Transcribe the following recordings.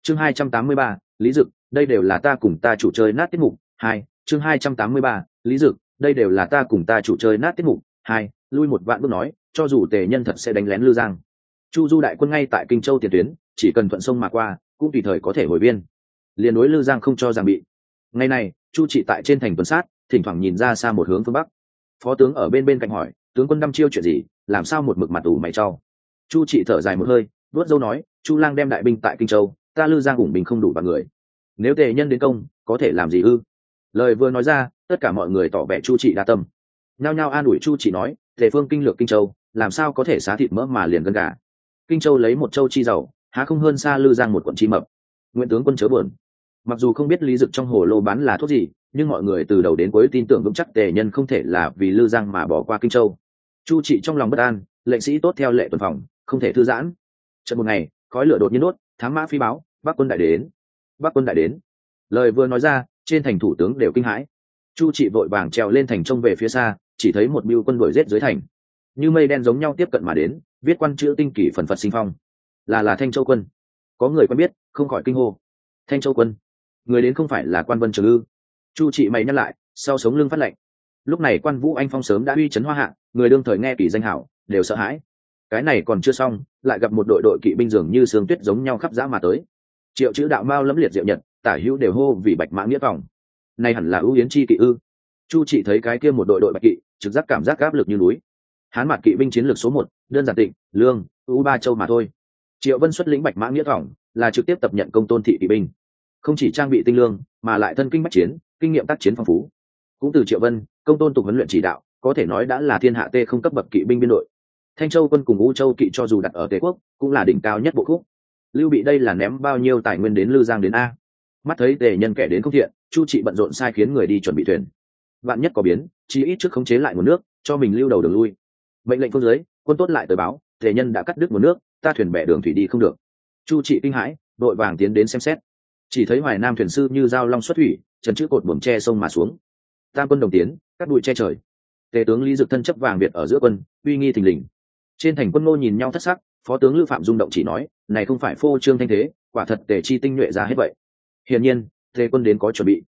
chương 283, lý dực, đây đều là ta cùng ta chủ chơi nát tiết mục. 2, chương 283, lý dực, đây đều là ta cùng ta chủ chơi nát tiết mục. 2, lui một vạn bước nói, cho dù tề nhân thật sẽ đánh lén Lư Giang, Chu Du đại quân ngay tại Kinh Châu tiền tuyến, chỉ cần thuận sông mà qua, cũng tùy thời có thể hồi biên. Liên đối Lư Giang không cho rằng bị. Ngày này, Chu Trị tại trên thành tuần sát, thỉnh thoảng nhìn ra xa một hướng phương bắc. Phó tướng ở bên cạnh hỏi, tướng quân đăm chiêu chuyện gì, làm sao một mực mặt ủ mày trao? Chu Trị thở dài một hơi, vuốt râu nói, Chu Lang đem đại binh tại Kinh Châu, ta Lư Giang ủng binh không đủ bằng người, nếu tề nhân đến công, có thể làm gì ư? Lời vừa nói ra, tất cả mọi người tỏ vẻ Chu Trị đa tâm, nhao nhao an ủi Chu Trị nói, tề phương kinh lược Kinh Châu, làm sao có thể xá thịt mỡ mà liền gân gà? Kinh Châu lấy một châu chi giàu, há không hơn xa Lư Giang một quận chi mập? Nguyện tướng quân chớ buồn. Mặc dù không biết lý dực trong hồ lô bán là thuốc gì, nhưng mọi người từ đầu đến cuối tin tưởng vững chắc tề nhân không thể là vì Lư Giang mà bỏ qua Kinh Châu. Chu Trị trong lòng bất an, lệnh sĩ tốt theo lệ tuần phòng, không thể thư giãn. Chợt một ngày, khói lửa đột nhiên đốt, thám mã phi báo, Bắc quân đại đến. Bắc quân đại đến. Lời vừa nói ra, trên thành thủ tướng đều kinh hãi. Chu Trị vội vàng trèo lên thành trông về phía xa, chỉ thấy một bưu quân đuổi giết dưới thành, như mây đen giống nhau tiếp cận mà đến, viết quan chữ tinh kỳ phần phật sinh phong, là Thanh Châu quân. Có người quen biết, không khỏi kinh hô. Thanh Châu quân, người đến không phải là Quan Vân Trường ư? Chu Trị mày nhắc lại, sau sống lưng phát lệnh. Lúc này Quan Vũ Anh Phong sớm đã uy chấn Hoa Hạ, người đương thời nghe kỳ danh hảo đều sợ hãi. Cái này còn chưa xong, lại gặp một đội kỵ binh dường như sương tuyết giống nhau khắp dã mà tới. Triệu chữ đạo mao lẫm liệt diệu nhật, tả hữu đều hô vì bạch mã nghĩa vòng. Này hẳn là ưu yến chi kỵ ư? Chu Trị thấy cái kia một đội bạch kỵ, trực giác cảm giác áp lực như núi. Hán Mạt kỵ binh chiến lược số 1, đơn giản Tịnh, Lương, ưu ba châu mà thôi. Triệu Vân xuất lĩnh bạch mã nghĩa vòng, là trực tiếp tập nhận công tôn thị kỵ binh, không chỉ trang bị tinh lương, mà lại thân kinh bách chiến, kinh nghiệm tác chiến phong phú. Cũng từ Triệu Vân, công tôn tục huấn luyện chỉ đạo, có thể nói đã là thiên hạ tê không cấp bậc kỵ binh biên đội. Thanh Châu quân cùng U Châu kỵ cho dù đặt ở Tề quốc, cũng là đỉnh cao nhất bộ khúc. Lưu Bị đây là ném bao nhiêu tài nguyên đến Lư Giang đến a? Mắt thấy tề nhân kẻ đến không thiện, Chu Trị bận rộn sai khiến người đi chuẩn bị thuyền. Vạn nhất có biến, chí ít trước khống chế lại nguồn nước, cho mình lưu đầu đường lui. Mệnh lệnh phương dưới, quân tốt lại tới báo, tề nhân đã cắt đứt nguồn nước, ta thuyền bè đường thủy đi không được. Chu Trị kinh hãi, đội vàng tiến đến xem xét. Chỉ thấy Hoài Nam thuyền sư như dao long xuất thủy, trần chữ cột buồm che sông mà xuống. Tam quân đồng tiến, cắt đuôi che trời. Tề tướng Lý Dực thân chấp vàng việt ở giữa quân, uy nghi thình lình. Trên thành quân ngô nhìn nhau thất sắc, phó tướng Lư Phạm rung động chỉ nói, này không phải phô trương thanh thế, quả thật tề chi tinh nhuệ ra hết vậy. Hiển nhiên, tề quân đến có chuẩn bị.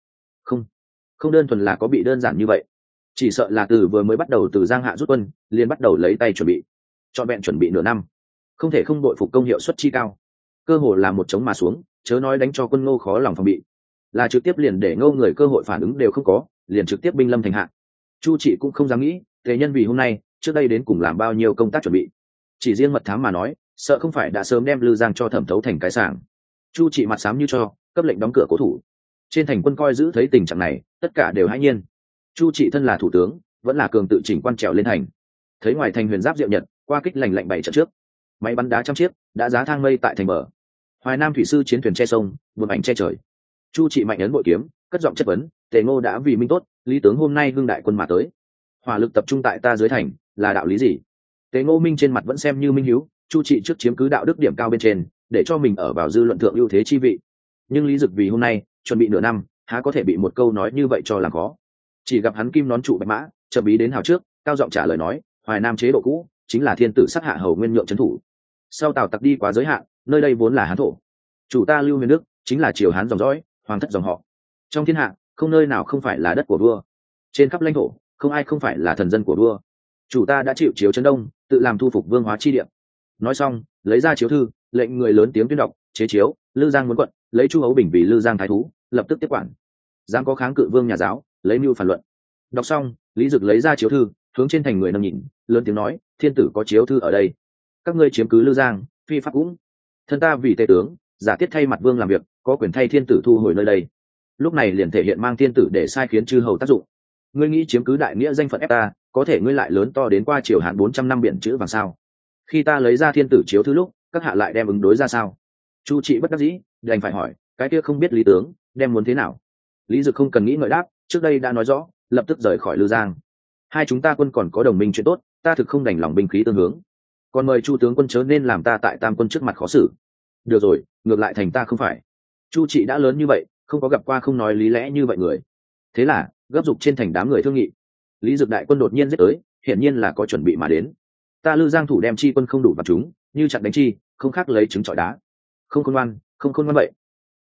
Không đơn thuần là có bị đơn giản như vậy, chỉ sợ là từ vừa mới bắt đầu từ Giang Hạ rút quân, liền bắt đầu lấy tay chuẩn bị, trọn vẹn chuẩn bị nửa năm, không thể không đội phục công hiệu suất chi cao, cơ hồ là một chống mà xuống, chớ nói đánh cho quân Ngô khó lòng phòng bị, là trực tiếp liền để Ngô người cơ hội phản ứng đều không có, liền trực tiếp binh lâm thành hạ. Chu Trị cũng không dám nghĩ, tề nhân vì hôm nay trước đây đến cùng làm bao nhiêu công tác chuẩn bị, chỉ riêng mật thám mà nói, sợ không phải đã sớm đem Lư Giang cho thẩm thấu thành cái sảng. Chu Trị mặt xám như cho, cấp lệnh đóng cửa cố thủ. Trên thành quân coi giữ thấy tình trạng này, tất cả đều hãi nhiên. Chu Trị thân là thủ tướng, vẫn là cường tự chỉnh quan trèo lên thành. Thấy ngoài thành huyền giáp diệu nhật, qua kích lành lạnh bảy trận trước, máy bắn đá trăm chiếc đã giá thang mây tại thành bờ. Hoài Nam thủy sư chiến thuyền che sông, buồm ảnh che trời. Chu Trị mạnh ấn bội kiếm, cất giọng chất vấn, Tề Ngô đã vì minh tốt, lý tướng hôm nay hưng đại quân mà tới, hỏa lực tập trung tại ta dưới thành, là đạo lý gì? Tề Ngô Minh trên mặt vẫn xem như minh hiếu, Chu Trị trước chiếm cứ đạo đức điểm cao bên trên, để cho mình ở vào dư luận thượng ưu thế chi vị. Nhưng Lý Dực vì hôm nay chuẩn bị nửa năm, há có thể bị một câu nói như vậy cho làm khó. Chỉ gặp hắn kim nón trụ bạch mã, chậm bí đến hào trước, cao giọng trả lời nói, Hoài Nam chế độ cũ chính là thiên tử sát hạ hầu nguyên nhượng trấn thủ. Sau Tào tặc đi quá giới hạn, nơi đây vốn là Hán thổ. Chủ ta Lưu Huyền Đức chính là triều Hán dòng dõi, hoàng thất dòng họ. Trong thiên hạ, không nơi nào không phải là đất của vua. Trên khắp lãnh thổ, không ai không phải là thần dân của vua. Chủ ta đã chịu chiếu trấn đông, tự làm thu phục vương hóa chi địa. Nói xong, lấy ra chiếu thư, lệnh người lớn tiếng tuyên đọc, chế chiếu, Lư Giang muốn quận, lấy Chu Hấu Bình vì Lư Giang thái thú, lập tức tiếp quản. Dám có kháng cự vương nhà giáo, lấy mưu phản luận. Đọc xong, Lý Dực lấy ra chiếu thư, hướng trên thành người nâng nhìn, lớn tiếng nói, thiên tử có chiếu thư ở đây, các ngươi chiếm cứ Lư Giang, phi pháp cũng. Thân ta vì tề tướng, giả tiết thay mặt vương làm việc, có quyền thay thiên tử thu hồi nơi đây. Lúc này liền thể hiện mang thiên tử để sai khiến chư hầu tác dụng. Ngươi nghĩ chiếm cứ đại nghĩa danh phận ép ta, có thể ngươi lại lớn to đến qua triều Hán 400 năm biển chữ vàng sao? Khi ta lấy ra thiên tử chiếu thư lúc, các hạ lại đem ứng đối ra sao? Chu Trị bất đắc dĩ, đành phải hỏi, cái kia không biết lý tướng đem muốn thế nào? Lý Dực không cần nghĩ ngợi đáp, trước đây đã nói rõ, lập tức rời khỏi Lư Giang. Hai chúng ta quân còn có đồng minh chuyện tốt, ta thực không đành lòng binh khí tương hướng. Còn mời Chu tướng quân chớ nên làm ta tại Tam quân trước mặt khó xử. Được rồi, ngược lại thành ta không phải. Chu Trị đã lớn như vậy, không có gặp qua không nói lý lẽ như vậy người. Thế là gấp giục trên thành đám người thương nghị. Lý Dực đại quân đột nhiên giết tới, hiển nhiên là có chuẩn bị mà đến. Ta Lư Giang thủ đem chi quân không đủ vào chúng, như chặn đánh chi, không khác lấy trứng trọi đá. Không khôn ngoan vậy.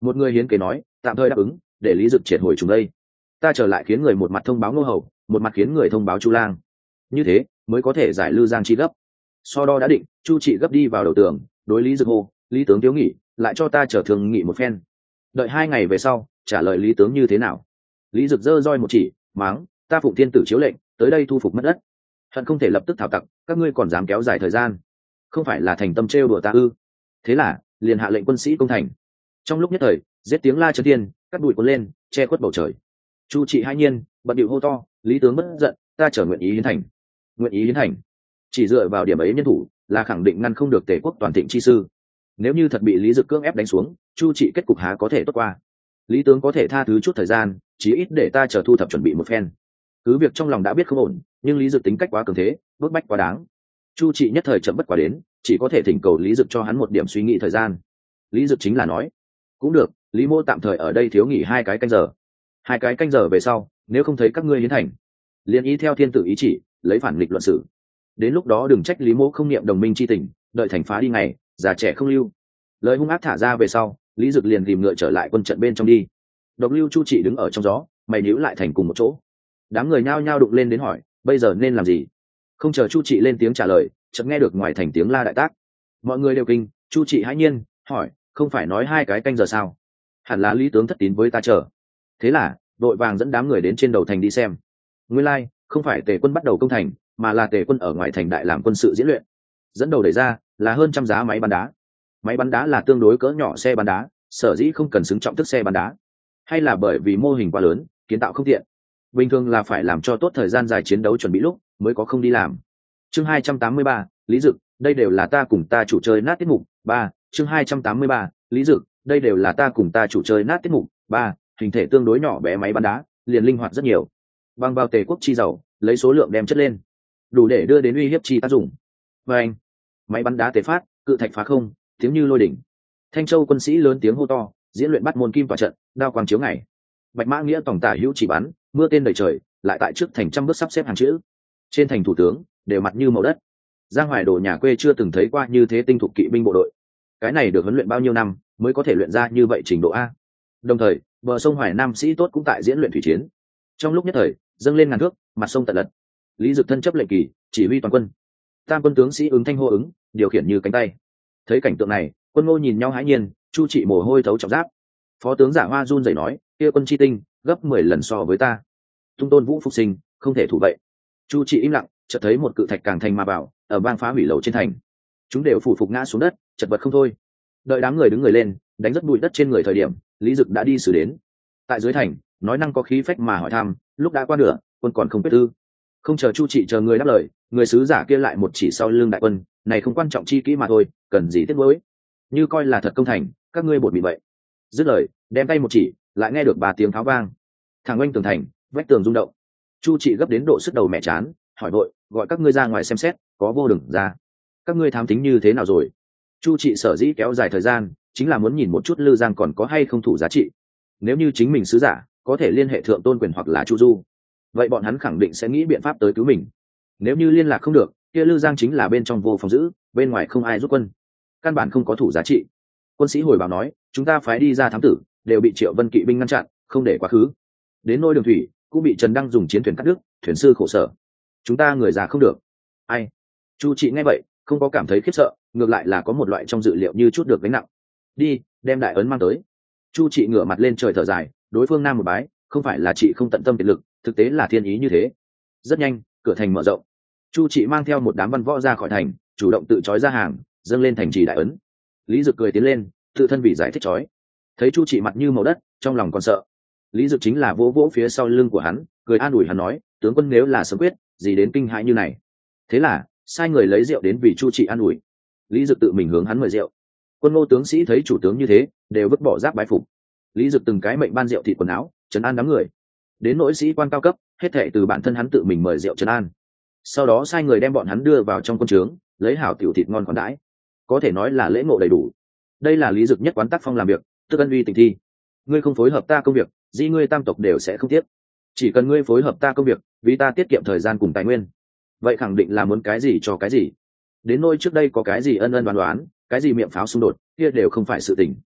Một người hiến kế nói, tạm thời đáp ứng, để lý dực triệt hồi chúng đây. Ta trở lại khiến người một mặt thông báo Ngô Hầu, một mặt khiến người thông báo Chu Lang, như thế mới có thể giải Lư Giang chi gấp. So đo đã định, Chu Trị gấp đi vào đầu tường, đối lý dực hô, lý tướng thiếu nghỉ, lại cho ta trở thường nghị một phen. Đợi 2 ngày về sau, trả lời lý tướng như thế nào. Lý dực giơ roi một chỉ, mắng, ta phụng thiên tử chiếu lệnh, tới đây thu phục mất đất, hận không thể lập tức thảo tặc, các ngươi còn dám kéo dài thời gian, không phải là thành tâm trêu đùa ta ư? Thế là liền hạ lệnh quân sĩ công thành. Trong lúc nhất thời, giết tiếng la chấn thiên, cắt bụi cuốn lên, che khuất bầu trời. Chu Trị hai nhiên bận điệu hô to, lý tướng bất giận, ta trở nguyện ý hiến thành. Nguyện ý hiến thành, chỉ dựa vào điểm ấy nhân thủ là khẳng định ngăn không được Tề quốc toàn thịnh chi sư. Nếu như thật bị lý dực cưỡng ép đánh xuống, Chu Trị kết cục há có thể tốt qua. Lý tướng có thể tha thứ chút thời gian, chí ít để ta chờ thu thập chuẩn bị một phen. Cứ việc trong lòng đã biết không ổn, nhưng lý dực tính cách quá cường thế, bức bách quá đáng. Chu Trị nhất thời chậm bất quá đến, chỉ có thể thỉnh cầu lý dực cho hắn một điểm suy nghĩ thời gian. Lý dực chính là nói, cũng được, lý mô tạm thời ở đây thiếu nghỉ 2 cái canh giờ. 2 cái canh giờ về sau, nếu không thấy các ngươi hiến thành, liền ý theo thiên tử ý chỉ, lấy phản nghịch luận xử. Đến lúc đó đừng trách lý mô không niệm đồng minh chi tình, đợi thành phá đi ngày, già trẻ không lưu. Lời hung ác thả ra về sau, lý dực liền tìm ngựa trở lại quân trận bên trong đi. Độc Lưu Chu Trị đứng ở trong gió, mày nhíu lại thành cùng một chỗ. Đám người nhao nhao đụng lên đến hỏi, bây giờ nên làm gì? Không chờ Chu Trị lên tiếng trả lời, chợt nghe được ngoài thành tiếng la đại tác. Mọi người đều kinh. Chu Trị hãi nhiên hỏi, không phải nói 2 cái canh giờ sao? Hẳn là lý tướng thất tín với ta chờ. Thế là đội vàng dẫn đám người đến trên đầu thành đi xem. Nguyên lai, không phải Tề quân bắt đầu công thành, mà là Tề quân ở ngoài thành đại làm quân sự diễn luyện. Dẫn đầu đẩy ra là hơn trăm giá máy bắn đá. Máy bắn đá là tương đối cỡ nhỏ xe bắn đá, sở dĩ không cần xứng trọng thức xe bắn đá, hay là bởi vì mô hình quá lớn, kiến tạo không tiện. Bình thường là phải làm cho tốt thời gian dài chiến đấu chuẩn bị lúc mới có không đi làm. Chương 283, Lý Dực, đây đều là ta cùng ta chủ chơi nát tiết mục 3. Chương 283, Lý Dực, đây đều là ta cùng ta chủ chơi nát tiết mục 3. Hình thể tương đối nhỏ bé máy bắn đá, liền linh hoạt rất nhiều. Bằng vào Tề quốc chi giàu, lấy số lượng đem chất lên, đủ để đưa đến uy hiếp chi tác dụng. Và anh, máy bắn đá tề phát, cự thạch phá không, tiếng như lôi đỉnh. Thanh Châu quân sĩ lớn tiếng hô to, diễn luyện bắt môn kim tỏa trận, đao quang chiếu ngày. Bạch Mã Nghĩa tổng tả hữu chỉ bắn, mưa tên đầy trời, lại tại trước thành trăm bước sắp xếp hàng chữ. Trên thành thủ tướng đều mặt như màu đất. Giang Hoài Đồ nhà quê chưa từng thấy qua như thế tinh thục kỵ binh bộ đội. Cái này được huấn luyện bao nhiêu năm mới có thể luyện ra như vậy trình độ a? Đồng thời, bờ sông Hoài Nam sĩ tốt cũng tại diễn luyện thủy chiến. Trong lúc nhất thời, dâng lên ngàn thước, mặt sông tận lật. Lý Dực thân chấp lệnh kỳ, chỉ huy toàn quân. Tam quân tướng sĩ ứng thanh hô ứng, điều khiển như cánh tay. Thấy cảnh tượng này, quân Ngô nhìn nhau hãi nhiên, Chu Trị mồ hôi thấu trọng giáp. Phó tướng Giả Hoa run rẩy nói, kia quân chi tinh gấp 10 lần so với ta. Tung Tôn Vũ phục sinh, không thể thủ vậy. Chu Trị im lặng, chợt thấy một cự thạch càng thành mà bảo, ở bang phá hủy lầu trên thành. Chúng đều phủ phục ngã xuống đất, chật vật không thôi. Đợi đám người đứng người lên, đánh rất bụi đất trên người thời điểm, Lý Dực đã đi xử đến. Tại dưới thành, nói năng có khí phách mà hỏi thăm, lúc đã qua nửa, quân còn không quyết tư. Không chờ Chu Trị chờ người đáp lời, người sứ giả kia lại một chỉ sau lưng đại quân, này không quan trọng chi kỹ mà thôi, cần gì tiếc nuối. Như coi là thật công thành, các ngươi bột bị vậy. Dứt lời, đem tay một chỉ, lại nghe được 3 tiếng tháo vang. Thẳng oanh tường thành, vách tường rung động. Chu Trị gấp đến độ sức đầu mẹ chán, hỏi vội, gọi các ngươi ra ngoài xem xét, có vô đừng ra. Các ngươi thám tính như thế nào rồi? Chu Trị sở dĩ kéo dài thời gian, chính là muốn nhìn một chút Lư Giang còn có hay không thủ giá trị. Nếu như chính mình sứ giả có thể liên hệ thượng Tôn Quyền hoặc là Chu Du, vậy bọn hắn khẳng định sẽ nghĩ biện pháp tới cứu mình. Nếu như liên lạc không được, kia Lư Giang chính là bên trong vô phòng giữ, bên ngoài không ai giúp quân, căn bản không có thủ giá trị. Quân sĩ hồi báo nói, chúng ta phái đi ra thám tử, đều bị Triệu Vân kỵ binh ngăn chặn, không để quá khứ. Đến nôi đường thủy, cũng bị Trần Đăng dùng chiến thuyền cắt đứt, thuyền sư khổ sở. Chúng ta người già không được. Ai? Chu Trị nghe vậy, không có cảm thấy khiếp sợ, ngược lại là có một loại trong dự liệu như chút được gánh nặng. Đi, đem đại ấn mang tới. Chu Trị ngửa mặt lên trời thở dài, đối phương Nam một bái, không phải là chị không tận tâm kiệt lực, thực tế là thiên ý như thế. Rất nhanh, cửa thành mở rộng. Chu Trị mang theo một đám văn võ ra khỏi thành, chủ động tự trói ra hàng, dâng lên thành trì đại ấn. Lý Dực cười tiến lên, tự thân vì giải thích trói. Thấy Chu Trị mặt như màu đất, trong lòng còn sợ. Lý Dực chính là vỗ vỗ phía sau lưng của hắn, cười an ủi hắn nói, tướng quân nếu là sớm quyết, gì đến kinh hãi như này. Thế là sai người lấy rượu đến vì Chu Trị an ủi. Lý Dực tự mình hướng hắn mời rượu. Quân Ngô tướng sĩ thấy chủ tướng như thế, đều vứt bỏ giáp bái phục. Lý Dực từng cái mệnh ban rượu thịt quần áo, trấn an đám người. Đến nỗi sĩ quan cao cấp, hết thảy từ bản thân hắn tự mình mời rượu trấn an. Sau đó sai người đem bọn hắn đưa vào trong quân trướng, lấy hảo tiểu thịt ngon khoản đãi. Có thể nói là lễ ngộ đầy đủ. Đây là Lý Dực nhất quán tác phong làm việc, tức ân uy tình thi. Ngươi không phối hợp ta công việc, di ngươi tam tộc đều sẽ không tiếc. Chỉ cần ngươi phối hợp ta công việc, vì ta tiết kiệm thời gian cùng tài nguyên, vậy khẳng định là muốn cái gì cho cái gì. Đến nỗi trước đây có cái gì ân ân đoán đoán, cái gì miệng pháo xung đột, kia đều không phải sự tình.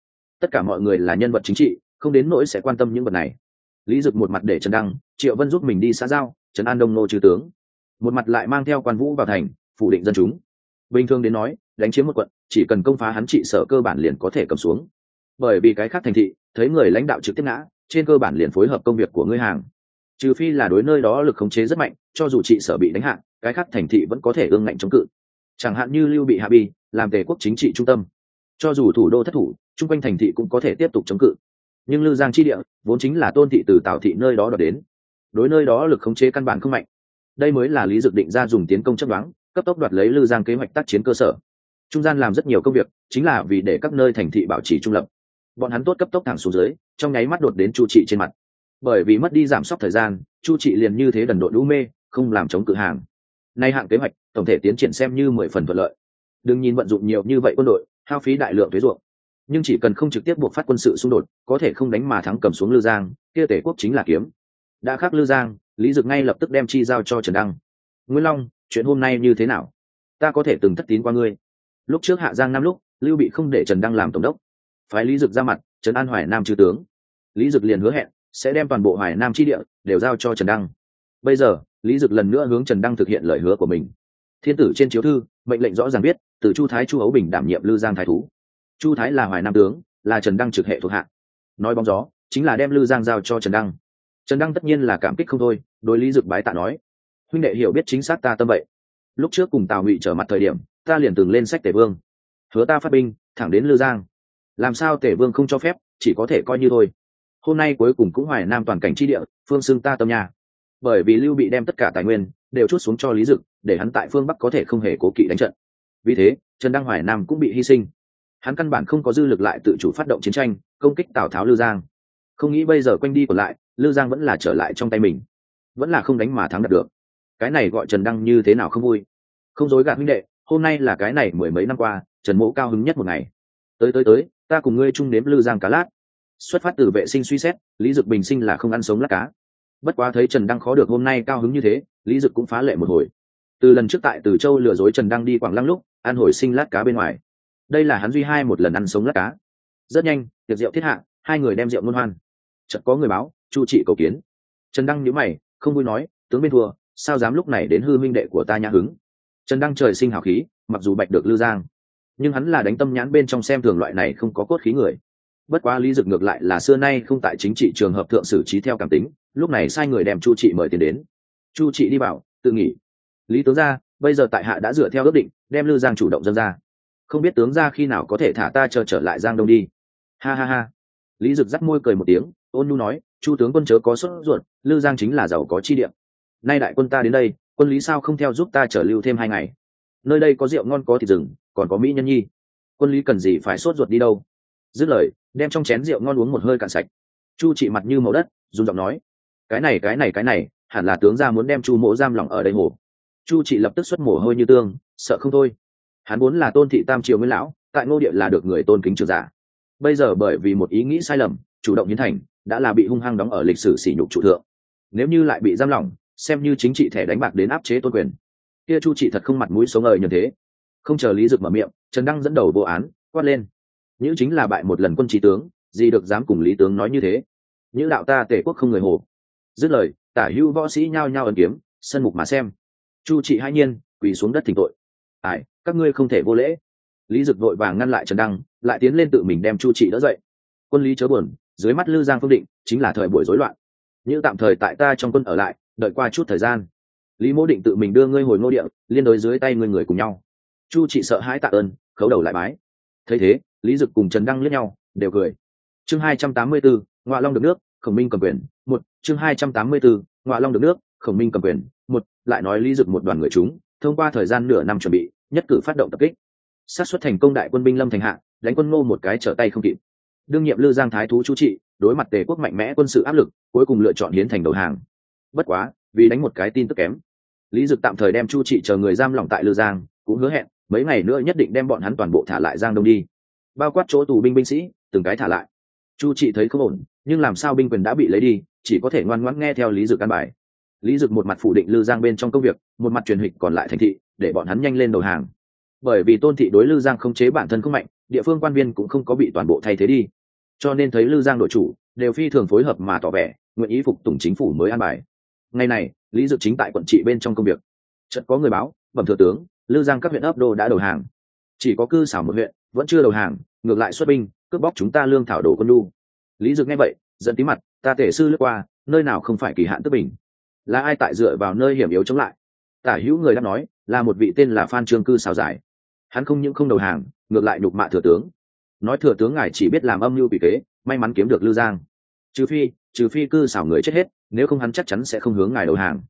tất cả mọi người là nhân vật chính trị, không đến nỗi sẽ quan tâm những vật này. Lý Dực một mặt để Trần Đăng, Triệu Vân giúp mình đi xã giao, trấn an đông nô chư tướng, một mặt lại mang theo quan vũ vào thành, phủ định dân chúng. Bình thường đến nói, đánh chiếm một quận, chỉ cần công phá hắn trị sở cơ bản liền có thể cầm xuống. Bởi vì cái khác thành thị, thấy người lãnh đạo trực tiếp ngã, trên cơ bản liền phối hợp công việc của ngươi hàng. Trừ phi là đối nơi đó lực khống chế rất mạnh, cho dù trị sở bị đánh hạ, cái khác thành thị vẫn có thể ương ngạnh chống cự. Chẳng hạn như Lưu bị hạ bi, làm Tề quốc chính trị trung tâm, cho dù thủ đô thất thủ, chung quanh thành thị cũng có thể tiếp tục chống cự. Nhưng Lư Giang chi địa vốn chính là Tôn thị từ Tào thị nơi đó đoạt đến, đối nơi đó lực khống chế căn bản không mạnh. Đây mới là Lý Dực định ra dùng tiến công chấp đoán, cấp tốc đoạt lấy Lư Giang kế hoạch tác chiến cơ sở. Trung gian làm rất nhiều công việc, chính là vì để các nơi thành thị bảo trì trung lập. Bọn hắn tốt cấp tốc thẳng xuống dưới, trong nháy mắt đột đến Chu Trị trên mặt. Bởi vì mất đi giảm sóc thời gian, Chu Trị liền như thế đần độn lũ mê, không làm chống cự hàng. Nay hạng kế hoạch tổng thể tiến triển xem như 10 phần thuận lợi. Đừng nhìn vận dụng nhiều như vậy quân đội, hao phí đại lượng thuế ruộng, nhưng chỉ cần không trực tiếp buộc phát quân sự xung đột, có thể không đánh mà thắng cầm xuống Lư Giang, kia Tề quốc chính là kiếm. Đã khắc Lư Giang, Lý Dực ngay lập tức đem chi giao cho Trần Đăng. Nguyễn Long, chuyện hôm nay như thế nào? Ta có thể từng thất tín qua ngươi. Lúc trước Hạ Giang năm lúc, Lưu bị không để Trần Đăng làm tổng đốc, phái Lý Dực ra mặt trấn an Hoài Nam chư tướng. Lý Dực liền hứa hẹn sẽ đem toàn bộ Hoài Nam chi địa đều giao cho Trần Đăng. Bây giờ Lý Dực lần nữa hướng Trần Đăng thực hiện lời hứa của mình. Thiên tử trên chiếu thư mệnh lệnh rõ ràng viết, từ Chu Thái Chu Ấu Bình đảm nhiệm Lư Giang thái thú. Chu Thái là Hoài Nam tướng, là Trần Đăng trực hệ thuộc hạ. Nói bóng gió chính là đem Lư Giang giao cho Trần Đăng. Trần Đăng tất nhiên là cảm kích không thôi, đối Lý Dực bái tạ nói: huynh đệ hiểu biết chính xác ta tâm vậy. Lúc trước cùng Tào Ngụy trở mặt thời điểm, ta liền từng lên sách Tề Vương, hứa ta phát binh thẳng đến Lư Giang. Làm sao Tề Vương không cho phép, chỉ có thể coi như thôi. Hôm nay cuối cùng cũng Hoài Nam toàn cảnh chi địa, phương xưng ta tâm nhà. Bởi vì Lưu bị đem tất cả tài nguyên đều trút xuống cho Lý Dực, để hắn tại phương Bắc có thể không hề cố kỵ đánh trận. Vì thế, Trần Đăng Hoài Nam cũng bị hy sinh. Hắn căn bản không có dư lực lại tự chủ phát động chiến tranh, công kích Tào Tháo Lư Giang. Không nghĩ bây giờ quanh đi còn lại, Lư Giang vẫn là trở lại trong tay mình, vẫn là không đánh mà thắng đạt được. Cái này gọi Trần Đăng như thế nào không vui. Không dối gạt huynh đệ, hôm nay là cái này mười mấy năm qua Trần Mỗ cao hứng nhất một ngày. Tới, ta cùng ngươi chung nếm Lư Giang cá lát. Xuất phát từ vệ sinh suy xét, Lý Dực bình sinh là không ăn sống lát cá. Bất quá thấy Trần Đăng khó được hôm nay cao hứng như thế, Lý Dực cũng phá lệ một hồi. Từ lần trước tại Từ Châu lừa dối Trần Đăng đi Quảng Lăng lúc ăn hồi sinh lát cá bên ngoài, đây là hắn duy hai một lần ăn sống lát cá. Rất nhanh, tiệc rượu thiết hạ, hai người đem rượu ngôn hoan. Chợt có người báo, Chu Trị cầu kiến. Trần Đăng nhíu mày, không vui nói: tướng bên thua, sao dám lúc này đến hư minh đệ của ta nhã hứng. Trần Đăng trời sinh hào khí, mặc dù bạch được Lư Giang, nhưng hắn là đánh tâm nhãn bên trong xem thường loại này không có cốt khí người. Bất quá Lý Dực ngược lại là xưa nay không tại chính trị trường hợp thượng xử trí theo cảm tính, lúc này sai người đem Chu Trị mời tiền đến. Chu Trị đi bảo, tự nghỉ. Lý tướng gia, bây giờ tại hạ đã dựa theo ước định, đem Lư Giang chủ động dâng ra, không biết tướng gia khi nào có thể thả ta trở lại Giang Đông đi. Ha ha ha. Lý Dực dắt môi cười một tiếng, ôn nhu nói: Chu tướng quân chớ có sốt ruột, Lư Giang chính là giàu có chi địa. Nay đại quân ta đến đây, quân lý sao không theo giúp ta trở lưu thêm 2 ngày? Nơi đây có rượu ngon có thịt rừng, còn có mỹ nhân nhi, quân lý cần gì phải sốt ruột đi đâu. Dứt lời, đem trong chén rượu ngon uống một hơi cạn sạch. Chu Trị mặt như màu đất, run giọng nói: cái này hẳn là tướng gia muốn đem Chu Mỗ giam lỏng ở đây hồ. Chu Trị lập tức xuất mồ hôi như tương, sợ không thôi. Hắn vốn là Tôn thị tam triều nguyên lão, tại Ngô địa là được người tôn kính trường giả. Bây giờ bởi vì một ý nghĩ sai lầm, chủ động hiến thành, đã là bị hung hăng đóng ở lịch sử sỉ nhục trụ thượng. Nếu như lại bị giam lỏng, xem như chính trị thẻ đánh bạc đến áp chế tôn quyền, kia Chu Trị thật không mặt mũi sống ở nhân thế. Không chờ Lý Dực mở miệng, Trần Đăng dẫn đầu vô án quát lên: Nhữ chính là bại một lần quân trí tướng, gì được dám cùng Lý tướng nói như thế. Nhữ đạo ta Tề quốc không người hồ. Dứt lời, tả hữu võ sĩ nhao nhao ấn kiếm, sân mục mà xem. Chu Trị hãi nhiên quỳ xuống đất thỉnh tội: Ải, các ngươi không thể vô lễ. Lý Dực vội vàng ngăn lại Trần Đăng, lại tiến lên tự mình đem Chu Trị đỡ dậy. Quân lý chớ buồn, dưới mắt Lư Giang phương định chính là thời buổi rối loạn, như tạm thời tại ta trong quân ở lại, đợi qua chút thời gian. Lý Mỗ định tự mình đưa ngươi hồi Ngô địa, liên đối dưới tay ngươi người cùng nhau. Chu Trị sợ hãi tạ ơn, khấu đầu lại bái. Thấy thế, Lý Dực cùng Trần Đăng liếc nhau, đều cười. Chương 284, Ngọa Long được nước, Khổng Minh cầm quyền. Một chương 284, Ngọa Long được nước, Khổng Minh cầm quyền. Một lại nói Lý Dực một đoàn người chúng, thông qua thời gian nửa năm chuẩn bị, nhất cử phát động tập kích. Sát suất thành công đại quân binh lâm thành hạ, đánh quân Ngô một cái trở tay không kịp. Đương nhiệm Lư Giang thái thú Chu Trị, đối mặt Tề quốc mạnh mẽ quân sự áp lực, cuối cùng lựa chọn hiến thành đầu hàng. Bất quá, vì đánh một cái tin tức kém, Lý Dực tạm thời đem Chu Trị chờ người giam lỏng tại Lư Giang, cũng hứa hẹn mấy ngày nữa nhất định đem bọn hắn toàn bộ thả lại Giang Đông đi, bao quát chỗ tù binh sĩ từng cái thả lại. Chu Trị thấy không ổn, nhưng làm sao binh quyền đã bị lấy đi, chỉ có thể ngoan ngoãn nghe theo Lý Dực căn bài. Lý Dực một mặt phủ định Lư Giang bên trong công việc, một mặt truyền hịch còn lại thành thị, để bọn hắn nhanh lên đầu hàng. Bởi vì Tôn thị đối Lư Giang không chế bản thân không mạnh, địa phương quan viên cũng không có bị toàn bộ thay thế đi. cho nên thấy lư giang đội chủ đều phi thường phối hợp mà tỏ vẻ nguyện ý phục tùng chính phủ mới an bài. Ngày này Lý Dực chính tại quận trị bên trong công việc, chợt có người báo bẩm thừa tướng, lư giang các huyện ấp đô đã đầu hàng, chỉ có Cư Xảo một huyện vẫn chưa đầu hàng, ngược lại xuất binh cướp bóc chúng ta lương thảo đồ quân lu. Lý Dực nghe vậy giận tí mặt, ta tể sư lướt qua, nơi nào không phải kỳ hạn tức bình, là ai tại dựa vào nơi hiểm yếu chống lại? Tả hữu người đã nói là một vị tên là Phan Trương Cư Xảo giải, hắn không những không đầu hàng, ngược lại nhục mạ thừa tướng, nói thừa tướng ngài chỉ biết làm âm mưu quỷ kế, may mắn kiếm được lư giang, trừ phi Cư Xảo người chết hết, nếu không hắn chắc chắn sẽ không hướng ngài đầu hàng.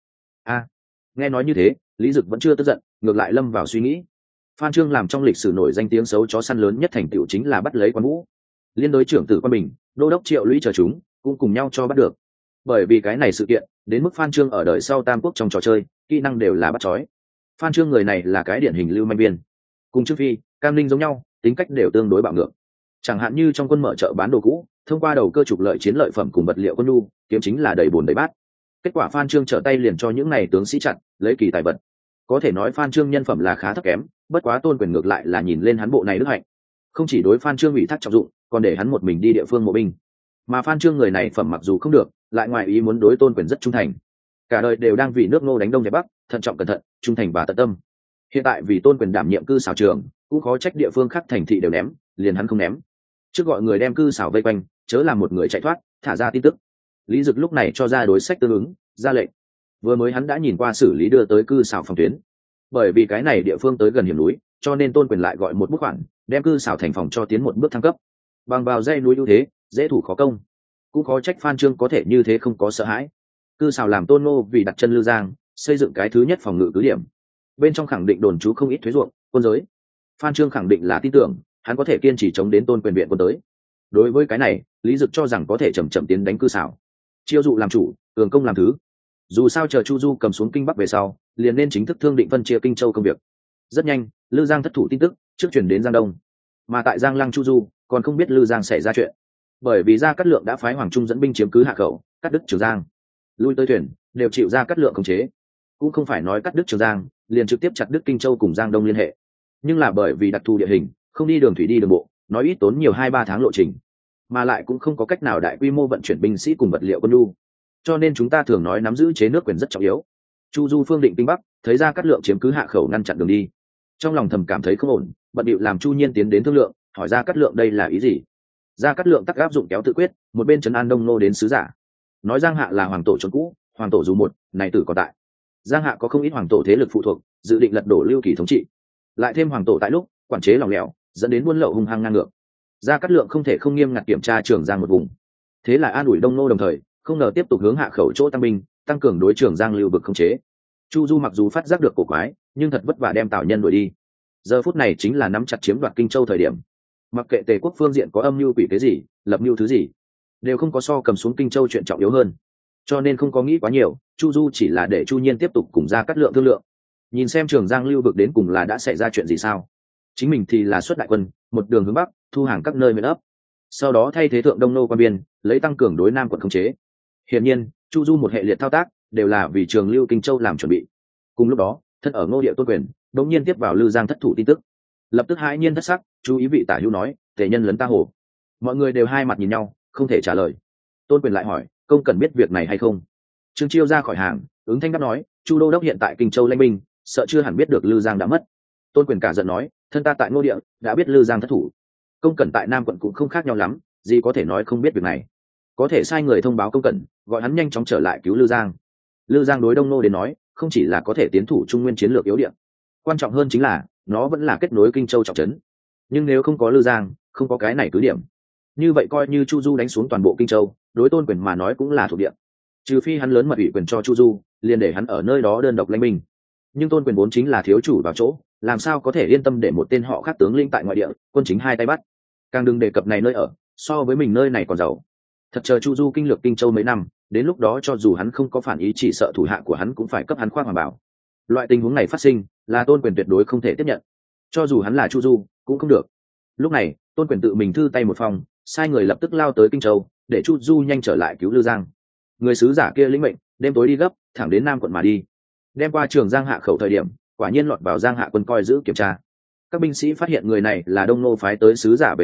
Nghe nói như thế, Lý Dực vẫn chưa tức giận, ngược lại lâm vào suy nghĩ. Phan Trương làm trong lịch sử nổi danh tiếng xấu chó săn lớn nhất thành tựu chính là bắt lấy quan vũ, liên đối trưởng tử Quan Bình, đô đốc Triệu Lũy chờ chúng cũng cùng nhau cho bắt được. Bởi vì cái này sự kiện, đến mức Phan Trương ở đời sau Tam Quốc trong trò chơi kỹ năng đều là bắt chói. Phan Trương người này là cái điển hình lưu manh viên, cùng Trương Phi, Cam Linh giống nhau, tính cách đều tương đối bạo ngược. Chẳng hạn như trong quân mở chợ bán đồ cũ, thông qua đầu cơ trục lợi chiến lợi phẩm cùng vật liệu quân nhu, kiếm chính là đầy bồn đầy bát. Kết quả Phan Trương trở tay liền cho những này tướng sĩ chặn, lấy kỳ tài vật. Có thể nói Phan Trương nhân phẩm là khá thấp kém, bất quá Tôn Quyền ngược lại là nhìn lên hắn bộ này đức hạnh, không chỉ đối Phan Trương ủy thác trọng dụng, còn để hắn một mình đi địa phương mộ binh. Mà Phan Trương người này phẩm mặc dù không được, lại ngoài ý muốn đối Tôn Quyền rất trung thành, cả đời đều đang vì nước Ngô đánh đông giải bắc, thận trọng cẩn thận, trung thành và tận tâm. Hiện tại vì Tôn Quyền đảm nhiệm Cư Xảo trường, cũng khó trách địa phương khác thành thị đều ném, liền hắn không ném. Trước gọi người đem Cư Xảo vây quanh, chớ làm một người chạy thoát, thả ra tin tức. Lý Dực lúc này cho ra đối sách tương ứng, ra lệnh. Vừa mới hắn đã nhìn qua xử lý đưa tới Cư Xảo phòng tuyến, bởi vì cái này địa phương tới gần hiểm núi, cho nên Tôn Quyền lại gọi một bút khoản, đem Cư Xảo thành phòng cho tiến một bước thăng cấp. Bằng vào dãy núi ưu thế, dễ thủ khó công, cũng khó trách Phan Trương có thể như thế không có sợ hãi. Cư Xảo làm Tôn Ngô vì đặt chân lư giang, xây dựng cái thứ nhất phòng ngự cứ điểm, bên trong khẳng định đồn trú không ít thuế ruộng, quân giới. Phan Trương khẳng định là tin tưởng hắn có thể kiên trì chống đến Tôn Quyền viện quân tới. Đối với cái này, Lý Dực cho rằng có thể chậm chậm tiến đánh Cư Xảo, chiêu dụ làm chủ, cường công làm thứ. Dù sao chờ Chu Du cầm xuống Kinh Bắc về sau, liền nên chính thức thương định phân chia Kinh Châu công việc. Rất nhanh, Lư Giang thất thủ tin tức trước chuyển đến Giang Đông, mà tại Giang Lăng Chu Du còn không biết Lư Giang xảy ra chuyện, bởi vì Gia Cát Lượng đã phái Hoàng Trung dẫn binh chiếm cứ Hạ Khẩu, cắt đứt Trường Giang, lui tới thuyền đều chịu Gia Cát Lượng khống chế. Cũng không phải nói cắt đứt Trường Giang liền trực tiếp chặt đứt Kinh Châu cùng Giang Đông liên hệ, nhưng là bởi vì đặc thù địa hình, không đi đường thủy đi đường bộ, nói ít tốn nhiều 2-3 tháng lộ trình, mà lại cũng không có cách nào đại quy mô vận chuyển binh sĩ cùng vật liệu quân nhu, cho nên chúng ta thường nói nắm giữ chế nước quyền rất trọng yếu. Chu Du phương định Kinh Bắc, thấy Gia Cát Lượng chiếm cứ Hạ Khẩu ngăn chặn đường đi, trong lòng thầm cảm thấy không ổn, bận điệu làm Chu Nhiên tiến đến thương lượng, hỏi Gia Cát Lượng đây là ý gì. Gia Cát Lượng tắc áp dụng kéo tự quyết, một bên trấn an Đông Nô đến sứ giả, nói Giang Hạ là hoàng tổ trốn cũ, hoàng tổ dù một này tử còn tại, Giang Hạ có không ít hoàng tổ thế lực phụ thuộc, dự định lật đổ Lưu Kỳ thống trị, lại thêm hoàng tổ tại lúc quản chế lỏng lẻo, dẫn đến buôn lậu hung hăng ngang ngược. Gia Cát Lượng không thể không nghiêm ngặt kiểm tra Trường Giang một vùng, thế là an ủi Đông Nô, đồng thời không ngờ tiếp tục hướng Hạ Khẩu chỗ tăng binh, tăng cường đối Trường Giang lưu vực khống chế. Chu Du mặc dù phát giác được cổ quái, nhưng thật vất vả đem Tào Nhân đuổi đi. Giờ phút này chính là nắm chặt chiếm đoạt Kinh Châu thời điểm. Mặc kệ Tề quốc phương diện có âm mưu quỷ cái gì, lập mưu thứ gì, đều không có so cầm xuống Kinh Châu chuyện trọng yếu hơn. Cho nên không có nghĩ quá nhiều, Chu Du chỉ là để Chu Nhiên tiếp tục cùng Gia Cát Lượng thương lượng, nhìn xem Trường Giang lưu vực đến cùng là đã xảy ra chuyện gì sao. Chính mình thì là xuất đại quân, một đường hướng bắc, thu hàng các nơi miền ấp, sau đó thay thế thượng Đông Nô quan biên, lấy tăng cường đối Nam quận khống chế. Hiển nhiên, Chu Du một hệ liệt thao tác đều là vì Trường Lưu Kinh Châu làm chuẩn bị. Cùng lúc đó, thân ở Ngô Địa Tôn Quyền đột nhiên tiếp vào Lư Giang thất thủ tin tức, lập tức hãi nhiên thất sắc, chú ý vị tả hữu nói, tề nhân lấn ta hồ. Mọi người đều hai mặt nhìn nhau, không thể trả lời. Tôn Quyền lại hỏi, công cần biết việc này hay không? Trương Chiêu ra khỏi hàng, ứng thanh đáp nói, Chu đô đốc hiện tại Kinh Châu lãnh binh, sợ chưa hẳn biết được Lư Giang đã mất. Tôn Quyền cả giận nói, thân ta tại Ngô Địa đã biết Lư Giang thất thủ, công cẩn tại Nam quận cũng không khác nhau lắm, gì có thể nói không biết việc này. Có thể sai người thông báo công cẩn, gọi hắn nhanh chóng trở lại cứu Lư Giang. Lư Giang đối Đông Nô đến nói, không chỉ là có thể tiến thủ Trung Nguyên chiến lược yếu địa, quan trọng hơn chính là nó vẫn là kết nối Kinh Châu trọng trấn. Nhưng nếu không có Lư Giang, không có cái này cứ điểm, như vậy coi như Chu Du đánh xuống toàn bộ Kinh Châu, đối Tôn Quyền mà nói cũng là thuộc địa. Trừ phi hắn lớn mật ủy quyền cho Chu Du, liền để hắn ở nơi đó đơn độc lãnh binh. Nhưng Tôn Quyền vốn chính là thiếu chủ vào chỗ, làm sao có thể yên tâm để một tên họ khác tướng lĩnh tại ngoại địa, quân chính hai tay bắt. Càng đừng đề cập này nơi ở, so với mình nơi này còn giàu. Thật chờ Chu Du kinh lược Kinh Châu mấy năm, đến lúc đó cho dù hắn không có phản ý, chỉ sợ thủ hạ của hắn cũng phải cấp hắn khoác hoàng bảo. Loại tình huống này phát sinh, là Tôn Quyền tuyệt đối không thể tiếp nhận. Cho dù hắn là Chu Du, cũng không được. Lúc này, Tôn Quyền tự mình thư tay một phòng, sai người lập tức lao tới Kinh Châu, để Chu Du nhanh trở lại cứu Lư Giang. Người sứ giả kia lĩnh mệnh, đêm tối đi gấp, thẳng đến Nam quận mà đi. Đem qua Trường Giang Hạ Khẩu thời điểm, quả nhiên lọt vào Giang Hạ quân coi giữ kiểm tra. Các binh sĩ phát hiện người này là Đông Nô phái tới sứ giả về sau,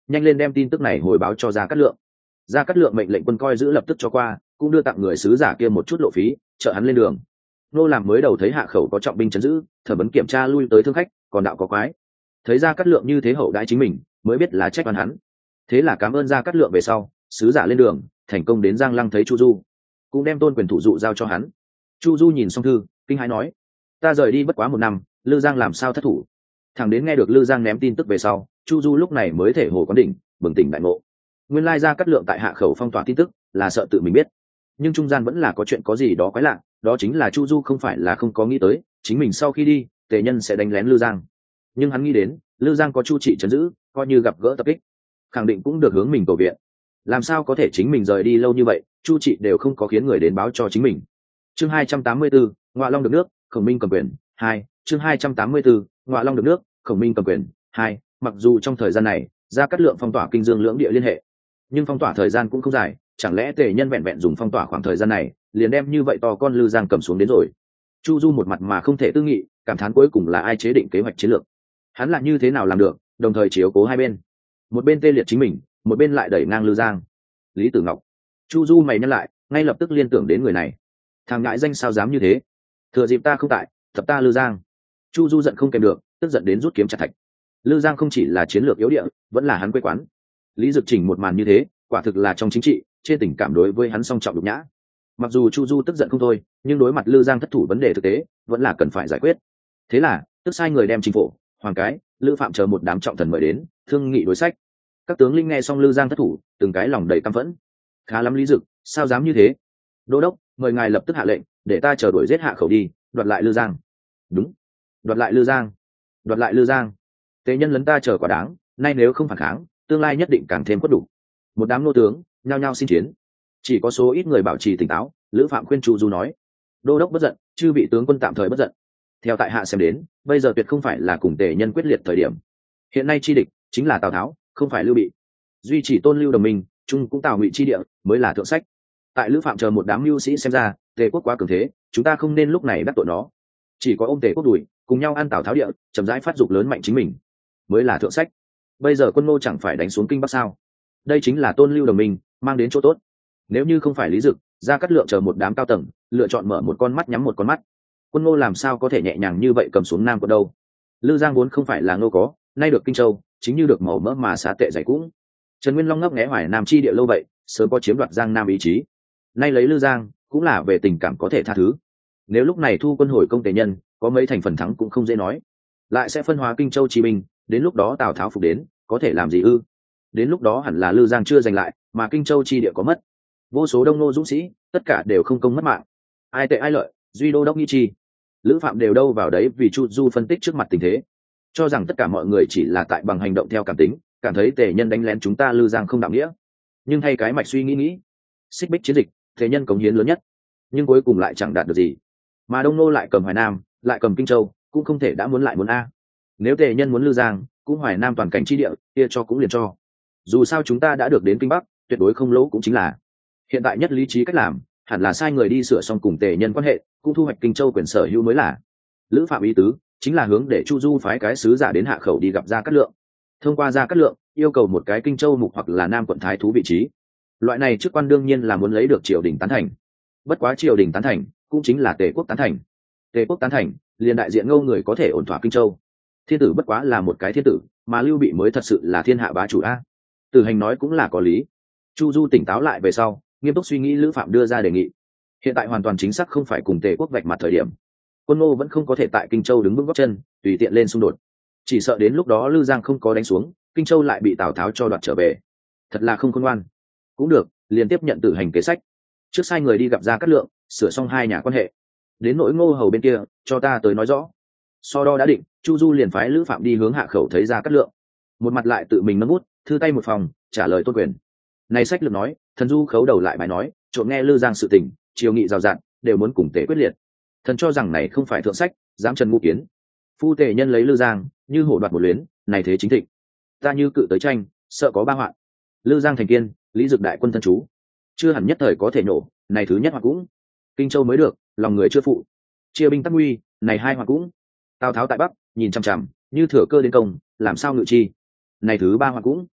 nhanh lên đem tin tức này hồi báo cho Gia Cát Lượng. Gia Cát Lượng mệnh lệnh quân coi giữ lập tức cho qua, cũng đưa tặng người sứ giả kia một chút lộ phí, trợ hắn lên đường. Nô làm mới đầu thấy hạ khẩu có trọng binh trấn giữ, thẩm vấn kiểm tra lui tới thương khách, còn đạo có quái. Thấy Gia Cát Lượng như thế hậu đãi chính mình, mới biết là trách oan hắn. Thế là cảm ơn Gia Cát Lượng về sau, sứ giả lên đường, thành công đến Giang Lăng thấy Chu Du, cũng đem tôn quyền thủ dụ giao cho hắn. Chu Du nhìn xong thư, kinh hãi nói: ta rời đi bất quá 1 năm, Lư Giang làm sao thất thủ? Thằng đến nghe được Lư Giang ném tin tức về sau, Chu Du lúc này mới thể hồ quán đỉnh, bừng tỉnh đại ngộ. Nguyên lai Gia Cát Lượng tại hạ khẩu phong tỏa tin tức, là sợ tự mình biết, nhưng trung gian vẫn là có chuyện có gì đó quái lạ, đó chính là Chu Du không phải là không có nghĩ tới, chính mình sau khi đi, Tề Nhân sẽ đánh lén Lư Giang. Nhưng hắn nghĩ đến, Lư Giang có Chu Trị trấn giữ, coi như gặp gỡ tập kích, khẳng định cũng được hướng mình cầu viện. Làm sao có thể chính mình rời đi lâu như vậy, Chu Trị đều không có khiến người đến báo cho chính mình. Chương 284, Ngọa Long được nước, Khổng Minh cầm quyền 2. Chương 284, Ngọa Long được nước, Khổng Minh cầm quyền 2. Mặc dù trong thời gian này, Gia Cát Lượng phong tỏa Kinh Dương lưỡng địa liên hệ, nhưng phong tỏa thời gian cũng không dài, chẳng lẽ Tề Nhân vẹn vẹn dùng phong tỏa khoảng thời gian này, liền đem như vậy to con Lư Giang cầm xuống đến rồi? Chu Du một mặt mà không thể tư nghị, cảm thán cuối cùng là ai chế định kế hoạch chiến lược, hắn là như thế nào làm được, đồng thời chiếu cố hai bên, một bên tê liệt chính mình, một bên lại đẩy ngang Lư Giang. Lý Tử Ngọc. Chu Du mày nhăn lại, ngay lập tức liên tưởng đến người này. Thằng ngãi danh sao dám như thế, thừa dịp ta không tại, thập ta Lư Giang. Chu Du giận không kèm được, tức giận đến rút kiếm chặt thạch. Lư Giang không chỉ là chiến lược yếu địa, vẫn là hắn quê quán. Lý Dực chỉnh một màn như thế, quả thực là trong chính trị, trên tình cảm đối với hắn song trọng nhục nhã. Mặc dù Chu Du tức giận không thôi, nhưng đối mặt Lư Giang thất thủ vấn đề thực tế, vẫn là cần phải giải quyết. Thế là, tức sai người đem Chính phủ, Hoàng Cái, Lữ Phạm chờ một đám trọng thần mời đến, thương nghị đối sách. Các tướng linh nghe xong Lư Giang thất thủ, từng cái lòng đầy căm phẫn. Khá lắm Lý Dực, sao dám như thế? Đô đốc, mời ngài lập tức hạ lệnh, để ta chờ đuổi giết hạ khẩu đi, đoạt lại Lư Giang. Đúng, đoạt lại Lư Giang, đoạt lại Lư Giang. Tề Nhân lấn ta chờ quả đáng, nay nếu không phản kháng, tương lai nhất định càng thêm quất đủ. Một đám nô tướng nhao nhao xin chiến, chỉ có số ít người bảo trì tỉnh táo. Lữ Phạm khuyên Chu Du nói: đô đốc bất giận, chư vị tướng quân tạm thời bất giận. Theo tại hạ xem đến, bây giờ tuyệt không phải là cùng Tề Nhân quyết liệt thời điểm. Hiện nay chi địch chính là Tào Tháo, không phải Lưu Bị. Duy chỉ Tôn Lưu đồng minh, chung cũng Tào Ngụy chi địa mới là thượng sách. Tại Lữ Phạm chờ một đám mưu sĩ xem ra, Tề quốc quá cường thế, chúng ta không nên lúc này đắc tội nó. Chỉ có ôm Tề quốc đùi, cùng nhau ăn Tào Tháo địa, chậm rãi phát dục lớn mạnh chính mình, mới là thượng sách. Bây giờ quân Ngô chẳng phải đánh xuống Kinh Bắc sao? Đây chính là Tôn Lưu đồng minh mang đến chỗ tốt. Nếu như không phải Lý Dực, Gia Cát Lượng chờ một đám cao tầng lựa chọn mở một con mắt nhắm một con mắt, quân Ngô làm sao có thể nhẹ nhàng như vậy cầm xuống Nam Quận đâu? Lư Giang vốn không phải là Ngô có, nay được Kinh Châu, chính như được màu mỡ mà xá tệ dày cũng. Trần Nguyên Long ngấp nghé Hoài Nam chi địa lâu vậy, sớm có chiếm đoạt Giang Nam ý chí. Nay lấy Lư Giang, cũng là về tình cảm có thể tha thứ. Nếu lúc này thu quân hồi công Tề Nhân, có mấy thành phần thắng cũng không dễ nói. Lại sẽ phân hóa Kinh Châu chi binh, đến lúc đó Tào Tháo phục đến, có thể làm gì ư? Đến lúc đó hẳn là Lư Giang chưa giành lại, mà Kinh Châu chi địa có mất. Vô số đông nô dũng sĩ, tất cả đều không công mất mạng. Ai tệ ai lợi, duy đô đốc nghĩ chi. Lữ Phạm đều đâu vào đấy, vì Chu Du phân tích trước mặt tình thế, cho rằng tất cả mọi người chỉ là tại bằng hành động theo cảm tính, cảm thấy Tề Nhân đánh lén chúng ta Lư Giang không đạo nghĩa. Nhưng thay cái mạch suy nghĩ, xích bích chiến dịch, Tề Nhân cống hiến lớn nhất, nhưng cuối cùng lại chẳng đạt được gì. Mà đông nô lại cầm Hoài Nam, lại cầm Kinh Châu, cũng không thể đã muốn lại muốn a. Nếu Tề Nhân muốn Lư Giang, cũng Hoài Nam toàn cảnh chi địa, kia cho cũng liền cho. Dù sao chúng ta đã được đến Kinh Bắc, tuyệt đối không lỗ cũng chính là. Hiện tại nhất lý trí cách làm, hẳn là sai người đi sửa xong cùng Tề Nhân quan hệ, cũng thu hoạch Kinh Châu quyền sở hữu mới là. Lữ Phạm ý tứ chính là hướng để Chu Du phái cái sứ giả đến hạ khẩu đi gặp Gia Cát Lượng, thông qua Gia Cát Lượng yêu cầu một cái Kinh Châu mục hoặc là Nam quận thái thú vị trí. Loại này chức quan đương nhiên là muốn lấy được triều đình tán thành. Bất quá triều đình tán thành cũng chính là Tề quốc tán thành. Tề quốc tán thành liền đại diện Ngô người có thể ổn thỏa Kinh Châu. Thiên tử bất quá là một cái thiên tử, mà Lưu Bị mới thật sự là thiên hạ bá chủ a. Tử Hành nói cũng là có lý. Chu Du tỉnh táo lại về sau, nghiêm túc suy nghĩ Lữ Phạm đưa ra đề nghị. Hiện tại hoàn toàn chính xác không phải cùng Tề quốc vạch mặt thời điểm. Quân Ngô vẫn không có thể tại Kinh Châu đứng vững gót chân, tùy tiện lên xung đột. Chỉ sợ đến lúc đó Lư Giang không có đánh xuống, Kinh Châu lại bị Tào Tháo cho đoạt trở về. Thật là không khôn ngoan. Cũng được, liền tiếp nhận Tử Hành kế sách. Trước sai người đi gặp Gia Cát Lượng, sửa xong hai nhà quan hệ. Đến nỗi Ngô hầu bên kia, cho ta tới nói rõ. So đo đã định, Chu Du liền phái Lữ Phạm đi hướng hạ khẩu thấy Gia Cát Lượng. Một mặt lại tự mình nâng bút, thư tay một phòng, trả lời Tôn Quyền. Này sách lược nói, thần du khấu đầu lại bài nói, trộm nghe Lư Giang sự tình, triều nghị rào rạt, đều muốn cùng Tề quyết liệt. Thần cho rằng này không phải thượng sách, dám trần ngũ kiến. Phu Tề nhân lấy Lư Giang, như hổ đoạt một luyến, này thế chính thịnh. Ta như cự tới tranh, sợ có ba hoạn. Lư Giang thành kiên, Lý Dực đại quân thân chú, chưa hẳn nhất thời có thể nổ, này thứ nhất hoặc cũng. Kinh Châu mới được, lòng người chưa phụ. Chia binh tắc nguy, này hai hoặc cũng. Tào Tháo tại Bắc, nhìn chằm chằm, như thừa cơ đến công, làm sao ngự chi. Này thứ ba hoặc cũng.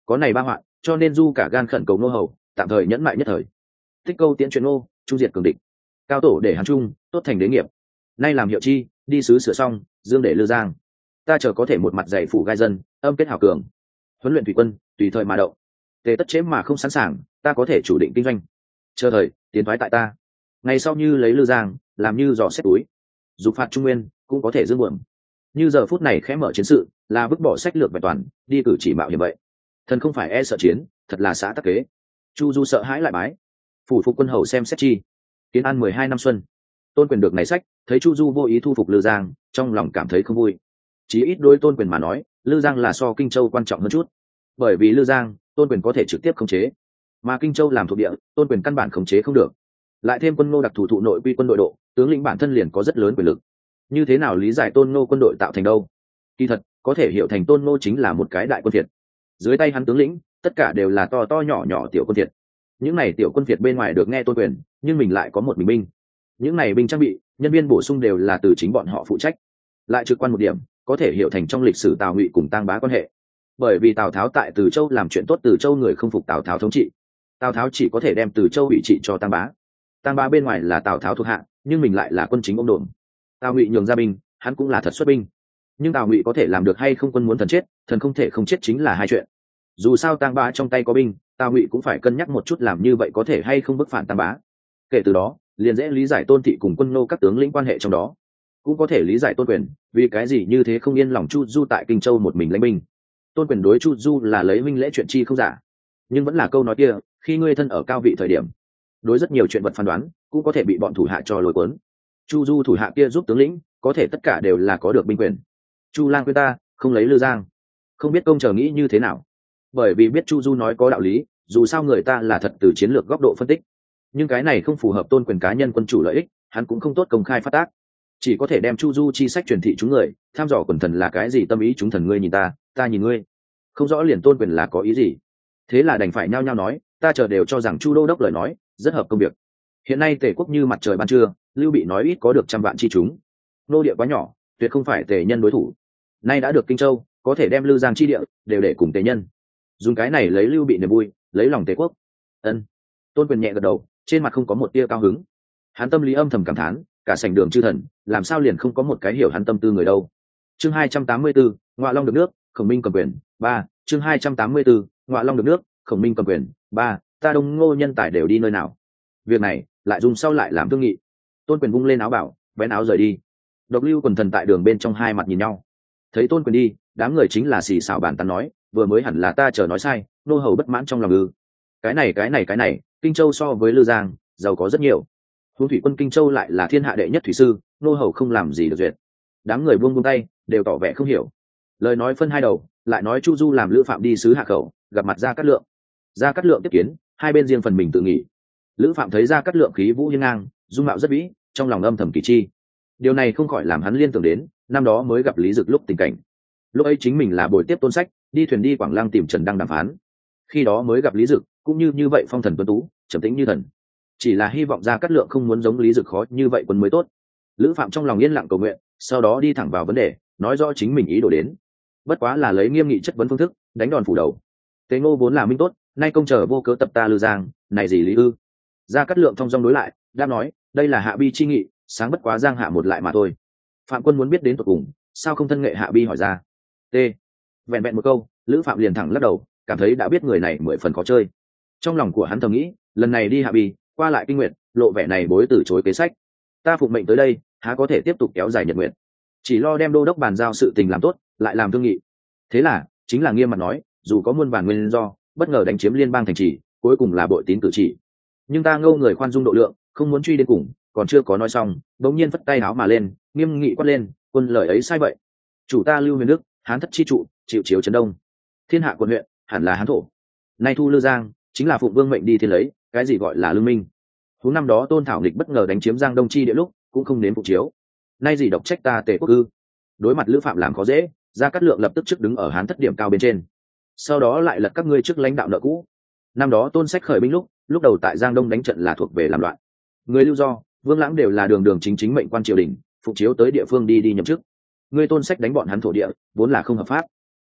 có này ba hoạn, cho nên du cả gan khẩn cầu Ngô hầu tạm thời nhẫn mại nhất thời. Tích câu tiễn chuyện Ngô, trung diệt cường địch. Cao tổ để Hán Trung, tốt thành đế nghiệp. Nay làm hiệu chi, đi sứ sửa xong, dương để Lư Giang. Ta chờ có thể một mặt dạy phủ gai dân, âm kết hào cường. Huấn luyện thủy quân, tùy thời mà động. Tề tất chế mà không sẵn sàng, ta có thể chủ định kinh doanh. Chờ thời, tiến thoái tại ta. Ngày sau như lấy Lư Giang, làm như dò xét túi. Dục phạt Trung Nguyên, cũng có thể dương buồm. Như giờ phút này khẽ mở chiến sự, là vứt bỏ sách lược vẹn toàn, đi cử chỉ mạo hiểm vậy. Thần không phải e sợ chiến, thật là xã tắc kế. Chu Du sợ hãi lại bái. Phủ phục quân hầu xem xét chi. Kiến an 12 năm xuân. Tôn Quyền được này sách, thấy Chu Du vô ý thu phục Lư Giang, trong lòng cảm thấy không vui. Chí ít đối Tôn Quyền mà nói, Lư Giang là so Kinh Châu quan trọng hơn chút. Bởi vì Lư Giang, Tôn Quyền có thể trực tiếp khống chế, mà Kinh Châu làm thuộc địa, Tôn Quyền căn bản khống chế không được. Lại thêm quân Ngô đặc thủ thụ nội quy quân đội độ, tướng lĩnh bản thân liền có rất lớn quyền lực. Như thế nào lý giải Tôn Ngô quân đội tạo thành đâu? Kỳ thật, có thể hiểu thành Tôn Ngô chính là một cái đại quân Việt. Dưới tay hắn tướng lĩnh, tất cả đều là to to nhỏ nhỏ tiểu quân Việt. Những này tiểu quân Việt bên ngoài được nghe Tôn Quyền, nhưng mình lại có một mình binh. Những này binh trang bị, nhân viên bổ sung đều là từ chính bọn họ phụ trách. Lại trực quan một điểm, có thể hiểu thành trong lịch sử Tào Ngụy cùng Tang Bá quan hệ. Bởi vì Tào Tháo tại Từ Châu làm chuyện tốt, Từ Châu người không phục Tào Tháo thống trị, Tào Tháo chỉ có thể đem Từ Châu ủy trị cho Tang Bá. Tang Bá bên ngoài là Tào Tháo thuộc hạ, nhưng mình lại là quân chính ông đồn. Tào Ngụy nhường ra binh, hắn cũng là thật xuất binh. Nhưng Tào Ngụy có thể làm được hay không, quân muốn thần chết, thần không thể không chết chính là hai chuyện. Dù sao Tang Bá trong tay có binh, Tào Ngụy cũng phải cân nhắc một chút làm như vậy có thể hay không bức phản Tang Bá. Kể từ đó, liền dễ lý giải Tôn Thị cùng quân Ngô các tướng lĩnh quan hệ trong đó. Cũng có thể lý giải Tôn Quyền vì cái gì như thế không yên lòng Chu Du tại Kinh Châu một mình lãnh binh. Tôn Quyền đối Chu Du là lấy minh lễ chuyện chi không giả, nhưng vẫn là câu nói kia, khi ngươi thân ở cao vị thời điểm, đối rất nhiều chuyện vật phán đoán cũng có thể bị bọn thủ hạ cho lôi cuốn. Chu Du thủ hạ kia giúp tướng lĩnh, có thể tất cả đều là có được binh quyền. Chu Lang khuyên ta không lấy Lư Giang, không biết công chờ nghĩ như thế nào. Bởi vì biết Chu Du nói có đạo lý, dù sao người ta là thật từ chiến lược góc độ phân tích, nhưng cái này không phù hợp Tôn Quyền cá nhân quân chủ lợi ích, hắn cũng không tốt công khai phát tác, chỉ có thể đem Chu Du chi sách truyền thị chúng người, tham dò quần thần là cái gì tâm ý chúng thần, ngươi nhìn ta, ta nhìn ngươi, không rõ liền Tôn Quyền là có ý gì. Thế là đành phải nhao nhao nói, ta chờ đều cho rằng Chu đô đốc lời nói rất hợp công việc. Hiện nay Tề quốc như mặt trời ban trưa, Lưu Bị nói ít có được 100 vạn chi chúng, nô địa quá nhỏ, tuyệt không phải Tề nhân đối thủ. Nay đã được Kinh Châu, có thể đem Lư Giang chi địa đều để cùng Tề nhân, dùng cái này lấy Lưu Bị niềm vui, lấy lòng Tề quốc. Ân. Tôn Quyền nhẹ gật đầu, trên mặt không có một tia cao hứng. Hắn tâm lý âm thầm cảm thán, cả sảnh đường chư thần, làm sao liền không có một cái hiểu hắn tâm tư người đâu. Chương 284, Ngọa Long được nước, Khổng Minh cầm quyền. 3. Chương 284, Ngọa Long được nước, Khổng Minh cầm quyền. 3. Ta Đông Ngô nhân tài đều đi nơi nào? Việc này lại dùng sau lại làm thương nghị. Tôn Quyền vung lên áo bảo, vén áo rời đi. Độc Lưu quần thần tại đường bên trong hai mặt nhìn nhau. Thấy Tôn Quyền đi, đám người chính là xì xào bàn tán nói, vừa mới hẳn là ta chờ nói sai, nô hầu bất mãn trong lòng ư? Cái này, Kinh Châu so với Lư Giang giàu có rất nhiều. Huống thủy quân Kinh Châu lại là thiên hạ đệ nhất thủy sư, nô hầu không làm gì được duyệt. Đám người buông tay, đều tỏ vẻ không hiểu. Lời nói phân hai đầu, lại nói Chu Du làm Lữ Phạm đi sứ Hạ Khẩu, gặp mặt Gia Cát Lượng. Gia Cát Lượng tiếp kiến, hai bên riêng phần mình tự nghỉ. Lữ Phạm thấy Gia Cát Lượng khí vũ hiên ngang, dung mạo rất vĩ, trong lòng âm thầm kỳ chi. Điều này không khỏi làm hắn liên tưởng đến năm đó mới gặp Lý Dực lúc tình cảnh. Lúc ấy chính mình là bồi tiếp Tôn Sách, đi thuyền đi Quảng Lăng tìm Trần Đăng đàm phán. Khi đó mới gặp Lý Dực, cũng như vậy phong thần tuấn tú, trầm tĩnh như thần. Chỉ là hy vọng Gia Cát Lượng không muốn giống Lý Dực khó như vậy quân mới tốt. Lữ Phạm trong lòng yên lặng cầu nguyện, sau đó đi thẳng vào vấn đề, nói rõ chính mình ý đồ đến. Bất quá là lấy nghiêm nghị chất vấn phương thức, đánh đòn phủ đầu. Tế Ngô vốn là minh tốt, nay công chờ vô cớ tập ta Lư Giang, này gì lý ư? Gia Cát Lượng thông dong đối lại, đáp nói, đây là hạ bi chi nghị, sáng bất quá Giang hạ một lại mà thôi. Phạm quân muốn biết đến tột cùng, sao không thân nghệ hạ bi hỏi ra? T. Vẹn vẹn một câu, Lữ Phạm liền thẳng lắc đầu, cảm thấy đã biết người này 10 phần khó chơi. Trong lòng của hắn thầm nghĩ, lần này đi hạ bi, qua lại kinh nguyện, lộ vẻ này bối từ chối kế sách. Ta phụng mệnh tới đây, há có thể tiếp tục kéo dài nhật nguyện? Chỉ lo đem đô đốc bàn giao sự tình làm tốt, lại làm thương nghị. Thế là, chính là nghiêm mặt nói, dù có muôn vàn nguyên do, bất ngờ đánh chiếm liên bang thành trì, cuối cùng là bội tín cử chỉ. Nhưng ta Ngô người khoan dung độ lượng, không muốn truy đến cùng, còn chưa có nói xong, bỗng nhiên phất tay áo mà lên, nghiêm nghị quát lên, quân lời ấy sai vậy. Chủ ta Lưu Huyền Đức, Hán thất chi trụ, chịu chiếu trấn Đông, thiên hạ quận huyện, hẳn là Hán thổ. Nay thu Lư Giang, chính là phụng vương mệnh đi thiên lấy, cái gì gọi là lương minh? Huống năm đó Tôn Thảo Nghịch bất ngờ đánh chiếm Giang Đông chi địa lúc, cũng không đến phục chiếu. Nay gì độc trách ta Tề quốc ư? Đối mặt Lữ Phạm làm khó dễ, Gia Cát Lượng lập tức trước đứng ở Hán thất điểm cao bên trên. Sau đó lại lật các ngươi trước lãnh đạo nợ cũ. Năm đó Tôn Sách khởi binh lúc đầu tại Giang Đông đánh trận là thuộc về làm loạn. Người Lưu Do, Vương Lãng đều là đường chính mệnh quan triều đình, phục chiếu tới địa phương đi nhậm chức. Ngươi Tôn Sách đánh bọn hắn thổ địa, vốn là không hợp pháp.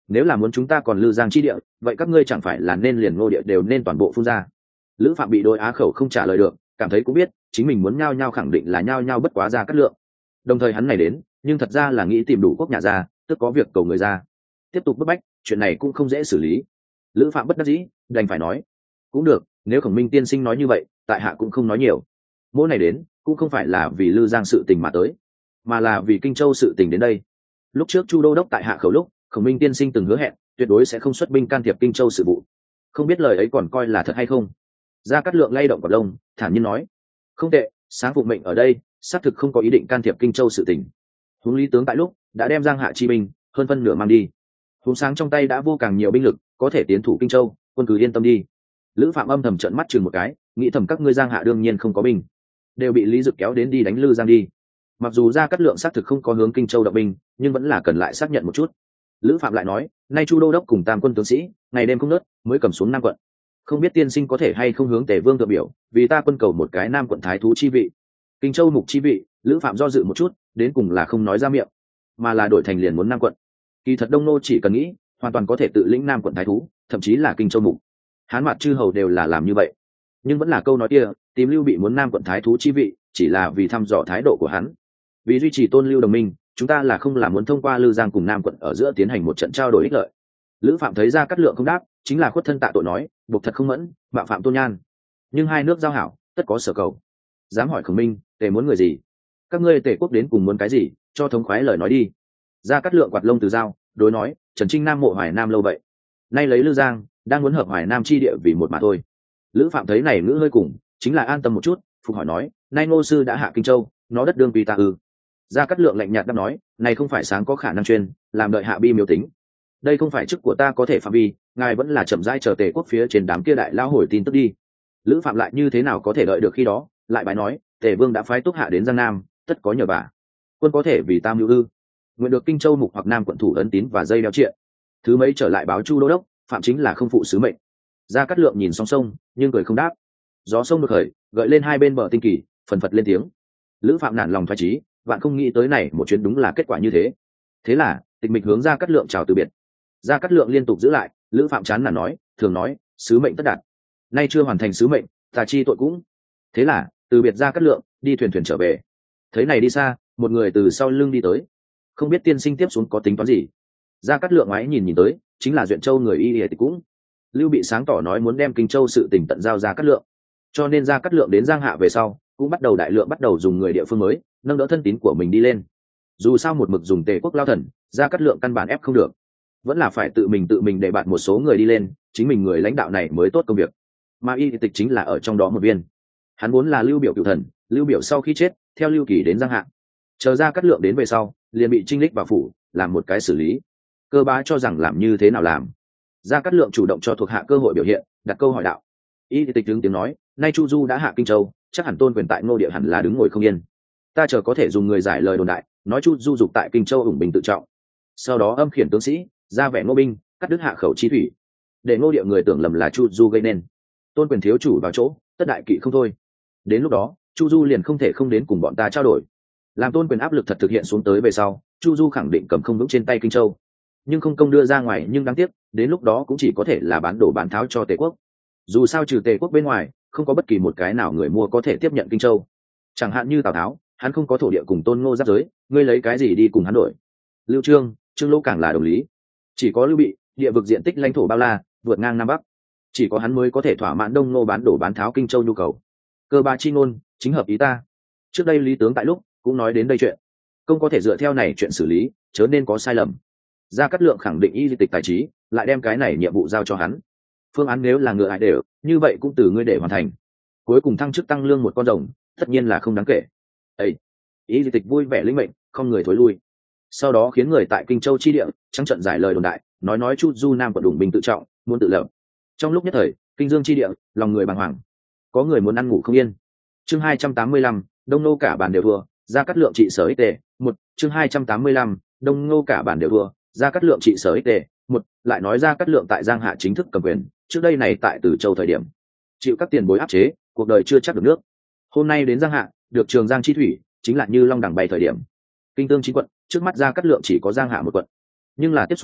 nếu là muốn chúng ta còn lư giang chi địa, vậy các ngươi chẳng phải là nên liền ngô địa đều nên toàn bộ phun ra. Lữ Phạm bị Đôi Á Khẩu không trả lời được, cảm thấy cũng biết chính mình muốn nhao nhao khẳng định là nhao nhao bất quá Gia Cát Lượng. Đồng thời hắn này đến nhưng thật ra là nghĩ tìm đủ quốc nhà ra, tức có việc cầu người ra tiếp tục bức bách, chuyện này cũng không dễ xử lý. Lữ Phạm bất đắc dĩ đành phải nói cũng được, nếu Khổng Minh tiên sinh nói như vậy, tại hạ cũng không nói nhiều. Mỗi này đến cũng không phải là vì lư giang sự tình mà tới, mà là vì Kinh Châu sự tình đến đây. Lúc trước Chu đô đốc tại hạ khẩu lúc, Khổng Minh tiên sinh từng hứa hẹn tuyệt đối sẽ không xuất binh can thiệp Kinh Châu sự vụ, không biết lời ấy còn coi là thật hay không. Gia Cát Lượng lay động cặp lông thản nhiên nói không tệ, sáng phụ mệnh ở đây xác thực không có ý định can thiệp Kinh Châu sự tình. Huống lý tướng tại lúc đã đem Giang Hạ chi binh hơn phân nửa mang đi, huống sáng trong tay đã vô càng nhiều binh lực có thể tiến thủ Kinh Châu, quân cứ yên tâm đi. Lữ Phạm âm thầm trợn mắt chừng một cái, nghĩ thầm các ngươi Giang Hạ đương nhiên không có binh, đều bị Lý Dực kéo đến đi đánh Lư Giang đi. Mặc dù Gia Cát Lượng xác thực không có hướng Kinh Châu động binh, nhưng vẫn là cần lại xác nhận một chút. Lữ Phạm lại nói nay Chu đô đốc cùng tam quân tướng sĩ ngày đêm không nớt mới cầm xuống Nam quận, không biết tiên sinh có thể hay không hướng Tề Vương thượng biểu, vì ta quân cầu một cái Nam quận thái thú chi vị. Kinh Châu mục chi vị, Lữ Phạm do dự một chút, đến cùng là không nói ra miệng, mà là đổi thành liền muốn Nam quận. Kỳ thật Đông Nô chỉ cần nghĩ, hoàn toàn có thể tự lĩnh Nam quận thái thú, thậm chí là Kinh Châu mục. Hán Mạt chư hầu đều là làm như vậy, nhưng vẫn là câu nói kia, tìm Lưu Bị muốn Nam quận thái thú chi vị, chỉ là vì thăm dò thái độ của hắn. Vì duy trì Tôn Lưu đồng minh, chúng ta là không làm muốn thông qua Lư Giang cùng Nam quận ở giữa tiến hành một trận trao đổi ích lợi. Lữ Phạm thấy Gia Cát Lượng không đáp, chính là khuất thân tạ tội nói, buộc thật không mẫn, mạo phạm tôn nhan. Nhưng hai nước giao hảo, tất có sở cầu. Dám hỏi Khổng Minh, Tề muốn người gì? Các ngươi Tề quốc đến cùng muốn cái gì? Cho thống khoái lời nói đi. Gia Cát Lượng quạt lông từ dao, đối nói, Trần Trinh Nam mộ Hoài Nam lâu vậy, nay lấy Lư Giang, đang muốn hợp Hoài Nam chi địa vì một mà thôi. Lữ Phạm thấy này ngữ hơi cùng, chính là an tâm một chút, phục hỏi nói, nay Ngô sư đã hạ Kinh Châu, nó đất đương vì ta ư? Gia Cát Lượng lạnh nhạt đáp nói, này không phải sáng có khả năng chuyên làm đợi hạ bi miếu tính, đây không phải chức của ta có thể phạm vi, ngài vẫn là chậm rãi chờ Tề quốc phía trên đám kia đại lao hồi tin tức đi. Lữ Phạm lại như thế nào có thể đợi được khi đó, lại bài nói, Tề Vương đã phái Túc Hạ đến Giang Nam, tất có nhờ bà, quân có thể vì tam hữu ư? Nguyện được Kinh Châu mục hoặc Nam quận thủ ấn tín và dây đeo triện, thứ mấy trở lại báo Chu đô đốc, phạm chính là không phụ sứ mệnh. Gia Cát Lượng nhìn song sông nhưng cười không đáp. Gió sông được khởi, gợi lên hai bên bờ tinh kỳ, phần phật lên tiếng. Lữ Phạm nản lòng thoái chí, vạn không nghĩ tới này một chuyến đúng là kết quả như thế. Thế là tịch mịch hướng Gia Cát Lượng chào từ biệt. Gia Cát Lượng liên tục giữ lại, Lữ Phạm chán nản nói, thường nói sứ mệnh tất đạt, nay chưa hoàn thành sứ mệnh, ta chi tội cũng. Thế là từ biệt Gia Cát Lượng, đi thuyền trở về. Thấy này đi xa, một người từ sau lưng đi tới, không biết tiên sinh tiếp xuống có tính toán gì. Gia Cát Lượng ngoái nhìn tới, chính là Duyện Châu người y tịch cũng. Lưu Bị sáng tỏ nói muốn đem Kinh Châu sự tình tận giao Gia Cát Lượng, cho nên Gia Cát Lượng đến Giang Hạ về sau, cũng bắt đầu đại lượng bắt đầu dùng người địa phương mới nâng đỡ thân tín của mình đi lên. Dù sao một mực dùng Tề quốc lao thần, Gia Cát Lượng căn bản ép không được, vẫn là phải tự mình để bạn một số người đi lên, chính mình người lãnh đạo này mới tốt công việc. Mà y tịch chính là ở trong đó một viên. Hắn vốn là Lưu Biểu cựu thần, Lưu Biểu sau khi chết, theo Lưu Kỳ đến Giang Hạ, chờ Gia Cát Lượng đến về sau, liền bị Trinh Lích vào phủ làm một cái xử lý. Cơ bá cho rằng làm như thế nào làm, Gia Cát Lượng chủ động cho thuộc hạ cơ hội biểu hiện, đặt câu hỏi đạo. Y tịch đứng tiếng nói, nay Chu Du đã hạ Kinh Châu, chắc hẳn Tôn Quyền tại Ngô địa hẳn là đứng ngồi không yên. Ta chờ có thể dùng người giải lời đồn đại, nói Chu Du dục tại Kinh Châu ủng bình tự trọng, sau đó âm khiển tướng sĩ ra vẻ Ngô binh, cắt đứt hạ khẩu chi thủy, để Ngô địa người tưởng lầm là Chu Du gây nên. Tôn Quyền thiếu chủ vào chỗ, tất đại kỵ không thôi. Đến lúc đó Chu Du liền không thể không đến cùng bọn ta trao đổi. Làm Tôn Quyền áp lực thật thực hiện xuống tới về sau, Chu Du khẳng định cầm không vững trên tay Kinh Châu, nhưng không công đưa ra ngoài. Nhưng đáng tiếc, đến lúc đó cũng chỉ có thể là bán đổ bán tháo cho Tề quốc. Dù sao trừ Tề quốc bên ngoài, không có bất kỳ một cái nào người mua có thể tiếp nhận Kinh Châu. Chẳng hạn như Tào Tháo, hắn không có thổ địa cùng Tôn Ngô giáp giới, ngươi lấy cái gì đi cùng hắn đổi? Lưu Trương, Trương Lỗ càng là đồng lý. Chỉ có Lưu Bị, địa vực diện tích lãnh thổ bao la, vượt ngang Nam Bắc, chỉ có hắn mới có thể thỏa mãn Đông Ngô bán đổ bán tháo Kinh Châu nhu cầu. Cơ ba chi ngôn, chính hợp ý ta. Trước đây Lý tướng tại lúc cũng nói đến đây chuyện, không có thể dựa theo này chuyện xử lý, chớ nên có sai lầm. Gia Cát Lượng khẳng định y di tịch tài trí, lại đem cái này nhiệm vụ giao cho hắn. Phương án nếu là ngựa ai đều, như vậy cũng từ ngươi để hoàn thành. Cuối cùng thăng chức tăng lương một con rồng, tất nhiên là không đáng kể. Ê, y di tịch vui vẻ linh mệnh, không người thối lui. Sau đó khiến người tại Kinh Châu chi địa trắng trận giải lời đồn đại, nói Chu Du Nam quận đủng bình tự trọng, muốn tự lập. Trong lúc nhất thời, Kinh Dương chi địa, lòng người bàng hoàng, có người muốn ăn ngủ không yên. Chương 285, Đông Nô cả bàn đều thua, Gia Cát Lượng trị sở ích tề. Chương 285, Đông Nô cả bàn đều thua, Gia Cát Lượng trị sở ích tề. Lại nói Gia Cát Lượng tại Giang Hạ chính thức cầm quyền, trước đây này tại Từ Châu thời điểm, chịu các tiền bối áp chế, cuộc đời chưa chắc được nước. Hôm nay đến Giang Hạ, được Trường Giang chi thủy, chính là như long đẳng bay thời điểm. Kinh Tương chín quận, trước mắt Gia Cát Lượng chỉ có Giang Hạ một quận, nhưng là tiếp xuống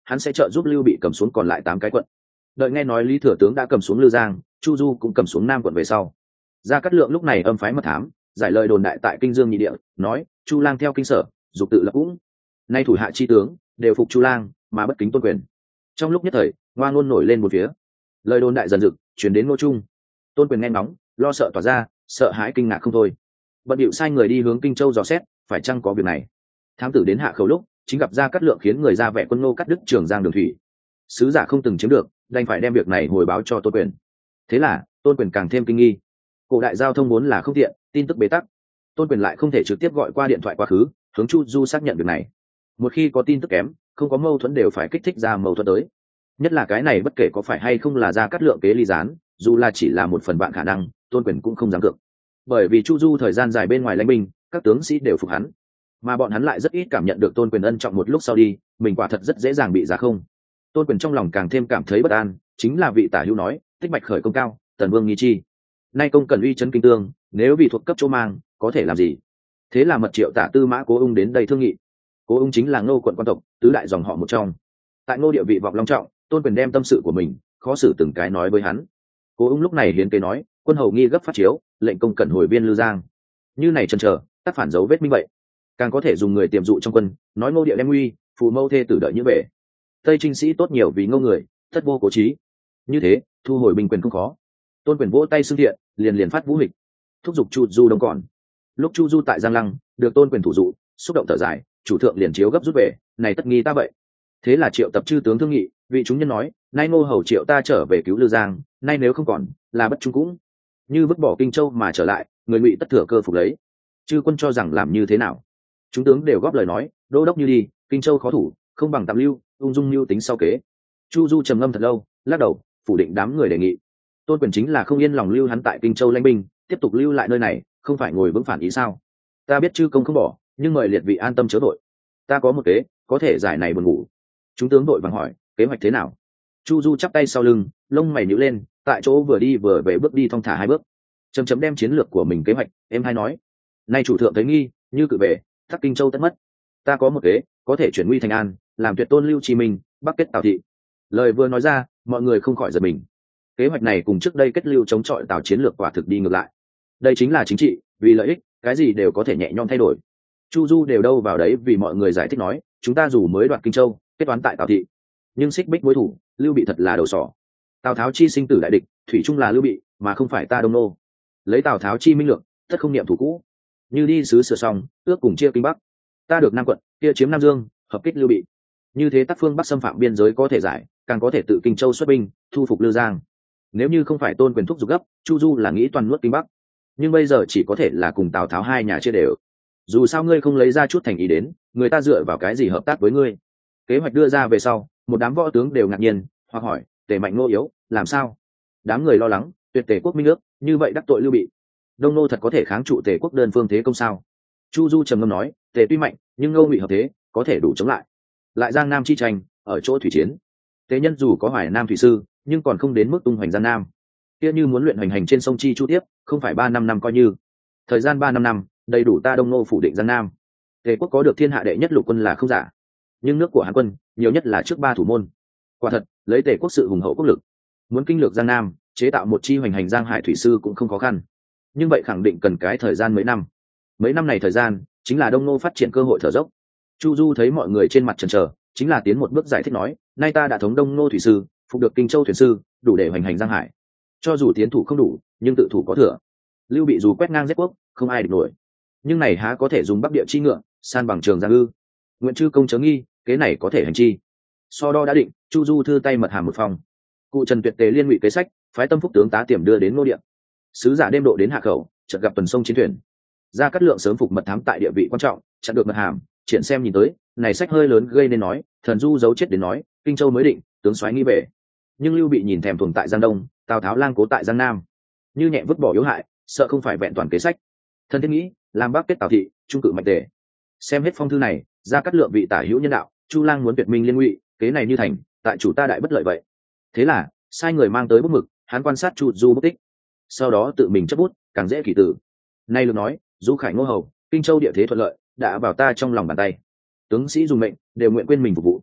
hắn sẽ trợ giúp lưu bị cầm xuống còn lại 8 cái quận. Đợi nghe nói Lý Thừa tướng đã cầm xuống Lư Giang, Chu Du cũng cầm xuống Nam quận về sau, Gia Cát Lượng lúc này âm phái mật thám, giải lời đồn đại tại Kinh Dương nhị địa, nói Chu Lang theo kinh sở, dục tự lập cũng. Nay thủ hạ chi tướng đều phục Chu Lang, mà bất kính Tôn quyền. Trong lúc nhất thời, ngoa ngôn nổi lên một phía. Lời đồn đại dần dực truyền đến Ngô Trung. Tôn quyền nghe ngóng, lo sợ tỏa ra, sợ hãi kinh ngạc không thôi. Bận điệu sai người đi hướng Kinh Châu dò xét, phải chăng có việc này. Thám tử đến Hạ Khẩu lúc, chính gặp Gia Cát Lượng khiến người ra vẻ quân Ngô cắt đứt Trường Giang đường thủy. Sứ giả không từng chiếm được, đành phải đem việc này hồi báo cho Tôn quyền. Thế là Tôn quyền càng thêm kinh nghi. Cổ đại giao thông vốn là không tiện, tin tức bế tắc. Tôn quyền lại không thể trực tiếp gọi qua điện thoại quá khứ, hướng Chu Du xác nhận việc này. Một khi có tin tức kém, không có mâu thuẫn đều phải kích thích ra mâu thuẫn tới. Nhất là cái này bất kể có phải hay không là Gia Cát Lượng kế ly gián, dù là chỉ là một phần vạn khả năng, Tôn quyền cũng không dám cược. Bởi vì Chu Du thời gian dài bên ngoài lãnh binh, các tướng sĩ đều phục hắn, mà bọn hắn lại rất ít cảm nhận được Tôn quyền ân trọng, một lúc sau đi, mình quả thật rất dễ dàng bị giá không. Tôn quyền trong lòng càng thêm cảm thấy bất an, chính là vị tả hữu nói, tích bạch khởi công cao, tần vương nghi chi. Nay công cần uy chấn kinh tương, nếu vì thuộc cấp chỗ mang, có thể làm gì? Thế là mật triệu tả tư mã Cố Ung đến đây thương nghị. Cố Ung chính là Ngô quận quan tộc, tứ đại dòng họ một trong. Tại Ngô địa vị vọng long trọng, Tôn quyền đem tâm sự của mình khó xử từng cái nói với hắn. Cố Ung lúc này hiến kế nói, quân hầu nghi gấp phát chiếu, lệnh công cẩn hồi biên Lư Giang. Như này chần chờ, tác phản dấu vết minh vậy, càng có thể dùng người tiềm dụ trong quân, nói Ngô địa đem uy, phù mâu thê tử đợi như về. Tây trinh sĩ tốt nhiều vì Ngô người, thất vô cố chí. Như thế, thu hồi binh quyền không khó. Tôn quyền vỗ tay xưng thiện, liền phát vũ hịch, thúc giục Chu Du đông còn. Lúc Chu Du tại Giang Lăng, được Tôn quyền thủ dụ, xúc động thở dài, chủ thượng liền chiếu gấp rút về, này tất nghi ta vậy. Thế là triệu tập chư tướng thương nghị, vị chúng nhân nói, nay Ngô hầu triệu ta trở về cứu Lư Giang, nay nếu không còn, là bất trung cũng. Như vứt bỏ Kinh Châu mà trở lại, người ngụy tất thừa cơ phục lấy. Chư quân cho rằng làm như thế nào? Chúng tướng đều góp lời nói, đô đốc như đi, Kinh Châu khó thủ, không bằng tạm lưu, ung dung lưu tính sau kế. Chu Du trầm ngâm thật lâu, lắc đầu, phủ định đám người đề nghị. Tôn quyền chính là không yên lòng lưu hắn tại Kinh Châu lãnh binh, tiếp tục lưu lại nơi này, không phải ngồi vững phản ý sao? Ta biết chư công không bỏ, nhưng mời liệt vị an tâm chớ vội. Ta có một kế, có thể giải này buồn ngủ. Chúng tướng đội vàng hỏi, kế hoạch thế nào? Chu Du chắp tay sau lưng, lông mày nhíu lên, tại chỗ vừa đi vừa về bước đi thong thả 2 bước, chấm đem chiến lược của mình kế hoạch em hay nói. Nay chủ thượng thấy nghi, như cự về, thắc Kinh Châu tất mất. Ta có một kế, có thể chuyển nguy thành an, làm tuyệt tôn Lưu Chí Minh, bắc kết Tào thị. Lời vừa nói ra, mọi người không khỏi giật mình. Kế hoạch này cùng trước đây kết lưu chống chọi Tào chiến lược quả thực đi ngược lại. Đây chính là chính trị, vì lợi ích, cái gì đều có thể nhẹ nhõm thay đổi. Chu Du đều đâu vào đấy, vì mọi người giải thích nói, chúng ta dù mới đoạt Kinh Châu, kết toán tại Tào thị, nhưng xích bích mối thủ, Lưu Bị thật là đầu sỏ. Tào Tháo chi sinh tử đại địch, thủy chung là Lưu Bị, mà không phải ta Đông Nô. Lấy Tào Tháo chi minh lượng, tất không niệm thủ cũ. Như đi sứ sửa xong, ước cùng chia Kinh Bắc. Ta được Nam quận, kia chiếm Nam Dương, hợp kích Lưu Bị. Như thế tác phương Bắc xâm phạm biên giới có thể giải, càng có thể tự Kinh Châu xuất binh, thu phục Lư Giang. Nếu như không phải Tôn quyền thúc giục gấp, Chu Du là nghĩ toàn nuốt Kinh Bắc. Nhưng bây giờ chỉ có thể là cùng Tào Tháo hai nhà chia đều. Dù sao ngươi không lấy ra chút thành ý đến, người ta dựa vào cái gì hợp tác với ngươi? Kế hoạch đưa ra về sau, một đám võ tướng đều ngạc nhiên, hoặc hỏi, Tề mạnh Ngô yếu, làm sao? Đám người lo lắng, tuyệt Tề quốc minh ước, như vậy đắc tội Lưu Bị. Đông Nô thật có thể kháng trụ Tề quốc đơn phương thế công sao? Chu Du trầm ngâm nói, Tề tuy mạnh, nhưng Ngô Ngụy hợp thế, có thể đủ chống lại. Lại Giang Nam chi tranh, ở chỗ thủy chiến. Tề nhân dù có Hoài Nam thủy sư, nhưng còn không đến mức tung hoành Giang Nam. Kia như muốn luyện hoành hành trên sông Chi Chu tiếp, không phải 3-5 năm coi như. Thời gian 3-5 năm, đầy đủ ta Đông Nô phủ định Giang Nam. Tề quốc có được thiên hạ đệ nhất lục quân là không giả, nhưng nước của Hán quân nhiều nhất là trước 3 thủ môn. Quả thật, lấy Tề quốc sự hùng hậu quốc lực, muốn kinh lược Giang Nam, chế tạo một chi hoành hành Giang Hải thủy sư cũng không khó khăn. Nhưng vậy khẳng định cần cái thời gian mấy năm. Mấy năm này thời gian, chính là Đông Nô phát triển cơ hội thở dốc. Chu Du thấy mọi người trên mặt chần chờ, chính là tiến một bước giải thích nói, nay ta đã thống Đông Nô thủy sư, phục được Kinh Châu thuyền sư, đủ để hoành hành Giang Hải. Cho dù tiến thủ không đủ, nhưng tự thủ có thừa. Lưu Bị dù quét ngang giết quốc, không ai địch nổi. Nhưng này há có thể dùng Bắc địa chi ngựa, san bằng Trường Giang ư? Nguyện chư công chớ nghi, kế này có thể hành chi. So đo đã định, Chu Du thư tay mật hàm một phòng. Cụ Trần tuyệt tế liên ngụy kế sách, phái Tâm Phúc tướng tá tiềm đưa đến Ngô Điện. Sứ giả đêm độ đến Hạ Khẩu, chợt gặp tuần sông chiến thuyền. Gia Cát Lượng sớm phục mật thám tại địa vị quan trọng, chặn được mật hàm, triển xem nhìn tới, này sách hơi lớn gây nên nói, thần du giấu chết đến nói, Kinh Châu mới định, tướng soái nghi về. Nhưng Lưu Bị nhìn thèm thuồng tại Giang Đông, Tào Tháo lang cố tại Giang Nam, như nhẹ vứt bỏ yếu hại, sợ không phải vẹn toàn kế sách. Thân thiết nghĩ, làm Bắc kết Tào thị, trung cử mạnh Tề. Xem hết phong thư này, Gia Cát Lượng vị tả hữu nhân đạo, Chu Lang muốn tuyệt minh liên ngụy, kế này như thành, tại chủ ta đại bất lợi vậy. Thế là sai người mang tới bút mực, hắn quan sát Chu Du bút tích, sau đó tự mình chấp bút, càng dễ kỷ tử. Nay được nói, Du Khải Ngô hầu, Kinh Châu địa thế thuận lợi, đã vào ta trong lòng bàn tay. Tướng sĩ dùng mệnh, đều nguyện quên mình phục vụ.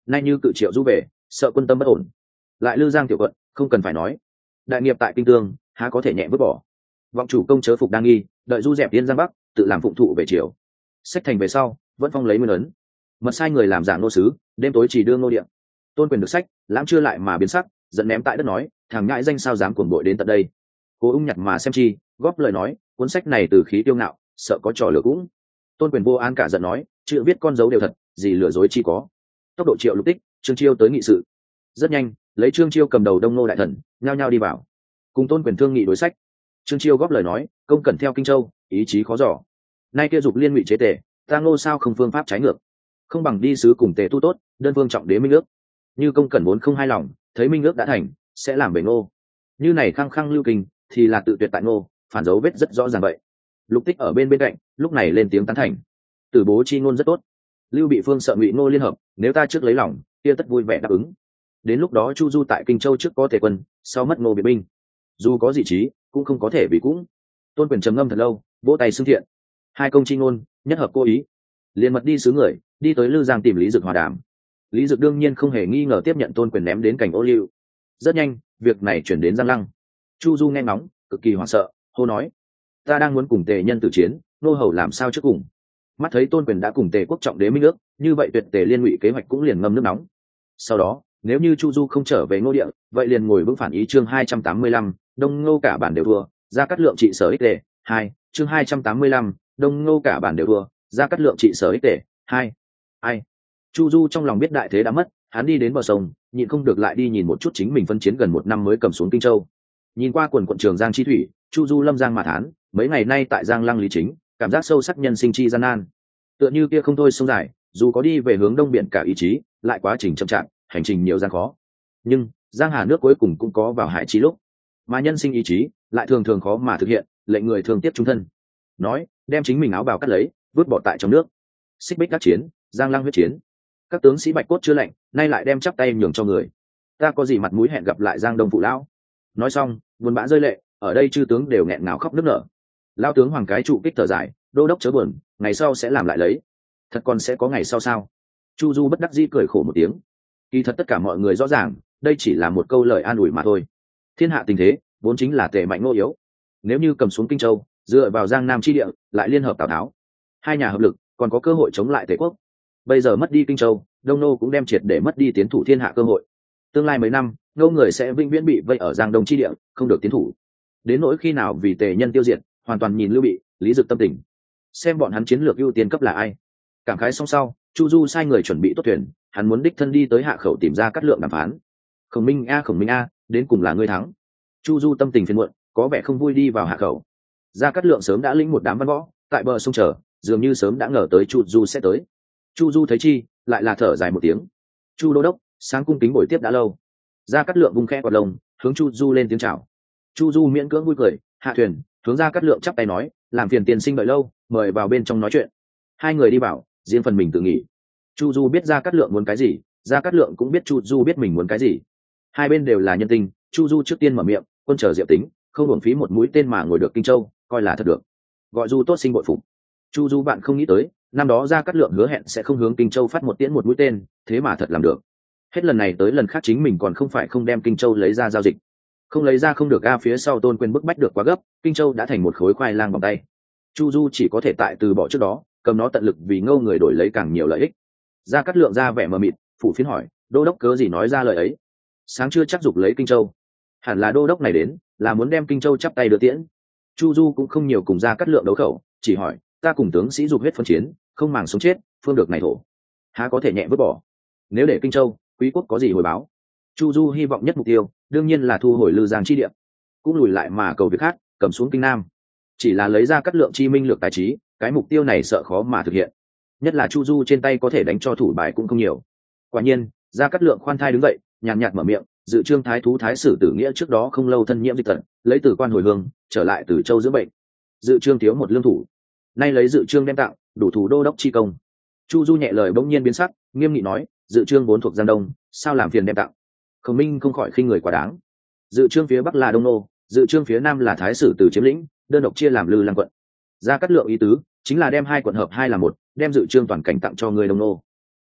nay như cự triệu du về, sợ quân tâm bất ổn. Lại lư giang tiểu quận không cần phải nói, đại nghiệp tại kinh tương há có thể nhẹ vứt bỏ. Vọng chủ công chớ phục đang nghi, đợi du dẹp yên giang bắc, tự làm phụng thụ về triều. Sách thành về sau vẫn phong lấy nguyên ấn, mật sai người làm giảng nô sứ, đêm tối chỉ đưa ngô điện. Tôn Quyền được sách lãm chưa lại mà biến sắc, giận ném tại đất nói, thằng ngại danh sao dám cuồng bội đến tận đây. Cố ung nhặt mà xem chi, góp lời nói, cuốn sách này từ khí tiêu ngạo, sợ có trò lừa cũng. Tôn Quyền vô an cả giận nói, chữ viết con dấu đều thật, gì lừa dối chi có. Tốc độ Triệu Lục Tích, Trương Chiêu tới nghị sự. Rất nhanh, lấy Trương Chiêu cầm đầu đông nô đại thần, nhao nhao đi vào, cùng Tôn Quyền thương nghị đối sách. Trương Chiêu góp lời nói, công cẩn theo Kinh Châu, ý chí khó dò. Nay kia dục liên ngụy chế tề, ta Ngô sao không phương pháp trái ngược, không bằng đi sứ cùng tề tu tốt, đơn phương trọng đế minh ước. Như công cẩn vốn không hài lòng, thấy minh ước đã thành, sẽ làm về Ngô. Như này khăng khăng lưu kinh, thì là tự tuyệt tại Ngô, phản dấu vết rất rõ ràng vậy. Lục Tích ở bên cạnh, lúc này lên tiếng tán thành. Từ bố chi ngôn rất tốt. Lưu Bị Phương sợ Ngụy Ngô liên hợp, nếu ta trước lấy lòng, kia tất vui vẻ đáp ứng. Đến lúc đó Chu Du tại Kinh Châu trước có thể quân, sau mất Ngô biệt binh, dù có dị trí, cũng không có thể vì cũng. Tôn Quyền trầm ngâm thật lâu, vỗ tay xưng thiện. Hai công chi ngôn, nhất hợp cố ý. Liền mật đi xứ người, đi tới Lư Giang tìm Lý Dực hòa đàm. Lý Dực đương nhiên không hề nghi ngờ tiếp nhận Tôn Quyền ném đến cảnh ô liu. Rất nhanh, việc này chuyển đến Giang Lăng. Chu Du nghe ngóng, cực kỳ hoảng sợ, hô nói: ta đang muốn cùng Tề nhân tử chiến, nô hầu làm sao trước cùng. Mắt thấy Tôn Quyền đã cùng Tề quốc trọng đế minh ước, như vậy tuyệt Tề liên ngụy kế hoạch cũng liền ngâm nước nóng. Sau đó, nếu như Chu Du không trở về Ngô địa, vậy liền ngồi vững phản ý. Chương 285, Đông Ngô cả bản đều thua, Gia Cát Lượng trị sở ích tề. 2, chương 285, Đông Ngô cả bản đều thua, Gia Cát Lượng trị sở ích tề. 2. Ai? Chu Du trong lòng biết đại thế đã mất, hắn đi đến bờ sông, nhịn không được lại đi nhìn một chút chính mình phân chiến gần 1 năm mới cầm xuống Kinh Châu. Nhìn qua quần quận Trường Giang chi thủy, Chu Du lâm giang mà thán, mấy ngày nay tại Giang Lăng lý chính, cảm giác sâu sắc nhân sinh chi gian nan. Tựa như kia không thôi sông dài, dù có đi về hướng đông biển cả ý chí, lại quá trình chậm chạp, hành trình nhiều gian khó. Nhưng Giang Hà nước cuối cùng cũng có vào hải chí lúc, mà nhân sinh ý chí lại thường thường khó mà thực hiện, lệnh người thường tiếp trung thân. Nói, đem chính mình áo bào cắt lấy, vứt bỏ tại trong nước. Xích bích đắc chiến, Giang Lăng huyết chiến. Các tướng sĩ bạch cốt chưa lạnh, nay lại đem chắp tay nhường cho người. Ta có gì mặt mũi hẹn gặp lại Giang Đông phụ lão. Nói xong, buồn bã rơi lệ, ở đây chư tướng đều nghẹn ngào khóc nức nở. Lao tướng Hoàng Cái trụ kích thở dài, đô đốc chớ buồn, ngày sau sẽ làm lại lấy. Thật còn sẽ có ngày sau sao? Chu Du bất đắc dĩ cười khổ một tiếng. Kỳ thật tất cả mọi người rõ ràng, đây chỉ là một câu lời an ủi mà thôi. Thiên hạ tình thế vốn chính là Tề mạnh Ngô yếu. Nếu như cầm xuống Kinh Châu, dựa vào Giang Nam chi địa, lại liên hợp Tào Tháo, hai nhà hợp lực, còn có cơ hội chống lại Tề quốc. Bây giờ mất đi Kinh Châu, Đông Nô cũng đem triệt để mất đi tiến thủ thiên hạ cơ hội. Tương lai mấy năm, Ngô người sẽ vĩnh viễn bị vây ở Giang Đông chi địa, không được tiến thủ. Đến nỗi khi nào vì Tề nhân tiêu diệt, hoàn toàn nhìn Lưu Bị, Lý Dực tâm tình. Xem bọn hắn chiến lược ưu tiên cấp là ai. Cảm khái xong sau, Chu Du sai người chuẩn bị tốt thuyền, hắn muốn đích thân đi tới Hạ Khẩu tìm ra Cát Lượng đàm phán. Khổng Minh a, đến cùng là ngươi thắng. Chu Du tâm tình phiền muộn, có vẻ không vui đi vào Hạ Khẩu. Gia Cát Lượng sớm đã lĩnh một đám văn võ, tại bờ sông chờ, dường như sớm đã ngờ tới Chu Du sẽ tới. Chu Du thấy chi, lại là thở dài một tiếng. Chu đô đốc, sáng cung kính buổi tiếp đã lâu. Gia Cát Lượng vung khẽ quạt lông, hướng Chu Du lên tiếng chào. Chu Du miễn cưỡng vui cười, hạ thuyền, hướng Gia Cát Lượng chắp tay nói, làm phiền tiên sinh đợi lâu, mời vào bên trong nói chuyện. Hai người đi vào, riêng phần mình tự nghỉ. Chu Du biết Gia Cát Lượng muốn cái gì, Gia Cát Lượng cũng biết Chu Du biết mình muốn cái gì. Hai bên đều là nhân tình, Chu Du trước tiên mở miệng, quân chờ diệu tính, không uổng phí một mũi tên mà ngồi được Kinh Châu, coi là thật được. Gọi Du tốt sinh bội phục. Chu Du bạn không nghĩ tới, năm đó Gia Cát Lượng hứa hẹn sẽ không hướng Kinh Châu phát một tiễn một mũi tên, thế mà thật làm được. Hết lần này tới lần khác chính mình còn không phải không đem Kinh Châu lấy ra giao dịch. Không lấy ra không được a, phía sau Tôn Quyền bức bách được quá gấp, Kinh Châu đã thành một khối khoai lang bằng tay. Chu Du chỉ có thể tại từ bỏ trước đó, cầm nó tận lực vì Ngô người đổi lấy càng nhiều lợi ích. Gia Cát Lượng ra vẻ mờ mịt, phủ phiến hỏi, đô đốc cớ gì nói ra lời ấy? Sáng chưa chắc giục lấy Kinh Châu, hẳn là đô đốc này đến là muốn đem Kinh Châu chắp tay đưa tiễn. Chu Du cũng không nhiều cùng Gia Cát Lượng đấu khẩu, chỉ hỏi, ta cùng tướng sĩ dục huyết phân chiến, không màng sống chết, phương được này thổ, há có thể nhẹ vứt bỏ? Nếu để Kinh Châu, quý quốc có gì hồi báo? Chu Du hy vọng nhất mục tiêu đương nhiên là thu hồi Lư Giang chi địa, cũng lùi lại mà cầu việc khác, cầm xuống Kinh Nam. Chỉ là lấy ra Cát Lượng chi minh lược tài trí, cái mục tiêu này sợ khó mà thực hiện. Nhất là Chu Du trên tay có thể đánh cho thủ bài cũng không nhiều. Quả nhiên, Gia Cát Lượng khoan thai đứng dậy, nhàn nhạt mở miệng, dự trương thái thú thái sử Tử Nghĩa trước đó không lâu thân nhiễm dịch tật, lấy từ quan hồi hương, trở lại từ châu dưỡng bệnh. Dự trương thiếu một lương thủ, nay lấy dự trương đem tặng, đủ thủ đô đốc chi công. Chu Du nhẹ lời bỗng nhiên biến sắc, nghiêm nghị nói, dự trương vốn thuộc Giang Đông, sao làm phiền đem tặng? Khổng Minh không khỏi khinh người quá đáng. Dự trương phía bắc là Đông Nô, dự trương phía nam là thái sử Từ chiếm lĩnh, đơn độc chia làm Lư Lăng quận. Gia Cát Lượng ý tứ chính là đem hai quận hợp hai là một, đem dự trương toàn cảnh tặng cho người Đông Nô.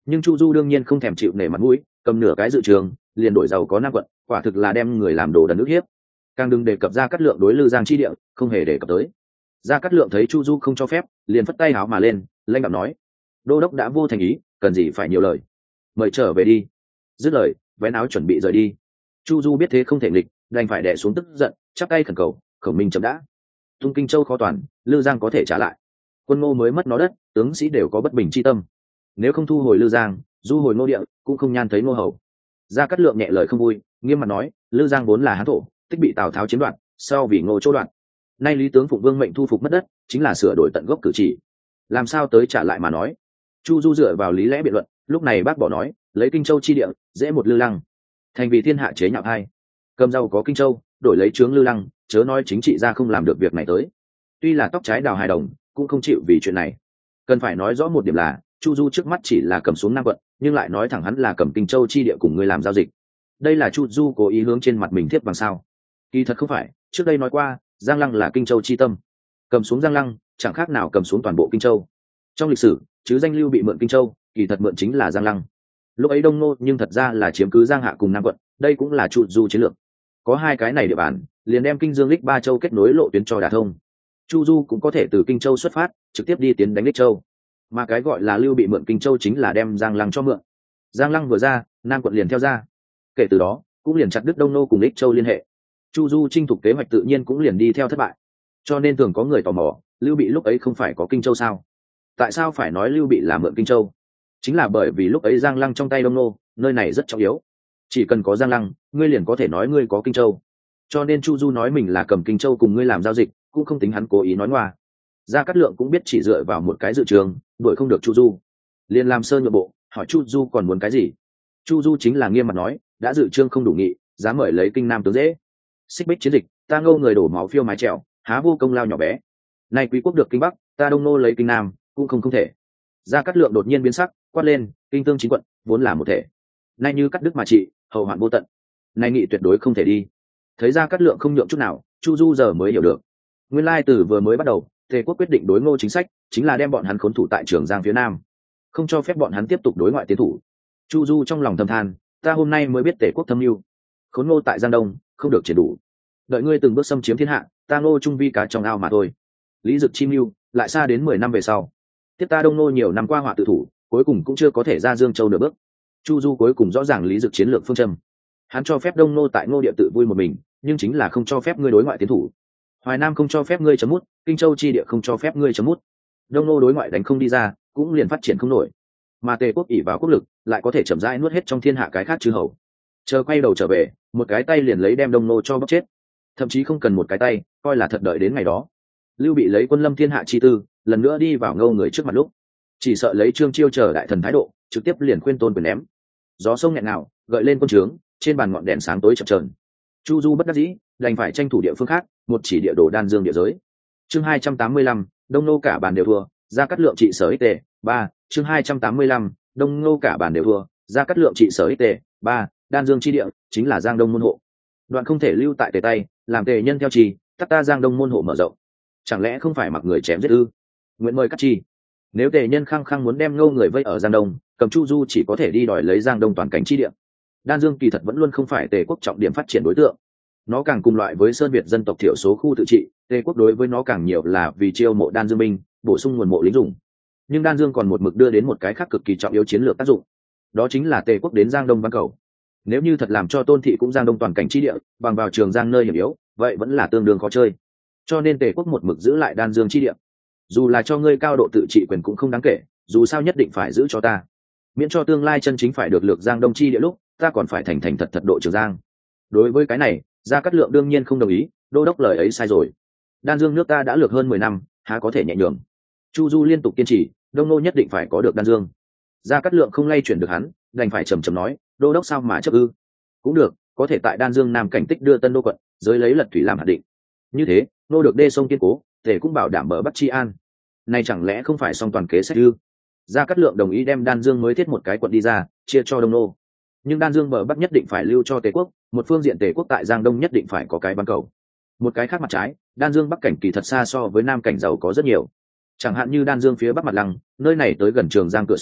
Nhưng Chu Du đương nhiên không thèm chịu nể mặt mũi, cầm nửa cái dự trường liền đổi giàu có Nam quận, quả thực là đem người làm đồ đần nước hiếp. Càng đừng đề cập Gia Cát Lượng đối Lư Giang chi địa không hề đề cập tới. Gia Cát Lượng thấy Chu Du không cho phép, liền phất tay áo mà lên, lãnh đạo nói: đô đốc đã vô thành ý, cần gì phải nhiều lời, mời trở về đi. Dứt lời, vén áo chuẩn bị rời đi. Chu Du biết thế không thể nghịch, đành phải đè xuống tức giận, chắp tay khẩn cầu: Khổng Minh chậm đã, tung Kinh Châu khó toàn, Lư Giang có thể trả lại. Quân Ngô mới mất nó đất, tướng sĩ đều có bất bình chi tâm, nếu không thu hồi Lư Giang, du hồi Ngô địa, cũng không nhan thấy Ngô hầu. Gia Cát Lượng nhẹ lời không vui, nghiêm mặt nói: Lư Giang vốn là Hán thổ, tích bị Tào Tháo chiếm đoạt, sau vì Ngô chỗ đoạt. Nay Lý tướng Phụng Vương mệnh thu phục mất đất, chính là sửa đổi tận gốc cử chỉ, làm sao tới trả lại mà nói. Chu Du dựa vào lý lẽ biện luận, lúc này bác bỏ nói: lấy Kinh Châu chi địa, dễ một Lư Lăng, thành vì thiên hạ chế nhạo hai. Cầm giàu có Kinh Châu, đổi lấy trướng Lư Lăng, chớ nói chính trị ra không làm được việc này tới. Tuy là tóc trái đào hài đồng, cũng không chịu vì chuyện này. Cần phải nói rõ một điểm là, Chu Du trước mắt chỉ là cầm xuống Nam quận, nhưng lại nói thẳng hắn là cầm Kinh Châu chi địa cùng người làm giao dịch. Đây là Chu Du cố ý hướng trên mặt mình thiếp bằng sao? Kỳ thật không phải, trước đây nói qua, Giang Lăng là Kinh Châu chi tâm, cầm xuống Giang Lăng chẳng khác nào cầm xuống toàn bộ Kinh Châu. Trong lịch sử, chứ danh Lưu bị mượn Kinh Châu, kỳ thật mượn chính là Giang Lăng. Lúc ấy Đông Nô nhưng thật ra là chiếm cứ Giang Hạ cùng Nam quận, đây cũng là Chu Du chiến lược. Có hai cái này địa bàn, liền đem Kinh Dương Lích Ba Châu kết nối lộ tuyến cho đả thông. Chu Du cũng có thể từ Kinh Châu xuất phát, trực tiếp đi tiến đánh Lích Châu. Mà cái gọi là Lưu bị mượn Kinh Châu chính là đem Giang Lăng cho mượn. Giang Lăng vừa ra, Nam quận liền theo ra. Kể từ đó, cũng liền chặt đứt Đông Nô cùng Lích Châu liên hệ. Chu Du chinh phục kế hoạch tự nhiên cũng liền đi theo thất bại. Cho nên thường có người tò mò, Lưu bị lúc ấy không phải có Kinh Châu sao? Tại sao phải nói Lưu bị là mượn Kinh Châu? Chính là bởi vì lúc ấy Giang Lăng trong tay Đông Nô, nơi này rất trọng yếu. Chỉ cần có Giang Lăng, ngươi liền có thể nói ngươi có Kinh Châu. Cho nên Chu Du nói mình là cầm Kinh Châu cùng ngươi làm giao dịch, cũng không tính hắn cố ý nói ngoa. Gia Cát Lượng cũng biết chỉ dựa vào một cái dự trường, đuổi không được Chu Du, liền làm sơ nhượng bộ, hỏi Chu Du còn muốn cái gì. Chu Du chính là nghiêm mặt nói: đã dự trương không đủ nghị, dám mời lấy Kinh Nam tướng dễ. Xích bích chiến dịch, ta Ngô người đổ máu phiêu mái trèo, há vô công lao nhỏ bé. Nay Quý quốc được Kinh Bắc, ta Đông Nô lấy Kinh Nam, cũng không thể. Gia Cát Lượng đột nhiên biến sắc, quát lên: Kinh Tương 9 quận vốn là một thể, nay như cắt đứt mà trị, hậu hoạn vô tận, nay nghị tuyệt đối không thể đi. Thấy Gia Cát Lượng không nhượng chút nào, Chu Du giờ mới hiểu được, nguyên lai từ vừa mới bắt đầu, Tề quốc quyết định đối Ngô chính sách chính là đem bọn hắn khốn thủ tại Trường Giang phía Nam, không cho phép bọn hắn tiếp tục đối ngoại tiến thủ. Chu Du trong lòng thầm than, ta hôm nay mới biết Tề quốc thâm mưu, khốn Ngô tại Giang Đông không được triển đủ, đợi ngươi từng bước xâm chiếm thiên hạ, ta Ngô trung vi cá trong ao mà thôi. Lý Dực chi mưu lại xa đến 10 năm về sau, tiếp ta Đông Ngô nhiều năm qua họa tự thủ, cuối cùng cũng chưa có thể ra Dương Châu nửa bước. Chu Du cuối cùng rõ ràng Lý Dực chiến lược phương châm, hắn cho phép Đông Ngô tại Ngô địa tự vui một mình, nhưng chính là không cho phép ngươi đối ngoại tiến thủ. Hoài Nam không cho phép ngươi chấm mút, Kinh Châu chi địa không cho phép ngươi chấm mút. Đông Ngô đối ngoại đánh không đi ra, cũng liền phát triển không nổi. Mà Tề quốc ỷ vào quốc lực, lại có thể chậm rãi nuốt hết trong thiên hạ cái khác chư hầu. Chờ quay đầu trở về, một cái tay liền lấy đem Đông Ngô cho bóc chết. Thậm chí không cần một cái tay, coi là thật đợi đến ngày đó. Lưu Bị lấy quân lâm thiên hạ chi tư, lần nữa đi vào Ngô người trước mặt lúc, chỉ sợ lấy Trương Chiêu chờ đại thần thái độ, trực tiếp liền khuyên tôn quyền ném. Gió sông nghẹn ngào, gợi lên quân trướng, trên bàn ngọn đèn sáng tối chập chờn. Chu Du bất đắc dĩ, đành phải tranh thủ địa phương khác, một chỉ địa đồ Đan Dương địa giới. Chương 285, Đông Nô cả bàn đều thua, Gia Cát Lượng trị sở ích tề. 3, chương 285, Đông Nô cả bàn đều thua, Gia Cát Lượng trị sở ích tề. 3, Đan Dương chi địa chính là Giang Đông môn hộ. Đoạn không thể lưu tại Tề tay, làm Tề nhân theo trì, tắc ta Giang Đông môn hộ mở rộng. Chẳng lẽ không phải mặc người chém giết ư? Nguyện mời cắt chi. Nếu Tề nhân khăng khăng muốn đem Ngô người vây ở Giang Đông, cầm Chu Du chỉ có thể đi đòi lấy Giang Đông toàn cảnh chi địa. Đan Dương kỳ thật vẫn luôn không phải Tề quốc trọng điểm phát triển đối tượng, nó càng cùng loại với Sơn Việt dân tộc thiểu số khu tự trị. Tề quốc đối với nó càng nhiều là vì chiêu mộ Đan Dương binh, bổ sung nguồn mộ lính dùng. Nhưng Đan Dương còn một mực đưa đến một cái khác cực kỳ trọng yếu chiến lược tác dụng, đó chính là Tề quốc đến Giang Đông văn cầu. Nếu như thật làm cho Tôn thị cũng Giang Đông toàn cảnh chi địa, bằng vào Trường Giang nơi hiểm yếu, vậy vẫn là tương đương khó chơi. Cho nên Tề quốc một mực giữ lại Đan Dương chi địa, dù là cho ngươi cao độ tự trị quyền cũng không đáng kể, dù sao nhất định phải giữ cho ta, miễn cho tương lai chân chính phải được lược Giang Đông chi địa lúc, ta còn phải thành thành thật thật độ Trường Giang. Đối với cái này, Gia Cát Lượng đương nhiên không đồng ý, đô đốc lời ấy sai rồi. Đan Dương nước ta đã lược hơn 10 năm, há có thể nhẹ nhường. Chu Du liên tục kiên trì, Đông Nô nhất định phải có được Đan Dương. Gia Cát Lượng không lay chuyển được hắn, đành phải trầm trầm nói, đô đốc sao mà chấp ư? Cũng được, có thể tại Đan Dương Nam cảnh tích đưa Tân Đô quận, giới lấy Lật thủy làm hạt định. Như thế, nô được đê sông kiên cố, thể cũng bảo đảm bờ Bắc Tri An. Này chẳng lẽ không phải song toàn kế sách ư? Gia Cát Lượng đồng ý đem Đan Dương mới thiết một cái quận đi ra, chia cho Đông Nô. Nhưng Đan Dương bờ Bắc nhất định phải lưu cho Tề quốc, một phương diện Tề quốc tại Giang Đông nhất định phải có cái ban cầu. Một cái khác mặt trái, Đan Dương Bắc cảnh kỳ thật xa so với Nam cảnh giàu có rất nhiều. Chẳng hạn như Đan Dương phía Bắc mặt lăng, nơi này tới gần Trường Giang cửa sông,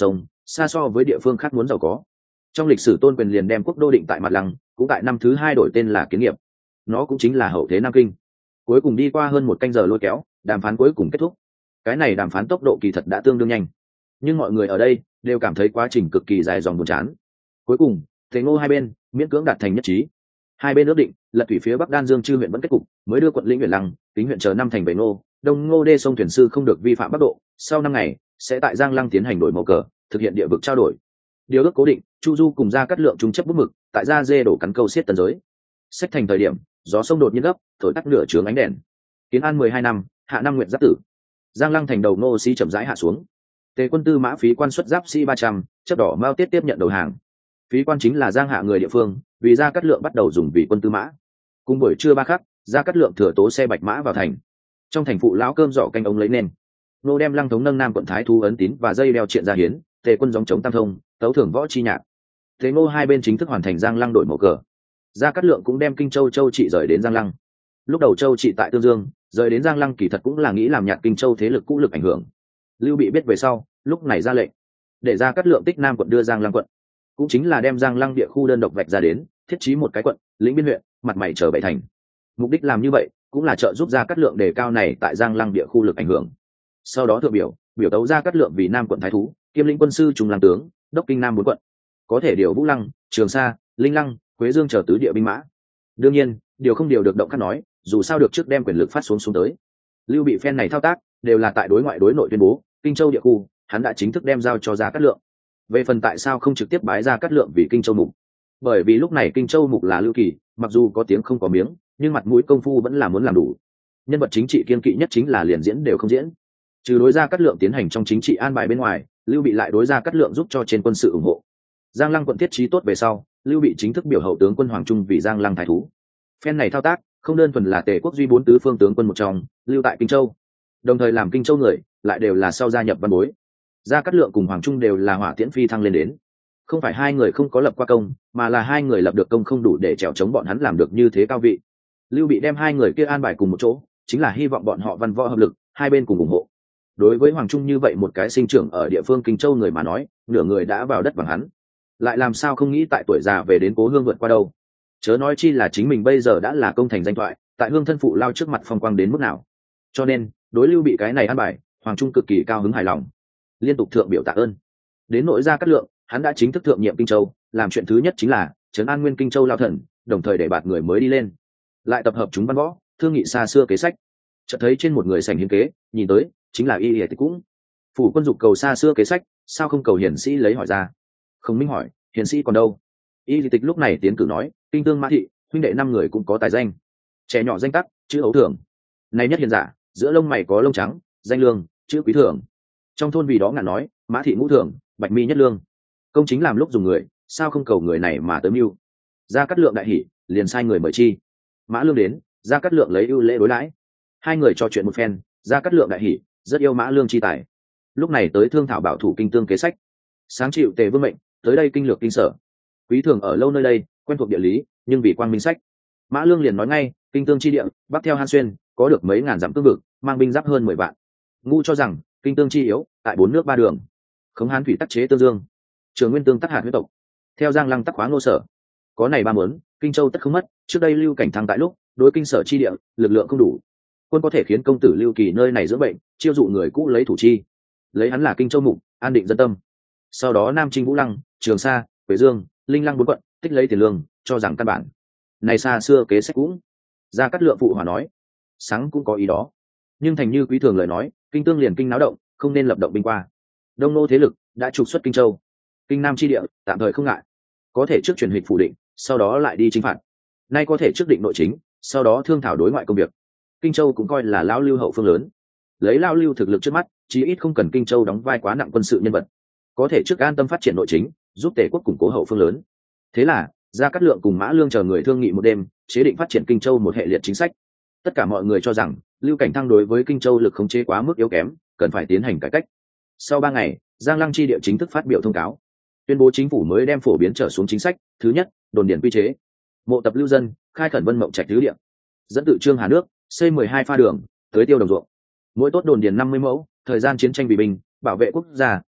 xa so với địa phương khác muốn giàu có. Trong lịch sử tôn quyền liền đem quốc đô định tại Mặt Lăng, cũng tại năm thứ 2 đổi tên là Kiến Nghiệp. Nó cũng chính là hậu thế Nam Kinh. Cuối cùng đi qua hơn 1 canh giờ lôi kéo, đàm phán cuối cùng kết thúc. Cái này đàm phán tốc độ kỳ thật đã tương đương nhanh, nhưng mọi người ở đây đều cảm thấy quá trình cực kỳ dài dòng buồn chán. Cuối cùng, Tề Ngô hai bên miễn cưỡng đạt thành nhất trí. Hai bên ước định, lật thủy phía Bắc Đan Dương chư huyện vẫn kết cục, mới đưa quận lĩnh huyện Lăng, Kính huyện chờ năm thành Bầy Ngô, Đông Ngô đê sông thuyền sư không được vi phạm Bắc độ, sau 5 ngày sẽ tại Giang Lăng tiến hành đổi màu cờ, thực hiện địa vực trao đổi. Điều ước cố định, Chu Du cùng Gia Cát Lượng chung chấp bút mực, tại Gia Dê đổ cắn câu xiết tần giới. Sách thành thời điểm, gió sông đột nhiên gấp, thổi tắt nửa chướng ánh đèn. Kiến An 12 năm, hạ năm nguyệt giáp tử. Giang Lăng thành đầu Ngô Sĩ chậm rãi hạ xuống. Tề quân tư mã phí quan xuất giáp sĩ 300, chấp đỏ mao tiết tiếp nhận đầu hàng. Phí quan chính là Giang Hạ người địa phương, vì Gia Cát Lượng bắt đầu dùng vị quân tư mã. Cùng buổi trưa 3 khắc, Gia Cát Lượng thừa tố xe bạch mã vào thành. Trong thành phụ lão cơm giỏ canh ống lấy nên. Nô đem Lăng thống nâng nam quận thái thú ấn tín và dây đeo triện ra hiến, Tề quân gióng chống tam thông, tấu thưởng võ chi nhạc. Tề Ngô hai bên chính thức hoàn thành Giang Lăng đổi màu cờ. Gia Cát Lượng cũng đem Kinh Châu Châu trị rời đến Giang Lăng. Lúc đầu Châu trị tại Tương Dương, rời đến Giang Lăng kỳ thật cũng là nghĩ làm nhạt Kinh Châu thế lực cũ lực ảnh hưởng. Lưu Bị biết về sau, lúc này ra lệnh để Gia Cát Lượng tích nam quận đưa Giang Lăng quận, cũng chính là đem Giang Lăng địa khu đơn độc vạch ra đến, thiết trí một cái quận, lĩnh biên huyện, mặt mày trở bảy thành. Mục đích làm như vậy cũng là trợ giúp Gia Cát Lượng đề cao này tại Giang Lăng địa khu lực ảnh hưởng. Sau đó thượng biểu tấu Gia Cát Lượng vì nam quận thái thú, kiêm lĩnh quân sư trung lang tướng, đốc kinh nam 4 quận, có thể điều Vũ Lăng, Trường Sa, Linh Lăng, Quế Dương chờ tứ địa binh mã. Đương nhiên, điều không điều được động khắc nói, dù sao được trước đem quyền lực phát xuống tới. Lưu Bị phen này thao tác đều là tại đối ngoại đối nội tuyên bố, Kinh Châu địa khu, hắn đã chính thức đem giao cho Gia Cát Lượng. Về phần tại sao không trực tiếp bái Gia Cát Lượng vì Kinh Châu mục, bởi vì lúc này Kinh Châu mục là Lưu Kỳ, mặc dù có tiếng không có miếng, nhưng mặt mũi công phu vẫn là muốn làm đủ. Nhân vật chính trị kiên kỵ nhất chính là liền diễn đều không diễn. Trừ đối Gia Cát Lượng tiến hành trong chính trị an bài bên ngoài, Lưu Bị lại đối Gia Cát Lượng giúp cho trên quân sự ủng hộ. Giang Lăng quận thiết trí tốt về sau, Lưu Bị chính thức biểu hậu tướng quân Hoàng Trung vì Giang Lăng thái thú. Phen này thao tác không đơn thuần là Tề quốc duy 4 tứ phương tướng quân một trong, lưu tại Kinh Châu, đồng thời làm Kinh Châu người lại đều là sau gia nhập văn bối. Gia Cát Lượng cùng Hoàng Trung đều là hỏa tiễn phi thăng lên đến, không phải hai người không có lập qua công, mà là hai người lập được công không đủ để trèo chống bọn hắn làm được như thế cao vị. Lưu Bị đem hai người kia an bài cùng một chỗ, chính là hy vọng bọn họ văn võ hợp lực, hai bên cùng ủng hộ. Đối với Hoàng Trung như vậy một cái sinh trưởng ở địa phương Kinh Châu người mà nói, nửa người đã vào đất bằng hắn, lại làm sao không nghĩ tại tuổi già về đến cố hương vượt qua đâu. Chớ nói chi là chính mình bây giờ đã là công thành danh thoại, tại hương thân phụ lao trước mặt phong quang đến mức nào. Cho nên đối Lưu Bị cái này an bài, Hoàng Trung cực kỳ cao hứng hài lòng, liên tục thượng biểu tạ ơn. Đến nội Gia Cát Lượng, hắn đã chính thức thượng nhiệm Kinh Châu, làm chuyện thứ nhất chính là trấn an nguyên Kinh Châu lao thần, đồng thời để bạt người mới đi lên, lại tập hợp chúng văn võ, thương nghị xa xưa kế sách. Chợt thấy trên một người sành hiến kế, nhìn tới chính là Y Tịch cũng. Phủ quân dục cầu xa xưa kế sách, sao không cầu hiển sĩ lấy hỏi ra. Không minh hỏi, hiển sĩ còn đâu? Y Tịch lúc này tiến cử nói, Kinh Tương Mã Thị, huynh đệ 5 người cũng có tài danh. Trẻ nhỏ danh tắc, chữ ấu thường. Này nhất hiền giả, giữa lông mày có lông trắng, danh lương, chữ quý thường. Trong thôn vì đó ngạn nói, Mã Thị ngũ thường, Bạch Mi nhất lương. Công chính làm lúc dùng người, sao không cầu người này mà tới mưu. Gia Cát Lượng đại hỉ, liền sai người mời chi. Mã Lương đến, Gia Cát Lượng lấy ưu lễ đối đãi. Hai người trò chuyện một phen, Gia Cát Lượng đại hỉ, rất yêu Mã Lương chi tài. Lúc này tới thương thảo bảo thủ kinh tương kế sách, sáng chịu Tề Vương mệnh, tới đây kinh lược kinh sở. Quý thường ở lâu nơi đây, quen thuộc địa lý, nhưng vì quang minh sách. Mã Lương liền nói ngay, kinh tương chi địa, bắc theo Han Xuyên, có được mấy ngàn dặm cương vực, mang binh giáp hơn 10 vạn. Ngu cho rằng kinh tương chi yếu, tại 4 nước 3 đường. Khống Hán thủy tắc chế Tương Dương, Trường Nguyên tương tắc hạt huyết tộc, theo Giang Lăng tắc khóa Ngô Sở. Có này ba muốn, Kinh Châu tất không mất. Trước đây Lưu Cảnh thăng tại lúc, đối kinh sở chi địa, lực lượng không đủ, quân có thể khiến công tử Lưu Kỳ nơi này dưỡng bệnh, chiêu dụ người cũ lấy thủ chi, lấy hắn là Kinh Châu mục, an định dân tâm. Sau đó Nam Trinh Vũ Lăng, Trường Sa, Quế Dương, Linh Lăng 4 quận, tích lấy tiền lương, cho rằng căn bản này xa xưa kế sách cũng. Gia Cát Lượng phụ hòa nói, sáng cũng có ý đó, nhưng thành như quý thường lời nói, kinh tương liền kinh náo động, không nên lập động binh qua. Đông nô thế lực đã trục xuất Kinh Châu, Kinh Nam chi địa tạm thời không ngại, có thể trước truyền hịch phủ định, sau đó lại đi chinh phạt. Nay có thể trước định nội chính, sau đó thương thảo đối ngoại công việc. Kinh Châu cũng coi là lão Lưu hậu phương lớn, lấy lão Lưu thực lực trước mắt, chí ít không cần Kinh Châu đóng vai quá nặng quân sự nhân vật, có thể trước an tâm phát triển nội chính, giúp Tề quốc củng cố hậu phương lớn. Thế là Gia Cát Lượng cùng Mã Lương chờ người thương nghị một đêm, chế định phát triển Kinh Châu một hệ liệt chính sách. Tất cả mọi người cho rằng Lưu Cảnh thăng đối với Kinh Châu lực khống chế quá mức yếu kém, cần phải tiến hành cải cách. Sau 3 ngày, Giang Lăng chi địa chính thức phát biểu thông cáo, tuyên bố chính phủ mới đem phổ biến trở xuống chính sách. Thứ nhất, đồn điền quy chế, mộ tập lưu dân, khai khẩn vân mộng trạch tứ địa, dẫn tự trương hà nước, xây 12 pha đường, tưới tiêu đồng ruộng, mỗi tốt đồn điền 50 mẫu, thời gian chiến tranh vì bình, bảo vệ quốc gia,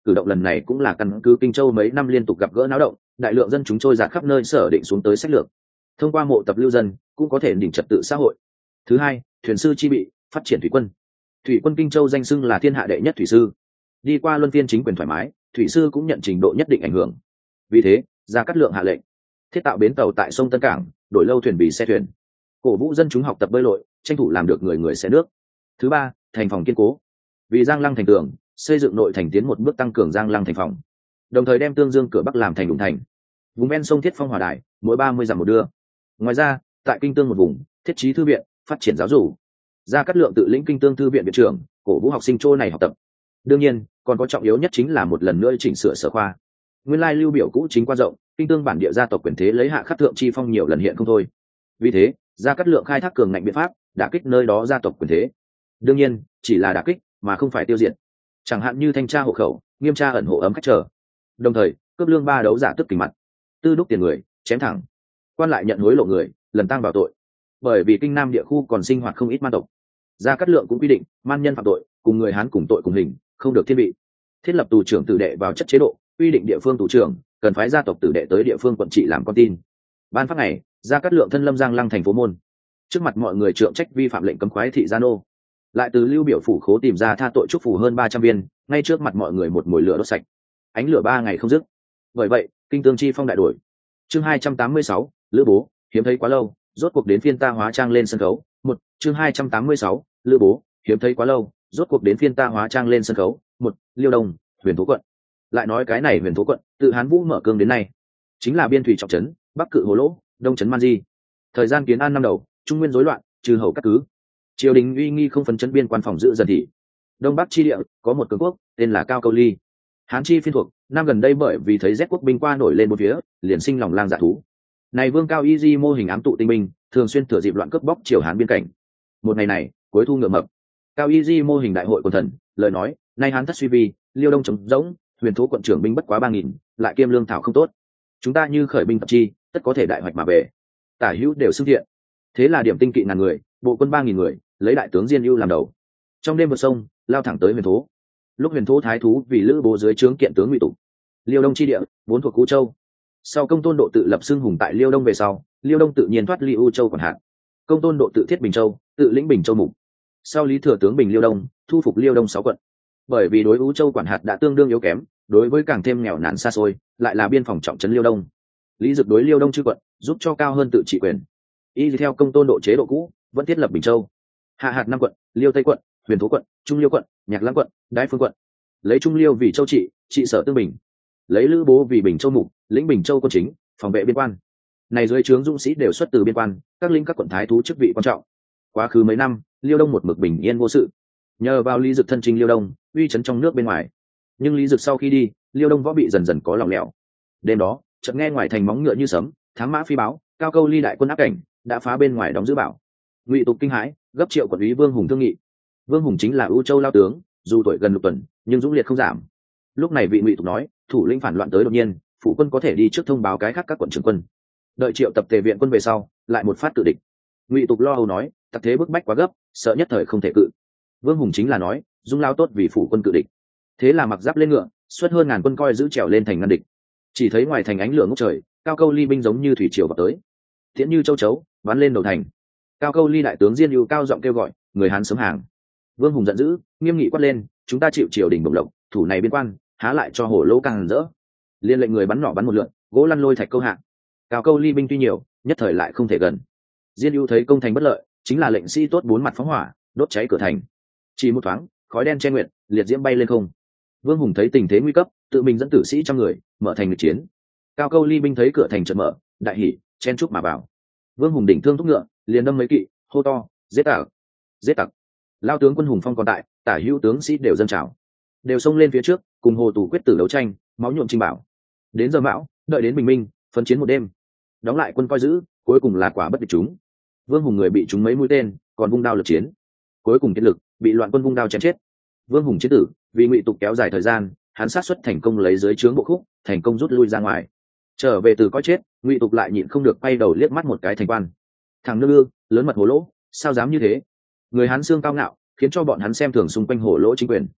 cử động lần này cũng là căn cứ Kinh Châu mấy năm liên tục gặp gỡ náo động, đại lượng dân chúng trôi dạt khắp nơi sở định xuống tới sách lược. Thông qua mộ tập lưu dân, cũng có thể đỉnh trật tự xã hội. Thứ hai, thuyền sư chi bị, phát triển thủy quân. Thủy quân Kinh Châu danh xưng là thiên hạ đệ nhất thủy sư. Đi qua luân phiên chính quyền thoải mái, thủy sư cũng nhận trình độ nhất định ảnh hưởng. Vì thế, Gia Cát Lượng hạ lệnh thiết tạo bến tàu tại sông Tân Cảng, đổi lâu thuyền vì xe thuyền, cổ vũ dân chúng học tập bơi lội, tranh thủ làm được người người xe nước. Thứ ba, thành phòng kiên cố. Vì Giang Lăng thành tường, xây dựng nội thành tiến một bước tăng cường Giang Lăng thành phòng, đồng thời đem Tương Dương cửa Bắc làm thành đụng thành. Vùng ven sông thiết phong hỏa đài, mỗi 30 dặm một đưa. Ngoài ra, tại Kinh Tương một vùng, thiết trí thư viện, phát triển giáo dục. Gia Cát Lượng tự lĩnh Kinh Tương thư viện viện trưởng, cổ vũ học sinh chỗ này học tập. Đương nhiên, còn có trọng yếu nhất chính là một lần nữa chỉnh sửa sở khoa. Nguyên lai lưu biểu cũ chính qua rộng, Kinh Tương bản địa gia tộc quyền thế lấy hạ khắc thượng chi phong nhiều lần hiện không thôi. Vì thế, Gia Cát Lượng khai thác cường ngạnh biện pháp, đả kích nơi đó gia tộc quyền thế. Đương nhiên, chỉ là đả kích, mà không phải tiêu diệt. Chẳng hạn như thanh tra hộ khẩu, nghiêm tra ẩn hộ ấm khách trở. Đồng thời, cướp lương ba đấu giả tức kình mặt, tư đúc tiền người, chém thẳng. Quan lại nhận hối lộ người, lần tang vào tội. Bởi vì Kinh Nam địa khu còn sinh hoạt không ít man tộc, Gia Cát Lượng cũng quy định, man nhân phạm tội, cùng người Hán cùng tội cùng hình, không được thiên vị. Thiết lập tù trưởng tử đệ vào chất chế độ, quy định địa phương tù trưởng cần phái gia tộc tử đệ tới địa phương quận trị làm con tin. Ban pháp này, Gia Cát Lượng thân lâm Giang Lăng thành phố môn, trước mặt mọi người trượng trách vi phạm lệnh cấm khoái thị gia nô, lại từ lưu biểu phủ khố tìm ra tha tội trúc phủ hơn 300 viên, ngay trước mặt mọi người một mồi lửa đốt sạch, ánh lửa 3 ngày không dứt. Bởi vậy, Kinh Tương chi phong đại đổi. Chương 286, Lữ Bố, hiếm thấy quá lâu, rốt cuộc đến phiên ta hóa trang lên sân khấu. Một, chương 286, Lữ Bố, hiếm thấy quá lâu, rốt cuộc đến phiên ta hóa trang lên sân khấu. Một, Liêu Đông, Huyền Thú quận. Lại nói cái này Huyền Thú quận, tự Hán Vũ mở cương đến nay, chính là biên thủy trọng trấn, bắc cự Hồ Lỗ, đông trấn Man Di. Thời gian kiến an năm đầu, trung nguyên rối loạn, trừ hầu cắt cứ, triều đình uy nghi không phấn chấn biên quan phòng giữ dần thị. Đông bắc chi địa có một cường quốc tên là Cao Câu Ly, Hán chi phiên thuộc. Năm gần đây bởi vì thấy rét quốc binh qua nổi lên một phía, liền sinh lòng lang dạ thú. Này vương Cao Y Di mô hình ám tụ tinh binh, thường xuyên thừa dịp loạn cướp bóc triều Hán biên cảnh. Một ngày này, cuối thu ngựa mập, Cao Y Di mô hình đại hội quần thần, lời nói, nay Hán thất suy vi, Liêu Đông trống rỗng, Huyền Thú quận trưởng binh bất quá 3000, lại kiêm lương thảo không tốt. Chúng ta như khởi binh tập chi, tất có thể đại hoạch mà về. Tả hữu đều xưng thiện. Thế là điểm tinh kỵ ngàn người, bộ quân 3000 người, lấy đại tướng Diên Ưu làm đầu, trong đêm vượt sông lao thẳng tới Huyền Thú. Lúc Huyền Thú thái thú vì Lữ Bố dưới trướng kiện tướng Ngụy Tụng, Liêu Đông chi địa vốn thuộc Cú Châu. Sau Công Tôn Độ tự lập xưng hùng tại Liêu Đông về sau, Liêu Đông tự nhiên thoát ly U Châu quản hạt. Công Tôn Độ tự thiết Bình Châu, tự lĩnh Bình Châu mục. Sau Lý Thừa tướng Bình Liêu Đông, thu phục Liêu Đông 6 quận. Bởi vì đối U Châu quản hạt đã tương đương yếu kém, đối với càng thêm nghèo nàn xa xôi, lại là biên phòng trọng trấn Liêu Đông. Lý Dực đối Liêu Đông chư quận, giúp cho cao hơn tự trị quyền. Y theo Công Tôn Độ chế độ cũ, vẫn thiết lập Bình Châu. Hạ hạt 5 quận: Liêu Tây quận, Huyền Thú quận, Trung Liêu quận, Nhạc Lãng quận, Đái Phương quận. Lấy Trung Liêu vì châu trị, trị sở Tương Bình. Lấy Lữ Bố vì Bình Châu mục, lĩnh Bình Châu quân chính, phòng vệ biên quan. Này dưới trướng dũng sĩ đều xuất từ biên quan, các lĩnh các quận thái thú chức vị quan trọng. Quá khứ mấy năm, Liêu Đông một mực bình yên vô sự. Nhờ vào Lý Dực thân chinh Liêu Đông, uy chấn trong nước bên ngoài. Nhưng Lý Dực sau khi đi, Liêu Đông võ bị dần dần có lỏng lẻo. Đêm đó, chợt nghe ngoài thành móng ngựa như sấm, thám mã phi báo, Cao Câu Ly đại quân áp cảnh, đã phá bên ngoài đóng giữ bảo. Ngụy Tục kinh hãi, gấp triệu quận úy Vương Hùng thương nghị. Vương Hùng chính là ưu châu lao tướng, dù tuổi gần lục tuần, nhưng dũng liệt không giảm. Lúc này vị Ngụy Tục nói, thủ lĩnh phản loạn tới đột nhiên, phụ quân có thể đi trước thông báo cái khác các quận trưởng quân. Đợi triệu tập tề viện quân về sau, lại một phát tự địch. Ngụy Tục lo âu nói, tặc thế bức bách quá gấp, sợ nhất thời không thể cự. Vương Hùng chính là nói, dung lao tốt vì phụ quân cự địch. Thế là mặc giáp lên ngựa, xuất hơn ngàn quân coi giữ trèo lên thành ngăn địch. Chỉ thấy ngoài thành ánh lửa ngút trời, Cao Câu Ly binh giống như thủy triều vào tới, tiễn như châu chấu bắn lên đầu thành. Cao Câu Ly đại tướng Diên Ưu cao giọng kêu gọi, người Hán sớm hàng. Vương Hùng giận dữ, nghiêm nghị quát lên, chúng ta chịu triều đình bổng lộc, thủ này biên quan, há lại cho hổ lỗ càng rỡ. Liên lệnh người bắn nỏ bắn một lượn, gỗ lăn lôi thạch câu hạ. Cao Câu Ly binh tuy nhiều, nhất thời lại không thể gần. Diên Ưu thấy công thành bất lợi, chính là lệnh sĩ tốt 4 mặt phóng hỏa, đốt cháy cửa thành. Chỉ một thoáng, khói đen che nguyệt, liệt diễm bay lên không. Vương Hùng thấy tình thế nguy cấp, tự mình dẫn tử sĩ trăm người, mở thành nghịch chiến. Cao Câu Ly binh thấy cửa thành chợt mở, đại hỉ, chen chúc mà vào. Vương Hùng đỉnh thương thúc ngựa, liền đâm mấy kỵ, hô to, giết tặc, giết tặc. Lao tướng quân hùng phong còn tại, tả hữu tướng sĩ đều dâng trào, đều xông lên phía trước, cùng Hồ Tù quyết tử đấu tranh, máu nhuộm trinh bảo. Đến giờ mão, đợi đến bình minh, phân chiến một đêm, đóng lại quân coi giữ, cuối cùng là quả bất địch chúng. Vương Hùng người bị chúng mấy mũi tên, còn vung đao lực chiến, cuối cùng kiệt lực, bị loạn quân vung đao chém chết. Vương Hùng chiến tử, vì Ngụy Tục kéo dài thời gian, hắn sát xuất thành công lấy dưới trướng bộ khúc, thành công rút lui ra ngoài. Trở về từ coi chết, Ngụy Tục lại nhịn không được quay đầu liếc mắt một cái thành quan. Thằng nương ương, lớn mật hồ lỗ, sao dám như thế? Người Hán xương cao ngạo, khiến cho bọn hắn xem thường xung quanh hồ lỗ chính quyền.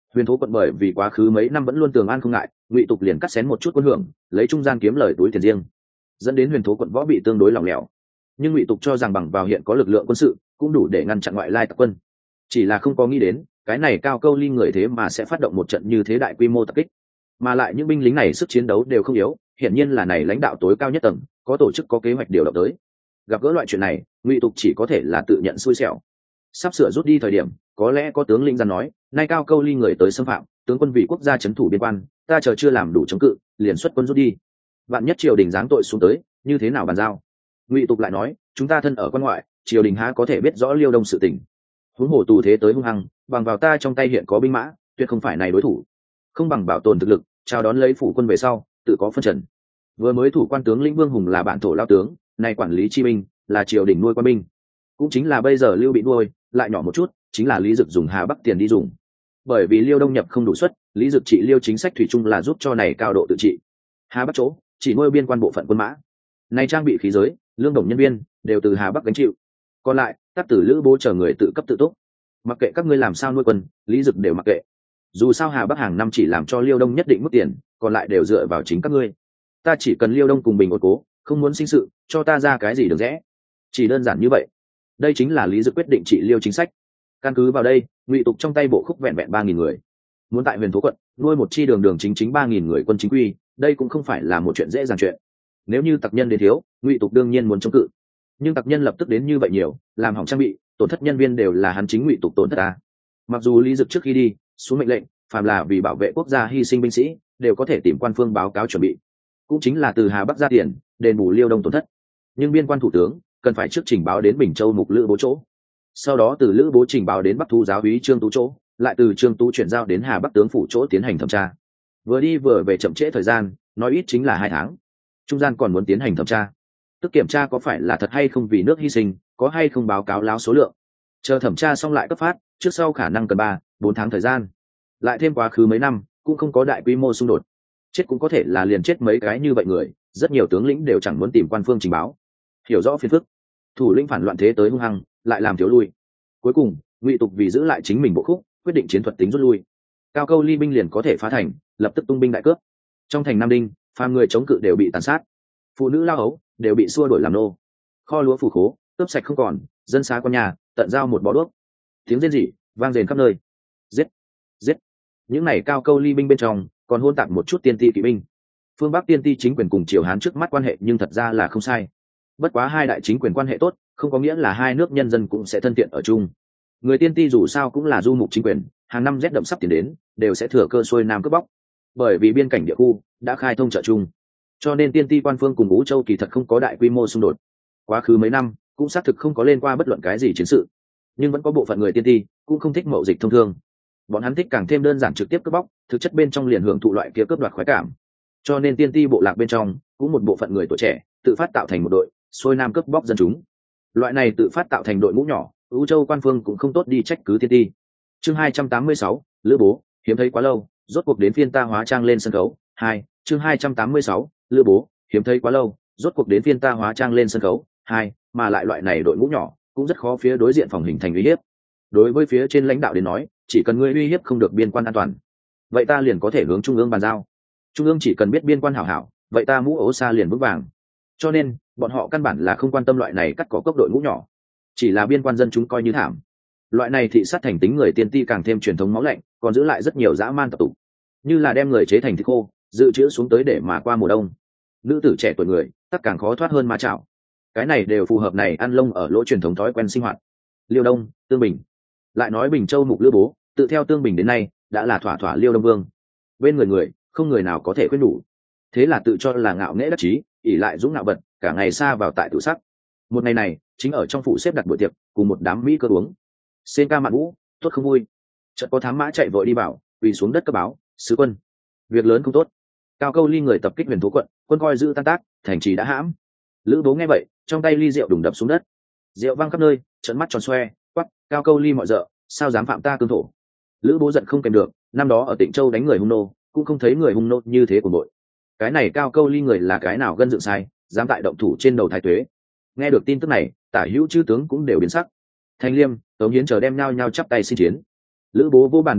Huyền Thố quận bởi vì quá khứ mấy năm vẫn luôn tường an không ngại, Ngụy Tục liền cắt xén một chút quân hưởng, lấy trung gian kiếm lời túi tiền riêng, dẫn đến Huyền Thố quận võ bị tương đối lỏng lẻo. Nhưng Ngụy Tục cho rằng bằng vào hiện có lực lượng quân sự cũng đủ để ngăn chặn ngoại lai tập quân, chỉ là không có nghĩ đến cái này Cao Câu Ly người thế mà sẽ phát động một trận như thế đại quy mô tập kích, mà lại những binh lính này sức chiến đấu đều không yếu, hiển nhiên là này lãnh đạo tối cao nhất tầng có tổ chức có kế hoạch điều động tới. Gặp gỡ loại chuyện này, Ngụy Tục chỉ có thể là tự nhận xui xẻo. Sắp sửa rút đi thời điểm, có lẽ có tướng lĩnh ra nói, nay Cao Câu Ly người tới xâm phạm, tướng quân vì quốc gia trấn thủ biên quan, ta chờ chưa làm đủ chống cự, liền xuất quân rút đi. Vạn nhất triều đình giáng tội xuống tới, như thế nào bàn giao? Ngụy Tục lại nói, chúng ta thân ở quan ngoại, triều đình há có thể biết rõ Liêu Đông sự tình. Huống hồ tù thế tới hung hăng, bằng vào ta trong tay hiện có binh mã, tuyệt không phải này đối thủ. Không bằng bảo tồn thực lực, chào đón lấy phủ quân về sau, tự có phân trần. Vừa mới thủ quan tướng lĩnh Vương Hùng là bạn thổ lao tướng, nay quản lý chi binh, là triều đình nuôi quan binh. Cũng chính là bây giờ Lưu bị nuôi, lại nhỏ một chút, chính là Lý Dực dùng Hà Bắc tiền đi dùng. Bởi vì Liêu Đông nhập không đủ suất, Lý Dực trị Liêu chính sách thủy chung là giúp cho này cao độ tự trị. Hà Bắc chỗ chỉ nuôi biên quan bộ phận quân mã, này trang bị khí giới, lương đồng nhân viên đều từ Hà Bắc gánh chịu. Còn lại, các tử Lữ Bố chờ người tự cấp tự túc. Mặc kệ các ngươi làm sao nuôi quân, Lý Dực đều mặc kệ. Dù sao Hà Bắc hàng năm chỉ làm cho Liêu Đông nhất định mức tiền, còn lại đều dựa vào chính các ngươi. Ta chỉ cần Liêu Đông cùng bình ổn cố, không muốn sinh sự, cho ta ra cái gì được rẽ. Chỉ đơn giản như vậy. Đây chính là Lý Dực quyết định trị Liêu chính sách. Căn cứ vào đây, Ngụy Tục trong tay bộ khúc vẹn vẹn 3.000 người, muốn tại Huyền Thố quận nuôi một chi đường chính 3.000 người quân chính quy, đây cũng không phải là một chuyện dễ dàng chuyện. Nếu như tặc nhân đến thiếu, Ngụy Tục đương nhiên muốn chống cự, nhưng tặc nhân lập tức đến như vậy nhiều, làm hỏng trang bị, tổn thất nhân viên đều là hắn chính Ngụy Tục tổn thất ta. Mặc dù Lý Dực trước khi đi xuống mệnh lệnh, phàm là vì bảo vệ quốc gia hy sinh binh sĩ, đều có thể tìm quan phương báo cáo chuẩn bị, cũng chính là từ Hà Bắc ra tiền đền bù Liêu Đông tổn thất. Nhưng biên quan thủ tướng cần phải trước trình báo đến Bình Châu mục Lữ Bố chỗ, sau đó từ Lữ Bố trình báo đến Bắc Thu giáo úy Trương Tú chỗ, lại từ Trương Tú chuyển giao đến Hà Bắc tướng phủ chỗ tiến hành thẩm tra. Vừa đi vừa về chậm trễ thời gian, nói ít chính là 2 tháng. Trung gian còn muốn tiến hành thẩm tra, tức kiểm tra có phải là thật hay không vì nước hy sinh, có hay không báo cáo láo số lượng. Chờ thẩm tra xong lại cấp phát, trước sau khả năng cần 3-4 tháng thời gian. Lại thêm quá khứ mấy năm, cũng không có đại quy mô xung đột. Chết cũng có thể là liền chết mấy cái như vậy người, rất nhiều tướng lĩnh đều chẳng muốn tìm quan phương trình báo. Hiểu rõ phiền phức, thủ lĩnh phản loạn thế tới hung hăng, lại làm thiếu lui. Cuối cùng, Ngụy Tục vì giữ lại chính mình bộ khúc, quyết định chiến thuật tính rút lui. Cao Câu Ly binh liền có thể phá thành, lập tức tung binh đại cướp. Trong thành Nam Đinh, phàm người chống cự đều bị tàn sát, phụ nữ lao ấu đều bị xua đuổi làm nô. Kho lúa phủ khố cướp sạch không còn, dân xá con nhà tận giao một bó đuốc. Tiếng rên rỉ vang rền khắp nơi. Giết, giết! Những này Cao Câu Ly binh bên trong còn hôn tạp một chút tiên ti kỵ binh. Phương Bắc tiên ti chính quyền cùng Triều Hán trước mắt quan hệ nhưng thật ra là không sai. Bất quá hai đại chính quyền quan hệ tốt, không có nghĩa là hai nước nhân dân cũng sẽ thân thiện ở chung. Người tiên ti dù sao cũng là du mục chính quyền, hàng năm rét đậm sắp tiến đến, đều sẽ thừa cơ xuôi nam cướp bóc. Bởi vì biên cảnh địa khu đã khai thông chợ chung, cho nên tiên ti quan phương cùng Ú Châu kỳ thật không có đại quy mô xung đột. Quá khứ mấy năm cũng xác thực không có lên qua bất luận cái gì chiến sự, nhưng vẫn có bộ phận người tiên ti cũng không thích mậu dịch thông thương. Bọn hắn thích càng thêm đơn giản trực tiếp cướp bóc, thực chất bên trong liền hưởng thụ loại kia cướp đoạt khoái cảm. Cho nên tiên ti bộ lạc bên trong cũng một bộ phận người tuổi trẻ tự phát tạo thành một đội, xuôi nam cướp bóc dân chúng. Loại này tự phát tạo thành đội ngũ nhỏ, Ú Châu quan phương cũng không tốt đi trách cứ tiên ti. Chương 286, Lữ Bố, hiếm thấy quá lâu, rốt cuộc đến phiên ta hóa trang lên sân khấu. 2, chương 286, Lữ Bố, hiếm thấy quá lâu, rốt cuộc đến phiên ta hóa trang lên sân khấu. 2, mà lại loại này đội ngũ nhỏ, cũng rất khó phía đối diện phòng hình thành uy hiếp. Đối với phía trên lãnh đạo đến nói, chỉ cần ngươi uy hiếp không được biên quan an toàn, vậy ta liền có thể hướng trung ương bàn giao. Trung ương chỉ cần biết biên quan hảo hảo, vậy ta mũ ố xa liền vững vàng. Cho nên bọn họ căn bản là không quan tâm loại này cắt cỏ cốc đội ngũ nhỏ, chỉ là biên quan dân chúng coi như thảm. Loại này thị sát thành tính người tiên ti càng thêm truyền thống máu lạnh, còn giữ lại rất nhiều dã man tập tục, như là đem người chế thành thịt khô dự trữ xuống tới để mà qua mùa đông. Nữ tử trẻ tuổi người tất càng khó thoát hơn ma chảo. Cái này đều phù hợp này ăn lông ở lỗ truyền thống thói quen sinh hoạt. Liêu Đông, Tương Bình, lại nói Bình Châu mục Lữ Bố tự theo Tương Bình đến nay đã là thỏa thỏa Liêu Đông vương, bên người không người nào có thể khuyên đủ. Thế là tự cho là ngạo nghễ đắc chí, ỷ lại dũng ngạo vật, cả ngày xa vào tại tự sắc. Một ngày này chính ở trong phủ xếp đặt buổi tiệc, cùng một đám mỹ cơ uống xên ca mạn vũ, tốt không vui. Chợt có thám mã chạy vội đi vào, quỳ xuống đất cấp báo, sứ quân, việc lớn không tốt. Cao Câu Ly người tập kích Huyền Thố quận, quân coi giữ tan tác, thành trì đã hãm. Lữ Bố nghe vậy, trong tay ly rượu đùng đập xuống đất, rượu văng khắp nơi, trợn mắt tròn xoe, quắc, Cao Câu Ly mọi dợ, sao dám phạm ta cương thổ. Lữ Bố giận không kèm được, năm đó ở Tịnh Châu đánh người hung nô, cũng không thấy người hung nô như thế của bội. Cái này Cao Câu Ly người là cái nào gân dựng sai, dám tại động thủ trên đầu thái tuế. Nghe được tin tức này, tả hữu chư tướng cũng đều biến sắc. Thanh Liêm, Tống Hiến chờ đem nhau nhau chắp tay xin chiến. Lữ Bố vô bàn đứng dậy,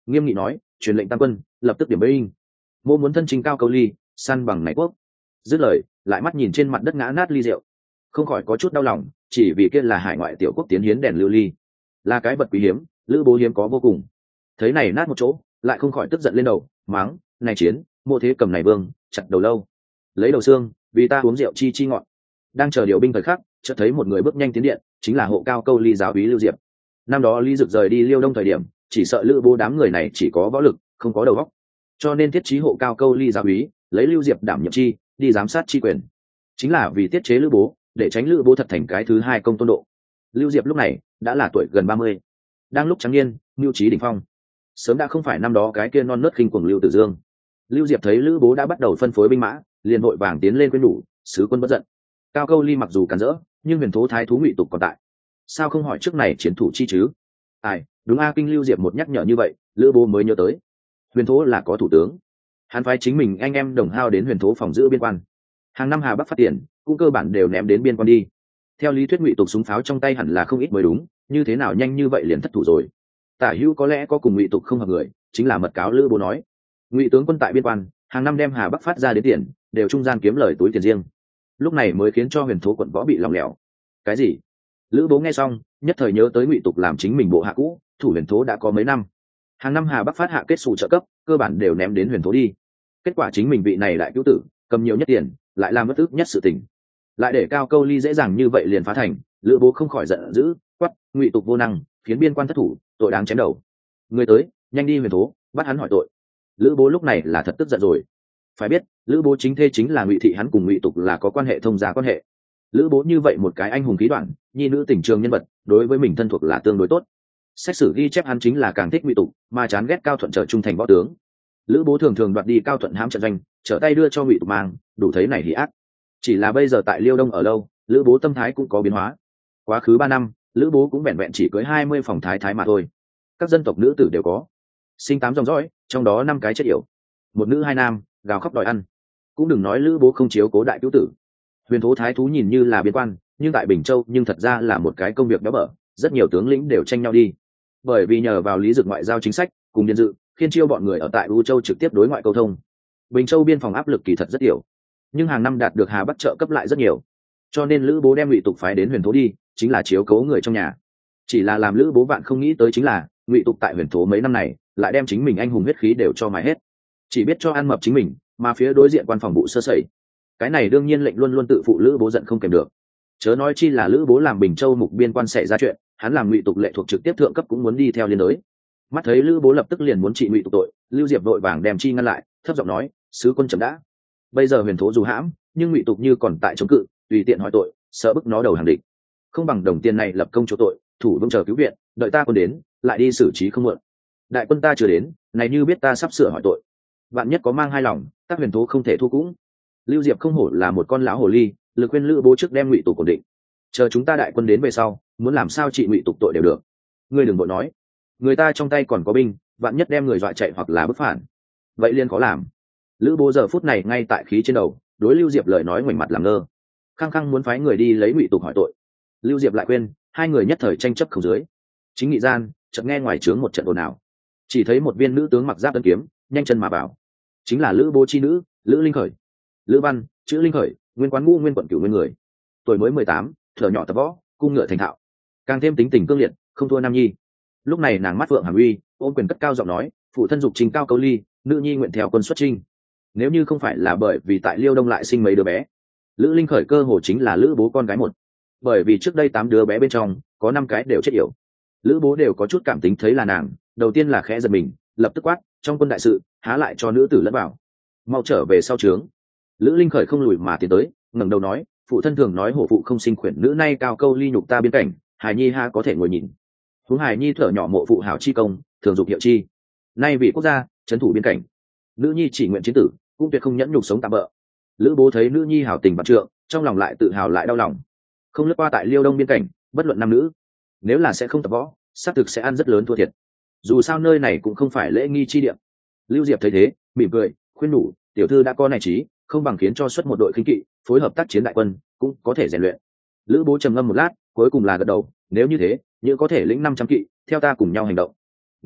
nghiêm nghị nói, truyền lệnh tam quân lập tức điểm binh. Mô muốn thân chinh Cao Câu Ly, săn bằng này quốc. Dứt lời, lại mắt nhìn trên mặt đất ngã nát ly rượu, không khỏi có chút đau lòng, chỉ vì kia là hải ngoại tiểu quốc tiến hiến đèn lưu ly, là cái vật quý hiếm, Lữ Bố hiếm có vô cùng. Thấy này nát một chỗ, lại không khỏi tức giận lên đầu, mắng, này chiến, Mộ thế cầm này vương, chặt đầu lâu, lấy đầu xương, vì ta uống rượu chi ngọn. Đang chờ điều binh thời khắc, chợt thấy một người bước nhanh tiến điện, chính là hộ Cao Câu Ly giáo úy Lưu Diệp. Năm đó Lý Dực rời đi Liêu Đông thời điểm, chỉ sợ Lữ Bố đám người này chỉ có võ lực, không có đầu óc, cho nên thiết trí hộ Cao Câu Ly giáo úy, lấy Lưu Diệp đảm nhiệm chi, đi giám sát chi quyền, chính là vì tiết chế Lữ Bố, để tránh Lữ Bố thật thành cái thứ hai công tôn độ. Lưu Diệp lúc này đã là tuổi gần 30, đang lúc trắng niên, mưu trí đỉnh phong, sớm đã không phải năm đó cái kia non nớt khinh cuồng Lưu Tử Dương. Lưu Diệp thấy Lữ Bố đã bắt đầu phân phối binh mã, liền vội vàng tiến lên khuyên nhủ, sứ quân bất giận. Cao Câu Ly mặc dù cản rỡ, nhưng huyền thố thái thú Ngụy Tục còn tại, sao không hỏi trước này chiến thủ chi chứ? Ai, đúng a, kinh Lưu Diệp một nhắc nhở như vậy, Lữ Bố mới nhớ tới, huyền thố là có thủ tướng, hắn phái chính mình anh em đồng hao đến huyền thố phòng giữ biên quan, hàng năm Hà Bắc phát tiền cũng cơ bản đều ném đến biên quan đi. Theo lý thuyết Ngụy Tục súng pháo trong tay hẳn là không ít mới đúng, như thế nào nhanh như vậy liền thất thủ rồi? Tả hữu có lẽ có cùng Ngụy Tục không hợp người, chính là mật cáo Lữ Bố nói, Ngụy tướng quân tại biên quan hàng năm đem Hà Bắc phát ra đến tiền, đều trung gian kiếm lời túi tiền riêng, lúc này mới khiến cho huyền thố quận võ bị lòng lẻo. Cái gì? Lữ Bố nghe xong nhất thời nhớ tới Ngụy Tục làm chính mình bộ hạ cũ, thủ huyền thố đã có mấy năm, hàng năm Hà Bắc phát hạ kết xù trợ cấp, cơ bản đều ném đến huyền thố đi. Kết quả chính mình vị này đại cứu tử cầm nhiều nhất tiền, lại làm bất ức nhất sự tình, lại để Cao Câu Ly dễ dàng như vậy liền phá thành. Lữ Bố không khỏi giận dữ, quát, Ngụy Tục vô năng, khiến biên quan thất thủ, tội đáng chém đầu. Người tới, nhanh đi huyền thố, bắt hắn hỏi tội. Lữ Bố lúc này là thật tức giận rồi. Phải biết, Lữ Bố chính thê chính là Ngụy Thị, hắn cùng Ngụy Tục là có quan hệ thông gia quan hệ. Lữ Bố như vậy một cái anh hùng khí đoạn, nhi nữ tình trường nhân vật, đối với mình thân thuộc là tương đối tốt. Xét xử ghi chép hắn chính là càng thích Ngụy Tục, mà chán ghét Cao Thuận trở trung thành võ tướng. Lữ Bố thường thường đoạt đi Cao Thuận hãm trận doanh, trở tay đưa cho Ngụy Tục mang, đủ thấy này hỉ ác. Chỉ là bây giờ tại Liêu Đông ở lâu, Lữ Bố tâm thái cũng có biến hóa. Quá khứ 3 năm, Lữ Bố cũng vẹn vẹn chỉ cưới 20 phòng thái mà thôi. Các dân tộc nữ tử đều có, sinh 8 dòng dõi, trong đó 5 cái chết yểu, 1 nữ 2 nam, gào khóc đòi ăn. Cũng đừng nói Lữ Bố không chiếu cố đại cứu tử. Huyền thố thái thú nhìn như là biên quan, nhưng tại Bình Châu nhưng thật ra là một cái công việc béo bở, rất nhiều tướng lĩnh đều tranh nhau đi. Bởi vì nhờ vào Lý Dực ngoại giao chính sách cùng Điền Dự, Khiên Chiêu bọn người ở tại U Châu trực tiếp đối ngoại câu thông. Bình Châu biên phòng áp lực kỳ thật rất nhiều, nhưng hàng năm đạt được Hà Bắc trợ cấp lại rất nhiều, cho nên Lữ Bố đem Ngụy Tục phái đến huyền thố đi, chính là chiếu cố người trong nhà. Chỉ là làm Lữ Bố vạn không nghĩ tới chính là Ngụy Tục tại huyền thố mấy năm này lại đem chính mình anh hùng huyết khí đều cho mài hết, chỉ biết cho ăn mập chính mình, mà phía đối diện quan phòng vụ sơ sẩy. Cái này đương nhiên lệnh luôn luôn tự phụ Lữ Bố giận không kèm được, chớ nói chi là Lữ Bố làm Bình Châu mục biên quan xảy ra chuyện, hắn làm Ngụy Tục lệ thuộc trực tiếp thượng cấp cũng muốn đi theo liên đới. Mắt thấy Lữ Bố lập tức liền muốn trị Ngụy Tục tội, Lưu Diệp vội vàng đem chi ngăn lại, thấp giọng nói, sứ quân chậm đã, bây giờ huyền thố dù hãm, nhưng Ngụy Tục như còn tại chống cự, tùy tiện hỏi tội, sợ bức nó đầu hàng địch, không bằng đồng tiền này lập công chỗ tội, thủ vững chờ cứu viện, đợi ta quân đến lại đi xử trí không muộn. Đại quân ta chưa đến, này như biết ta sắp sửa hỏi tội, bạn nhất có mang hai lòng, tác huyền thố không thể thu cũng. Lưu Diệp không hổ là một con lão hồ ly, lực khuyên Lữ Bố trước đem Ngụy Tục ổn định, chờ chúng ta đại quân đến về sau, muốn làm sao trị Ngụy Tục tội đều được. Ngươi đừng vội nói, người ta trong tay còn có binh, vạn nhất đem người dọa chạy hoặc là bức phản, vậy liền khó làm. Lữ Bố giờ phút này ngay tại khí trên đầu, đối Lưu Diệp lời nói ngoảnh mặt làm ngơ, khăng khăng muốn phái người đi lấy Ngụy Tục hỏi tội. Lưu Diệp lại khuyên, hai người nhất thời tranh chấp không dưới. Chính nghị gian, chợt nghe ngoài trướng một trận ồn ào, chỉ thấy một viên nữ tướng mặc giáp tân kiếm, nhanh chân mà vào, chính là Lữ Bố chi nữ, Lữ Linh Khởi. Lữ Văn, chữ Linh Khởi, nguyên quán Ngũ Nguyên quận Cửu Nguyên người, tuổi mới 18, thở nhỏ tập võ, cung ngựa thành thạo, càng thêm tính tình cương liệt, không thua nam nhi. Lúc này nàng mắt vượng hàm uy, ôm quyền cất cao giọng nói, phụ thân dục trình Cao Câu Ly, nữ nhi nguyện theo quân xuất chinh. Nếu như không phải là bởi vì tại Liêu Đông lại sinh mấy đứa bé, Lữ Linh Khởi cơ hồ chính là Lữ Bố con gái một, bởi vì trước đây 8 đứa bé bên trong có 5 cái đều chết yểu. Lữ Bố đều có chút cảm tính thấy là nàng, đầu tiên là khẽ giật mình, lập tức quát, trong quân đại sự há lại cho nữ tử lẫn vào, mau trở về sau trướng. Lữ Linh Khởi không lùi mà tiến tới, ngẩng đầu nói, phụ thân thường nói hổ phụ không sinh khuyển nữ, nay Cao Câu Ly nhục ta biên cảnh, hài nhi ha có thể ngồi nhìn. Huống hài nhi thở nhỏ mộ phụ hảo chi công, thường dục hiệu chi, nay vì quốc gia trấn thủ biên cảnh, nữ nhi chỉ nguyện chiến tử, cũng tuyệt không nhẫn nhục sống tạm bỡ. Lữ Bố thấy nữ nhi hảo tình vạn trượng, trong lòng lại tự hào lại đau lòng. Không lướt qua tại Liêu Đông biên cảnh, bất luận nam nữ, nếu là sẽ không tập võ, xác thực sẽ ăn rất lớn thua thiệt. Dù sao nơi này cũng không phải lễ nghi chi địa. Lưu Diệp thấy thế, mỉm cười, khuyên nhủ, tiểu thư đã có này trí, không bằng khiến cho xuất một đội khinh kỵ, phối hợp tác chiến đại quân, cũng có thể rèn luyện. Lữ Bố trầm ngâm một lát, cuối cùng là gật đầu, nếu như thế, như có thể lĩnh 500 kỵ, theo ta cùng nhau hành động.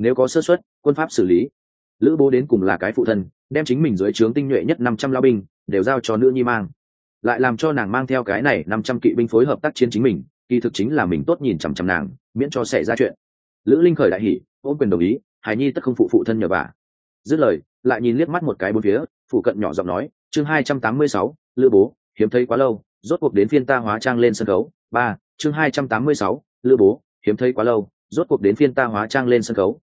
nếu có sơ suất quân pháp xử lý. Lữ Bố đến cùng là cái phụ thân, đem chính mình dưới trướng tinh nhuệ nhất 500 lao binh đều giao cho nữ nhi mang, lại làm cho nàng mang theo cái này 500 kỵ binh phối hợp tác chiến chính mình, kỳ thực chính là mình tốt nhìn chằm chằm nàng, miễn cho xảy ra chuyện. Lữ Linh khởi đại hỉ, ôm quyền đồng ý, hài nhi tất không phụ phụ thân nhờ vả. Dứt lời, lại nhìn liếc mắt một cái bốn phía, phụ cận nhỏ giọng nói, chương 286, Lữ Bố, hiếm thấy quá lâu, rốt cuộc đến phiên ta hóa trang lên sân khấu. Chương 286, Lữ Bố, hiếm thấy quá lâu, rốt cuộc đến phiên ta hóa trang lên sân khấu.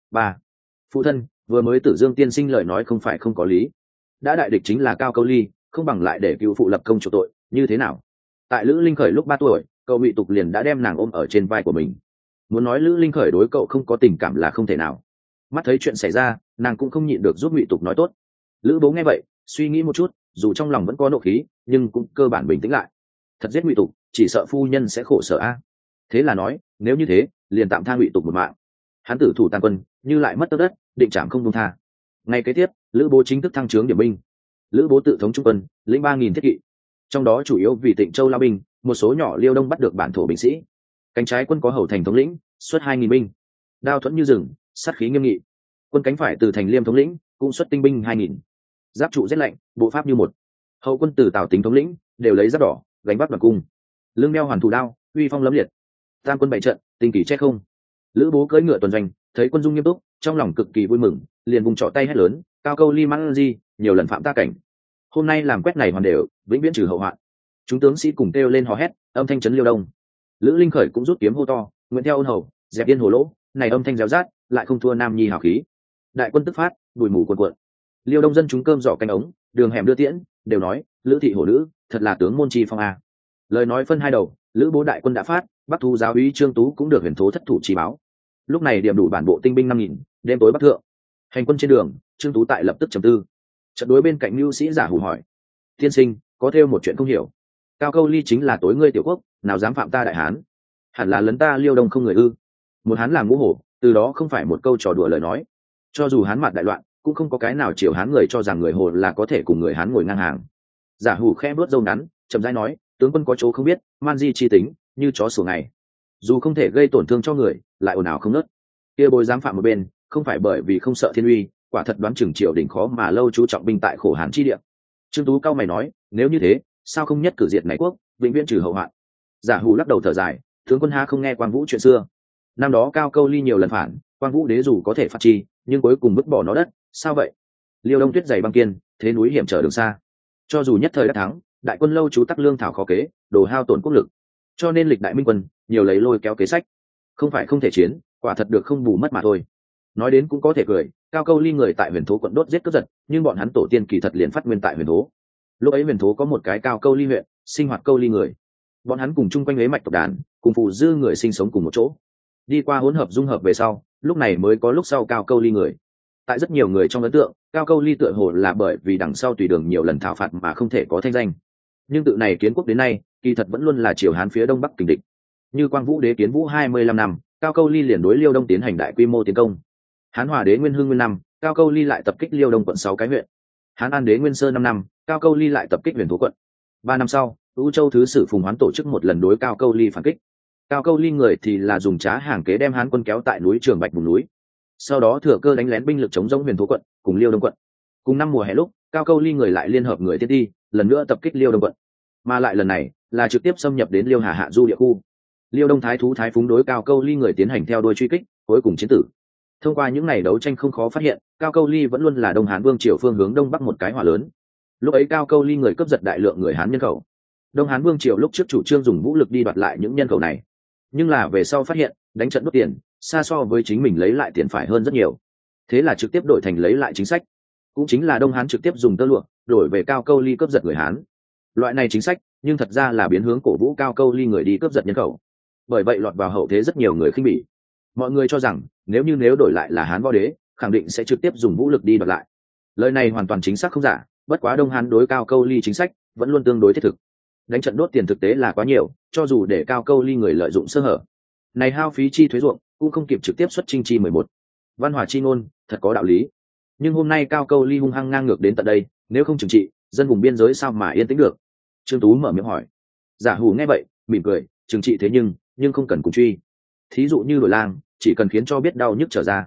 Phụ thân, vừa mới Tử Dương tiên sinh lời nói không phải không có lý. Đã đại địch chính là Cao Câu Ly, không bằng lại để cứu phụ lập công chủ tội, như thế nào? Tại Lữ Linh khởi lúc 3 tuổi, cậu Ngụy Tục liền đã đem nàng ôm ở trên vai của mình. Muốn nói Lữ Linh khởi đối cậu không có tình cảm là không thể nào. Mắt thấy chuyện xảy ra, nàng cũng không nhịn được giúp Ngụy Tục nói tốt. Lữ Bố nghe vậy, suy nghĩ một chút, dù trong lòng vẫn có nộ khí, nhưng cũng cơ bản bình tĩnh lại. Thật giết Ngụy Tục, chỉ sợ phu nhân sẽ khổ sở a. Thế là nói, nếu như thế, liền tạm tha Ngụy Tục một mạng. Hắn tử thủ tàn quân, như lại mất đất, định trảm không buông tha. Ngày kế tiếp, Lữ Bố chính thức thăng trướng điểm binh. Lữ Bố tự thống trung quân, lĩnh 3000 thiết kỵ, trong đó chủ yếu vì Tịnh Châu lao binh, một số nhỏ Liêu Đông bắt được bản thổ binh sĩ. Cánh trái quân có Hầu Thành thống lĩnh, xuất 2000 binh, đao thuẫn như rừng, sát khí nghiêm nghị. Quân cánh phải từ Thành Liêm thống lĩnh, cũng xuất tinh binh 2000. Giáp trụ rét lạnh, bộ pháp như một. Hậu quân từ Tào Tính thống lĩnh, đều lấy giáp đỏ, gánh vác đoàn cung, lưng đeo hoàn thủ đao, uy phong lẫm liệt. Tam quân bảy trận, tinh kỳ che không. Lữ Bố cưỡi ngựa tuần doanh, thấy quân dung nghiêm túc, trong lòng cực kỳ vui mừng, liền vùng trỏ tay hét lớn, Cao Câu Ly Mãn Di, nhiều lần phạm ta cảnh. Hôm nay làm quét này hoàn đều, vĩnh viễn trừ hậu hoạn. Chúng tướng sĩ cùng kêu lên hò hét, âm thanh chấn Liêu Đông. Lữ Linh khởi cũng rút kiếm hô to, nguyện theo ôn hầu, dẹp yên hồ lỗ, này âm thanh réo rát, lại không thua nam nhi hào khí. Đại quân tức phát, bụi mù cuồn cuộn. Liêu Đông dân chúng cơm giỏ canh ống, đường hẻm đưa tiễn, đều nói, Lữ thị hổ nữ, thật là tướng môn chi phong a. Lời nói phân hai đầu, Lữ Bố đại quân đã phát, Bắc Thu giáo úy Trương Tú cũng được huyền thố thất thủ chỉ báo. Lúc này điểm đủ bản bộ tinh binh 5000, đêm tối bắc thượng. Hành quân trên đường, Trương Tú tại lập tức trầm tư. Trận đối bên cạnh mưu sĩ Giả Hủ hỏi, tiên sinh, có theo một chuyện không hiểu. Cao Câu Ly chính là tối ngươi tiểu quốc, nào dám phạm ta đại hán? Hẳn là lấn ta Liêu Đông không người ư? Một hán làm ngũ hổ, từ đó không phải một câu trò đùa lời nói. Cho dù hán mặt đại loạn, cũng không có cái nào chiều hán người cho rằng người hồ là có thể cùng người hán ngồi ngang hàng. Giả Hủ khẽ bước râu ngắn, chậm rãi nói, tướng quân có chỗ không biết, man di chi tính, như chó sủa ngày. Dù không thể gây tổn thương cho người, lại ồn ào không ngớt. Kia bồi dám phạm một bên, không phải bởi vì không sợ thiên uy, quả thật đoán chừng triều đình khó mà lâu chú trọng binh tại khổ hán chi địa. Trương Tú cao mày nói, nếu như thế, sao không nhất cử diệt này quốc, vĩnh viễn trừ hậu hoạn? Giả Hủ lắc đầu thở dài, tướng quân ha không nghe Quang Vũ chuyện xưa. Năm đó Cao Câu Ly nhiều lần phản, Quang Vũ đế dù có thể phạt chi, nhưng cuối cùng vứt bỏ nó đất. Sao vậy? Liêu Đông tuyết dày băng kiên, thế núi hiểm trở đường xa. Cho dù nhất thời đã thắng, đại quân lâu chú tắc lương thảo khó kế, đồ hao tổn quốc lực. Cho nên lịch đại minh quân nhiều lấy lôi kéo kế sách, không phải không thể chiến, quả thật được không bù mất mà thôi. Nói đến cũng có thể cười, Cao Câu Ly người tại Huyền Thố quận đốt giết cướp giật, nhưng bọn hắn tổ tiên kỳ thật liền phát nguyên tại Huyền Thố. Lúc ấy Huyền Thố có một cái Cao Câu Ly huyện, sinh hoạt câu ly người. Bọn hắn cùng chung quanh ế mạch tộc đàn, cùng phù dư người sinh sống cùng một chỗ. Đi qua hỗn hợp dung hợp về sau, lúc này mới có lúc sau Cao Câu Ly người. Tại rất nhiều người trong ấn tượng, Cao Câu Ly tựa hồ là bởi vì đằng sau tùy đường nhiều lần thảo phạt mà không thể có thanh danh. Nhưng tự này kiến quốc đến nay, kỳ thật vẫn luôn là triều Hán phía đông bắc kình địch. Như Quang Vũ đế kiến vũ 25 năm, Cao Câu Ly liền đối Liêu Đông tiến hành đại quy mô tiến công. Hán Hòa đế Nguyên Hưng nguyên năm, Cao Câu Ly lại tập kích Liêu Đông quận 6 cái huyện. Hán An đế Nguyên Sơ 5 năm, Cao Câu Ly lại tập kích Huyền Thố quận. 3 năm sau, U Châu thứ sử Phùng Hoán tổ chức một lần đối Cao Câu Ly phản kích. Cao Câu Ly người thì là dùng trá hàng kế đem Hán quân kéo tại núi Trường Bạch vùng núi. Sau đó thừa cơ đánh lén binh lực chống giống Huyền Thố quận, cùng Liêu Đông quận. Cùng năm mùa hè lúc, Cao Câu Ly người lại liên hợp người tiên ti, lần nữa tập kích Liêu Đông quận. Mà lại lần này, là trực tiếp xâm nhập đến Liêu Hà hạ du địa khu. Liêu Đông thái thú thái phúng đối Cao Câu Ly người tiến hành theo đuôi truy kích, cuối cùng chiến tử. Thông qua những ngày đấu tranh không khó phát hiện, Cao Câu Ly vẫn luôn là Đông Hán vương triều phương hướng đông bắc một cái hỏa lớn. Lúc ấy Cao Câu Ly người cướp giật đại lượng người Hán nhân khẩu. Đông Hán vương triều lúc trước chủ trương dùng vũ lực đi đoạt lại những nhân khẩu này, nhưng là về sau phát hiện, đánh trận đốt tiền, xa so với chính mình lấy lại tiền phải hơn rất nhiều. Thế là trực tiếp đổi thành lấy lại chính sách, cũng chính là Đông Hán trực tiếp dùng tơ lụa đổi về Cao Câu Ly cướp giật người Hán. Loại này chính sách, nhưng thật ra là biến hướng cổ vũ Cao Câu Ly người đi cướp giật nhân khẩu. Bởi vậy lọt vào hậu thế rất nhiều người khinh bỉ. Mọi người cho rằng nếu đổi lại là Hán võ đế, khẳng định sẽ trực tiếp dùng vũ lực đi đoạt lại. Lời này hoàn toàn chính xác không giả, bất quá Đông Hán đối Cao Câu Ly chính sách vẫn luôn tương đối thiết thực. Đánh trận đốt tiền thực tế là quá nhiều, cho dù để Cao Câu Ly người lợi dụng sơ hở, này hao phí chi thuế ruộng cũng không kịp trực tiếp xuất chinh chi 11. Văn hòa chi ngôn, thật có đạo lý. Nhưng hôm nay Cao Câu Ly hung hăng ngang ngược đến tận đây, nếu không trừng trị, dân vùng biên giới sao mà yên tĩnh được? Trương Tú mở miệng hỏi. Giả Hủ nghe vậy, mỉm cười, trừng trị thế nhưng không cần cùng truy. Thí dụ như đổi lang, chỉ cần khiến cho biết đau nhức trở ra.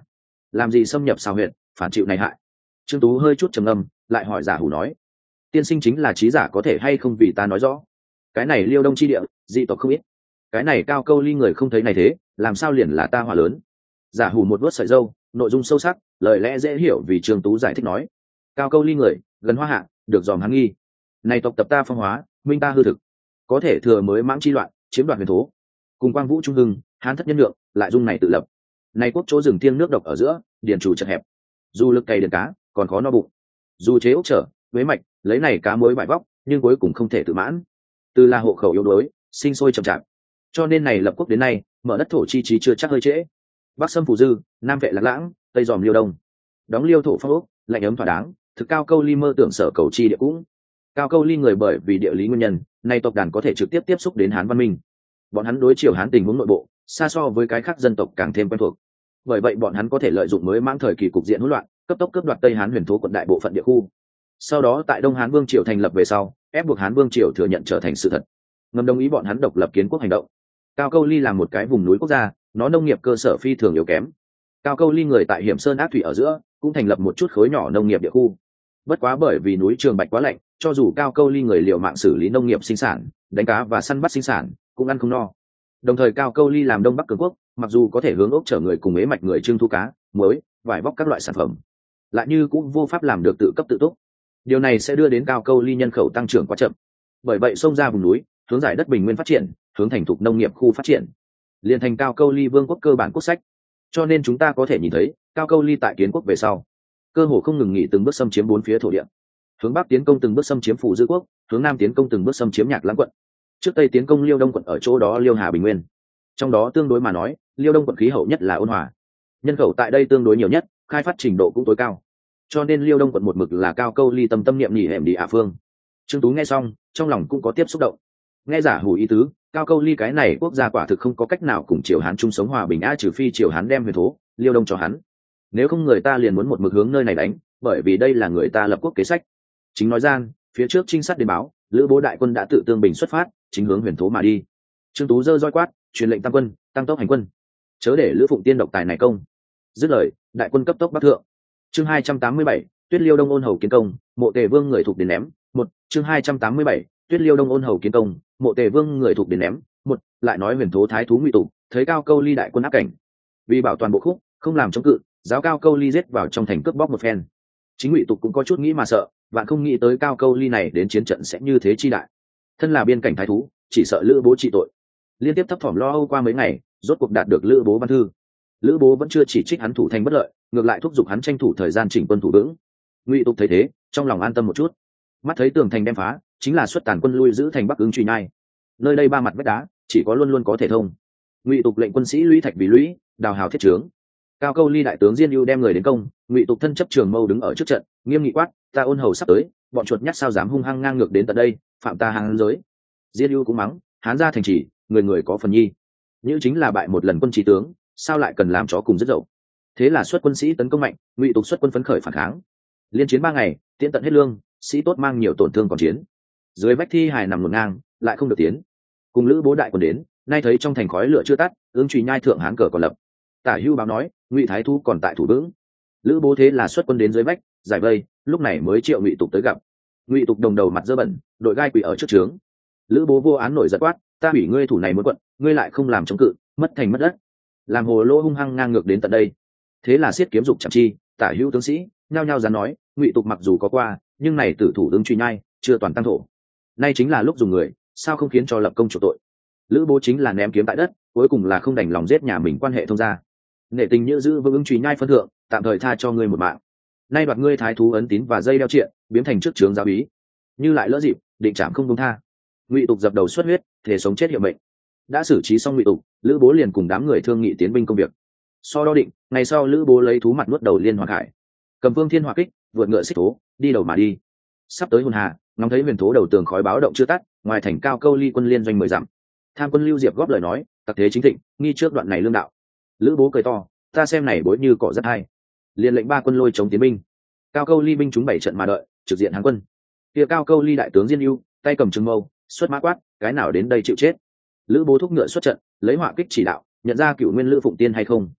làm gì xâm nhập xào huyện, phản chịu này hại. Trương Tú hơi chút trầm ngâm, lại hỏi giả hủ nói, tiên sinh chính là trí giả có thể hay không vì ta nói rõ. Cái này Liêu Đông chi địa, dị tộc không ít. Cái này Cao Câu Ly người không thấy này thế, làm sao liền là ta hỏa lớn. Giả hủ một vuốt sợi râu, nội dung sâu sắc, lời lẽ dễ hiểu vì Trương Tú giải thích nói, Cao Câu Ly người gần Hoa Hạ, được dòm hắn nghi. Này tộc tập ta phong hóa, minh ta hư thực, có thể thừa mới mãng chi loạn, chiếm đoạt huyền thố. Cùng Quang Vũ trung hưng, hán thất nhân lượng, lại dung này tự lập. Này quốc chỗ rừng thiêng nước độc ở giữa, điền chủ chật hẹp. Dù lực cày điền cá, còn khó no bụng. Dù chế ốc trở, với mạch, lấy này cá mới vải vóc, nhưng cuối cùng không thể tự mãn. Từ là hộ khẩu yếu đuối, sinh sôi chậm chạp. Cho nên này lập quốc đến nay, mở đất thổ chi trí chưa chắc hơi trễ. Bắc xâm phù dư, nam vệ lạc lãng, tây dòm liêu đông. Đóng liêu thổ phong ốc, lạnh ấm thỏa đáng, thực Cao Câu Ly mơ tưởng sở cầu chi địa cũng. Cao Câu Ly người bởi vì địa lý nguyên nhân, nay tộc đàn có thể trực tiếp tiếp xúc đến Hán văn minh. Bọn hắn đối chiều Hán tình huống nội bộ, xa so với cái khác dân tộc càng thêm quen thuộc. Bởi vậy bọn hắn có thể lợi dụng mới mãng thời kỳ cục diện hỗn loạn, cấp tốc cướp đoạt Tây Hán huyền thố quận đại bộ phận địa khu. Sau đó tại Đông Hán Vương triều thành lập về sau, ép buộc Hán Vương triều thừa nhận trở thành sự thật, ngầm đồng ý bọn hắn độc lập kiến quốc hành động. Cao Câu Ly là một cái vùng núi quốc gia, nó nông nghiệp cơ sở phi thường yếu kém. Cao Câu Ly người tại Hiểm Sơn ác thủy ở giữa, cũng thành lập một chút khối nhỏ nông nghiệp địa khu. Bất quá bởi vì núi Trường Bạch quá lạnh, cho dù Cao Câu Ly người liều mạng xử lý nông nghiệp sinh sản, đánh cá và săn bắt sinh sản, cũng ăn không no. Đồng thời Cao Câu Ly làm Đông Bắc cường quốc, mặc dù có thể hướng ốc chở người cùng ế mạch người trưng thu cá, muối, vải vóc các loại sản phẩm, lại như cũng vô pháp làm được tự cấp tự túc. Điều này sẽ đưa đến Cao Câu Ly nhân khẩu tăng trưởng quá chậm. Bởi vậy xông ra vùng núi, hướng giải đất bình nguyên phát triển, hướng thành thục nông nghiệp khu phát triển, liền thành Cao Câu Ly vương quốc cơ bản quốc sách. Cho nên chúng ta có thể nhìn thấy, Cao Câu Ly tại kiến quốc về sau, cơ hồ không ngừng nghỉ từng bước xâm chiếm bốn phía thổ địa. Hướng bắc tiến công từng bước xâm chiếm Phù Dư quốc, hướng nam tiến công từng bước xâm chiếm Nhạc Lãng quận, trước tây tiến công Liêu Đông quận ở chỗ đó Liêu Hà Bình Nguyên. Trong đó tương đối mà nói, Liêu Đông quận khí hậu nhất là ôn hòa, nhân khẩu tại đây tương đối nhiều nhất, khai phát trình độ cũng tối cao. Cho nên Liêu Đông quận một mực là Cao Câu Ly tâm tâm niệm nhỉ hẻm đi ạ phương. Trương Tú nghe xong, trong lòng cũng có tiếp xúc động. Nghe giả hủ ý tứ, Cao Câu Ly cái này quốc gia quả thực không có cách nào cùng Triều Hán chung sống hòa bình trừ phi Triều Hán đem huyền thố, Liêu Đông cho hắn. Nếu không người ta liền muốn một mực hướng nơi này đánh, bởi vì đây là người ta lập quốc kế sách. Chính nói gian, phía trước trinh sát đến báo, Lữ Bố đại quân đã tự tương bình xuất phát, chính hướng huyền thố mà đi. Trương Tú giơ roi quát, truyền lệnh tăng quân, tăng tốc hành quân, chớ để Lữ Phụng Tiên độc tài này công. Dứt lời, đại quân cấp tốc bắc thượng. Chương 287, Tuyết Liêu Đông ôn hầu kiến công, Mộ Tề Vương người thuộc đến ném. Một chương 287, Tuyết Liêu Đông ôn hầu kiến công, Mộ Tề Vương người thuộc đến ném. Một lại nói huyền thố thái thú Ngụy Tục thấy Cao Câu Ly đại quân áp cảnh, vì bảo toàn bộ khúc, không làm chống cự, giáo Cao Câu Ly giết vào trong thành cướp bóc một phen. Chính Ngụy Tục cũng có chút nghĩ mà sợ, bạn không nghĩ tới Cao Câu Ly này đến chiến trận sẽ như thế chi đại. Thân là biên cảnh thái thú, chỉ sợ Lữ Bố trị tội. Liên tiếp thấp thỏm lo âu qua mấy ngày, rốt cuộc đạt được Lữ Bố văn thư. Lữ Bố vẫn chưa chỉ trích hắn thủ thành bất lợi, ngược lại thúc giục hắn tranh thủ thời gian chỉnh quân thủ vững. Ngụy Tục thấy thế, trong lòng an tâm một chút. Mắt thấy tường thành đem phá, chính là xuất tàn quân lui giữ thành Bắc Ứng truy nhai. Nơi đây ba mặt vách đá, chỉ có luôn luôn có thể thông. Ngụy Tục lệnh quân sĩ lũy thạch vì lũy, đào hào thiết trướng. Cao Câu Ly đại tướng Diên Ưu đem người đến công, Ngụy Tục thân chấp trường mâu đứng ở trước trận, nghiêm nghị quát, ta ôn hầu sắp tới, bọn chuột nhắt sao dám hung hăng ngang ngược đến tận đây, phạm ta hàng giới. Diên Ưu cũng mắng, hán gia thành trì, người người có phần nhi. Như chính là bại một lần quân trí tướng, sao lại cần làm chó cùng rất dậu. Thế là xuất quân sĩ tấn công mạnh, Ngụy Tục xuất quân phấn khởi phản kháng. Liên chiến 3 ngày, tiễn tận hết lương, sĩ tốt mang nhiều tổn thương còn chiến. Dưới vách thi hài nằm ngổn ngang, lại không được tiến. Cùng Lữ Bố đại quân đến, nay thấy trong thành khói lửa chưa tắt, Ứng Trùy nhai thượng hán cờ còn lập. Tả Hưu báo nói, Ngụy thái thú còn tại thủ vững. Lữ Bố thế là xuất quân đến dưới vách, giải vây, lúc này mới triệu Ngụy Tục tới gặp. Ngụy Tục đồng đầu mặt dơ bẩn, đội gai quỷ ở trước trướng. Lữ Bố vô án nổi giận quát, ta hủy ngươi thủ này muốn quận, ngươi lại không làm chống cự, mất thành mất đất, làm hồ lô hung hăng ngang ngược đến tận đây. Thế là siết kiếm dục chạm chi, Tả Hữu tướng sĩ nhao nhao dám nói, Ngụy Tục mặc dù có qua, nhưng này tử thủ Ứng Truy nhai, chưa toàn tăng thổ. Nay chính là lúc dùng người, sao không khiến cho lập công chủ tội. Lữ Bố chính là ném kiếm tại đất, cuối cùng là không đành lòng giết nhà mình quan hệ thông gia. Nể tình như giữ vững Ứng Truy nhai phân thượng, tạm thời tha cho ngươi một mạng. Nay đoạt ngươi thái thú ấn tín và dây đeo triện, biến thành trước trướng giáo úy. Như lại lỡ dịp, định trảm không buông tha. Ngụy Tục dập đầu xuất huyết, thể sống chết hiệu mệnh. Đã xử trí xong Ngụy Tục, Lữ Bố liền cùng đám người thương nghị tiến binh công việc. So đo định, ngày sau Lữ Bố lấy thú mặt nuốt đầu Liên Hoàn Khải, cầm Vương Thiên Hỏa kích, vượt ngựa xích thố, đi đầu mà đi. Sắp tới Hồn Hà, ngóng thấy huyền thố đầu tường khói báo động chưa tắt, ngoài thành Cao Câu Ly quân liên doanh 10 dặm. Tham quân Lưu Diệp góp lời nói, tặc thế chính thịnh, nghi trước đoạn này lương đạo. Lữ Bố cười to, ta xem này bối như cỏ rất hay. Liên lệnh 3 quân lôi chống tiến binh. Cao Câu Ly binh chúng 7 trận mà đợi, trực diện Hán quân. Kia Cao Câu Ly đại tướng Diên Ưu, tay cầm trường mâu, xuất mã quát, cái nào đến đây chịu chết. Lữ Bố thúc ngựa xuất trận, lấy họa kích chỉ đạo, nhận ra cựu nguyên Lữ Phụng Tiên hay không.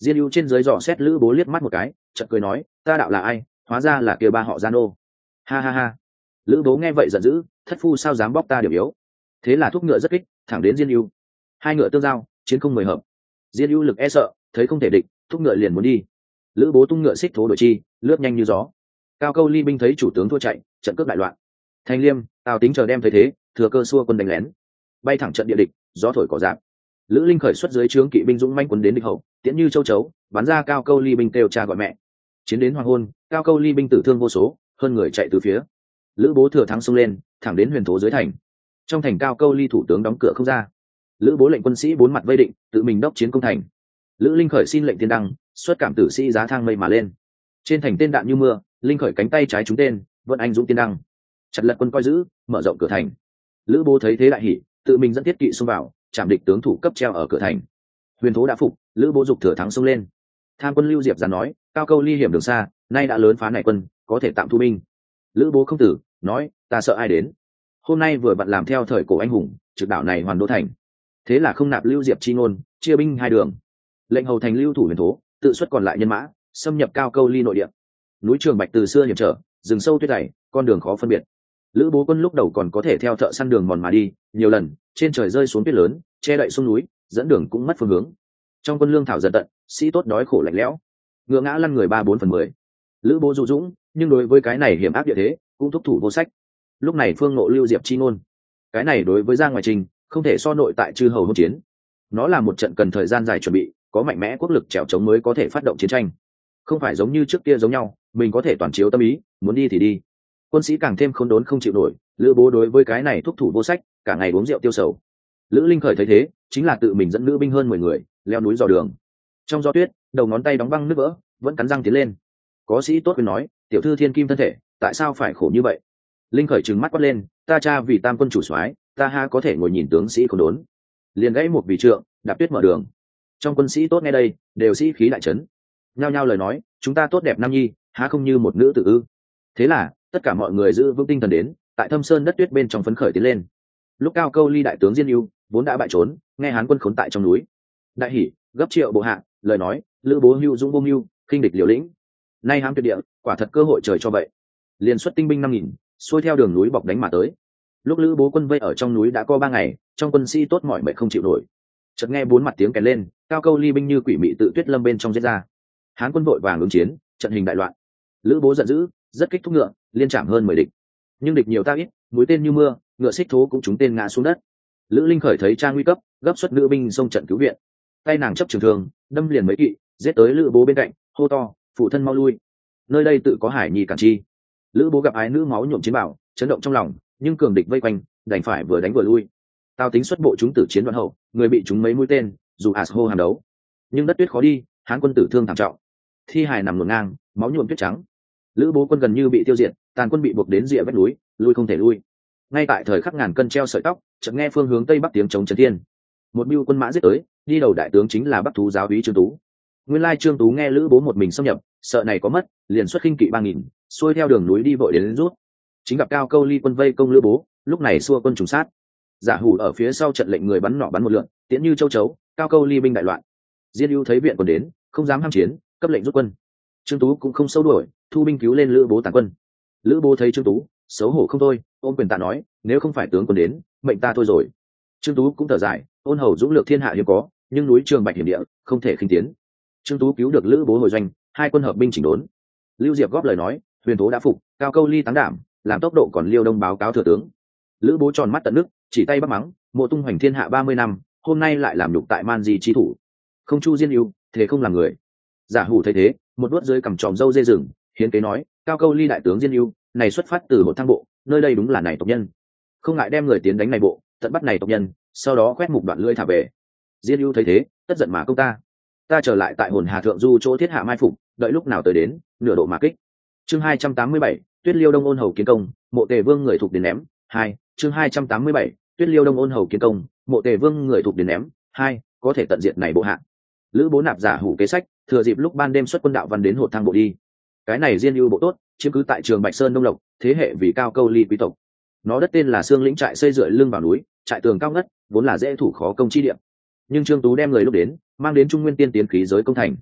Diên ưu trên dưới dò xét lữ bố liếc mắt một cái, chợt cười nói, ta đạo là ai, hóa ra là kia ba họ Gian ô. Ha ha ha. Lữ bố nghe vậy giận dữ, thất phu sao dám bóc ta điểm yếu. Thế là thúc ngựa rất kích, thẳng đến Diên ưu. Hai ngựa tương giao, chiến không mười hợp. Diên ưu lực e sợ, thấy không thể địch, thúc ngựa liền muốn đi. Lữ bố tung ngựa xích thố đổi chi, lướt nhanh như gió. Cao Câu Ly binh thấy chủ tướng thua chạy, trận cướp đại loạn. Thành Liêm, Tào Tính chờ đem thấy thế, thừa cơ xua quân đánh lén, bay thẳng trận địa địch, gió thổi cỏ rạp. Lữ Linh khởi xuất dưới trướng kỵ binh dũng manh quân đến địch hậu, tiễn như châu chấu, bắn ra Cao Câu Ly binh kêu cha gọi mẹ. Chiến đến hoàng hôn, Cao Câu Ly binh tử thương vô số, hơn người chạy từ phía. Lữ bố thừa thắng xông lên, thẳng đến huyền thố dưới thành. Trong thành Cao Câu Ly thủ tướng đóng cửa không ra. Lữ bố lệnh quân sĩ bốn mặt vây định, tự mình đốc chiến công thành. Lữ Linh khởi xin lệnh tiên đăng, xuất cảm tử sĩ giá thang mây mà lên. Trên thành tên đạn như mưa, Linh khởi cánh tay trái trúng tên, vẫn anh dũng tiên đăng. Chặt lật quân coi giữ, mở rộng cửa thành. Lữ bố thấy thế đại hỉ, tự mình dẫn thiết kỵ xông vào, chạm địch tướng thủ cấp treo ở cửa thành. Huyền thố đã phục, Lữ bố dục thừa thắng xông lên. Tham quân Lưu Diệp giàn nói, Cao Câu Ly hiểm đường xa, nay đã lớn phá này quân, có thể tạm thu binh. Lữ bố không tử, nói, ta sợ ai đến. Hôm nay vừa vặn làm theo thời cổ anh hùng, trực đảo này hoàn đô thành. Thế là không nạp Lưu Diệp chi ngôn, chia binh hai đường. Lệnh hầu thành lưu thủ huyền thố, tự xuất còn lại nhân mã, xâm nhập Cao Câu Ly nội địa. Núi Trường Bạch từ xưa hiểm trở, rừng sâu tuyết dày, con đường khó phân biệt. Lữ bố quân lúc đầu còn có thể theo thợ săn đường mòn mà đi, nhiều lần trên trời rơi xuống tuyết lớn, che đậy xuống núi, dẫn đường cũng mất phương hướng. Trong quân lương thảo dần tận, sĩ tốt đói khổ lạnh lẽo, ngựa ngã lăn người 3/4/10. Lữ bố dụ dũng, nhưng đối với cái này hiểm ác địa thế, cũng thúc thủ vô sách. Lúc này phương nộ Lưu Diệp chi ngôn, cái này đối với Giang Ngoài Trình không thể so nội tại chư hầu hôn chiến. Nó là một trận cần thời gian dài chuẩn bị, có mạnh mẽ quốc lực trèo chống mới có thể phát động chiến tranh, không phải giống như trước kia giống nhau, mình có thể toàn chiếu tâm ý, muốn đi thì đi. Quân sĩ càng thêm khốn đốn không chịu nổi, Lữ bố đối với cái này thúc thủ vô sách, cả ngày uống rượu tiêu sầu. Lữ Linh khởi thấy thế, chính là tự mình dẫn nữ binh hơn 10 người leo núi dò đường. Trong gió tuyết, đầu ngón tay đóng băng nước vỡ, vẫn cắn răng tiến lên. Có sĩ tốt khuyên nói, tiểu thư thiên kim thân thể, tại sao phải khổ như vậy? Linh khởi trừng mắt quát lên, ta cha vì tam quân chủ soái, ta ha có thể ngồi nhìn tướng sĩ khốn đốn. Liền gãy một vị trượng, đạp tuyết mở đường. Trong quân sĩ tốt nghe đây, đều sĩ khí đại chấn. Nhao nhao lời nói, chúng ta tốt đẹp nam nhi, há không như một nữ tử ư? Thế là tất cả mọi người giữ vững tinh thần đến, tại Thâm Sơn đất tuyết bên trong phấn khởi tiến lên. Lúc Cao Câu Ly đại tướng Diên ưu vốn đã bại trốn, nghe Hán quân khốn tại trong núi, đại hỉ, gấp triệu bộ hạ, lời nói, Lữ bố hưu dũng vô mưu, khinh địch liều lĩnh. Nay hám tuyệt địa, quả thật cơ hội trời cho vậy. Liên xuất tinh binh 5.000, xuôi theo đường núi bọc đánh mà tới. Lúc Lữ bố quân vây ở trong núi đã có 3 ngày, trong quân sĩ tốt mỏi mệt không chịu nổi. Chợt nghe 4 mặt tiếng kèn lên, Cao Câu Ly binh như quỷ mị tự tuyết lâm bên trong giết ra. Hán quân vội vàng ứng chiến, trận hình đại loạn. Lữ bố giận dữ, rất kích thúc ngựa, liên chạm hơn 10 địch. Nhưng địch nhiều ta ít, mũi tên như mưa, ngựa xích thố cũng trúng tên ngã xuống đất. Lữ Linh khởi thấy trang nguy cấp, gấp xuất nữ binh xông trận cứu viện. Tay nàng chấp trường thương, đâm liền mấy kỵ, giết tới Lữ bố bên cạnh, hô to, phụ thân mau lui. Nơi đây tự có Hải Nhi cản chi. Lữ bố gặp ái nữ máu nhuộm chiến bảo, chấn động trong lòng, nhưng cường địch vây quanh, đành phải vừa đánh vừa lui. Tào Tính xuất bộ chúng tử chiến đoạn hậu, người bị chúng mấy mũi tên, dù hô hàm đấu, nhưng đất tuyết khó đi, Hán quân tử thương thảm trọng, thi hài nằm ngổn ngang, máu nhuộm tuyết trắng. Lữ bố quân gần như bị tiêu diệt, tàn quân bị buộc đến rìa vách núi, lui không thể lui. Ngay tại thời khắc ngàn cân treo sợi tóc, chợt nghe phương hướng tây bắc tiếng chống chấn thiên. Một bưu quân mã giết tới, đi đầu đại tướng chính là Bắc thú giáo úy Trương Tú. Nguyên lai Trương Tú nghe Lữ bố một mình xâm nhập, sợ này có mất, liền xuất khinh kỵ 3.000, xuôi theo đường núi đi vội đến rút. Chính gặp Cao Câu Ly quân vây công Lữ bố, lúc này xua quân trùng sát. Giả hủ ở phía sau trận lệnh người bắn nỏ bắn một lượn, tiễn như châu chấu, Cao Câu Ly binh đại loạn. Diên ưu thấy viện còn đến, không dám ham chiến, cấp lệnh rút quân. Trương Tú cũng không sâu đuổi, thu binh cứu lên Lữ bố tàn quân. Lữ bố thấy Trương Tú, xấu hổ không thôi, ôm quyền tạ nói, nếu không phải tướng quân đến, mệnh ta thôi rồi. Trương Tú cũng thở dài, ôn hầu dũng lược thiên hạ hiếm có, nhưng núi Trường Bạch hiểm địa, không thể khinh tiến. Trương Tú cứu được Lữ bố hồi doanh, hai quân hợp binh chỉnh đốn. Lưu Diệp góp lời nói, huyền tố đã phục, Cao Câu Ly táng đảm, làm tốc độ còn Liêu Đông báo cáo thừa tướng. Lữ bố tròn mắt tận nước, chỉ tay bắt mắng, mộ tung hoành thiên hạ 30 năm, hôm nay lại làm nhục tại man di chi thủ, không chu Diên ưu, thế không làm người. Giả hủ thấy thế, một đuốt dưới cằm tròm râu dê rừng, hiến kế nói, Cao Câu Ly đại tướng Diên ưu, này xuất phát từ một thang bộ, nơi đây đúng là này tộc nhân, không ngại đem người tiến đánh này bộ, tận bắt này tộc nhân, sau đó quét mục đoạn lưỡi thả về. Diên ưu thấy thế, tất giận mà công ta trở lại tại hồn hà thượng du chỗ thiết hạ mai phục, đợi lúc nào tới đến, nửa độ mà kích. Chương 287, Tuyết Liêu Đông ôn hầu kiến công, mộ Tề Vương người thuộc đến ném. 2. Chương 287, Tuyết Liêu Đông ôn hầu kiến công, mộ Tề Vương người thuộc đến ném. 2. Có thể tận diệt này bộ hạ. Lữ bố nạp giả hủ kế sách, thừa dịp lúc ban đêm xuất quân đạo văn đến hột thang bộ đi. Cái này Diên ưu bộ tốt, chiếm cứ tại trường Bạch Sơn Đông Lộc, thế hệ vì Cao Câu Ly quý tộc. Nó đất tên là Xương Lĩnh trại, xây dựa lưng vào núi, trại tường cao ngất, vốn là dễ thủ khó công chi địa. Nhưng Trương Tú đem người lúc đến, mang đến Trung Nguyên tiên tiến khí giới công thành,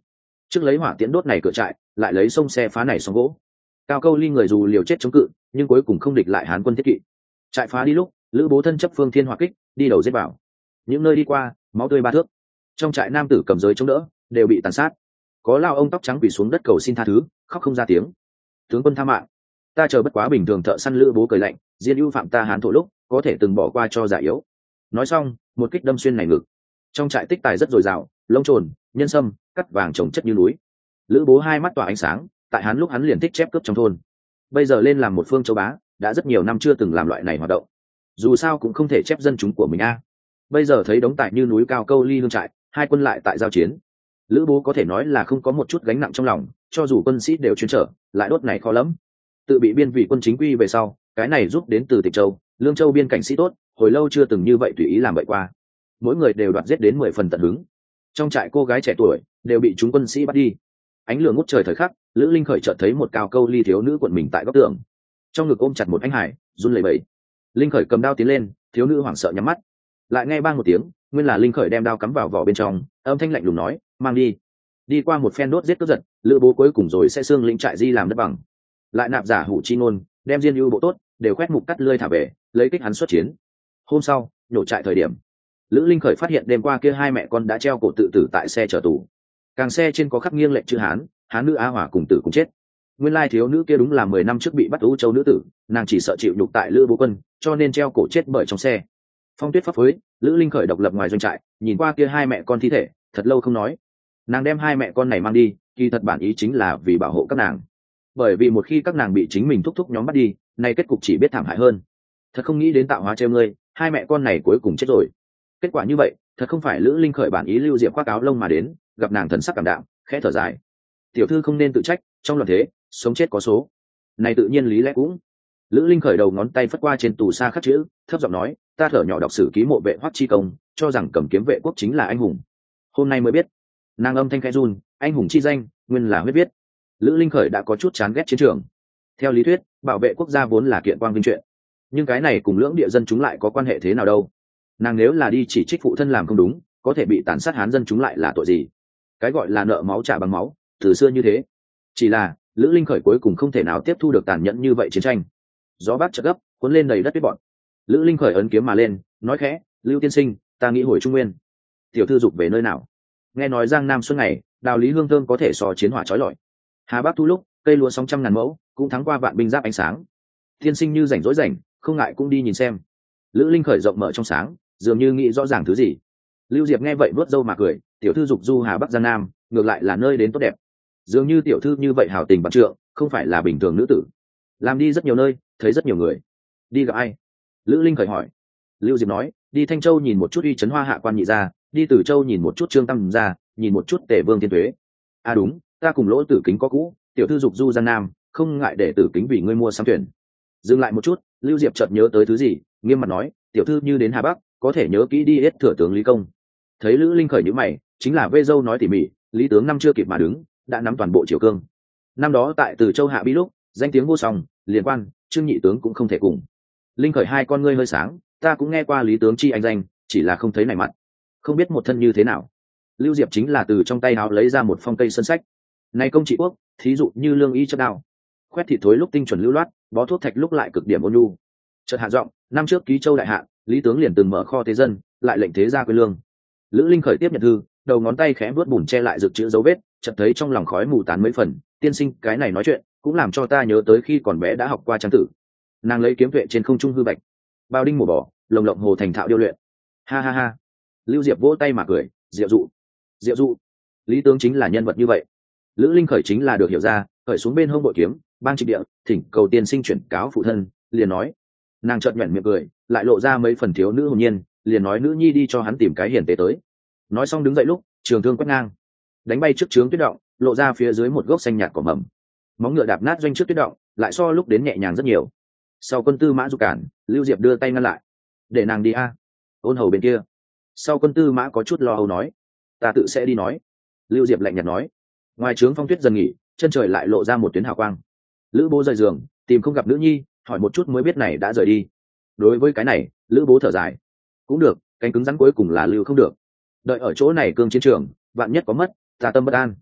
trước lấy hỏa tiễn đốt này cửa trại, lại lấy sông xe phá này sóng gỗ. Cao Câu Ly người dù liều chết chống cự, nhưng cuối cùng không địch lại Hán quân thiết kỵ. Trại phá đi lúc, Lữ Bố thân chấp phương thiên hỏa kích, đi đầu giết vào. Những nơi đi qua, máu tươi ba thước. Trong trại nam tử cầm giới chống đỡ, đều bị tàn sát. Có lao ông tóc trắng quỳ xuống đất cầu xin tha thứ, khóc không ra tiếng. Tướng quân tha mạng, ta chờ bất quá bình thường thợ săn. Lữ Bố cười lạnh, diên ưu phạm ta Hán thổ lúc, có thể từng bỏ qua cho giả yếu. Nói xong, một kích đâm xuyên này ngực. Trong trại tích tài rất dồi dào, lông trồn, nhân sâm, cắt vàng trồng chất như núi. Lữ Bố hai mắt tỏa ánh sáng, tại Hán lúc hắn liền thích chép cướp trong thôn. Bây giờ lên làm một phương châu bá, đã rất nhiều năm chưa từng làm loại này hoạt động. Dù sao cũng không thể chép dân chúng của mình a. Bây giờ thấy đống tài như núi Cao Câu Ly hương trại, hai quân lại tại giao chiến. Lữ Bố có thể nói là không có một chút gánh nặng trong lòng, cho dù quân sĩ đều chuyên trở, lại đốt này khó lắm. Tự bị biên vị quân chính quy về sau, cái này giúp đến từ Tịch Châu, Lương Châu biên cảnh sĩ tốt, hồi lâu chưa từng như vậy tùy ý làm vậy qua. Mỗi người đều đoạt giết đến 10 phần tận hứng. Trong trại cô gái trẻ tuổi đều bị chúng quân sĩ bắt đi. Ánh lửa ngút trời thời khắc, Lữ Linh Khởi chợt thấy một Cao Câu Ly thiếu nữ cuộn mình tại góc tường, trong ngực ôm chặt một anh hải, run lẩy bẩy. Linh Khởi cầm đao tiến lên, thiếu nữ hoảng sợ nhắm mắt. Lại nghe bang một tiếng, nguyên là Linh Khởi đem đao cắm vào vỏ bên trong, âm thanh lạnh lùng nói, mang đi. Đi qua một phen đốt giết cướp giật, Lữ Bố cuối cùng rồi sẽ xương lĩnh trại di làm đất bằng. Lại nạp giả hủ chi ngôn, đem diên ưu bộ tốt, đều quét mục cắt lươi thả về, lấy kích hắn xuất chiến. Hôm sau, nhổ trại thời điểm, Lữ Linh Khởi phát hiện đêm qua kia hai mẹ con đã treo cổ tự tử tại xe chở tù. Càng xe trên có khắc nghiêng lệnh chữ Hán, Hán nữ Á Hỏa cùng tử cùng chết. Nguyên lai thiếu nữ kia đúng là 10 năm trước bị bắt U Châu nữ tử, nàng chỉ sợ chịu nhục tại Lữ Bố quân, cho nên treo cổ chết bởi trong xe. Phong tuyết pháp phối, Lữ Linh Khởi độc lập ngoài doanh trại, nhìn qua kia hai mẹ con thi thể, thật lâu không nói. Nàng đem hai mẹ con này mang đi, kỳ thật bản ý chính là vì bảo hộ các nàng. Bởi vì một khi các nàng bị chính mình thúc thúc nhóm bắt đi, nay kết cục chỉ biết thảm hại hơn. Thật không nghĩ đến tạo hóa treo ngươi, hai mẹ con này cuối cùng chết rồi. Kết quả như vậy, thật không phải Lữ Linh Khởi bản ý lưu diệp khoác áo lông mà đến, gặp nàng thần sắc cảm đạm, khẽ thở dài. Tiểu thư không nên tự trách, trong loạn thế, sống chết có số. Này tự nhiên lý lẽ cũng. Lữ Linh Khởi đầu ngón tay phất qua trên tù sa khắc chữ, thấp giọng nói, ta thở nhỏ đọc sử ký mộ vệ Hoắc Chi Công, cho rằng cầm kiếm vệ quốc chính là anh hùng. Hôm nay mới biết, nàng âm thanh khẽ run, anh hùng chi danh, nguyên là huyết viết. Lữ Linh Khởi đã có chút chán ghét chiến trường. Theo lý thuyết, bảo vệ quốc gia vốn là kiện quang vinh chuyện, nhưng cái này cùng lưỡng địa dân chúng lại có quan hệ thế nào đâu? Nàng nếu là đi chỉ trích phụ thân làm không đúng, có thể bị tàn sát Hán dân chúng lại là tội gì? Cái gọi là nợ máu trả bằng máu, từ xưa như thế. Chỉ là Lữ Linh Khởi cuối cùng không thể nào tiếp thu được tàn nhẫn như vậy chiến tranh. Gió bát chợt gấp, cuốn lên đầy đất tuyết bọn. Lữ Linh Khởi ấn kiếm mà lên, nói khẽ, Lưu tiên sinh, ta nghĩ hồi Trung Nguyên. Tiểu thư dục về nơi nào? Nghe nói Giang Nam xuân ngày, đào lý hương thơm có thể so chiến hỏa chói lọi. Hà Bắc thu lúc, cây lúa sóng trăm ngàn mẫu, cũng thắng qua vạn binh giáp ánh sáng. Tiên sinh như rảnh rỗi rảnh, không ngại cũng đi nhìn xem. Lữ Linh Khởi rộng mở trong sáng, dường như nghĩ rõ ràng thứ gì. Lưu Diệp nghe vậy vuốt râu mà cười, tiểu thư dục du Hà Bắc Giang Nam, ngược lại là nơi đến tốt đẹp. Dường như tiểu thư như vậy hào tình bạc trượng, không phải là bình thường nữ tử. Làm đi rất nhiều nơi, thấy rất nhiều người. Đi gặp ai? Lữ Linh Khởi hỏi. Lưu Diệp nói, đi Thanh Châu nhìn một chút Uy Trấn Hoa hạ quan nhị gia, đi Từ Châu nhìn một chút Trương Tam gia, nhìn một chút Tề Vương Thiên Tuế. À đúng, ta cùng Lỗ Tử Kính có cũ, tiểu thư dục du Giang Nam, không ngại để Tử Kính vì ngươi mua sắm thuyền. Dừng lại một chút, Lưu Diệp chợt nhớ tới thứ gì, nghiêm mặt nói, tiểu thư như đến Hà Bắc, có thể nhớ kỹ đi hết thừa tướng Lý Công. Thấy Lữ Linh Khởi nhíu mày, chính là vê dâu nói tỉ mỉ, Lý tướng năm chưa kịp mà đứng, đã nắm toàn bộ triều cương. Năm đó tại Từ Châu hạ bi lúc, danh tiếng vô song, liên quan, Trương nhị tướng cũng không thể cùng. Linh Khởi hai con ngươi hơi sáng, ta cũng nghe qua Lý tướng chi anh danh, chỉ là không thấy này mặt, không biết một thân như thế nào. Lưu Diệp chính là từ trong tay áo lấy ra một phong cây sơn sách. Này công trị quốc, thí dụ như lương y chất đao, khoét thịt thối lúc tinh chuẩn lưu loát, bó thuốc thạch lúc lại cực điểm ôn nhu. Chợt hạ giọng, năm trước ký châu đại hạ, Lý tướng liền từng mở kho thế dân, lại lệnh thế gia quê lương. Lữ Linh Khởi tiếp nhận thư, đầu ngón tay khẽ vuốt bùn che lại rực chữ dấu vết, chợt thấy trong lòng khói mù tán mấy phần. Tiên sinh, cái này nói chuyện cũng làm cho ta nhớ tới khi còn bé đã học qua trang tử. Nàng lấy kiếm tuệ trên không trung hư bạch, bao đinh mổ bỏ, lồng lộng hồ thành thạo điêu luyện. Ha ha ha. Lưu Diệp vỗ tay mà cười, diệu dụ, diệu dụ. Lý tướng chính là nhân vật như vậy. Lữ Linh Khởi chính là được hiểu ra, khởi xuống bên hông bội kiếm, bang trịch địa, thỉnh cầu tiên sinh chuyển cáo phụ thân, liền nói. Nàng chợt nhoẻn miệng cười, lại lộ ra mấy phần thiếu nữ hồn nhiên, liền nói nữ nhi đi cho hắn tìm cái hiền tế tới. Nói xong đứng dậy lúc, trường thương quét ngang, đánh bay trước trướng tuyết động, lộ ra phía dưới một gốc xanh nhạt cỏ mầm. Móng ngựa đạp nát doanh trước tuyết động, lại so lúc đến nhẹ nhàng rất nhiều. Sau quân tư mã du cản, Lưu Diệp đưa tay ngăn lại, để nàng đi a. Ôn hầu bên kia. Sau quân tư mã có chút lo âu nói, ta tự sẽ đi nói. Lưu Diệp lạnh nhạt nói. Ngoài trướng phong tuyết dần nghỉ, chân trời lại lộ ra một tuyến hào quang. Lữ Bố rời giường, tìm không gặp nữ nhi, hỏi một chút mới biết này đã rời đi. Đối với cái này, Lữ Bố thở dài. Cũng được, cánh cứng rắn cuối cùng là lưu không được. Đợi ở chỗ này cương chiến trường, vạn nhất có mất, ta tâm bất an.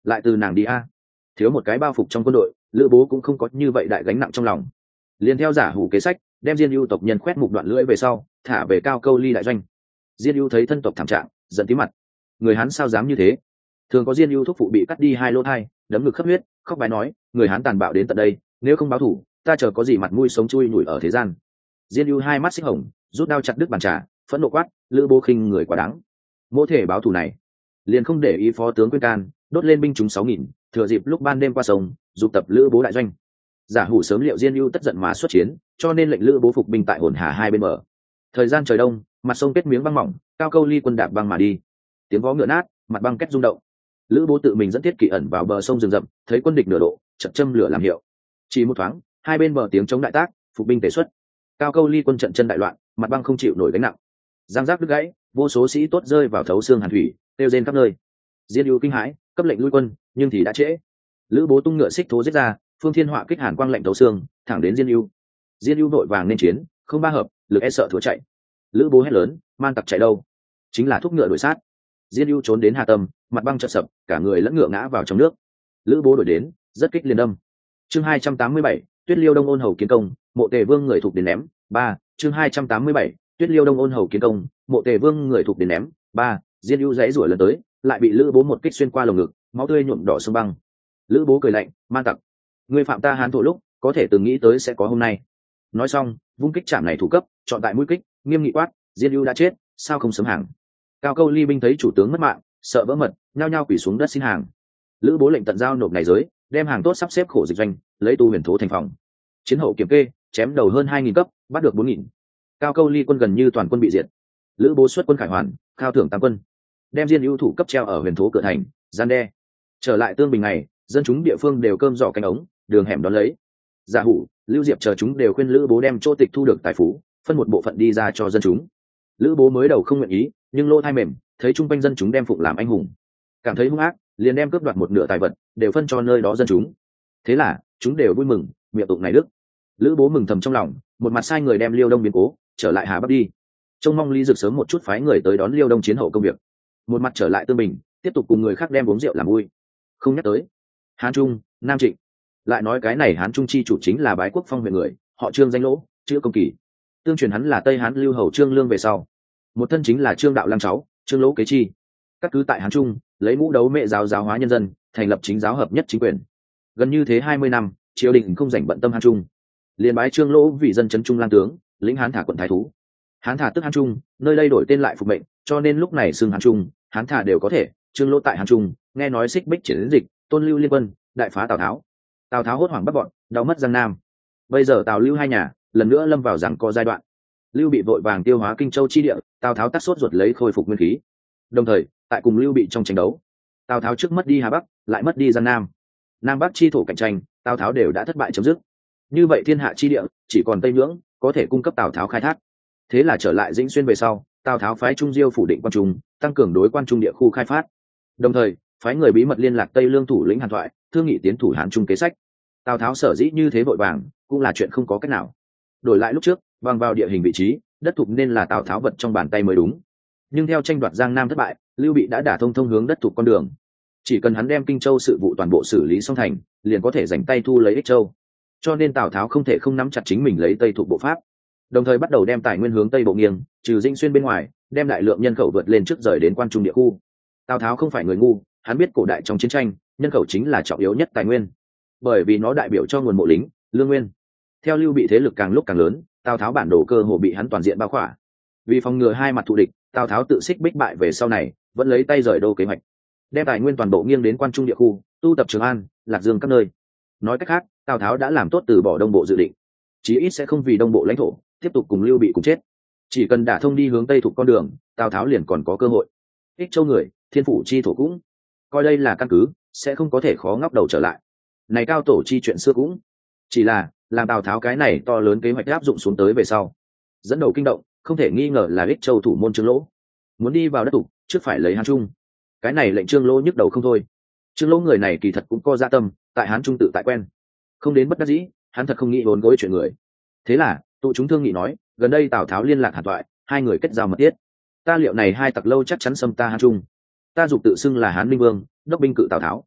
lại từ nàng đi a. Thiếu một cái bao phục trong quân đội, lữ bố cũng không có như vậy đại gánh nặng trong lòng. Liền theo giả hủ kế sách, đem Diên Ưu tộc nhân khoét mục đoạn lưỡi về sau, thả về Cao Câu Ly đại doanh. Diên Ưu thấy thân tộc thảm trạng, giận tí mặt. Người Hán sao dám như thế? Thường có Diên Ưu thúc phụ bị cắt đi hai lỗ thai, đấm ngực khắp huyết, khóc bái nói, người Hán tàn bạo đến tận đây, nếu không báo thù, ta chờ có gì mặt mũi sống chui nhủi ở thế gian. Diên Ưu hai mắt xích hồng, rút đao chặt đứt bàn trà, phẫn nộ quát, lữ bố khinh người quá đáng. Mỗ thể báo thù này, liền không để ý phó tướng Quyên Can, đốt lên binh chúng 6.000, thừa dịp lúc ban đêm qua sông, dục tập lữ bố đại doanh. Giả hủ sớm liệu Diên Ưu tất giận mà xuất chiến, cho nên lệnh lữ bố phục binh tại Hồn Hà hai bên bờ. Thời gian trời đông, mặt sông kết miếng băng mỏng, Cao Câu Ly quân đạp băng mà đi. Tiếng vó ngựa nát, mặt băng kết rung động. Lữ bố tự mình dẫn thiết kỵ ẩn vào bờ sông rừng rậm, thấy quân địch nửa độ, chậm châm lửa làm hiệu. Chỉ một thoáng, hai bên bờ tiếng chống đại tác, phục binh tề xuất. Cao Câu Ly quân trận chân đại loạn, mặt băng không chịu nổi gánh nặng. Giang giáp đứt gãy, vô số sĩ tốt rơi vào thấu xương hàn thủy, tiêu rên khắp nơi. Diên Ưu kinh hãi, cấp lệnh lui quân, nhưng thì đã trễ. Lữ bố tung ngựa xích thố giết ra, Phương Thiên Họa kích hàn quang lệnh thấu xương, thẳng đến Diên Ưu. Diên Ưu vội vàng nên chiến, không ba hợp, lực e sợ thua chạy. Lữ bố hét lớn, man tặc chạy đâu? Chính là thúc ngựa đuổi sát. Diên Ưu trốn đến Hà Tâm, mặt băng chợt sập, cả người lẫn ngựa ngã vào trong nước. Lữ bố đuổi đến, rất kích liền đâm. Chương 287, Tuyết Liêu Đông ôn hầu kiến công, Mộ Tề Vương người thuộc đến ném. 3. Chương 287, Tuyết Liêu Đông ôn hầu kiến công, Mộ Tề Vương người thuộc đến ném. 3. Diên Ưu dãy rủa lần tới, lại bị Lữ bố một kích xuyên qua lồng ngực, máu tươi nhuộm đỏ sông băng. Lữ bố cười lạnh, man tặc, ngươi phạm ta Hán thổ lúc, có thể từng nghĩ tới sẽ có hôm nay. Nói xong, vung kích chạm này thủ cấp, chọn tại mũi kích, nghiêm nghị quát, Diên Ưu đã chết, sao không sớm hàng? Cao Câu Ly binh thấy chủ tướng mất mạng, sợ vỡ mật, nhao nhao quỳ xuống đất xin hàng. Lữ bố lệnh tận giao nộp này giới, đem hàng tốt sắp xếp khổ dịch doanh, lấy tu huyền thố thành phòng. Chiến hậu kiểm kê, chém đầu hơn 2.000 cấp, bắt được 4.000. Cao Câu Ly quân gần như toàn quân bị diệt. Lữ bố xuất quân khải hoàn, khao thưởng tam quân, đem Diên Ưu thủ cấp treo ở huyền thố cửa thành, gian đe. Trở lại Tương Bình ngày, dân chúng địa phương đều cơm giỏ canh ống, đường hẻm đón lấy. Giả hủ, Lưu Diệp chờ chúng đều khuyên Lữ bố đem chỗ tịch thu được tài phú, phân một bộ phận đi ra cho dân chúng. Lữ bố mới đầu không nguyện ý, nhưng lỗ thai mềm, thấy chung quanh dân chúng đem phụng làm anh hùng, cảm thấy hung ác, liền đem cướp đoạt một nửa tài vật, đều phân cho nơi đó dân chúng. Thế là chúng đều vui mừng, miệng tụng này đức. Lữ bố mừng thầm trong lòng, một mặt sai người đem Liêu Đông biến cố trở lại Hà Bắc đi, trông mong Lý Dực sớm một chút phái người tới đón Liêu Đông chiến hậu công việc. Một mặt trở lại Tương Bình, tiếp tục cùng người khác đem uống rượu làm vui. Không nhắc tới Hán Trung, Nam Trịnh, lại nói cái này Hán Trung chi chủ chính là Bái Quốc Phong huyện người, họ Trương danh Lỗ, chữ Công Kỳ. Tương truyền hắn là Tây Hán lưu hầu Trương Lương về sau, một thân chính là Trương Đạo Lăng cháu, Trương Lỗ kế chi. Các cứ tại Hán Trung, lấy mũ đấu mẹ giáo giáo hóa nhân dân, thành lập chính giáo hợp nhất chính quyền. Gần như thế 20 năm, triều đình không rảnh bận tâm Hán Trung, liền bái Trương Lỗ vì dân chấn Trung lang tướng, lĩnh Hán Thả quận thái thú. Hán Thả tức Hán Trung, nơi đây đổi tên lại phục mệnh, cho nên lúc này xưng Hán Trung, Hán Thả đều có thể. Trương Lỗ tại Hán Trung, nghe nói xích bích triển dịch, tôn lưu liên quân, đại phá Tào Tháo. Tào Tháo hốt hoảng bắt bọn, đau mất Giang Nam. Bây giờ Tào Lưu hai nhà lần nữa lâm vào giằng co giai đoạn. Lưu Bị vội vàng tiêu hóa Kinh Châu chi địa, Tào Tháo tắt sốt ruột lấy khôi phục nguyên khí. Đồng thời, tại cùng Lưu Bị trong tranh đấu, Tào Tháo trước mất đi Hà Bắc, lại mất đi Giang Nam. Nam Bắc chi thổ cạnh tranh, Tào Tháo đều đã thất bại chấm dứt. Như vậy thiên hạ chi địa chỉ còn Tây Nhưỡng có thể cung cấp Tào Tháo khai thác. Thế là trở lại Dĩnh Xuyên về sau, Tào Tháo phái Trung Diêu phủ định quan trung, tăng cường đối quan trung địa khu khai phát. Đồng thời, phái người bí mật liên lạc Tây Lương thủ lĩnh Hàn Thoại, thương nghị tiến thủ Hán Trung kế sách. Tào Tháo sở dĩ như thế vội vàng, cũng là chuyện không có cách nào. Đổi lại lúc trước, bằng vào địa hình vị trí, đất thục nên là Tào Tháo vật trong bàn tay mới đúng. Nhưng theo tranh đoạt Giang Nam thất bại, Lưu Bị đã đả thông hướng đất thục con đường. Chỉ cần hắn đem Kinh Châu sự vụ toàn bộ xử lý xong thành, liền có thể giành tay thu lấy Ích Châu. Cho nên Tào Tháo không thể không nắm chặt chính mình lấy Tây thuộc bộ pháp, đồng thời bắt đầu đem tài nguyên hướng Tây bộ nghiêng, trừ Dĩnh Xuyên bên ngoài, đem đại lượng nhân khẩu vượt lên trước rời đến quan trung địa khu. Tào Tháo không phải người ngu, hắn biết cổ đại trong chiến tranh, nhân khẩu chính là trọng yếu nhất tài nguyên, bởi vì nó đại biểu cho nguồn mộ lính, lương nguyên. Theo Lưu Bị thế lực càng lúc càng lớn, Tào Tháo bản đồ cơ hồ bị hắn toàn diện bao khỏa. Vì phòng ngừa hai mặt thù địch, Tào Tháo tự xích bích bại về sau này, vẫn lấy tay rời đô kế hoạch, đem tài nguyên toàn bộ nghiêng đến quan trung địa khu, tu tập Trường An, Lạc Dương các nơi. Nói cách khác, Tào Tháo đã làm tốt từ bỏ đông bộ dự định, chí ít sẽ không vì đông bộ lãnh thổ tiếp tục cùng Lưu Bị cùng chết. Chỉ cần đả thông đi hướng Tây thuộc con đường, Tào Tháo liền còn có cơ hội. Ích Châu người, thiên phủ chi thổ cũng coi đây là căn cứ, sẽ không có thể khó ngóc đầu trở lại. Này cao tổ chi chuyện xưa cũng chỉ là làm Tào Tháo cái này to lớn kế hoạch áp dụng xuống tới về sau, dẫn đầu kinh động, không thể nghi ngờ là Ích Châu thủ môn Trương Lỗ. Muốn đi vào đất thủ, trước phải lấy Hán Trung. Cái này lệnh Trương Lỗ nhức đầu không thôi. Trương Lỗ người này kỳ thật cũng có dạ tâm, tại Hán Trung tự tại quen, không đến bất đắc dĩ, hắn thật không nghĩ vốn gối chuyện người. Thế là tụ chúng thương nghị nói, gần đây Tào Tháo liên lạc Hàn Thoại, hai người kết giao mật thiết. Ta liệu này hai tặc lâu chắc chắn xâm ta Hán Trung. Ta dục tự xưng là Hán Minh Vương, đốc binh cự Tào Tháo.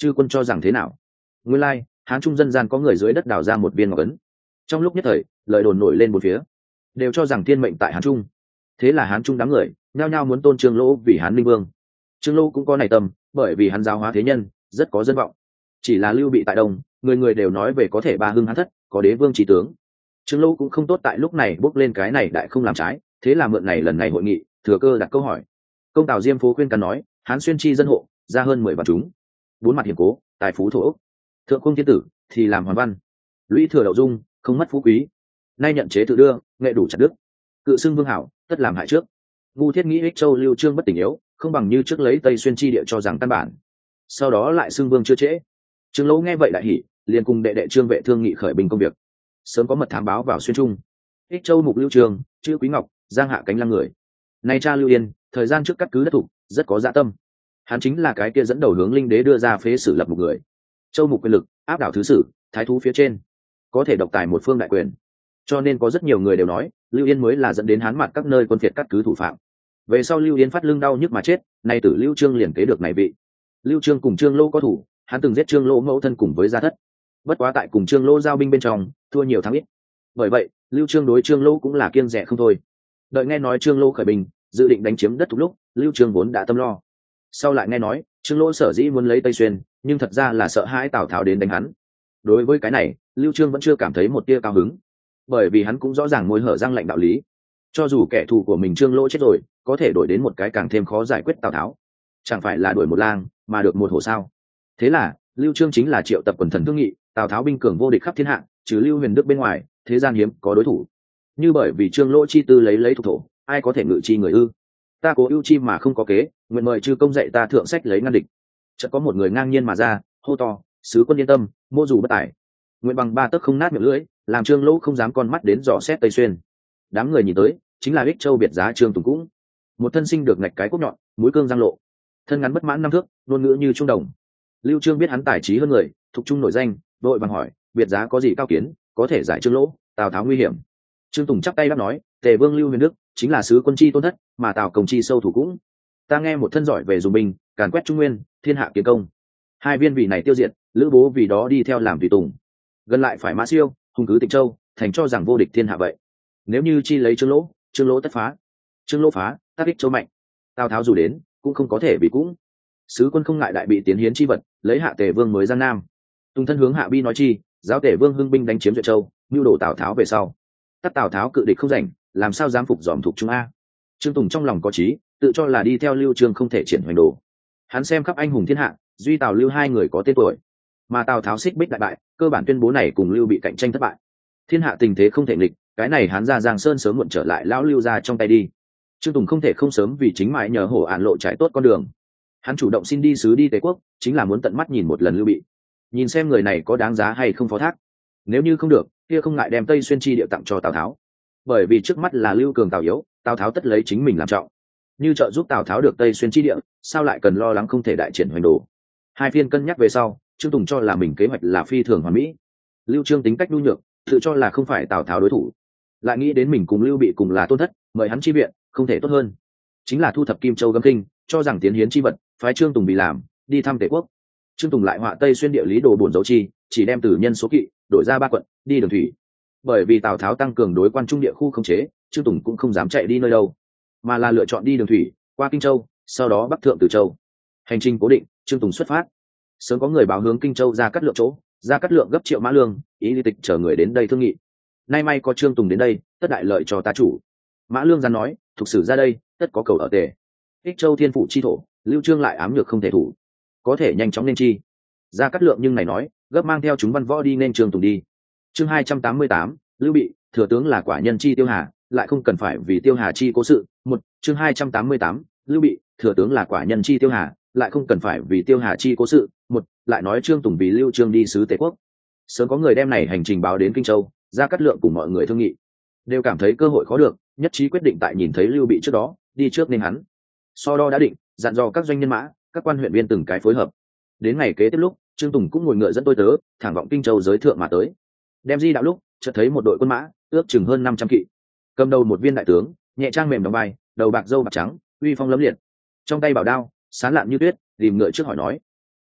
chư quân cho rằng thế nào? Nguyên lai, Hán Trung dân gian có người dưới đất đào ra một viên ngọc ấn. Trong lúc nhất thời, lời đồn nổi lên một phía, đều cho rằng thiên mệnh tại Hán Trung. Thế là Hán Trung đám người nhao nhao muốn tôn Trương Lỗ vì Hán Linh Vương. Trương Lỗ cũng có này tâm, bởi vì hắn giáo hóa thế nhân, rất có dân vọng. Chỉ là Lưu Bị tại Đông, người người đều nói về có thể ba hưng Hán thất, có đế vương chí tướng. Trương Lỗ cũng không tốt tại lúc này bốc lên cái này đại không làm trái, thế là mượn này lần này hội nghị, thừa cơ đặt câu hỏi. Công Tào Diêm Phố khuyên can nói, Hán xuyên chi dân hộ, ra hơn 10 vạn chúng, bốn mặt hiểm cố, tài phú thổ ốc. Thượng cung thiên tử thì làm hoàn văn, lũy thừa đậu dung, không mất phú quý. Nay nhận chế tự đưa, nghệ đủ chặt đức. Cự xưng vương hảo, tất làm hại trước. Ngu thiết nghĩ Ích Châu Lưu Trương bất tỉnh yếu, không bằng như trước lấy Tây xuyên chi địa cho rằng căn bản. Sau đó lại xưng vương chưa trễ. Trương Lỗ nghe vậy đại hỉ, liền cùng đệ đệ Trương Vệ thương nghị khởi binh công việc. Sớm có mật thám báo vào xuyên trung. Ích Châu mục Lưu Trường, chữ Quý Ngọc, giang hạ cánh lăng người. Nay cha Lưu Yên, thời gian trước cắt cứ đất thủ, rất có dạ tâm. Hắn chính là cái kia dẫn đầu hướng linh đế đưa ra phế sử lập một người. Châu mục quyền lực áp đảo thứ sử, thái thú phía trên, có thể độc tài một phương đại quyền. Cho nên có rất nhiều người đều nói, Lưu Yên mới là dẫn đến Hán mặt các nơi quân phiệt cắt cứ thủ phạm. Về sau Lưu Yên phát lưng đau nhức mà chết, nay tử Lưu Trương liền kế được này vị. Lưu Trương cùng Trương Lỗ có thủ, hắn từng giết Trương Lỗ mẫu thân cùng với Gia Thất. Bất quá tại cùng Trương Lỗ giao binh bên trong, thua nhiều thắng ít. Bởi vậy, Lưu Trương đối Trương Lỗ cũng là kiêng dè không thôi. Đợi nghe nói Trương Lỗ khởi binh, dự định đánh chiếm đất thục lúc, Lưu Trương vốn đã tâm lo. Sau lại nghe nói, Trương Lỗ sở dĩ muốn lấy Tây Xuyên, nhưng thật ra là sợ hãi Tào Tháo đến đánh hắn. Đối với cái này, Lưu Trương vẫn chưa cảm thấy một tia cao hứng, bởi vì hắn cũng rõ ràng môi hở răng lạnh đạo lý. Cho dù kẻ thù của mình Trương Lỗ chết rồi, có thể đổi đến một cái càng thêm khó giải quyết Tào Tháo, chẳng phải là đuổi một lang mà được một hổ sao? Thế là Lưu Trương chính là triệu tập quần thần thương nghị, Tào Tháo binh cường vô địch khắp thiên hạ, trừ Lưu Huyền Đức bên ngoài, thế gian hiếm có đối thủ. Như bởi vì Trương Lỗ chi tư lấy thuộc thổ, ai có thể ngự chi người ư? Ta cố ưu chi mà không có kế, nguyện mời chư công dạy ta thượng sách lấy ngăn địch. Chợt có một người ngang nhiên mà ra, hô to, sứ quân yên tâm, mô dù bất tài, nguyện bằng ba tấc không nát miệng lưỡi, làm Trương Lỗ không dám con mắt đến dò xét Tây Xuyên. Đám người nhìn tới, chính là Ích Châu biệt giá Trương Tùng cũng, một thân sinh được ngạch cái cốt nhọn, mũi cương giang lộ, thân ngắn bất mãn năm thước, ngôn ngữ như trung đồng. Lưu Trương biết hắn tài trí hơn người, thuộc trung nổi danh, đội bằng hỏi, biệt giá có gì cao kiến, có thể giải Trương Lỗ, Tào Tháo nguy hiểm. Trương Tùng chắp tay đáp nói, Tề Vương Lưu Huyền Đức chính là sứ quân chi tôn thất, mà Tào Công chi sâu thủ cũng. Ta nghe một thân giỏi về dùng binh, càn quét trung nguyên, thiên hạ kiến công. Hai viên vị này tiêu diệt, Lữ Bố vì đó đi theo làm tùy tùng. Gần lại phải Mã Siêu, hùng cứ Tịnh Châu, thành cho rằng vô địch thiên hạ vậy. Nếu như chi lấy Trương Lỗ tất phá. Trương Lỗ phá, tác Ích Châu mạnh. Tào Tháo dù đến, cũng không có thể bị cũng. Sứ quân không ngại đại bị tiến hiến chi vật, lấy hạ Tề Vương mới Giang Nam. Tùng thân hướng hạ bi nói chi, giáo Tề Vương hưng binh đánh chiếm Duyện Châu, mưu đổ Tào Tháo về sau. Tắt Tào Tháo cự địch không rảnh, làm sao dám phục dòm thuộc Trung A. Trương Tùng trong lòng có trí, tự cho là đi theo Lưu Trương không thể triển hoành đồ. Hắn xem khắp anh hùng thiên hạ, duy Tào Lưu hai người có tên tuổi, mà Tào Tháo xích bích đại bại, cơ bản tuyên bố này cùng Lưu bị cạnh tranh thất bại. Thiên hạ tình thế không thể nghịch, cái này hắn ra Giang Sơn sớm muộn trở lại lão Lưu ra trong tay đi. Trương Tùng không thể không sớm vì chính mãi nhờ hổ ản lộ trải tốt con đường. Hắn chủ động xin đi sứ đi Tề quốc, chính là muốn tận mắt nhìn một lần Lưu bị, nhìn xem người này có đáng giá hay không phó thác. Nếu như không được, kia không ngại đem Tây Xuyên chi địa tặng cho Tào Tháo, bởi vì trước mắt là Lưu cường Tào yếu, Tào Tháo tất lấy chính mình làm trọng. Như trợ giúp Tào Tháo được Tây Xuyên chi địa, sao lại cần lo lắng không thể đại triển hoành đồ. Hai phiên cân nhắc về sau, Trương Tùng cho là mình kế hoạch là phi thường hoàn mỹ. Lưu Trương tính cách nhu nhược, tự cho là không phải Tào Tháo đối thủ, lại nghĩ đến mình cùng Lưu bị cùng là tôn thất, mời hắn chi viện, không thể tốt hơn. Chính là thu thập Kim Châu Gấm Kinh, cho rằng tiến hiến chi vật, phái Trương Tùng bị làm, đi thăm Tề quốc. Trương Tùng lại họa Tây Xuyên địa lý đồ bổn dấu chi, chỉ đem từ nhân số kỵ, đổi ra 3 quận, đi đường thủy. Bởi vì Tào Tháo tăng cường đối quan trung địa khu khống chế, Trương Tùng cũng không dám chạy đi nơi đâu, mà là lựa chọn đi đường thủy, qua Kinh Châu, sau đó bắc thượng Từ Châu. Hành trình cố định, Trương Tùng xuất phát. Sớm có người báo hướng Kinh Châu ra cắt lượng chỗ, ra cắt lượng gấp triệu mã lương, ý lý tịch chờ người đến đây thương nghị. Nay may có Trương Tùng đến đây, tất đại lợi cho ta chủ. Mã lương gián nói, thuộc sử ra đây, tất có cầu ở Tề. Ích Châu thiên phủ chi thổ, Lưu Trương lại ám nhược không thể thủ, có thể nhanh chóng nên chi. Ra cắt lượng nhưng này nói, gấp mang theo chúng văn võ đi nên Trương Tùng đi. Chương 288, Lưu bị, thừa tướng là quả nhân chi Tiêu Hà, lại không cần phải vì Tiêu Hà chi cố sự. Chương 288, Lưu bị, thừa tướng là quả nhân chi Tiêu Hà, lại không cần phải vì Tiêu Hà chi cố sự. Lại nói Trương Tùng vì Lưu Trương đi sứ Tề quốc. Sớm có người đem này hành trình báo đến Kinh Châu, ra cắt lượng cùng mọi người thương nghị, đều cảm thấy cơ hội khó được, nhất trí quyết định tại nhìn thấy Lưu bị trước đó, đi trước nên hắn. So đo đã định, dặn dò các doanh nhân mã, các quan huyện viên từng cái phối hợp. Đến ngày kế tiếp lúc, Trương Tùng cũng ngồi ngựa dẫn tôi tớ, thẳng vọng Kinh Châu giới thượng mà tới. Đem di đạo lúc, chợt thấy một đội quân mã, ước chừng hơn 500 kỵ. Cầm đầu một viên đại tướng, nhẹ trang mềm đóng vai, đầu bạc râu bạc trắng, uy phong lẫm liệt. Trong tay bảo đao, sán lạn như tuyết, tìm ngựa trước hỏi nói: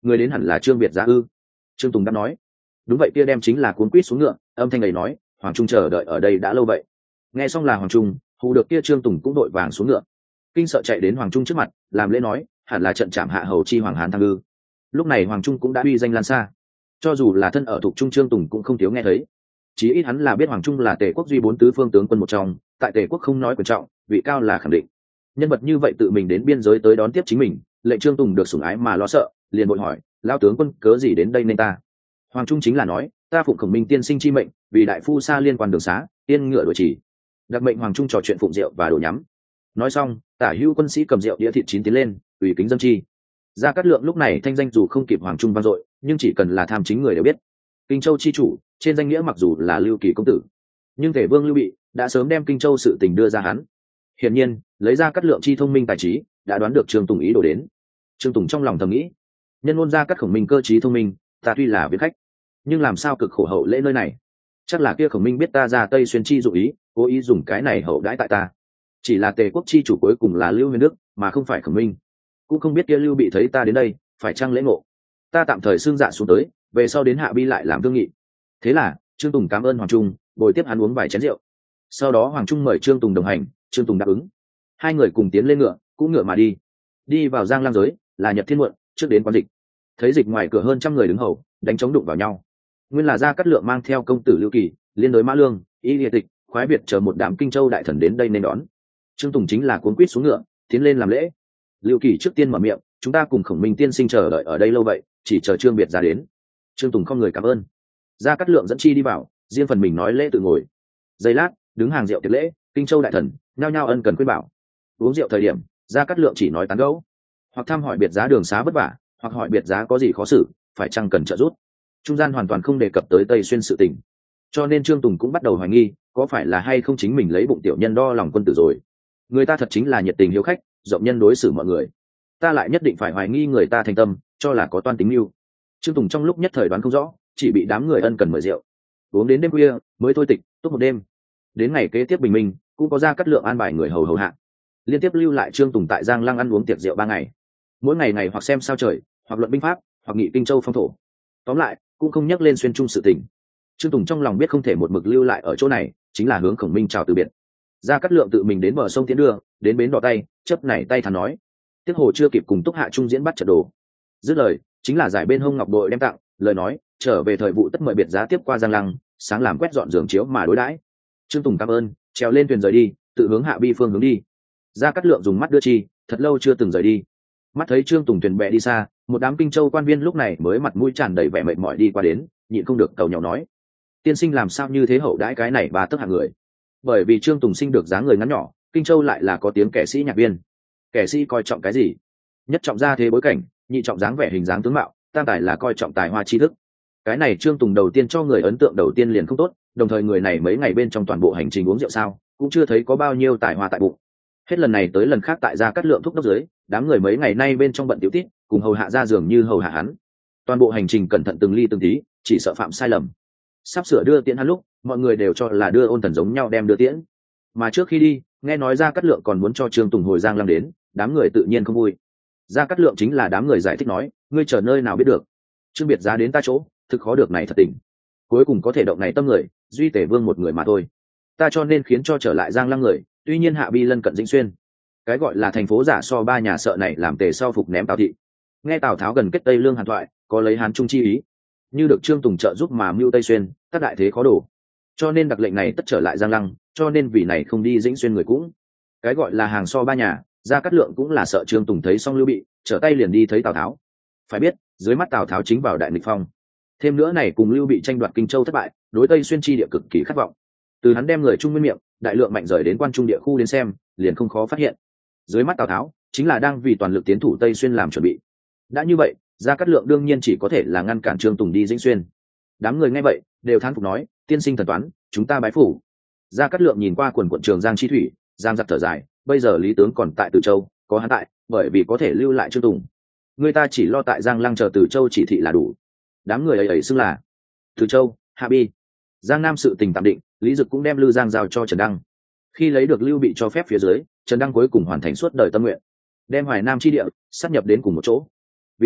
người đến hẳn là Trương Việt Giá ư? Trương Tùng đáp nói. Đúng vậy, kia đem chính là cuốn quýt xuống ngựa, âm thanh ấy nói, Hoàng Trung chờ đợi ở đây đã lâu vậy. Nghe xong là Hoàng Trung, hù được kia Trương Tùng cũng đội vàng xuống ngựa, kinh sợ chạy đến Hoàng Trung trước mặt, làm lễ nói, hẳn là trận trảm hạ hầu chi Hoàng Hán Thăng ư? Lúc này Hoàng Trung cũng đã uy danh lan xa, cho dù là thân ở thuộc trung Trương Tùng cũng không thiếu nghe thấy. Chí ít hắn là biết Hoàng Trung là Tề quốc duy 4 tứ phương tướng quân một trong, tại Tề quốc không nói quan trọng, vị cao là khẳng định. Nhân vật như vậy tự mình đến biên giới tới đón tiếp chính mình, lệnh Trương Tùng được sủng ái mà lo sợ, liền vội hỏi, lão tướng quân cớ gì đến đây nên ta? Hoàng Trung chính là nói, ta phụng Khổng Minh tiên sinh chi mệnh, vì đại phu xa liên quan đường xá, tiên ngựa đội chỉ, đặc mệnh Hoàng Trung trò chuyện phụng rượu và đồ nhắm. Nói xong, tả hữu quân sĩ cầm rượu đĩa thịt chín tiến lên, ủy kính dâng chi. Gia Cát Lượng lúc này thanh danh dù không kịp Hoàng Trung vang dội, nhưng chỉ cần là tham chính người đều biết, Kinh Châu chi chủ, trên danh nghĩa mặc dù là Lưu Kỳ công tử, nhưng Tề Vương Lưu Bị đã sớm đem Kinh Châu sự tình đưa ra hắn. Hiển nhiên, lấy Gia Cát Lượng chi thông minh tài trí, đã đoán được Trương Tùng ý đồ đến. Trương Tùng trong lòng thầm nghĩ, nhân ngôn Gia Cát Khổng Minh cơ trí thông minh, ta tuy là viễn khách, nhưng làm sao cực khổ hậu lễ nơi này? Chắc là kia Khổng Minh biết ta ra Tây xuyên chi dụ ý, cố ý dùng cái này hậu đãi tại ta. Chỉ là Tề quốc chi chủ cuối cùng là Lưu Huyền Đức, mà không phải Khổng Minh. Cũng không biết kia Lưu Bị thấy ta đến đây, phải chăng lễ ngộ. Ta tạm thời xương dạ xuống tới, về sau đến Hạ Bi lại làm thương nghị. Thế là Trương Tùng cảm ơn Hoàng Trung, bồi tiếp hắn uống vài chén rượu. Sau đó Hoàng Trung mời Trương Tùng đồng hành, Trương Tùng đáp ứng. Hai người cùng tiến lên ngựa, cũng ngựa mà đi. Đi vào Giang Lam giới, là Nhật Thiên muộn, trước đến quán dịch. Thấy dịch ngoài cửa hơn trăm người đứng hầu, đánh chống đụng vào nhau. Nguyên là Gia Cát Lượng mang theo công tử Lưu Kỳ, liên đối Mã Lương, Y Liệt Tịch, Khoái Việt chờ một đám Kinh Châu đại thần đến đây nên đón. Trương Tùng chính là cuốn quýt xuống ngựa, tiến lên làm lễ. Lưu Kỳ trước tiên mở miệng, chúng ta cùng Khổng Minh tiên sinh chờ đợi ở đây lâu vậy, chỉ chờ Trương Biệt ra đến. Trương Tùng không người cảm ơn. Gia Cát Lượng dẫn chi đi vào, riêng phần mình nói lễ tự ngồi. Giây lát, đứng hàng rượu tiệc lễ, Kinh Châu đại thần nhao nhao ân cần khuyên bảo. Uống rượu thời điểm, Gia Cát Lượng chỉ nói tán gẫu, hoặc thăm hỏi Biệt giá đường xá vất vả, hoặc hỏi Biệt giá có gì khó xử, phải chăng cần trợ giúp. Trung gian hoàn toàn không đề cập tới Tây xuyên sự tình, cho nên Trương Tùng cũng bắt đầu hoài nghi, có phải là hay không chính mình lấy bụng tiểu nhân đo lòng quân tử rồi. Người ta thật chính là nhiệt tình hiếu khách, rộng nhân đối xử mọi người, ta lại nhất định phải hoài nghi người ta thành tâm, cho là có toan tính mưu. Trương Tùng trong lúc nhất thời đoán không rõ, chỉ bị đám người ân cần mời rượu. Uống đến đêm khuya mới thôi tịch, tốt một đêm. Đến ngày kế tiếp bình minh, cũng có Gia Cát Lượng an bài người hầu hầu hạ, liên tiếp lưu lại Trương Tùng tại Giang Lăng ăn uống tiệc rượu 3 ngày. Mỗi ngày ngày hoặc xem sao trời, hoặc luận binh pháp, hoặc nghị Kinh Châu phong thổ. Tóm lại, cũng không nhắc lên xuyên trung sự tình. Trương Tùng trong lòng biết không thể một mực lưu lại ở chỗ này, chính là hướng Khổng Minh chào từ biệt. Gia Cát Lượng tự mình đến bờ sông tiến đưa, đến bến đò tay, chấp này tay thắn nói, tiếc hồ chưa kịp cùng Túc Hạ Trung diễn bắt trận đồ. Dứt lời, chính là giải bên hông ngọc bội đem tặng, lời nói, trở về thời vụ tất mời Biệt giá tiếp qua Giang Lăng, sáng làm quét dọn giường chiếu mà đối đãi. Trương Tùng cảm ơn, trèo lên thuyền rời đi, tự hướng Hạ Bi phương hướng đi. Gia Cát Lượng dùng mắt đưa chi, thật lâu chưa từng rời đi. Mắt thấy Trương Tùng thuyền bè đi xa, một đám Kinh Châu quan viên lúc này mới mặt mũi tràn đầy vẻ mệt mỏi đi qua đến, nhịn không được cầu nhau nói, tiên sinh làm sao như thế hậu đãi cái này bà tức hạng người. Bởi vì Trương Tùng sinh được dáng người ngắn nhỏ, Kinh Châu lại là có tiếng kẻ sĩ nhạc viên. Kẻ sĩ coi trọng cái gì? Nhất trọng gia thế bối cảnh, nhị trọng dáng vẻ hình dáng tướng mạo, tam tài là coi trọng tài hoa tri thức. Cái này Trương Tùng đầu tiên cho người ấn tượng đầu tiên liền không tốt, đồng thời người này mấy ngày bên trong toàn bộ hành trình uống rượu sao, cũng chưa thấy có bao nhiêu tài hoa tại bụng. Hết lần này tới lần khác tại Gia Cát Lượng thúc đốc dưới, đám người mấy ngày nay bên trong bận tiểu tít, cùng hầu hạ ra giường như hầu hạ hắn. Toàn bộ hành trình cẩn thận từng ly từng tí, chỉ sợ phạm sai lầm. Sắp sửa đưa tiễn hắn lúc, mọi người đều cho là đưa Ôn Thần giống nhau đem đưa tiễn. Mà trước khi đi, nghe nói Gia Cát Lượng còn muốn cho Trương Tùng hồi Giang Lăng đến, đám người tự nhiên không vui. Gia Cát Lượng chính là đám người giải thích nói, ngươi chờ nơi nào biết được, Trương Biệt giá đến ta chỗ, thực khó được này thật tình. Cuối cùng có thể động này tâm người, duy Tề Vương một người mà thôi. Ta cho nên khiến cho trở lại Giang Lăng người, tuy nhiên Hạ Bi lân cận Dĩnh Xuyên, cái gọi là thành phố giả so ba nhà sợ này làm Tề sau phục ném Tào thị. Nghe Tào Tháo gần kết Tây Lương hàn thoại, có lấy Hán Trung chi ý, như được Trương Tùng trợ giúp mà mưu Tây Xuyên, các đại thế khó đổ, cho nên đặc lệnh này tất trở lại Giang Lăng, cho nên vì này không đi Dĩnh Xuyên người cũng. Cái gọi là hàng so ba nhà, Gia Cát Lượng cũng là sợ Trương Tùng thấy xong Lưu Bị, trở tay liền đi thấy Tào Tháo. Phải biết, dưới mắt Tào Tháo chính vào đại nghịch phong, thêm nữa này cùng Lưu Bị tranh đoạt Kinh Châu thất bại, đối Tây Xuyên chi địa cực kỳ khát vọng. Từ hắn đem người Trung Nguyên miệng, đại lượng mạnh rời đến quan trung địa khu đến xem, liền không khó phát hiện. Dưới mắt Tào Tháo chính là đang vì toàn lực tiến thủ Tây Xuyên làm chuẩn bị. Đã như vậy, Gia Cát Lượng đương nhiên chỉ có thể là ngăn cản Trương Tùng đi Dĩnh Xuyên. Đám người nghe vậy đều thán phục nói, tiên sinh thần toán, chúng ta bái phủ. Gia Cát Lượng nhìn qua quần quận Trường Giang chi thủy, giang giặc thở dài, bây giờ Lý tướng còn tại Từ Châu, có hắn tại, bởi vì có thể lưu lại Trương Tùng. Người ta chỉ lo tại Giang Lăng chờ Từ Châu chỉ thị là đủ. Đám người ấy xưng là Từ Châu, Hạ Bi. Giang Nam sự tình tạm định, Lý Dực cũng đem Lư Giang giao cho Trần Đăng. Khi lấy được Lưu Bị cho phép phía dưới, Trần Đăng cuối cùng hoàn thành suốt đời tâm nguyện, đem Hoài Nam chi địa sát nhập đến cùng một chỗ. Vì thế,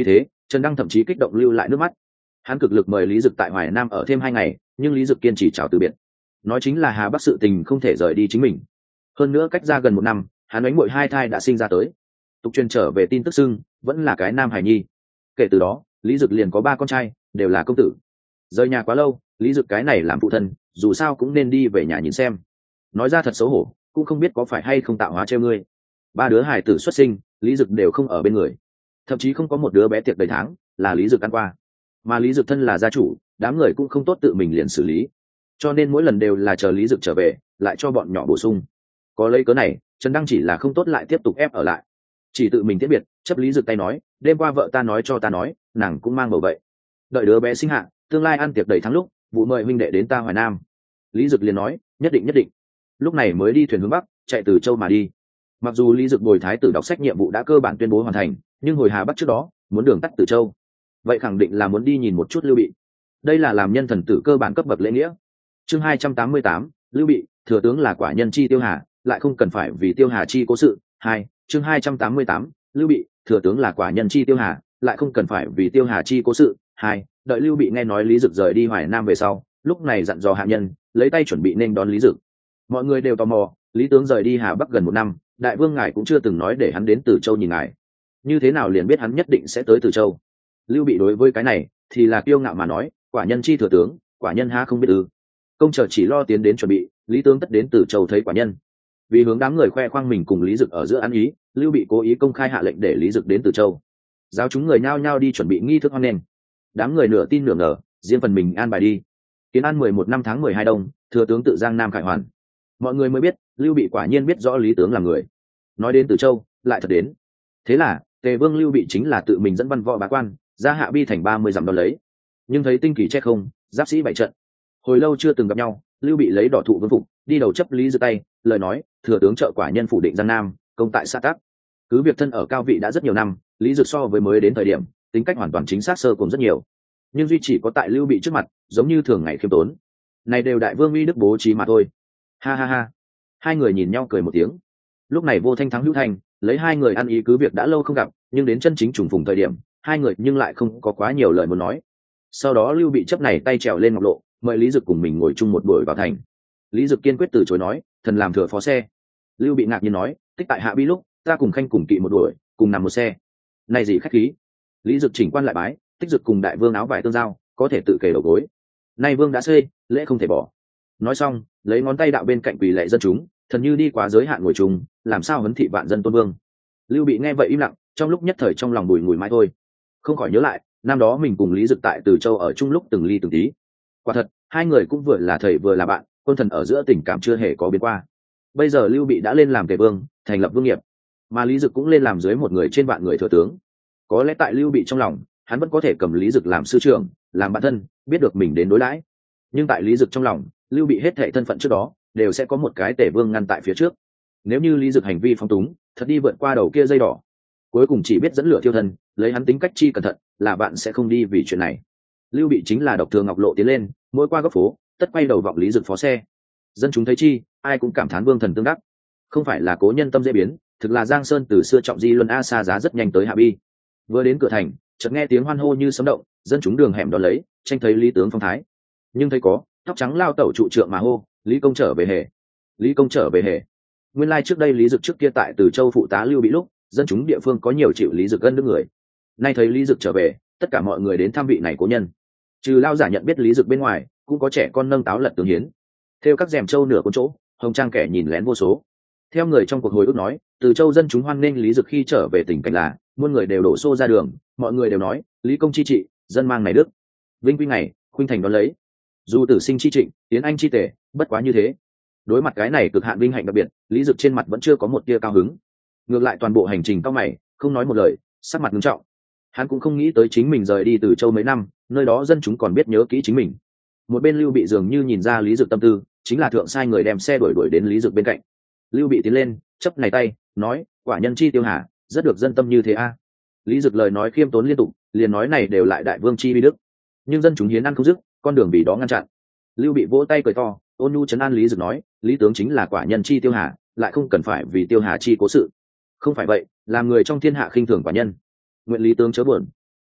Trần Đăng thậm chí kích động lưu lại nước mắt. Hắn cực lực mời Lý Dực tại Hoài Nam ở thêm 2 ngày, nhưng Lý Dực kiên trì chào từ biệt, nói chính là Hà Bắc sự tình không thể rời đi chính mình. Hơn nữa cách ra gần 1 năm, hắn đánh muội 2 thai đã sinh ra tới. Tục truyền trở về tin tức xưng vẫn là cái nam hải nhi. Kể từ đó, Lý Dực liền có 3 con trai, đều là công tử. Rời nhà quá lâu, Lý Dực cái này làm phụ thân, dù sao cũng nên đi về nhà nhìn xem. Nói ra thật xấu hổ, cũng không biết có phải hay không tạo hóa trêu ngươi. 3 đứa hài tử xuất sinh, Lý Dực đều không ở bên người, thậm chí không có một đứa bé tiệc đầy tháng là Lý Dực ăn qua. Mà Lý Dực thân là gia chủ, đám người cũng không tốt tự mình liền xử lý, cho nên mỗi lần đều là chờ Lý Dực trở về lại cho bọn nhỏ bổ sung. Có lấy cớ này, Trần Đăng chỉ là không tốt lại tiếp tục ép ở lại, chỉ tự mình tiễn biệt, chấp Lý Dực tay nói, đêm qua vợ ta nói cho ta nói, nàng cũng mang bầu vậy, đợi đứa bé sinh hạ, tương lai ăn tiệc đầy tháng lúc, vụ mời huynh đệ đến ta Hoài Nam. Lý Dực liền nói, nhất định nhất định. Lúc này mới đi thuyền hướng bắc, chạy từ Châu mà đi. Mặc dù Lý Dực bồi thái tử đọc sách nhiệm vụ đã cơ bản tuyên bố hoàn thành, nhưng hồi Hà Bắc trước đó muốn đường tắt từ Châu, vậy khẳng định là muốn đi nhìn một chút Lưu Bị. Đây là làm nhân thần tử cơ bản cấp bậc lễ nghĩa. Chương 288, Lưu Bị, thừa tướng là quả nhân chi Tiêu Hà, lại không cần phải vì Tiêu Hà chi cố sự. 2. Chương 288, Lưu Bị, thừa tướng là quả nhân chi Tiêu Hà, lại không cần phải vì Tiêu Hà chi cố sự. 2. Đợi Lưu Bị nghe nói Lý Dực rời đi Hoài Nam về sau, lúc này dặn dò hạ nhân lấy tay chuẩn bị nên đón Lý Dực. Mọi người đều tò mò, Lý tướng rời đi Hà Bắc gần 1 năm, đại vương ngài cũng chưa từng nói để hắn đến Từ Châu nhìn ngài, như thế nào liền biết hắn nhất định sẽ tới Từ Châu? Lưu Bị đối với cái này thì là kiêu ngạo mà nói, quả nhân chi thừa tướng, quả nhân ha không biết ư? Công chờ chỉ lo tiến đến chuẩn bị, Lý tướng tất đến Từ Châu thấy quả nhân. Vì hướng đám người khoe khoang mình cùng Lý Dực ở giữa ăn ý, Lưu Bị cố ý công khai hạ lệnh để Lý Dực đến Từ Châu. Giáo chúng người nhao nhao đi chuẩn bị nghi thức hoan nghênh. Đám người nửa tin nửa ngờ, riêng phần mình an bài đi. Kiến an 11 năm tháng 12 đông, thừa tướng tự Giang Nam khải hoàn. Mọi người mới biết, Lưu Bị quả nhiên biết rõ Lý tướng là người. Nói đến Từ Châu, lại thật đến. Thế là, Tề Vương Lưu Bị chính là tự mình dẫn văn võ bá quan, ra hạ bi thành 30 dặm đón lấy. Nhưng thấy tinh kỳ che không, giáp sĩ bày trận. Hồi lâu chưa từng gặp nhau, Lưu Bị lấy đỏ thụ vương phục, đi đầu chấp Lý Dực tay, lời nói, thừa tướng trợ quả nhân phủ định Giang Nam, công tại xã Tắc. Cứ việc thân ở cao vị đã rất nhiều năm, Lý Dực so với mới đến thời điểm, tính cách hoàn toàn chính xác sơ cùng rất nhiều. Nhưng duy chỉ có tại Lưu Bị trước mặt, giống như thường ngày khiêm tốn. Này đều đại vương uy đức bố trí mà thôi. Ha ha ha. Hai người nhìn nhau cười một tiếng. Lúc này Vô Thanh thắng Hữu Thanh, lấy hai người ăn ý cứ việc đã lâu không gặp, nhưng đến chân chính trùng phùng thời điểm, hai người nhưng lại không có quá nhiều lời muốn nói. Sau đó Lưu Bị chấp này tay trèo lên ngọc lộ, mời Lý Dực cùng mình ngồi chung một buổi vào thành. Lý Dực kiên quyết từ chối nói, thần làm thừa phó xe. Lưu Bị ngạc nhiên nói, tích tại hạ bi lúc, ta cùng khanh cùng kỵ một đuổi, cùng nằm một xe. Này gì khách khí? Lý Dực chỉnh quan lại bái, tích Dực cùng đại vương áo vải tương giao, có thể tự kề đầu gối. Nay vương đã xê, lễ không thể bỏ. Nói xong, lấy ngón tay đạo bên cạnh quỳ lệ dân chúng, thần như đi quá giới hạn ngồi chung, làm sao huấn thị vạn dân tôn vương. Lưu Bị nghe vậy im lặng, trong lúc nhất thời trong lòng bùi ngùi mãi thôi, không khỏi nhớ lại năm đó mình cùng Lý Dực tại Từ Châu ở chung lúc từng ly từng tí. Quả thật, hai người cũng vừa là thầy vừa là bạn, quân thần ở giữa tình cảm chưa hề có biến qua. Bây giờ Lưu Bị đã lên làm tề vương, thành lập vương nghiệp, mà Lý Dực cũng lên làm dưới một người trên vạn người thừa tướng. Có lẽ tại Lưu Bị trong lòng, hắn vẫn có thể cầm Lý Dực làm sư trưởng, làm bạn thân, biết được mình đến đối đãi. Nhưng tại Lý Dực trong lòng, Lưu Bị hết thệ thân phận trước đó đều sẽ có một cái tề vương ngăn tại phía trước. Nếu như Lý Dực hành vi phóng túng, thật đi vượt qua đầu kia dây đỏ, cuối cùng chỉ biết dẫn lửa thiêu thân, lấy hắn tính cách chi cẩn thận, là bạn sẽ không đi vì chuyện này. Lưu Bị chính là độc thường ngọc lộ tiến lên, mỗi qua góc phố, tất quay đầu vọng Lý Dực phó xe. Dân chúng thấy chi, ai cũng cảm thán vương thần tương đắc. Không phải là cố nhân tâm dễ biến, thực là Giang Sơn từ xưa trọng di luân a xa giá rất nhanh tới hạ bi. Vừa đến cửa thành, chợt nghe tiếng hoan hô như sấm động, dân chúng đường hẻm đó lấy, tranh thấy Lý tướng phong thái. Nhưng thấy có tóc trắng lao tẩu trụ trượng mà hô, Lý công trở về hề, Lý công trở về hề. Nguyên lai trước đây Lý Dực trước kia tại Từ Châu phụ tá Lưu Bị lúc, dân chúng địa phương có nhiều chịu Lý Dực gân nước người. Nay thấy Lý Dực trở về, tất cả mọi người đến thăm vị này cố nhân. Trừ lao giả nhận biết Lý Dực bên ngoài, cũng có trẻ con nâng táo lật tướng hiến, theo các rèm châu nửa con chỗ, hồng trang kẻ nhìn lén vô số. Theo người trong cuộc hồi ức nói, Từ Châu dân chúng hoan nghênh Lý Dực khi trở về tỉnh cảnh là muôn người đều đổ xô ra đường, mọi người đều nói Lý công chi trị, dân mang này đức, vinh quy ngày khuynh thành đón lấy. Dù tử sinh chi trịnh, tiến anh chi tể, bất quá như thế. Đối mặt cái này cực hạn vinh hạnh đặc biệt, Lý Dực trên mặt vẫn chưa có một tia cao hứng. Ngược lại toàn bộ hành trình cao mày, không nói một lời, sắc mặt nghiêm trọng. Hắn cũng không nghĩ tới chính mình rời đi Từ Châu mấy năm, nơi đó dân chúng còn biết nhớ kỹ chính mình. Một bên Lưu Bị dường như nhìn ra Lý Dực tâm tư, chính là thượng sai người đem xe đuổi đến Lý Dực bên cạnh. Lưu Bị tiến lên, chấp này tay, nói, quả nhân chi Tiêu Hà, rất được dân tâm như thế a. Lý Dực lời nói khiêm tốn liên tục, liền nói này đều lại đại vương chi vi đức. Nhưng dân chúng hiến ăn không dứt, con đường vì đó ngăn chặn. Lưu Bị vỗ tay cười to, ôn nhu trấn an Lý Dực nói, Lý tướng chính là quả nhân chi Tiêu Hà, lại không cần phải vì Tiêu Hà chi cố sự. Không phải vậy, làm người trong thiên hạ khinh thường quả nhân, nguyện Lý tướng chớ buồn.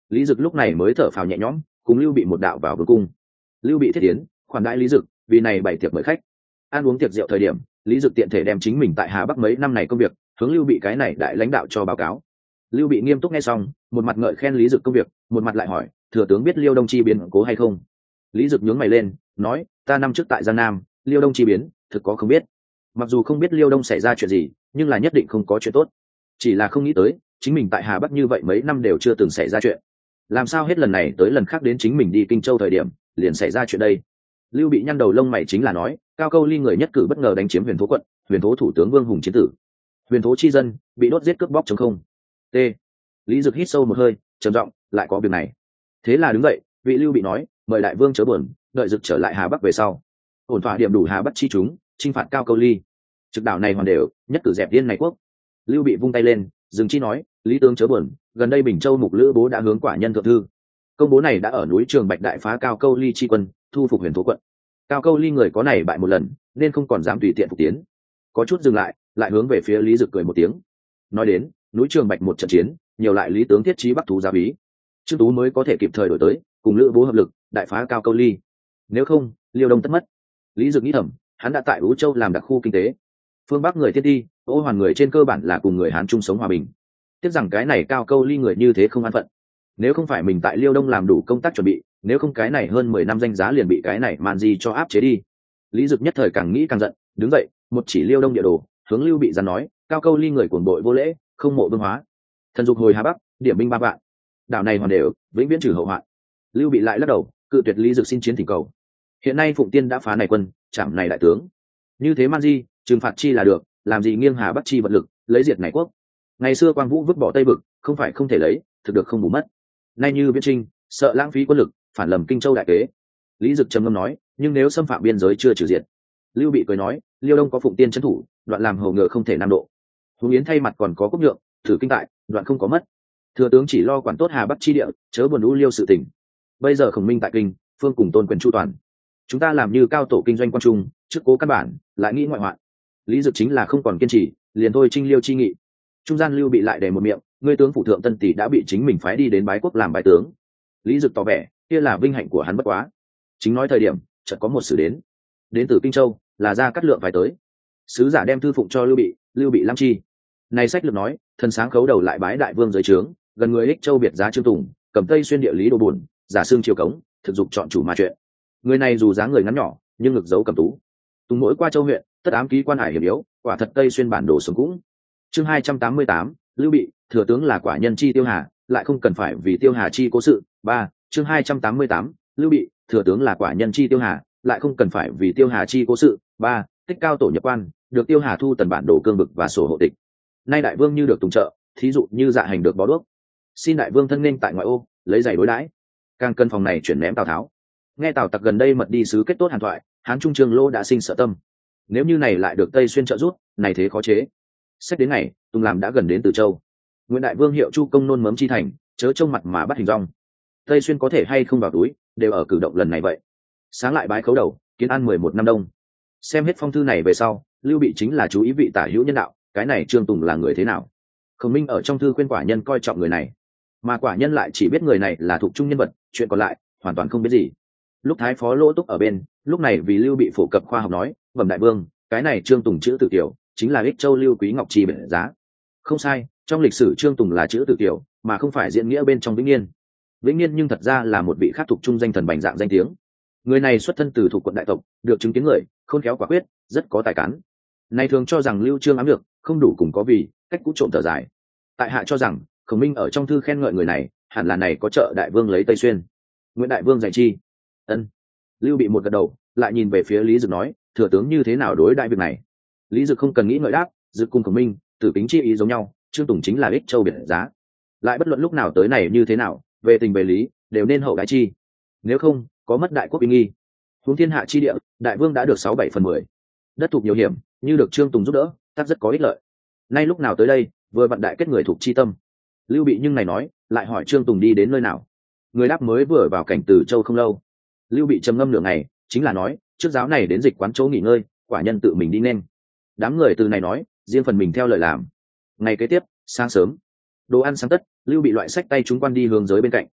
Lý Dực lúc này mới thở phào nhẹ nhõm, cùng Lưu Bị một đạo vào vương cung. Lưu Bị thiết tiến khoản đãi Lý Dực, vì này bày tiệc mời khách. Ăn uống tiệc rượu thời điểm, Lý Dực tiện thể đem chính mình tại Hà Bắc mấy năm này công việc hướng Lưu Bị cái này đại lãnh đạo cho báo cáo. Lưu Bị nghiêm túc nghe xong, một mặt ngợi khen Lý Dực công việc, một mặt lại hỏi thừa tướng biết Liêu Đông chi biến cố hay không. Lý Dực nhướng mày lên nói, ta năm trước tại Giang Nam, Liêu Đông chi biến thực có không biết. Mặc dù không biết Liêu Đông xảy ra chuyện gì, nhưng là nhất định không có chuyện tốt. Chỉ là không nghĩ tới chính mình tại Hà Bắc như vậy mấy năm đều chưa từng xảy ra chuyện, làm sao hết lần này tới lần khác đến chính mình đi Kinh Châu thời điểm liền xảy ra chuyện đây. Lưu Bị nhăn đầu lông mày chính là nói, Cao Câu Ly người nhất cử bất ngờ đánh chiếm Huyền Thố quận, Huyền Thố thủ tướng Vương Hùng chiến tử, Huyền Thố chi dân bị đốt giết cướp bóc chống không. T. Lý Dực hít sâu một hơi, trầm giọng, lại có việc này. Thế là đứng dậy, vị Lưu Bị nói, mời đại vương chớ buồn, đợi Dực trở lại Hà Bắc về sau, ổn thỏa điểm đủ Hà Bắc chi chúng, chinh phạt Cao Câu Ly. Trực đảo này hoàn đều, nhất cử dẹp Điên này quốc. Lưu Bị vung tay lên, dừng chi nói, Lý tướng chớ buồn, gần đây Bình Châu Mục Lữ Bố đã hướng quả nhân thượng thư. Công bố này đã ở núi Trường Bạch đại phá Cao Câu Ly chi quân, thu phục Huyền Thố quận. Cao Câu Ly người có này bại một lần, nên không còn dám tùy tiện phục tiến. Có chút dừng lại, lại hướng về phía Lý Dực cười một tiếng. Nói đến, núi Trường Bạch một trận chiến, nhiều lại Lý tướng thiết trí Bắc thú gia bí, Trương Tú mới có thể kịp thời đổi tới, cùng Lữ Bố hợp lực, đại phá Cao Câu Ly. Nếu không, Liêu Đông tất mất. Lý Dực nghĩ thầm, hắn đã tại Ú Châu làm đặc khu kinh tế. Phương Bắc người Thiên Ti, Ô Hoàn người trên cơ bản là cùng người Hán chung sống hòa bình. Tiếc rằng cái này Cao Câu Ly người như thế không an phận. Nếu không phải mình tại Liêu Đông làm đủ công tác chuẩn bị, nếu không cái này hơn 10 năm danh giá liền bị cái này màn gì cho áp chế đi. Lý Dực nhất thời càng nghĩ càng giận, đứng dậy, một chỉ Liêu Đông địa đồ, hướng Lưu Bị dàn nói, Cao Câu Ly người cuồng bội vô lễ, không mộ vương hóa. Thần dục hồi Hà Bắc, điểm binh 3 vạn. Đảo này hoàn đều, vĩnh viễn trừ hậu hoạn. Lưu Bị lại lắc đầu, cự tuyệt Lý Dực xin chiến thỉnh cầu. Hiện nay Phụng Tiên đã phá này quân, chạm này đại tướng. Như thế man di, trừng phạt chi là được, làm gì nghiêng Hà Bắc chi vật lực, lấy diệt này quốc. Ngày xưa Quang Vũ vứt bỏ Tây Vực, không phải không thể lấy, thực được không bù mất. Nay như Viễn Trinh, sợ lãng phí quân lực, phản lầm Kinh Châu đại kế. Lý Dực trầm ngâm nói, nhưng nếu xâm phạm biên giới chưa trừ diệt. Lưu Bị cười nói, Liêu Đông có Phụng Tiên trấn thủ, đoạn làm hầu ngựa không thể nam độ. Huống Yến thay mặt còn có Cốc Nhượng, thử kinh tại, đoạn không có mất. Thừa tướng chỉ lo quản tốt Hà Bắc chi địa, chớ buồn lũ Liêu sự tình. Bây giờ Khổng Minh tại kinh, phương cùng tôn quyền chu toàn. Chúng ta làm như cao tổ kinh doanh quan trung, trước cố căn bản, lại nghĩ ngoại hoạn. Lý Dực chính là không còn kiên trì, liền thôi trinh Liêu chi nghị. Trung gian Lưu Bị lại để một miệng, ngươi tướng phủ thượng Tân Tỷ đã bị chính mình phái đi đến bái quốc làm bái tướng. Lý Dực tỏ vẻ, kia là vinh hạnh của hắn bất quá. Chính nói thời điểm, chợt có một sử đến từ Kinh Châu, là Gia Cát Lượng phải tới. Sứ giả đem thư phụng cho Lưu Bị lăng chi. Này sách lược nói, thần sáng khấu đầu lại bái đại vương dưới trướng, gần người ích châu biệt giá Trương Tùng, cầm tây xuyên địa lý đồ buồn, giả xương chiều cống, thực dụng chọn chủ mà chuyện. Người này dù dáng người ngắn nhỏ, nhưng ngực giấu cầm tú. Tùng mỗi qua châu huyện, tất ám ký quan hải hiểm yếu, quả thật tây xuyên bản đồ sống cũng. Chương 288, Lưu Bị, thừa tướng là quả nhân chi Tiêu Hà, lại không cần phải vì Tiêu Hà chi cố sự. 3. Chương 288, Lưu Bị, thừa tướng là quả nhân chi Tiêu Hà, lại không cần phải vì Tiêu Hà chi cố sự. 3. Tích cao tổ nhập quan, được Tiêu Hà thu tần bản đồ cương vực và sổ hộ tịch. Nay đại vương như được tùng trợ, thí dụ như dạ hành được bó đuốc. Xin đại vương thân nên tại ngoại ô, lấy giày đối đãi. Càng cân phòng này chuyển ném Tào Tháo. Nghe Tào Tặc gần đây mật đi sứ kết tốt hàn thoại, Hán Trung Trương Lô đã sinh sợ tâm. Nếu như này lại được Tây xuyên trợ giúp, này thế khó chế. Xét đến ngày, Tùng làm đã gần đến Từ Châu. Nguyễn đại vương hiệu chu công nôn mớm chi thành, chớ trông mặt mà bắt hình rong. Tây xuyên có thể hay không vào túi, đều ở cử động lần này vậy. Sáng lại bái khấu đầu, kiến an 11 năm đông. Xem hết phong thư này về sau, Lưu Bị chính là chú ý vị tả hữu nhân đạo, cái này Trương Tùng là người thế nào. Khổng Minh ở trong thư khuyên quả nhân coi trọng người này, mà quả nhân lại chỉ biết người này là thuộc trung nhân vật, chuyện còn lại hoàn toàn không biết gì. Lúc Thái Phó Lỗ Túc ở bên, lúc này vì Lưu Bị phổ cập khoa học nói, bẩm đại vương, cái này Trương Tùng chữ Tử Kiều, chính là ích châu Lưu Quý Ngọc Trì bể giá. Không sai, trong lịch sử Trương Tùng là chữ Tử Kiều, mà không phải diễn nghĩa bên trong Vĩnh Niên. Vĩnh Niên nhưng thật ra là một vị khác thuộc trung danh thần bành dạng danh tiếng. Người này xuất thân từ thuộc quận đại tộc, được chứng kiến người, khôn khéo quả quyết, rất có tài cán. Này thường cho rằng Lưu Trương ám lược không đủ cùng có vì, cách cũ trộm thở dài. Tại hạ cho rằng, Khổng Minh ở trong thư khen ngợi người này, hẳn là này có trợ đại vương lấy Tây xuyên. Nguyễn đại vương dạy chi? Ân. Lưu Bị một gật đầu, lại nhìn về phía Lý Dực nói, thừa tướng như thế nào đối đại việc này? Lý Dực không cần nghĩ ngợi đáp, Dực cùng Khổng Minh, tử kính chi ý giống nhau, Trương Tùng chính là ích châu biệt giá. Lại bất luận lúc nào tới này như thế nào, về tình về lý, đều nên hậu đái chi. Nếu không, có mất đại quốc uy nghi. Huống thiên hạ chi địa, đại vương đã được 6/7/10. Đất thuộc nhiều hiểm, như được Trương Tùng giúp đỡ, tác rất có ích lợi. Nay lúc nào tới đây, vừa vận đại kết người thuộc chi tâm. Lưu Bị nhưng này nói, lại hỏi Trương Tùng đi đến nơi nào. Người đáp mới vừa vào cảnh Từ Châu không lâu. Lưu Bị trầm ngâm nửa ngày, chính là nói, trước giáo này đến dịch quán chỗ nghỉ ngơi, quả nhân tự mình đi nên. Đám người từ này nói, riêng phần mình theo lời làm. Ngày kế tiếp, sáng sớm, đồ ăn sáng tất, Lưu Bị loại sách tay chúng quan đi hướng giới bên cạnh.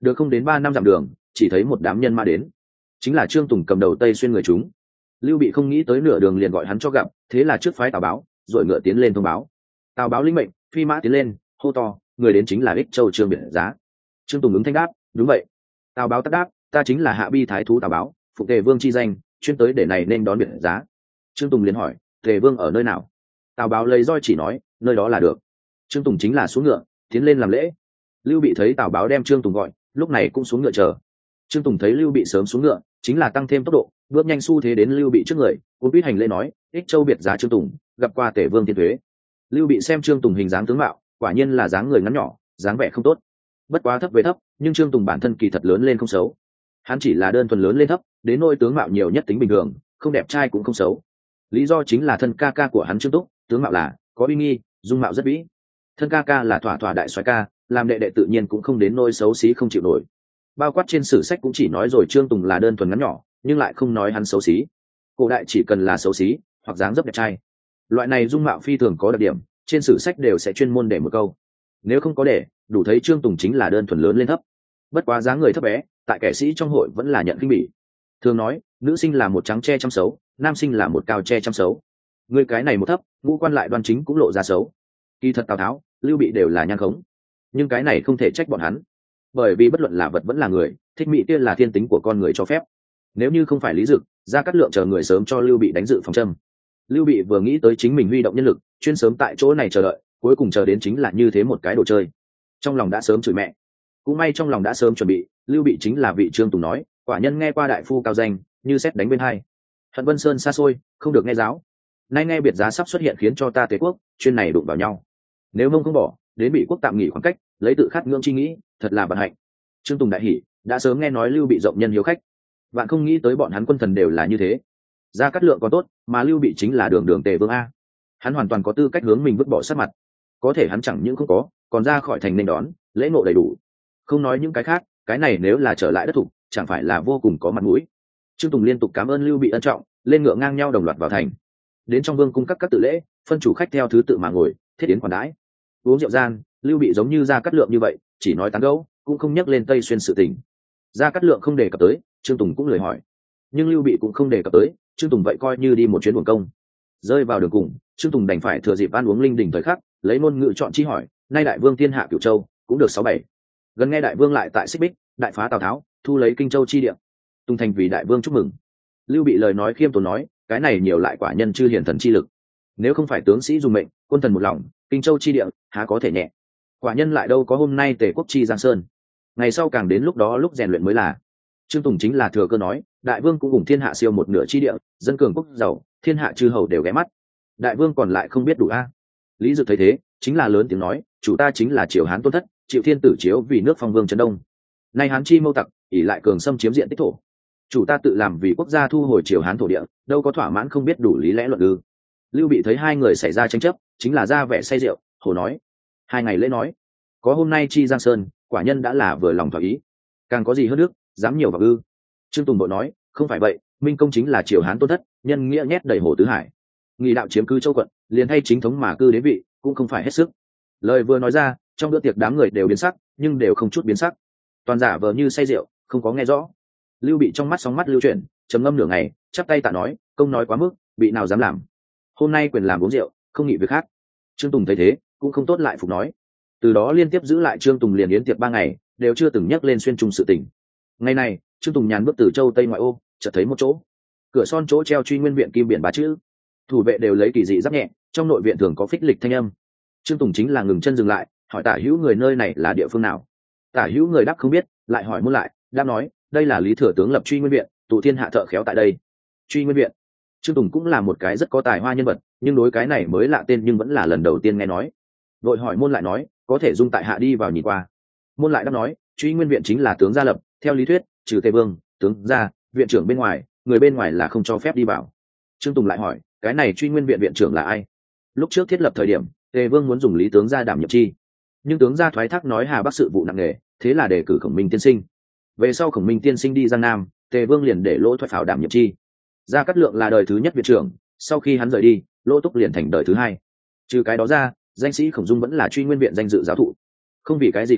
được không đến 3 năm dặm đường, chỉ thấy một đám nhân mã đến, chính là Trương Tùng cầm đầu Tây Xuyên người chúng. Lưu Bị không nghĩ tới nửa đường liền gọi hắn cho gặp, thế là trước phái Tào Báo rồi ngựa tiến lên thông báo. Tào Báo lĩnh mệnh, phi mã tiến lên, hô to, người đến chính là Ích Châu Trương Biển Giá. Trương Tùng ứng thanh đáp, đúng vậy. Tào Báo tất đáp, ta chính là Hạ Bi Thái thú Tào Báo, phụ Tề Vương chi danh, chuyên tới để này nên đón Biển Giá. Trương Tùng liền hỏi, Tề Vương ở nơi nào? Tào Báo lấy roi chỉ nói, nơi đó là được. Trương Tùng chính là xuống ngựa tiến lên làm lễ. Lưu Bị thấy Tào Báo đem Trương Tùng gọi, lúc này cũng xuống ngựa chờ. Trương Tùng thấy Lưu Bị sớm xuống ngựa, chính là tăng thêm tốc độ, bước nhanh xu thế đến Lưu Bị trước người, cuốn quýt hành lễ nói, Ích Châu Biệt Giá Trương Tùng, gặp qua Tể Vương Thiên Tuế. Lưu Bị xem Trương Tùng hình dáng tướng mạo, quả nhiên là dáng người ngắn nhỏ, dáng vẻ không tốt. Bất quá thấp về thấp, nhưng Trương Tùng bản thân kỳ thật lớn lên không xấu. Hắn chỉ là đơn thuần lớn lên thấp, đến nỗi tướng mạo nhiều nhất tính bình thường, không đẹp trai cũng không xấu. Lý do chính là thân ca ca của hắn Trương Túc, tướng mạo là có uy nghi, dung mạo rất vĩ. Thân ca ca là thỏa thỏa đại soái ca, làm đệ đệ tự nhiên cũng không đến nỗi xấu xí không chịu nổi. Bao quát trên sử sách cũng chỉ nói rồi Trương Tùng là đơn thuần ngắn nhỏ, nhưng lại không nói hắn xấu xí. Cổ đại chỉ cần là xấu xí hoặc dáng dấp đẹp trai, loại này dung mạo phi thường có đặc điểm, trên sử sách đều sẽ chuyên môn để một câu. Nếu không có để, đủ thấy Trương Tùng chính là đơn thuần lớn lên thấp. Bất quá dáng người thấp bé, tại kẻ sĩ trong hội vẫn là nhận khinh bỉ. Thường nói, nữ sinh là một trắng che chăm xấu, nam sinh là một cao che chăm xấu. Người cái này một thấp, ngũ quan lại đoan chính cũng lộ ra xấu. Kỳ thật Tào Tháo, Lưu Bị đều là nhan khống, nhưng cái này không thể trách bọn hắn, bởi vì bất luận là vật vẫn là người, thích mỹ kia là thiên tính của con người cho phép. Nếu như không phải Lý Dực, Gia Cát Lượng chờ người sớm cho Lưu Bị đánh dự phòng châm. Lưu Bị vừa nghĩ tới chính mình huy động nhân lực, chuyên sớm tại chỗ này chờ đợi, cuối cùng chờ đến chính là như thế một cái đồ chơi. Trong lòng đã sớm chửi mẹ. Cũng may trong lòng đã sớm chuẩn bị, Lưu Bị chính là vị Trương Tùng nói, quả nhân nghe qua đại phu cao danh, như sét đánh bên hai. Hận Vân Sơn xa xôi, không được nghe giáo. Nay nghe Biệt Giá sắp xuất hiện khiến cho ta Tế quốc, chuyên này đụng vào nhau. Nếu mông không bỏ, đến bị quốc tạm nghỉ khoảng cách, lấy tự khát ngưỡng chi nghĩ, thật là vận hạnh. Trương Tùng đại hỉ, đã sớm nghe nói Lưu Bị rộng nhân hiếu khách, bạn không nghĩ tới bọn hắn quân thần đều là như thế. Gia Cát Lượng còn tốt, mà Lưu Bị chính là đường đường Tề Vương a. Hắn hoàn toàn có tư cách hướng mình vứt bỏ sát mặt. Có thể hắn chẳng những không có, còn ra khỏi thành nên đón, lễ ngộ đầy đủ. Không nói những cái khác, cái này nếu là trở lại đất thủ, chẳng phải là vô cùng có mặt mũi. Trương Tùng liên tục cảm ơn Lưu Bị ân trọng, lên ngựa ngang nhau đồng loạt vào thành. Đến trong vương cung các tự lễ, phân chủ khách theo thứ tự mà ngồi, thiết yến quản đãi. Uống rượu gian, Lưu Bị giống như Gia Cát Lượng như vậy, chỉ nói tán gẫu, cũng không nhắc lên Tây Xuyên sự tình. Gia Cát Lượng không đề cập tới, Trương Tùng cũng lười hỏi, nhưng Lưu Bị cũng không đề cập tới, Trương Tùng vậy coi như đi một chuyến uổng công. Rơi vào đường cùng, Trương Tùng đành phải thừa dịp ăn uống linh đình thời khắc, lấy ngôn ngữ chọn chi hỏi, nay đại vương thiên hạ Cửu Châu, cũng được 6-7. Gần nghe đại vương lại tại Xích Bích, đại phá Tào Tháo, thu lấy Kinh Châu chi địa. Tung thành vì đại vương chúc mừng. Lưu Bị lời nói khiêm tốn nói, cái này nhiều lại quả nhân chư hiển thần chi lực. Nếu không phải tướng sĩ dùng mệnh, quân thần một lòng, Kinh Châu chi địa há có thể nhẹ. Quả nhân lại đâu có hôm nay Tề quốc chi Giang Sơn. Ngày sau càng đến lúc đó lúc rèn luyện mới là. Trương Tùng chính là thừa cơ nói, đại vương cũng cùng thiên hạ siêu một nửa chi địa, dân cường quốc giàu, thiên hạ chư hầu đều ghé mắt. Đại vương còn lại không biết đủ a. Lý Dực thấy thế, chính là lớn tiếng nói, chủ ta chính là Triều Hán tôn thất, chịu thiên tử chiếu vì nước phong vương trấn đông. Nay Hán chi mâu tặc, ỷ lại cường xâm chiếm diện tích thổ. Chủ ta tự làm vì quốc gia thu hồi Triều Hán thổ địa, đâu có thỏa mãn không biết đủ lý lẽ luận ư? Lưu Bị thấy hai người xảy ra tranh chấp, chính là ra vẻ say rượu, hồ nói, 2 ngày lễ nói, có hôm nay chi Giang Sơn, quả nhân đã là vừa lòng thỏa ý, càng có gì hơn nước, dám nhiều vào ư? Trương Tùng bội nói, không phải vậy, Minh công chính là Triều Hán tôn thất, nhân nghĩa nhét đầy hồ tứ hải, nghị đạo chiếm cứ châu quận, liền thay chính thống mà cư đế vị, cũng không phải hết sức. Lời vừa nói ra, trong bữa tiệc đám người đều biến sắc, nhưng đều không chút biến sắc, toàn giả vờ như say rượu, không có nghe rõ. Lưu Bị trong mắt sóng mắt lưu chuyển, trầm ngâm nửa ngày, chắp tay tạ nói, công nói quá mức, bị nào dám làm. Hôm nay quyền làm uống rượu, không nghĩ việc khác. Trương Tùng thấy thế, cũng không tốt lại phục nói. Từ đó liên tiếp giữ lại Trương Tùng liền yến tiệc 3 ngày, đều chưa từng nhắc lên xuyên trung sự tình. Ngày này, Trương Tùng nhàn bước từ châu tây ngoại ô, chợt thấy một chỗ cửa son chỗ treo Truy Nguyên viện kim biển 3 chữ. Thủ vệ đều lấy kỳ dị giáp nhẹ, trong nội viện thường có phích lịch thanh âm. Trương Tùng chính là ngừng chân dừng lại, hỏi Tả Hữu người nơi này là địa phương nào. Tả Hữu người đáp không biết, lại hỏi muốn lại, đáp nói, đây là Lý Thừa tướng lập Truy Nguyên viện, tụ thiên hạ thợ khéo tại đây. Truy Nguyên viện. Trương Tùng cũng là một cái rất có tài hoa nhân vật, nhưng đối cái này mới lạ tên nhưng vẫn là lần đầu tiên nghe nói. Vội hỏi môn lại nói, có thể dung tại hạ đi vào nhìn qua. Môn lại đáp nói, Truy Nguyên viện chính là tướng gia lập, theo lý thuyết, trừ Tề Vương, tướng gia, viện trưởng bên ngoài, người bên ngoài là không cho phép đi vào. Trương Tùng lại hỏi, cái này Truy Nguyên viện viện trưởng là ai? Lúc trước thiết lập thời điểm, Tề Vương muốn dùng Lý tướng gia đảm nhiệm chi, nhưng tướng gia thoái thác nói Hà Bắc sự vụ nặng nề, thế là đề cử Khổng Minh tiên sinh. Về sau Khổng Minh tiên sinh đi Giang Nam, Tề Vương liền để Lỗ Thoại Pháo đảm nhiệm chi. Gia Cát Lượng là đời thứ nhất viện trưởng, sau khi hắn rời đi, Lỗ Túc liền thành đời thứ 2. Trừ cái đó ra, danh sĩ Khổng Dung vẫn là Truy Nguyên viện danh dự giáo thụ. Không vì cái gì khác,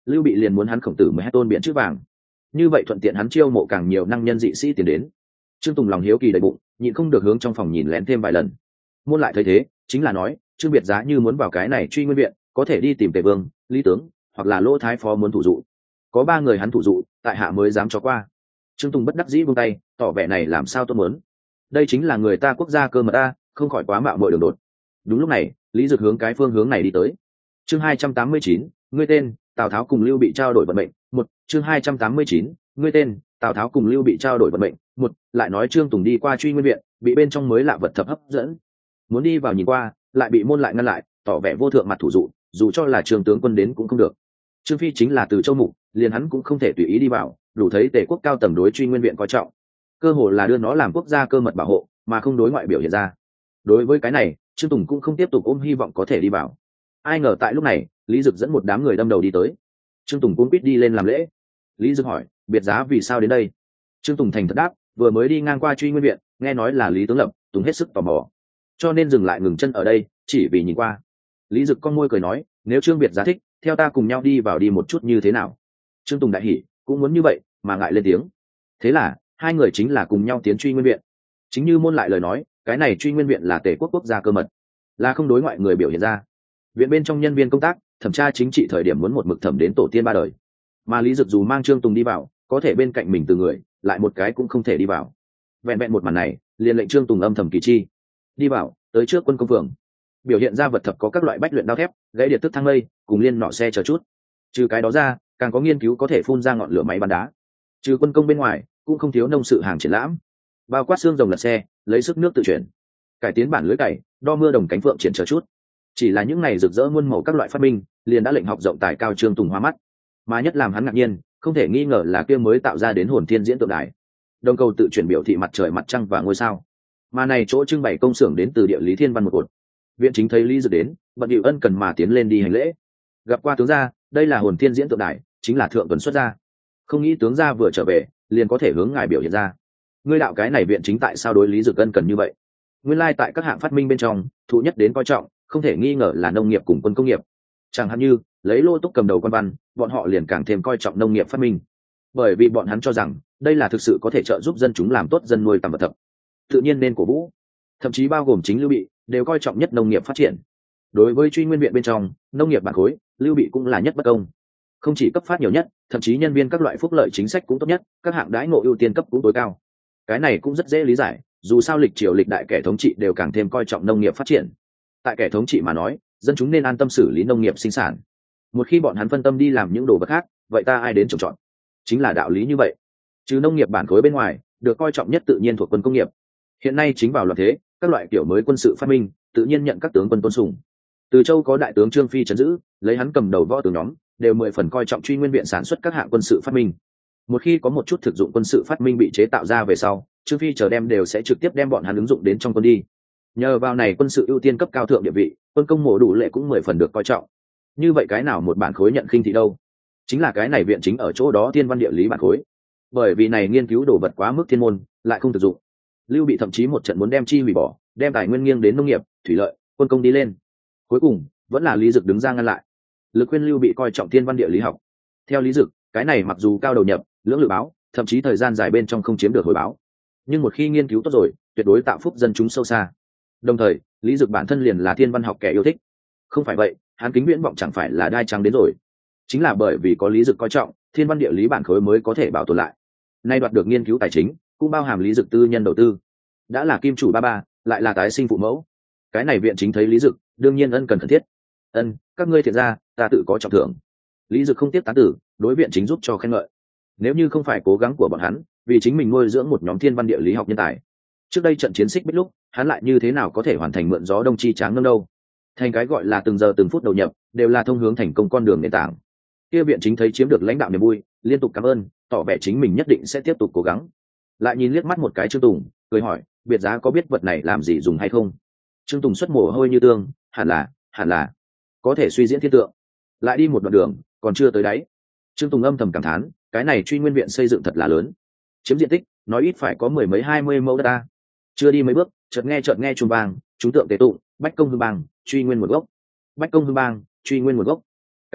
Lưu Bị liền muốn hắn Khổng Tử 12 tôn biện chữ vàng, như vậy thuận tiện hắn chiêu mộ càng nhiều năng nhân dị sĩ tiến đến. Trương Tùng lòng hiếu kỳ đầy bụng, nhịn không được hướng trong phòng nhìn lén thêm vài lần. Môn lại thấy thế, chính là nói, Trương Biệt Giá như muốn vào cái này truy nguyên viện, có thể đi tìm Tề Vương, Lý Tướng, hoặc là Lỗ Thái Phó muốn thủ dụ. Có 3 người hắn thủ dụ, tại hạ mới dám cho qua. Trương Tùng bất đắc dĩ buông tay, tỏ vẻ này làm sao tôi muốn. Đây chính là người ta quốc gia cơ mật ta, không khỏi quá mạo muội đường đột. Đúng lúc này, Lý Dực hướng cái phương hướng này đi tới. Chương 289, ngươi tên, Tào Tháo cùng Lưu Bị trao đổi vận mệnh. Một, chương 289, ngươi tên, Tào Tháo cùng Lưu Bị trao đổi vận mệnh. Một, lại nói Trương Tùng đi qua truy nguyên viện, bị bên trong mới lạ vật thập hấp dẫn. Muốn đi vào nhìn qua, lại bị môn lại ngăn lại, tỏ vẻ vô thượng mặt thủ dụ, dù cho là Trương tướng quân đến cũng không được. Trương Phi chính là từ Châu Mục, liền hắn cũng không thể tùy ý đi vào, đủ thấy Tề quốc cao tầng đối truy nguyên viện coi trọng, cơ hồ là đưa nó làm quốc gia cơ mật bảo hộ, mà không đối ngoại biểu hiện ra. Đối với cái này, Trương Tùng cũng không tiếp tục ôm hy vọng có thể đi vào. Ai ngờ tại lúc này, Lý Dực dẫn một đám người đâm đầu đi tới. Trương Tùng cũng biết đi lên làm lễ. Lý Dực hỏi, Biệt Giá vì sao đến đây? Trương Tùng thành thật đáp, vừa mới đi ngang qua truy nguyên viện, nghe nói là Lý Tướng lập, Tùng hết sức tò mò, cho nên dừng lại ngừng chân ở đây, chỉ vì nhìn qua. Lý Dực con môi cười nói, nếu Trương Biệt Giá thích, theo ta cùng nhau đi vào đi một chút như thế nào? Trương Tùng đại hỉ, cũng muốn như vậy, mà ngại lên tiếng. Thế là hai người chính là cùng nhau tiến truy nguyên viện. Chính như môn lại lời nói, cái này truy nguyên viện là Tề quốc quốc gia cơ mật, là không đối ngoại người biểu hiện ra. Viện bên trong nhân viên công tác thẩm tra chính trị thời điểm muốn một mực thẩm đến tổ tiên 3 đời, mà Lý Dực dù mang Trương Tùng đi vào, có thể bên cạnh mình từ người lại một cái cũng không thể đi vào. Vẹn vẹn một màn này liền lệnh Trương Tùng âm thầm kỳ chi. Đi vào, tới trước quân công phường, biểu hiện ra vật thập có các loại bách luyện đao thép, gãy điện tức thang lây, cùng liên nọ xe chờ chút. Trừ cái đó ra, càng có nghiên cứu có thể phun ra ngọn lửa máy bắn đá. Trừ quân công bên ngoài, cũng không thiếu nông sự hàng triển lãm, bao quát xương rồng lật xe, lấy sức nước tự chuyển, cải tiến bản lưới cày, đo mưa đồng cánh phượng triển chờ chút. Chỉ là những này rực rỡ muôn màu các loại phát minh, liền đã lệnh học rộng tài cao Trương Tùng hoa mắt. Mà nhất làm hắn ngạc nhiên, không thể nghi ngờ là kia mới tạo ra đến hồn thiên diễn tượng đài, đồng cầu tự chuyển biểu thị mặt trời mặt trăng và ngôi sao. Mà này chỗ trưng bày công xưởng đến từ địa lý thiên văn một cột. Viện chính thấy Lý Dực đến, bận điệu ân cần mà tiến lên đi hành lễ. Gặp qua tướng gia, đây là hồn thiên diễn tượng đài, chính là thượng tuần xuất gia. Không nghĩ tướng gia vừa trở về, liền có thể hướng ngài biểu hiện ra. Ngươi đạo cái này viện chính tại sao đối Lý Dực ân cần như vậy? Nguyên lai tại các hạng phát minh bên trong, thụ nhất đến coi trọng, không thể nghi ngờ là nông nghiệp cùng quân công nghiệp. Chẳng hạn như lấy Lô Túc cầm đầu quan văn, bọn họ liền càng thêm coi trọng nông nghiệp phát minh, bởi vì bọn hắn cho rằng đây là thực sự có thể trợ giúp dân chúng làm tốt dân nuôi tầm vật thập, tự nhiên nên cổ vũ. Thậm chí bao gồm chính Lưu Bị đều coi trọng nhất nông nghiệp phát triển. Đối với truy nguyên viện bên trong nông nghiệp bản khối, Lưu Bị cũng là nhất bất công, không chỉ cấp phát nhiều nhất, thậm chí nhân viên các loại phúc lợi chính sách cũng tốt nhất, các hạng đãi ngộ ưu tiên cấp cũng tối cao. Cái này cũng rất dễ lý giải, dù sao lịch triều lịch đại kẻ thống trị đều càng thêm coi trọng nông nghiệp phát triển. Tại kẻ thống trị mà nói, dân chúng nên an tâm xử lý nông nghiệp sinh sản. Một khi bọn hắn phân tâm đi làm những đồ vật khác, vậy ta ai đến trồng trọt? Chính là đạo lý như vậy. Trừ nông nghiệp bản khối bên ngoài, được coi trọng nhất tự nhiên thuộc quân công nghiệp. Hiện nay chính vào loạn thế, các loại kiểu mới quân sự phát minh, tự nhiên nhận các tướng quân tôn sùng. Từ Châu có đại tướng Trương Phi trấn giữ, lấy hắn cầm đầu võ tướng nhóm, đều 10 phần coi trọng truy nguyên viện sản xuất các hạng quân sự phát minh. Một khi có một chút thực dụng quân sự phát minh bị chế tạo ra về sau, Trương Phi chờ đem đều sẽ trực tiếp đem bọn hắn ứng dụng đến trong quân đi. Nhờ vào này quân sự ưu tiên cấp cao thượng địa vị, quân công mộ đủ lệ cũng 10 phần được coi trọng. Như vậy cái nào một bản khối nhận khinh thị đâu? Chính là cái này viện chính ở chỗ đó thiên văn địa lý bản khối. Bởi vì này nghiên cứu đồ vật quá mức thiên môn, lại không thực dụng. Lưu Bị thậm chí một trận muốn đem chi hủy bỏ, đem tài nguyên nghiêng đến nông nghiệp, thủy lợi, quân công đi lên. Cuối cùng, vẫn là Lý Dực đứng ra ngăn lại. Lực khuyên Lưu Bị coi trọng thiên văn địa lý học. Theo Lý Dực, cái này mặc dù cao đầu nhập, lưỡng lự báo, thậm chí thời gian dài bên trong không chiếm được hồi báo, nhưng một khi nghiên cứu tốt rồi, tuyệt đối tạo phúc dân chúng sâu xa. Đồng thời, Lý Dực bản thân liền là thiên văn học kẻ yêu thích. Không phải vậy, hắn kính viễn vọng chẳng phải là đai trắng đến rồi. Chính là bởi vì có Lý Dực coi trọng, thiên văn địa lý bản khối mới có thể bảo tồn lại. Nay đoạt được nghiên cứu tài chính, cũng bao hàm Lý Dực tư nhân đầu tư. Đã là kim chủ ba ba, lại là tái sinh phụ mẫu. Cái này viện chính thấy Lý Dực, đương nhiên ân cần khẩn thiết. Các ngươi thiện ra, ta tự có trọng thưởng. Lý Dực không tiếp tán tử, đối viện chính giúp cho khen ngợi. Nếu như không phải cố gắng của bọn hắn, vì chính mình nuôi dưỡng một nhóm thiên văn địa lý học nhân tài, trước đây trận chiến xích bích lúc, hắn lại như thế nào có thể hoàn thành mượn gió đông chi tráng nâng đâu? Thành cái gọi là từng giờ từng phút đầu nhập, đều là thông hướng thành công con đường nền tảng. Kia viện chính thấy chiếm được lãnh đạo niềm vui, liên tục cảm ơn, tỏ vẻ chính mình nhất định sẽ tiếp tục cố gắng. Lại nhìn liếc mắt một cái Trương Tùng, cười hỏi, Biệt Giá có biết vật này làm gì dùng hay không? Trương Tùng xuất mồ hôi như tương, hẳn là có thể suy diễn thiên tượng. Lại đi một đoạn đường, còn chưa tới đáy. Trương Tùng âm thầm cảm thán, cái này truy nguyên viện xây dựng thật là lớn, chiếm diện tích nói ít phải có 10 mấy 20 mẫu đất ta. Chưa đi mấy bước, chợt nghe chuông vang, chúng tượng tế tụng, bách công hương bang, truy nguyên một gốc. Bách công hương bang, truy nguyên một gốc.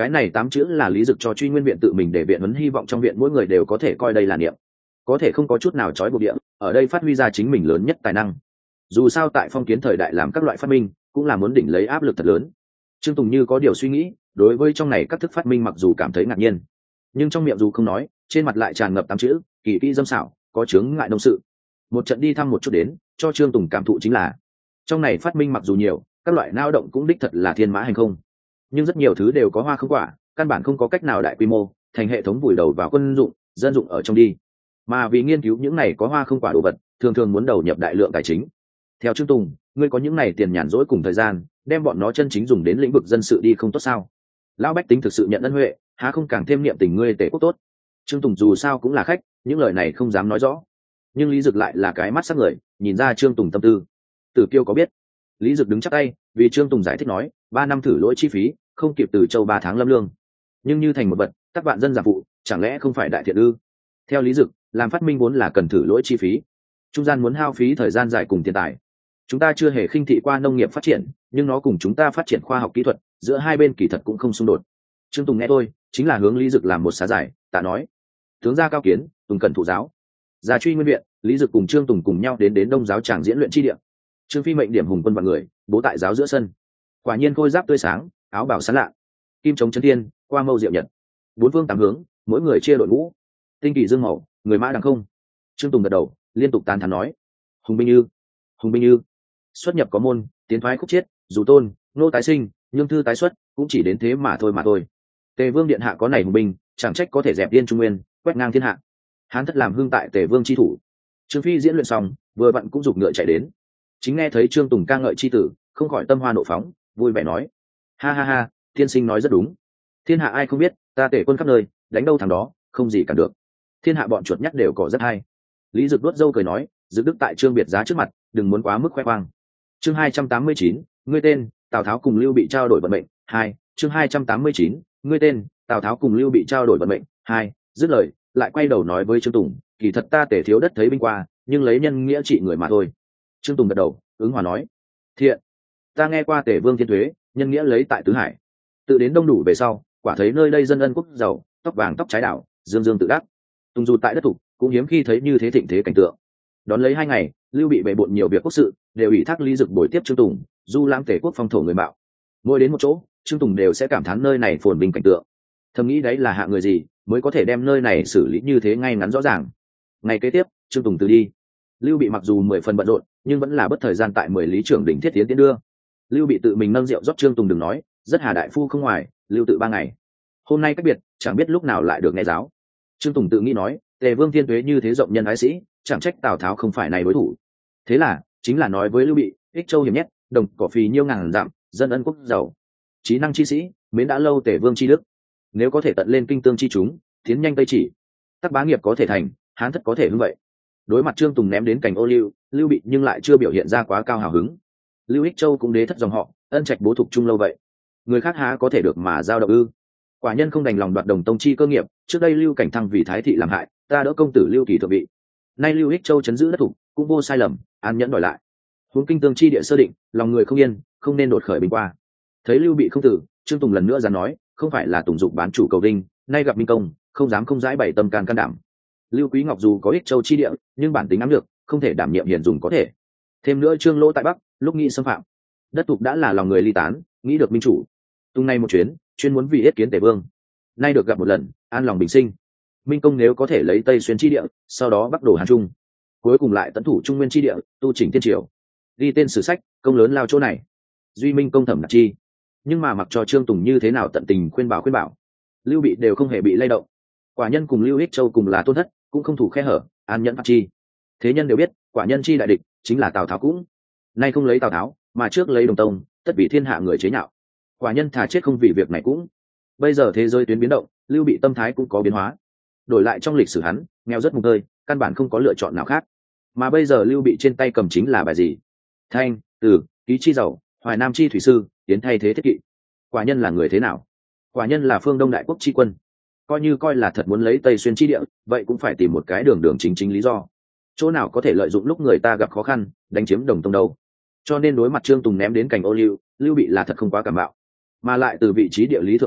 cái này 8 chữ là Lý Dực cho Truy Nguyên viện tự mình để viện huấn, hy vọng trong viện mỗi người đều có thể coi đây là niệm, có thể không có chút nào trói buộc địa, ở đây phát huy ra chính mình lớn nhất tài năng. Dù sao tại phong kiến thời đại làm các loại phát minh cũng là muốn đỉnh lấy áp lực thật lớn. Trương Tùng như có điều suy nghĩ, đối với trong này các thức phát minh mặc dù cảm thấy ngạc nhiên, nhưng trong miệng dù không nói, trên mặt lại tràn ngập 8 chữ kỳ kỹ dâm xảo, có chướng ngại nông sự. Một trận đi thăm một chút đến, cho Trương Tùng cảm thụ chính là trong này phát minh mặc dù nhiều, các loại lao động cũng đích thật là thiên mã hành không, nhưng rất nhiều thứ đều có hoa không quả, căn bản không có cách nào đại quy mô thành hệ thống vùi đầu vào quân dụng dân dụng ở trong đi, mà vì nghiên cứu những này có hoa không quả đồ vật thường thường muốn đầu nhập đại lượng tài chính. Theo Trương Tùng, ngươi có những này tiền nhàn rỗi cùng thời gian, đem bọn nó chân chính dùng đến lĩnh vực dân sự đi không tốt sao? Lão bách tính thực sự nhận ân huệ, há không càng thêm niệm tình ngươi tể quốc tốt. Trương Tùng dù sao cũng là khách, những lời này không dám nói rõ, nhưng Lý Dực lại là cái mắt sắc người, nhìn ra Trương Tùng tâm tư. Tử Kiêu có biết? Lý Dực đứng chắc tay, vì Trương Tùng giải thích nói, 3 năm thử lỗi chi phí không kịp Từ Châu 3 tháng lâm lương, nhưng như thành một vật, các vạn dân giảm phụ, chẳng lẽ không phải đại thiện ư? Theo Lý Dực, làm phát minh vốn là cần thử lỗi chi phí, trung gian muốn hao phí thời gian dài cùng tiền tài. Chúng ta chưa hề khinh thị qua nông nghiệp phát triển, nhưng nó cùng chúng ta phát triển khoa học kỹ thuật, giữa hai bên kỳ thật cũng không xung đột. Trương Tùng nghe tôi chính là hướng Lý Dực làm một xá giải, tạ nói: tướng gia cao kiến, Tùng cần thụ giáo. Gia Truy Nguyên viện, Lý Dực cùng Trương Tùng cùng nhau đến Đông giáo tràng diễn luyện chi địa. Trương Phi mệnh điểm hùng quân vạn người, bố tại giáo giữa sân. Quả nhiên khôi giáp tươi sáng, áo bảo sáng lạ, kim chống chấn thiên, qua mâu diệu nhật. 4 phương 8 hướng, mỗi người chia đội ngũ, tinh kỳ dương màu, người mã đằng không. Trương Tùng gật đầu, liên tục tán thán nói: hùng binh như, hùng binh như. Xuất nhập có môn, tiến thoái khúc chiết, dù tôn, nô tái sinh, nhương thư tái xuất, cũng chỉ đến thế mà thôi. Tề Vương điện hạ có này hùng binh, chẳng trách có thể dẹp điên trung nguyên, quét ngang thiên hạ. Hán thất làm hương tại Tề Vương chi thủ. Trương Phi diễn luyện xong, vừa vặn cũng giục ngựa chạy đến. Chính nghe thấy Trương Tùng ca ngợi chi tử, không khỏi tâm hoa nộ phóng, vui vẻ nói: ha ha ha, tiên sinh nói rất đúng. Thiên hạ ai không biết, ta Tề quân khắp nơi, đánh đâu thằng đó, không gì cản được. Thiên hạ bọn chuột nhắt đều cỏ rất hay. Lý Dực đuốt râu cười nói: Dực đức tại Trương biệt giá trước mặt, đừng muốn quá mức khoe khoang. Chương 289, ngươi tên, Tào Tháo cùng Lưu Bị trao đổi vận mệnh 2. Chương 289, ngươi tên, Tào Tháo cùng Lưu Bị trao đổi vận mệnh 2. Dứt lời, lại quay đầu nói với Trương Tùng: kỳ thật ta Tề thiếu đất thấy binh qua, nhưng lấy nhân nghĩa trị người mà thôi. Trương Tùng gật đầu, ứng hòa nói: thiện. Ta nghe qua Tề Vương thiên thuế, nhân nghĩa lấy tại tứ hải. Tự đến Đông đủ về sau, quả thấy nơi đây dân ân quốc giàu, tóc vàng tóc trái đảo, dương dương tự đắc. Tùng dù tại đất thủ, cũng hiếm khi thấy như thế thịnh thế cảnh tượng. Đón lấy 2 ngày, Lưu Bị bề bộn nhiều việc quốc sự, đều ủy thác Lý Dực bồi tiếp Trương Tùng, du lãm Tề quốc phong thổ người mạo. Mỗi đến một chỗ, Trương Tùng đều sẽ cảm thán nơi này phồn vinh cảnh tượng, thầm nghĩ đấy là hạ người gì mới có thể đem nơi này xử lý như thế ngay ngắn rõ ràng. Ngày kế tiếp, Trương Tùng từ đi. Lưu Bị mặc dù 10 phần bận rộn, nhưng vẫn là bất thời gian tại 10 lý trưởng đỉnh thiết tiến đưa. Lưu Bị tự mình nâng rượu rót Trương Tùng đừng nói, rất hà đại phu không ngoài, lưu tự 3 ngày. Hôm nay cách biệt, chẳng biết lúc nào lại được nghe giáo. Trương Tùng tự nghĩ nói, Tề Vương thiên tuế như thế rộng nhân ái sĩ, chẳng trách Tào Tháo không phải này đối thủ. Thế là chính là nói với Lưu Bị, ích châu hiểm nhất, đồng cỏ phì nhiêu ngàn dặm, dân ân quốc giàu, trí năng chi sĩ, mến đã lâu Tề Vương chi đức. Nếu có thể tận lên kinh tương chi chúng, tiến nhanh tây chỉ, tắc bá nghiệp có thể thành, hán thất có thể hưng vậy. Đối mặt Trương Tùng ném đến cành ô liu, Lưu Bị nhưng lại chưa biểu hiện ra quá cao hào hứng. Lưu Ích Châu cũng đế thất dòng họ, ân trạch bố thục chung lâu vậy, người khác há có thể được mà giao động ư? Quả nhân không đành lòng đoạt đồng tông chi cơ nghiệp, trước đây Lưu Cảnh Thăng vì thái thị làm hại, ta đỡ công tử Lưu Kỳ thượng vị. Nay Lưu Ích Châu chấn giữ đất thủ, cũng vô sai lầm, an nhẫn đòi lại. Huống kinh tương chi địa sơ định, lòng người không yên, không nên đột khởi binh qua. Thấy Lưu Bị không tử, Trương Tùng lần nữa dám nói, không phải là Tùng dục bán chủ cầu đinh, nay gặp minh công, không dám không dãi bày tâm can đảm. Lưu Quý Ngọc dù có Ích Châu chi địa, nhưng bản tính ám lược, không thể đảm nhiệm hiển dùng có thể. Thêm nữa Trương Lỗ tại Bắc, lúc nghĩ xâm phạm đất tục đã là lòng người ly tán, nghĩ được minh chủ. Tung nay một chuyến, chuyên muốn vì yết kiến Tề Vương. Nay được gặp một lần, an lòng bình sinh. Minh công nếu có thể lấy Tây xuyên chi địa, sau đó bắc đổ Hán Trung, cuối cùng lại tấn thủ Trung Nguyên chi địa, tu chỉnh thiên triều, ghi tên sử sách, công lớn lao chỗ này. Duy Minh công thẩm nạp chi. Nhưng mà mặc cho Trương Tùng như thế nào tận tình khuyên bảo, Lưu Bị đều không hề bị lay động. Quả nhân cùng Lưu Ích Châu cùng là tôn thất, cũng không thủ khe hở, an nhẫn phạt chi. Thế nhân đều biết, quả nhân chi đại địch chính là Tào Tháo cũng. Nay không lấy Tào Tháo, mà trước lấy Đồng Tông, tất bị thiên hạ người chế nhạo. Quả nhân thà chết không vì việc này cũng. Bây giờ thế giới tuyến biến động, Lưu Bị tâm thái cũng có biến hóa. Đổi lại trong lịch sử hắn, nghèo rất mùng tơi, căn bản không có lựa chọn nào khác. Mà bây giờ Lưu Bị trên tay cầm chính là bài gì? Thanh, Từ, Ký chi giàu, Hoài Nam chi thủy sư, tiến thay thế thiết kỵ. Quả nhân là người thế nào? Quả nhân là phương Đông đại quốc chi quân. Coi là thật muốn lấy Tây xuyên chi địa, vậy cũng phải tìm một cái đường chính lý do. Chỗ nào có thể lợi dụng lúc người ta gặp khó khăn, đánh chiếm Đồng Tông đâu? Cho nên đối mặt Trương Tùng ném đến cành ô liu, Lưu Bị là thật không quá cảm bạo. Mà lại từ vị trí địa lý thượng nói,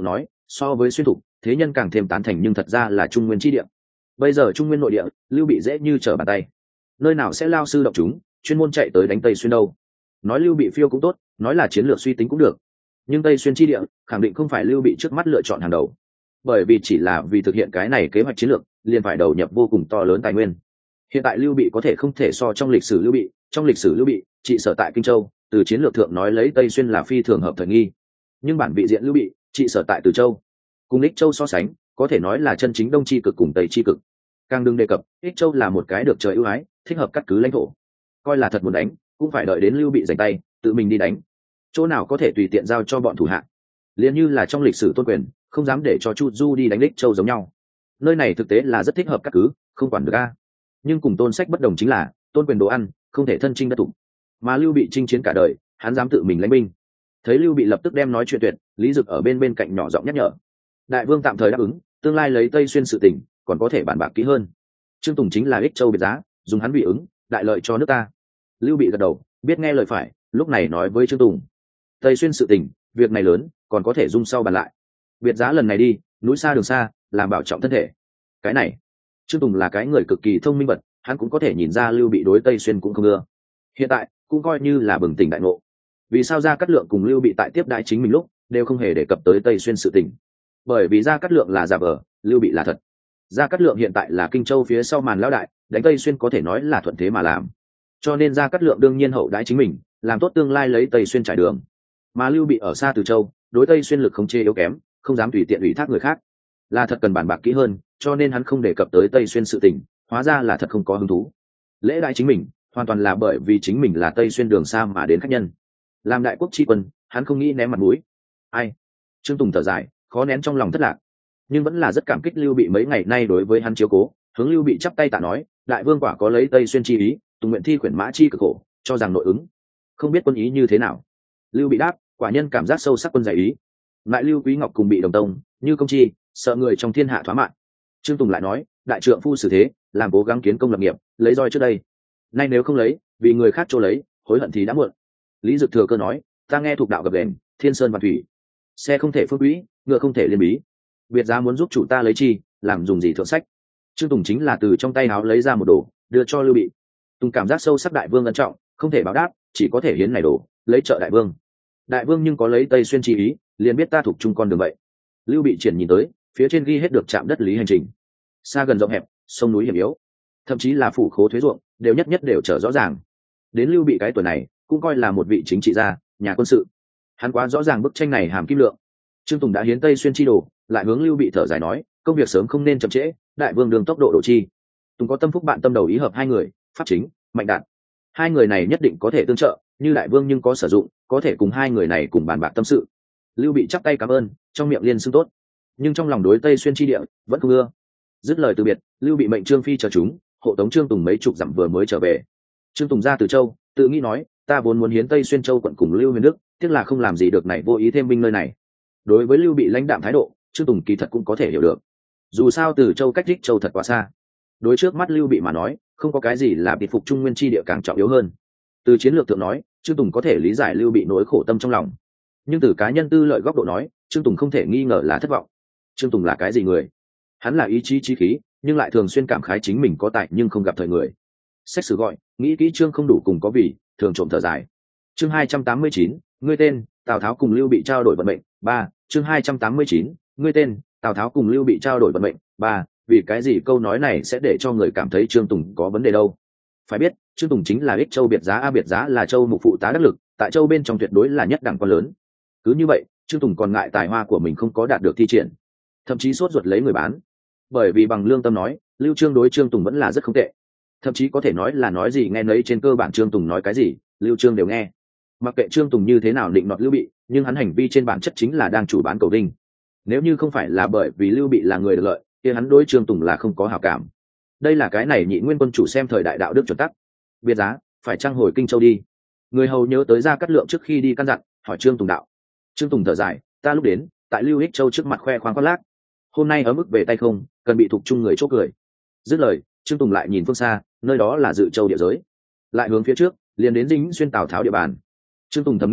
so với xuyên thục thế nhân càng thêm tán thành, nhưng thật ra là trung nguyên chi địa. Bây giờ trung nguyên nội địa lưu bị dễ như trở bàn tay, nơi nào sẽ lao sư động chúng chuyên môn chạy tới đánh tây xuyên đâu. Nói lưu bị phiêu cũng tốt, nói là chiến lược suy tính cũng được, nhưng tây xuyên chi địa khẳng định không phải lưu bị trước mắt lựa chọn hàng đầu, bởi vì chỉ là vì thực hiện cái này kế hoạch chiến lược liền phải đầu nhập vô cùng to lớn tài nguyên. Hiện tại lưu bị có thể không thể so trong lịch sử lưu bị, trong lịch sử lưu bị trị sở tại Kinh Châu, từ chiến lược thượng nói lấy tây xuyên là phi thường hợp thời nghi, nhưng bản vị diện lưu bị trị sở tại Từ Châu, cùng Ích Châu so sánh có thể nói là chân chính đông chi cực cùng tây chi cực. Càng đừng đề cập Ích Châu là một cái được trời ưu ái thích hợp cắt cứ lãnh thổ, coi là thật muốn đánh cũng phải đợi đến lưu bị giành tay tự mình đi đánh, chỗ nào có thể tùy tiện giao cho bọn thủ hạ. Liền như là trong lịch sử Tôn Quyền không dám để cho Chu Du đi đánh Ích Châu giống nhau, nơi này thực tế là rất thích hợp cắt cứ, không quản được a. Nhưng cùng Tôn Sách bất đồng chính là Tôn Quyền đồ ăn không thể thân chinh đất thủ, mà lưu bị chinh chiến cả đời hắn dám tự mình lãnh binh. Thấy lưu bị lập tức đem nói chuyện tuyệt, Lý Dực ở bên bên cạnh nhỏ giọng nhắc nhở. Đại vương tạm thời đáp ứng, tương lai lấy tây xuyên sự tình còn có thể bàn bạc kỹ hơn. Trương Tùng chính là Ích Châu biệt giá, dùng hắn vị ứng đại lợi cho nước ta. Lưu bị gật đầu biết nghe lời phải, lúc này nói với Trương Tùng, tây xuyên sự tình việc này lớn còn có thể dung sau bàn lại. Biệt giá lần này đi núi xa đường xa, làm bảo trọng thân thể. Cái này Trương Tùng là cái người cực kỳ thông minh bật, hắn cũng có thể nhìn ra lưu bị đối tây xuyên cũng không ưa. Hiện tại cũng coi như là bừng tỉnh đại ngộ, vì sao Gia Cát Lượng cùng lưu bị tại tiếp đãi chính mình lúc đều không hề đề cập tới tây xuyên sự tình. Bởi vì Gia Cát Lượng là giả vờ, lưu bị là thật. Gia Cát Lượng hiện tại là Kinh Châu phía sau màn lão đại, đánh tây xuyên có thể nói là thuận thế mà làm, cho nên Gia Cát Lượng đương nhiên hậu đãi chính mình, làm tốt tương lai lấy tây xuyên trải đường. Mà lưu bị ở xa Từ Châu, đối tây xuyên lực không chê yếu kém, không dám tùy tiện ủy thác người khác, là thật cần bàn bạc kỹ hơn, cho nên hắn không đề cập tới tây xuyên sự tình, hóa ra là thật không có hứng thú. Lễ đãi chính mình hoàn toàn là bởi vì chính mình là tây xuyên đường xa mà đến khách nhân, làm đại quốc tri quân hắn không nghĩ ném mặt mũi. Ai? Trương Tùng thở dài, khó nén trong lòng thất lạc, nhưng vẫn là rất cảm kích lưu bị mấy ngày nay đối với hắn chiếu cố, hướng lưu bị chắp tay tạ nói, đại vương quả có lấy tây xuyên chi ý, Tùng nguyện thi khuyển mã chi cực khổ, cho rằng nội ứng. Không biết quân ý như thế nào? Lưu bị đáp, quả nhân cảm giác sâu sắc quân giải ý. Lại lưu Quý Ngọc cùng bị đồng tông như công chi, sợ người trong thiên hạ thoá mạng. Trương Tùng lại nói, đại trượng phu xử thế, làm cố gắng kiến công lập nghiệp, lấy roi trước đây, nay nếu không lấy, vì người khác chỗ lấy, hối hận thì đã muộn. Lý Dực thừa cơ nói, ta nghe thuộc đạo gập đền, thiên sơn và thủy, xe không thể phước quý, ngựa không thể liên bí, biệt giá muốn giúp chủ ta lấy chi, làm dùng gì thượng sách. Trương Tùng chính là từ trong tay áo lấy ra một đồ đưa cho lưu bị. Tùng cảm giác sâu sắc đại vương ân trọng, không thể báo đáp, chỉ có thể hiến này đồ lấy trợ đại vương. Đại vương nhưng có lấy tây xuyên chi ý, liền biết ta thuộc chung con đường vậy. Lưu bị triển nhìn tới, phía trên ghi hết được trạm đất lý hành trình, xa gần rộng hẹp, sông núi hiểm yếu, thậm chí là phủ khố thuế ruộng đều nhất đều trở rõ ràng. Đến lưu bị cái tuổi này cũng coi là một vị chính trị gia, nhà quân sự, hắn quá rõ ràng bức tranh này hàm kim lượng. Trương Tùng đã hiến tây xuyên chi đồ, lại hướng lưu bị thở dài nói, công việc sớm không nên chậm trễ, đại vương đường tốc độ độ chi. Tùng có tâm phúc bạn tâm đầu ý hợp hai người, pháp chính mạnh đạt, hai người này nhất định có thể tương trợ, như đại vương nhưng có sử dụng, có thể cùng hai người này cùng bàn bạc tâm sự. Lưu bị chắp tay cảm ơn, trong miệng liên xưng tốt, nhưng trong lòng đối tây xuyên chi địa vẫn không ưa. Dứt lời từ biệt, lưu bị mệnh Trương Phi chờ chúng hộ tống Trương Tùng mấy chục dặm vừa mới trở về. Trương Tùng ra Từ Châu, tự nghĩ nói, ta vốn muốn hiến tây xuyên châu quận cùng lưu huyền đức, tiếc là không làm gì được, này vô ý thêm binh nơi này. Đối với lưu bị lãnh đạm thái độ, Trương Tùng kỳ thật cũng có thể hiểu được, dù sao Từ Châu cách Ích Châu thật quá xa, đối trước mắt lưu bị mà nói không có cái gì là bị phục trung nguyên chi địa càng trọng yếu hơn. Từ chiến lược thượng nói, Trương Tùng có thể lý giải lưu bị nỗi khổ tâm trong lòng, nhưng từ cá nhân tư lợi góc độ nói, Trương Tùng không thể nghi ngờ là thất vọng. Trương Tùng là cái gì người? Hắn là ý chí chí khí, nhưng lại thường xuyên cảm khái chính mình có tài nhưng không gặp thời người. Sách sử gọi nghĩ kỹ chương không đủ cùng có vì, thường trộm thở dài. Chương 289, ngươi tên Tào Tháo cùng lưu bị trao đổi vận mệnh 3. Chương 289, ngươi tên Tào Tháo cùng lưu bị trao đổi vận mệnh 3. Vì cái gì câu nói này sẽ để cho người cảm thấy Trương Tùng có vấn đề đâu? Phải biết, Trương Tùng chính là Ích Châu biệt giá, biệt giá là châu mục phụ tá đắc lực, tại châu bên trong tuyệt đối là nhất đẳng quan lớn. Cứ như vậy, Trương Tùng còn ngại tài hoa của mình không có đạt được thi triển, thậm chí sốt ruột lấy người bán. Bởi vì bằng lương tâm nói, lưu Trương đối Trương Tùng vẫn là rất không tệ, thậm chí có thể nói là nói gì nghe nấy, trên cơ bản Trương Tùng nói cái gì lưu Trương đều nghe. Mặc kệ Trương Tùng như thế nào định nọt lưu bị, nhưng hắn hành vi trên bản chất chính là đang chủ bán cầu vinh. Nếu như không phải là bởi vì lưu bị là người được lợi, thì hắn đối Trương Tùng là không có hảo cảm. Đây là cái này Nhị Nguyên quân chủ xem thời đại đạo đức chuẩn tắc. Biệt giá phải trang hồi Kinh Châu đi. Người hầu nhớ tới Gia Cát Lượng trước khi đi căn dặn, hỏi Trương Tùng đạo. Trương Tùng thở dài, ta lúc đến tại lưu Ích Châu trước mặt khoe khoang khoác lác, hôm nay ở mức về tay không, cần bị thuộc chung người chốt cười. Dứt lời, Trương Tùng lại nhìn phương xa, nơi đó là Dự Châu địa giới, lại hướng phía trước liền đến Dĩnh Xuyên Tào Tháo địa bàn. Trương Tùng thầm nghĩ,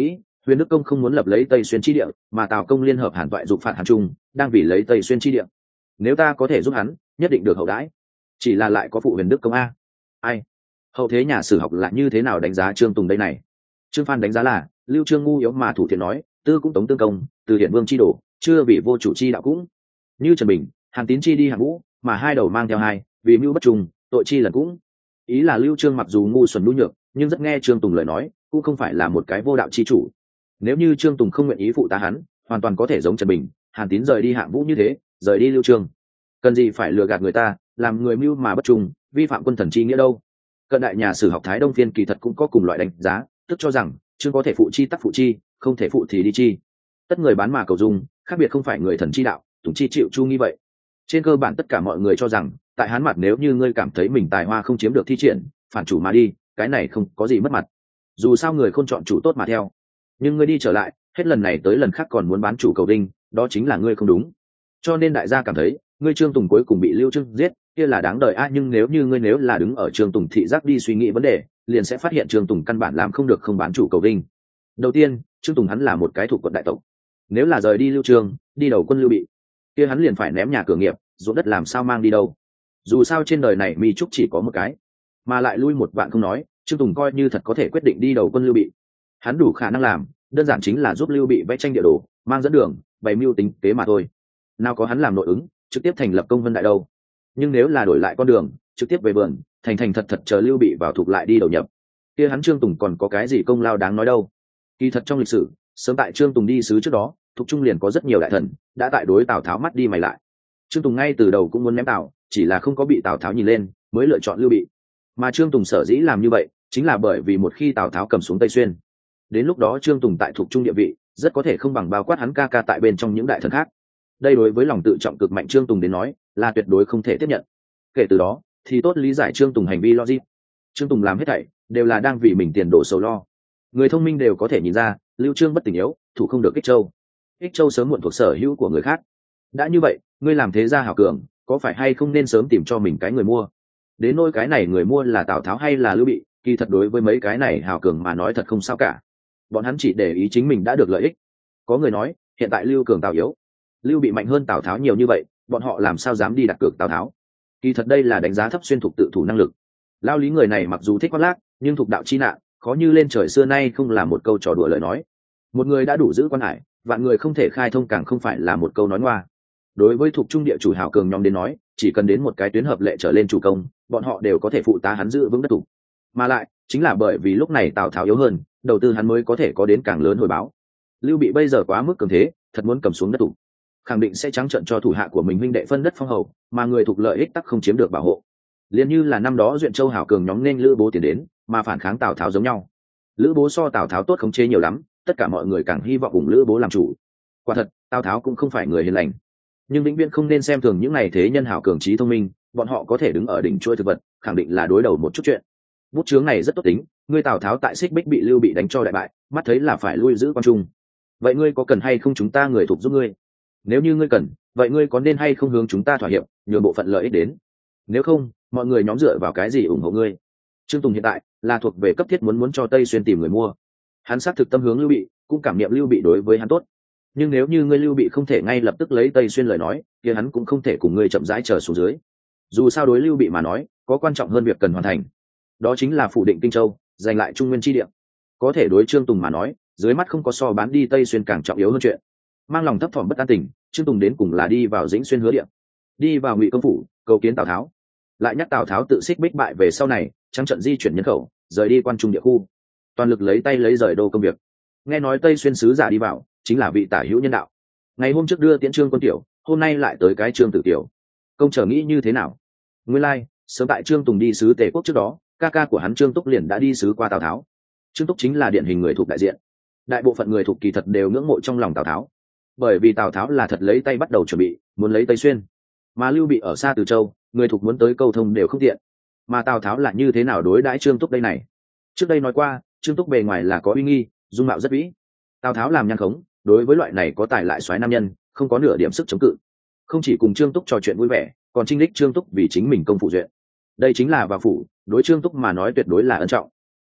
Huyền Đức Công không muốn lập lấy Tây Xuyên chi địa, mà Tào Công liên hợp Hàn Toại dục phạt Hàn Trung, đang vì lấy Tây Xuyên chi địa. Nếu ta có thể giúp hắn, nhất định được hậu đãi. Chỉ là lại có phụ Huyền Đức Công a. Ai? Hậu thế nhà sử học là như thế nào đánh giá Trương Tùng đây này? Trương Phan đánh giá là Lưu Trương ngu yếu mà thủ thiện nói, tư cũng tống tương công, từ hiển vương chi đổ, chưa vì vô chủ chi đạo cũng. Như Trần Bình, Hàn Tín chi đi Hàn Vũ, mà hai đầu mang theo hai, vì mưu bất trùng, tội chi lần cũng. Ý là Lưu Trương mặc dù ngu xuẩn nhu nhược, nhưng rất nghe Trương Tùng lời nói, cũng không phải là một cái vô đạo chi chủ. Nếu như Trương Tùng không nguyện ý phụ tá hắn, hoàn toàn có thể giống Trần Bình, Hàn Tín rời đi Hạng Vũ như thế, rời đi Lưu Trương. Cần gì phải lừa gạt người ta, làm người mưu mà bất trung, vi phạm quân thần chi nghĩa đâu? Cận đại nhà sử học Thái Đông Phiên kỳ thật cũng có cùng loại đánh giá, tức cho rằng Trương có thể phụ chi tắc phụ chi, không thể phụ thì đi chi. Tất người bán mà cầu dung, khác biệt không phải người thần chi đạo, tùng chi chịu chu nghi vậy. Trên cơ bản tất cả mọi người cho rằng, tại Hán mặt nếu như ngươi cảm thấy mình tài hoa không chiếm được thi triển, phản chủ mà đi, cái này không có gì mất mặt. Dù sao người không chọn chủ tốt mà theo. Nhưng ngươi đi trở lại, hết lần này tới lần khác còn muốn bán chủ cầu đinh, đó chính là ngươi không đúng. Cho nên đại gia cảm thấy, ngươi Trương Tùng cuối cùng bị Lưu Trương giết, kia là đáng đời nhưng nếu như ngươi nếu là đứng ở Trương Tùng thị giác đi suy nghĩ vấn đề, liền sẽ phát hiện Trương Tùng căn bản làm không được không bán chủ cầu đinh. Đầu tiên, Trương Tùng hắn là một cái thuộc quận đại tộc. Nếu là rời đi Lưu Trương, đi đầu quân Lưu Bị, kia hắn liền phải ném nhà cửa nghiệp, ruộng đất làm sao mang đi đâu. Dù sao trên đời này mi trúc chỉ có một cái, mà lại lui một vạn không nói, Trương Tùng coi như thật có thể quyết định đi đầu quân Lưu Bị. Hắn đủ khả năng làm, đơn giản chính là giúp Lưu Bị vẽ tranh địa đồ, mang dẫn đường, bày mưu tính kế mà thôi. Nào có hắn làm nội ứng, trực tiếp thành lập công vân đại đâu. Nhưng nếu là đổi lại con đường, trực tiếp về vườn, thành thành thật thật chờ Lưu Bị vào thuộc lại đi đầu nhập, kia hắn Trương Tùng còn có cái gì công lao đáng nói đâu. Kỳ thật trong lịch sử, sớm tại Trương Tùng đi sứ trước đó, thuộc trung liền có rất nhiều đại thần đã tại đối Tào Tháo mắt đi mày lại. Trương Tùng ngay từ đầu cũng muốn ném Tào, chỉ là không có bị Tào Tháo nhìn lên, mới lựa chọn Lưu Bị. Mà Trương Tùng sở dĩ làm như vậy, chính là bởi vì một khi Tào Tháo cầm xuống Tây Xuyên, đến lúc đó Trương Tùng tại thuộc trung địa vị rất có thể không bằng bao quát hắn ca ca tại bên trong những đại thần khác. Đây đối với lòng tự trọng cực mạnh Trương Tùng đến nói là tuyệt đối không thể tiếp nhận. Kể từ đó thì tốt lý giải Trương Tùng hành vi logic. Trương Tùng làm hết thảy đều là đang vì mình tiền đổ sầu lo. Người thông minh đều có thể nhìn ra, Lưu Trương bất tỉnh yếu, thủ không được Ích Châu. Ích Châu sớm muộn thuộc sở hữu của người khác. Đã như vậy, ngươi làm thế gia hảo cường, có phải hay không nên sớm tìm cho mình cái người mua? Đến nỗi cái này người mua là Tào Tháo hay là Lưu Bị, kỳ thật đối với mấy cái này hảo cường mà nói thật không sao cả. Bọn hắn chỉ để ý chính mình đã được lợi ích. Có người nói, hiện tại Lưu cường Tào yếu, Lưu Bị mạnh hơn Tào Tháo nhiều như vậy, bọn họ làm sao dám đi đặt cược Tào Tháo? Kỳ thật đây là đánh giá thấp xuyên thục tự thủ năng lực. Lao lý người này mặc dù thích khoác lác, nhưng thục đạo chi nạn, khó như lên trời xưa nay không là một câu trò đùa lời nói. Một người đã đủ giữ quan hải, vạn người không thể khai thông càng không phải là một câu nói ngoa. Đối với thuộc trung địa chủ hảo cường nhóm đến nói, chỉ cần đến một cái tuyến hợp lệ trở lên chủ công, bọn họ đều có thể phụ tá hắn giữ vững đất thủ. Mà lại chính là bởi vì lúc này Tào Tháo yếu hơn, đầu tư hắn mới có thể có đến càng lớn hồi báo. Lưu Bị bây giờ quá mức cường thế, thật muốn cầm xuống đất thủ, khẳng định sẽ trắng trợn cho thủ hạ của mình huynh đệ phân đất phong hầu, mà người thuộc lợi ích tắc không chiếm được bảo hộ. Liên như là năm đó Duyện Châu hảo cường nhóm nên Lữ Bố tiến đến, mà phản kháng Tào Tháo giống nhau. Lữ Bố so Tào Tháo tốt khống chế nhiều lắm, tất cả mọi người càng hy vọng cùng Lữ Bố làm chủ. Quả thật, Tào Tháo cũng không phải người hiền lành, nhưng vĩnh viễn không nên xem thường những này thế nhân hảo cường trí thông minh, bọn họ có thể đứng ở đỉnh chuôi thực vật, khẳng định là đối đầu một chút chuyện. Bút chướng này rất tốt tính, ngươi Tào Tháo tại Xích Bích bị Lưu Bị đánh cho đại bại, mắt thấy là phải lui giữ quan trung. Vậy ngươi có cần hay không chúng ta người thuộc giúp ngươi? Nếu như ngươi cần, vậy ngươi có nên hay không hướng chúng ta thỏa hiệp, nhường bộ phận lợi ích đến? Nếu không, mọi người nhóm dựa vào cái gì ủng hộ ngươi? Trương Tùng hiện tại là thuộc về cấp thiết muốn cho Tây Xuyên tìm người mua. Hắn xác thực tâm hướng Lưu Bị, cũng cảm niệm Lưu Bị đối với hắn tốt. Nhưng nếu như ngươi Lưu Bị không thể ngay lập tức lấy Tây Xuyên lời nói, kia hắn cũng không thể cùng ngươi chậm rãi chờ xuống dưới. Dù sao đối Lưu Bị mà nói, có quan trọng hơn việc cần hoàn thành, đó chính là phủ định Kinh Châu, giành lại Trung Nguyên chi địa. Có thể đối Trương Tùng mà nói, dưới mắt không có so bán đi Tây Xuyên càng trọng yếu hơn chuyện. Mang lòng thấp thỏm bất an tình, Trương Tùng đến cùng là đi vào Dĩnh Xuyên Hứa địa, đi vào Ngụy Công phủ cầu kiến Tào Tháo, lại nhắc Tào Tháo tự Xích Bích bại về sau này trắng trận di chuyển nhân khẩu, rời đi quan trung địa khu, toàn lực lấy tay lấy rời đô công việc. Nghe nói Tây Xuyên sứ giả đi vào chính là vị tả hữu nhân đạo, ngày hôm trước đưa tiễn Trương Quân Tiểu, hôm nay lại tới cái Trương Tử Tiểu. Công trở nghĩ như thế nào? Nguyên lai, sớm tại Trương Tùng đi sứ Tề quốc trước đó, ca ca của hắn Trương Túc liền đã đi sứ qua Tào Tháo. Trương Túc chính là điển hình người thuộc đại diện, đại bộ phận người thuộc kỳ thật đều ngưỡng mộ trong lòng Tào Tháo, bởi vì Tào Tháo là thật lấy tay bắt đầu chuẩn bị muốn lấy Tây Xuyên, mà Lưu Bị ở xa Từ Châu, người thuộc muốn tới câu thông đều không tiện. Mà Tào Tháo là như thế nào đối đãi Trương Túc đây này? Trước đây nói qua, Trương Túc bề ngoài là có uy nghi, dung mạo rất vĩ. Tào Tháo làm nhan khống, đối với loại này có tài lại soái nam nhân, không có nửa điểm sức chống cự. Không chỉ cùng Trương Túc trò chuyện vui vẻ, còn trinh đích Trương Túc vì chính mình công phụ duyện. Đây chính là vào phủ, đối Trương Túc mà nói tuyệt đối là ân trọng.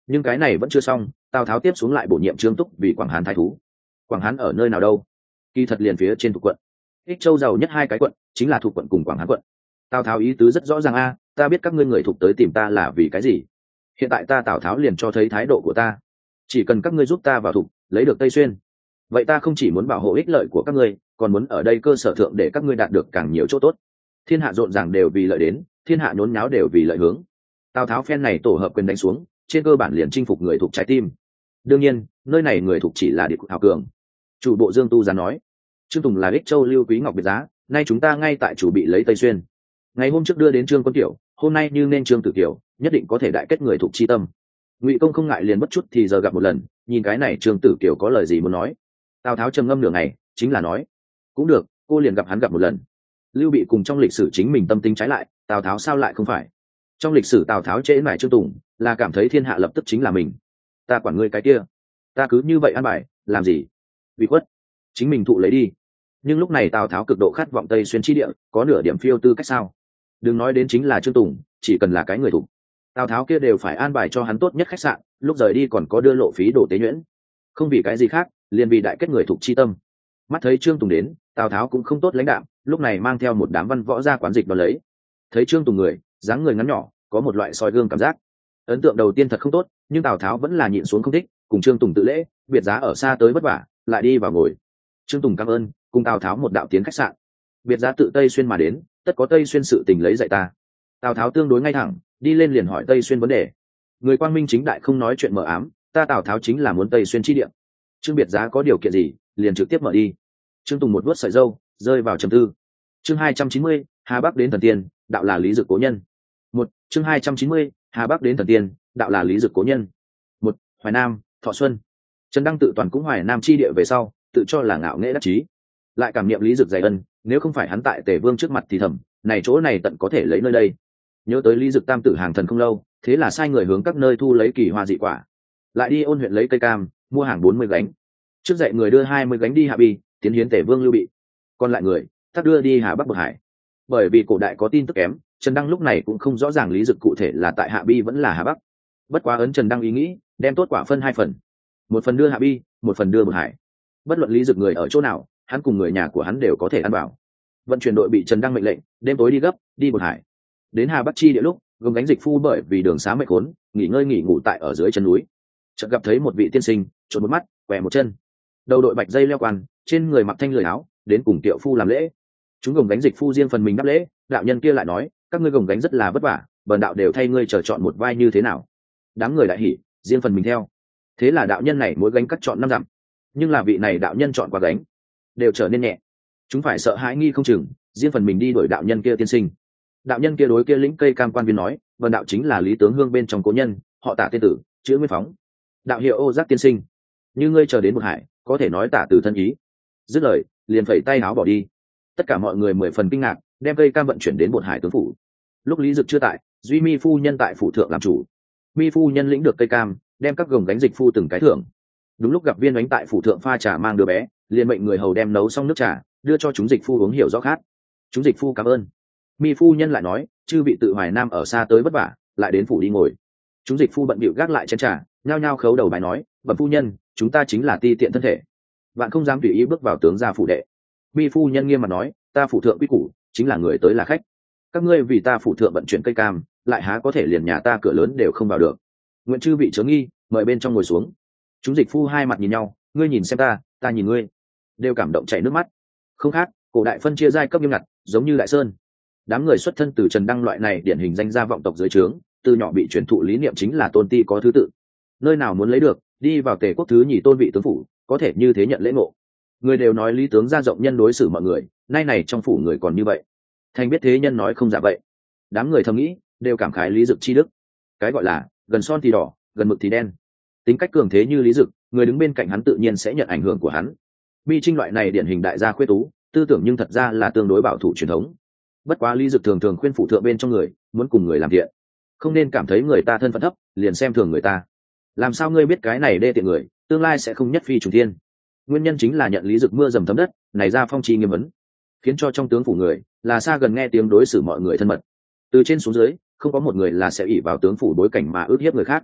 Nhưng cái này vẫn chưa xong, Tào Tháo tiếp xuống lại bổ nhiệm Trương Túc vì Quảng Hán thái thú. Quảng Hán ở nơi nào đâu? Kỳ thật liền phía trên thuộc quận. Ích Châu giàu nhất hai cái quận chính là thuộc quận cùng Quảng Hán quận. Tào Tháo ý tứ rất rõ ràng a, ta biết các ngươi người thuộc tới tìm ta là vì cái gì. Hiện tại ta Tào Tháo liền cho thấy thái độ của ta, chỉ cần các ngươi giúp ta vào thuộc, lấy được Tây Xuyên, vậy ta không chỉ muốn bảo hộ ích lợi của các ngươi, còn muốn ở đây cơ sở thượng để các ngươi đạt được càng nhiều chỗ tốt. Thiên hạ rộn ràng đều vì lợi đến, thiên hạ nhốn nháo đều vì lợi hướng. Tào Tháo phen này tổ hợp quyền đánh xuống, trên cơ bản liền chinh phục người thuộc trái tim. Đương nhiên, nơi này người thuộc chỉ là địa hào cường. Chủ bộ Dương Tu Gián nói, Trương Tùng là Ích Châu Lưu Quý Ngọc biệt giá, nay chúng ta ngay tại chủ bị lấy Tây Xuyên. Ngày hôm trước đưa đến Trương Quân Tiểu, hôm nay như nên Trương Tử Tiểu, nhất định có thể đại kết người thuộc chi tâm. Ngụy Công không ngại liền bất chút thì giờ gặp một lần, nhìn cái này Trương Tử Tiểu có lời gì muốn nói. Tào Tháo trầm ngâm nửa ngày, chính là nói, cũng được, cô liền gặp hắn gặp một lần. Lưu Bị cùng trong lịch sử chính mình tâm tính trái lại, Tào Tháo sao lại không phải? Trong lịch sử Tào Tháo trễ mải Trương Tùng, là cảm thấy thiên hạ lập tức chính là mình. Ta quản ngươi cái kia, ta cứ như vậy ăn bài, làm gì? Bị khuất, chính mình thụ lấy đi. Nhưng lúc này Tào Tháo cực độ khát vọng Tây Xuyên chi địa, có nửa điểm phiêu tư cách sao? Đừng nói đến chính là Trương Tùng, chỉ cần là cái người thủ, Tào Tháo kia đều phải an bài cho hắn tốt nhất khách sạn, lúc rời đi còn có đưa lộ phí đổ tế nhuyễn. Không vì cái gì khác, liền vì đại kết người thuộc chi tâm. Mắt thấy Trương Tùng đến, Tào Tháo cũng không tốt lãnh đạm, lúc này mang theo một đám văn võ ra quán dịch đón lấy. Thấy Trương Tùng người, dáng người ngắn nhỏ, có một loại soi gương cảm giác. Ấn tượng đầu tiên thật không tốt, nhưng Tào Tháo vẫn là nhịn xuống không thích, cùng Trương Tùng tự lễ, biệt giá ở xa tới vất vả, lại đi vào ngồi. Trương Tùng cảm ơn, cùng Tào Tháo một đạo tiến khách sạn. Biệt giá tự Tây Xuyên mà đến, tất có Tây Xuyên sự tình lấy dạy ta. Tào Tháo tương đối ngay thẳng, đi lên liền hỏi Tây Xuyên vấn đề. Người quang minh chính đại không nói chuyện mờ ám, ta Tào Tháo chính là muốn Tây Xuyên chi địa. Trương biệt giá có điều kiện gì, liền trực tiếp mở đi. Trương Tùng một vuốt sợi râu, rơi vào trầm tư. Chương 290, Hà Bắc đến thần tiên, đạo là Lý Dực cố nhân. Chương 290, Hà Bắc đến thần tiên, đạo là Lý Dực cố nhân. Hoài Nam, Thọ Xuân. Trần Đăng tự toàn cũng Hoài Nam chi địa về sau, tự cho là ngạo nghễ đắc chí, lại cảm niệm Lý Dực dày ân, nếu không phải hắn tại Tề Vương trước mặt thì thầm, này chỗ này tận có thể lấy nơi đây. Nhớ tới Lý Dực tam tử hàng thần không lâu, thế là sai người hướng các nơi thu lấy kỳ hoa dị quả, lại đi Ôn huyện lấy cây cam, mua hàng 40 gánh. Trước dạy người đưa 20 gánh đi Hạ Bi, tiến hiến Tề Vương Lưu Bị. Còn lại người, tắc đưa đi Hà Bắc bậc hải. Bởi vì cổ đại có tin tức kém, Trần Đăng lúc này cũng không rõ ràng Lý Dực cụ thể là tại Hạ Bi vẫn là Hà Bắc. Bất quá ấn Trần Đăng ý nghĩ, đem tốt quả phân 2 phần, một phần đưa Hạ Bi, một phần đưa bậc hải. Bất luận Lý Dực người ở chỗ nào, hắn cùng người nhà của hắn đều có thể ăn bảo. Vận chuyển đội bị Trần Đăng mệnh lệnh, đêm tối đi gấp, đi bậc hải. Đến Hà Bắc chi địa lúc, gồm gánh dịch phu bởi vì đường xá mệt khốn, nghỉ ngơi nghỉ ngủ tại ở dưới chân núi. Chợt gặp thấy một vị tiên sinh, trốn một mắt, quẻ một chân, đầu đội bạch dây leo quan, trên người mặc thanh lười áo, đến cùng tiệu phu làm lễ. Chúng gồng gánh dịch phu riêng phần mình đáp lễ, đạo nhân kia lại nói, các ngươi gồng gánh rất là vất vả, bần đạo đều thay ngươi chờ chọn một vai như thế nào. Đám người đại hỉ, riêng phần mình theo. Thế là đạo nhân này mỗi gánh cắt chọn 5 dặm, nhưng là vị này đạo nhân chọn qua gánh, đều trở nên nhẹ. Chúng phải sợ hãi nghi không chừng, riêng phần mình đi đuổi đạo nhân kia tiên sinh. Đạo nhân kia đối kia lĩnh cây cam quan viên nói, vần đạo chính là Lý Tướng Hương bên trong cố nhân, họ Tả tên tử, chữ Nguyên Phóng, đạo hiệu Ô Giác tiên sinh, như ngươi chờ đến một hải, có thể nói Tả từ thân ý. Dứt lời, liền phẩy tay áo bỏ đi. Tất cả mọi người 10 phần kinh ngạc, đem cây cam vận chuyển đến Bột Hải tướng phủ. Lúc Lý Dực chưa tại, Duy Mi phu nhân tại phủ thượng làm chủ. Mi phu nhân lĩnh được cây cam, đem các gồng gánh dịch phu từng cái thưởng. Đúng lúc gặp Viên Ánh tại phủ thượng pha trà mang đứa bé, liền mệnh người hầu đem nấu xong nước trà, đưa cho chúng dịch phu uống hiểu rõ khát. Chúng dịch phu cảm ơn. Mi phu nhân lại nói, chư vị tự Hoài Nam ở xa tới vất vả, lại đến phủ đi ngồi. Chúng dịch phu bận bịu gác lại chén trà, nhao nhao khấu đầu bài nói, bẩm phu nhân, chúng ta chính là ti tiện thân thể, bạn không dám tùy ý bước vào tướng gia phủ đệ. Mi phu nhân nghiêm mặt nói, ta phủ thượng quy củ, chính là người tới là khách, các ngươi vì ta phủ thượng vận chuyển cây cam, lại há có thể liền nhà ta cửa lớn đều không vào được. Nguyện chư vị chớ nghi, mời bên trong ngồi xuống. Chúng dịch phu hai mặt nhìn nhau, ngươi nhìn xem ta, ta nhìn ngươi, đều cảm động chảy nước mắt. Không khác, cổ đại phân chia giai cấp nghiêm ngặt, giống như Đại Sơn. Đám người xuất thân từ Trần Đăng loại này điển hình danh gia vọng tộc dưới trướng, từ nhỏ bị truyền thụ lý niệm chính là tôn ti có thứ tự. Nơi nào muốn lấy được, đi vào Tề quốc thứ nhì tôn vị tướng phủ, có thể như thế nhận lễ ngộ. Người đều nói Lý tướng gia rộng nhân đối xử mọi người, nay này trong phủ người còn như vậy. Thành biết thế nhân nói không dạ vậy. Đám người thầm nghĩ, đều cảm khái Lý Dực chi đức. Cái gọi là gần son thì đỏ, gần mực thì đen. Tính cách cường thế như Lý Dực, người đứng bên cạnh hắn tự nhiên sẽ nhận ảnh hưởng của hắn. Mi Trinh loại này điển hình đại gia khuê tú, tư tưởng nhưng thật ra là tương đối bảo thủ truyền thống. Bất quá Lý Dực thường thường khuyên phủ thượng bên trong người, muốn cùng người làm thiện, không nên cảm thấy người ta thân phận thấp, liền xem thường người ta. Làm sao ngươi biết cái này đê tiện người, tương lai sẽ không nhất phi trùng thiên? Nguyên nhân chính là nhận Lý Dực mưa dầm thấm đất, này ra phong trì nghiêm vấn, khiến cho trong tướng phủ người là xa gần nghe tiếng đối xử mọi người thân mật. Từ trên xuống dưới, không có một người là sẽ ỷ vào tướng phủ bối cảnh mà ước hiếp người khác.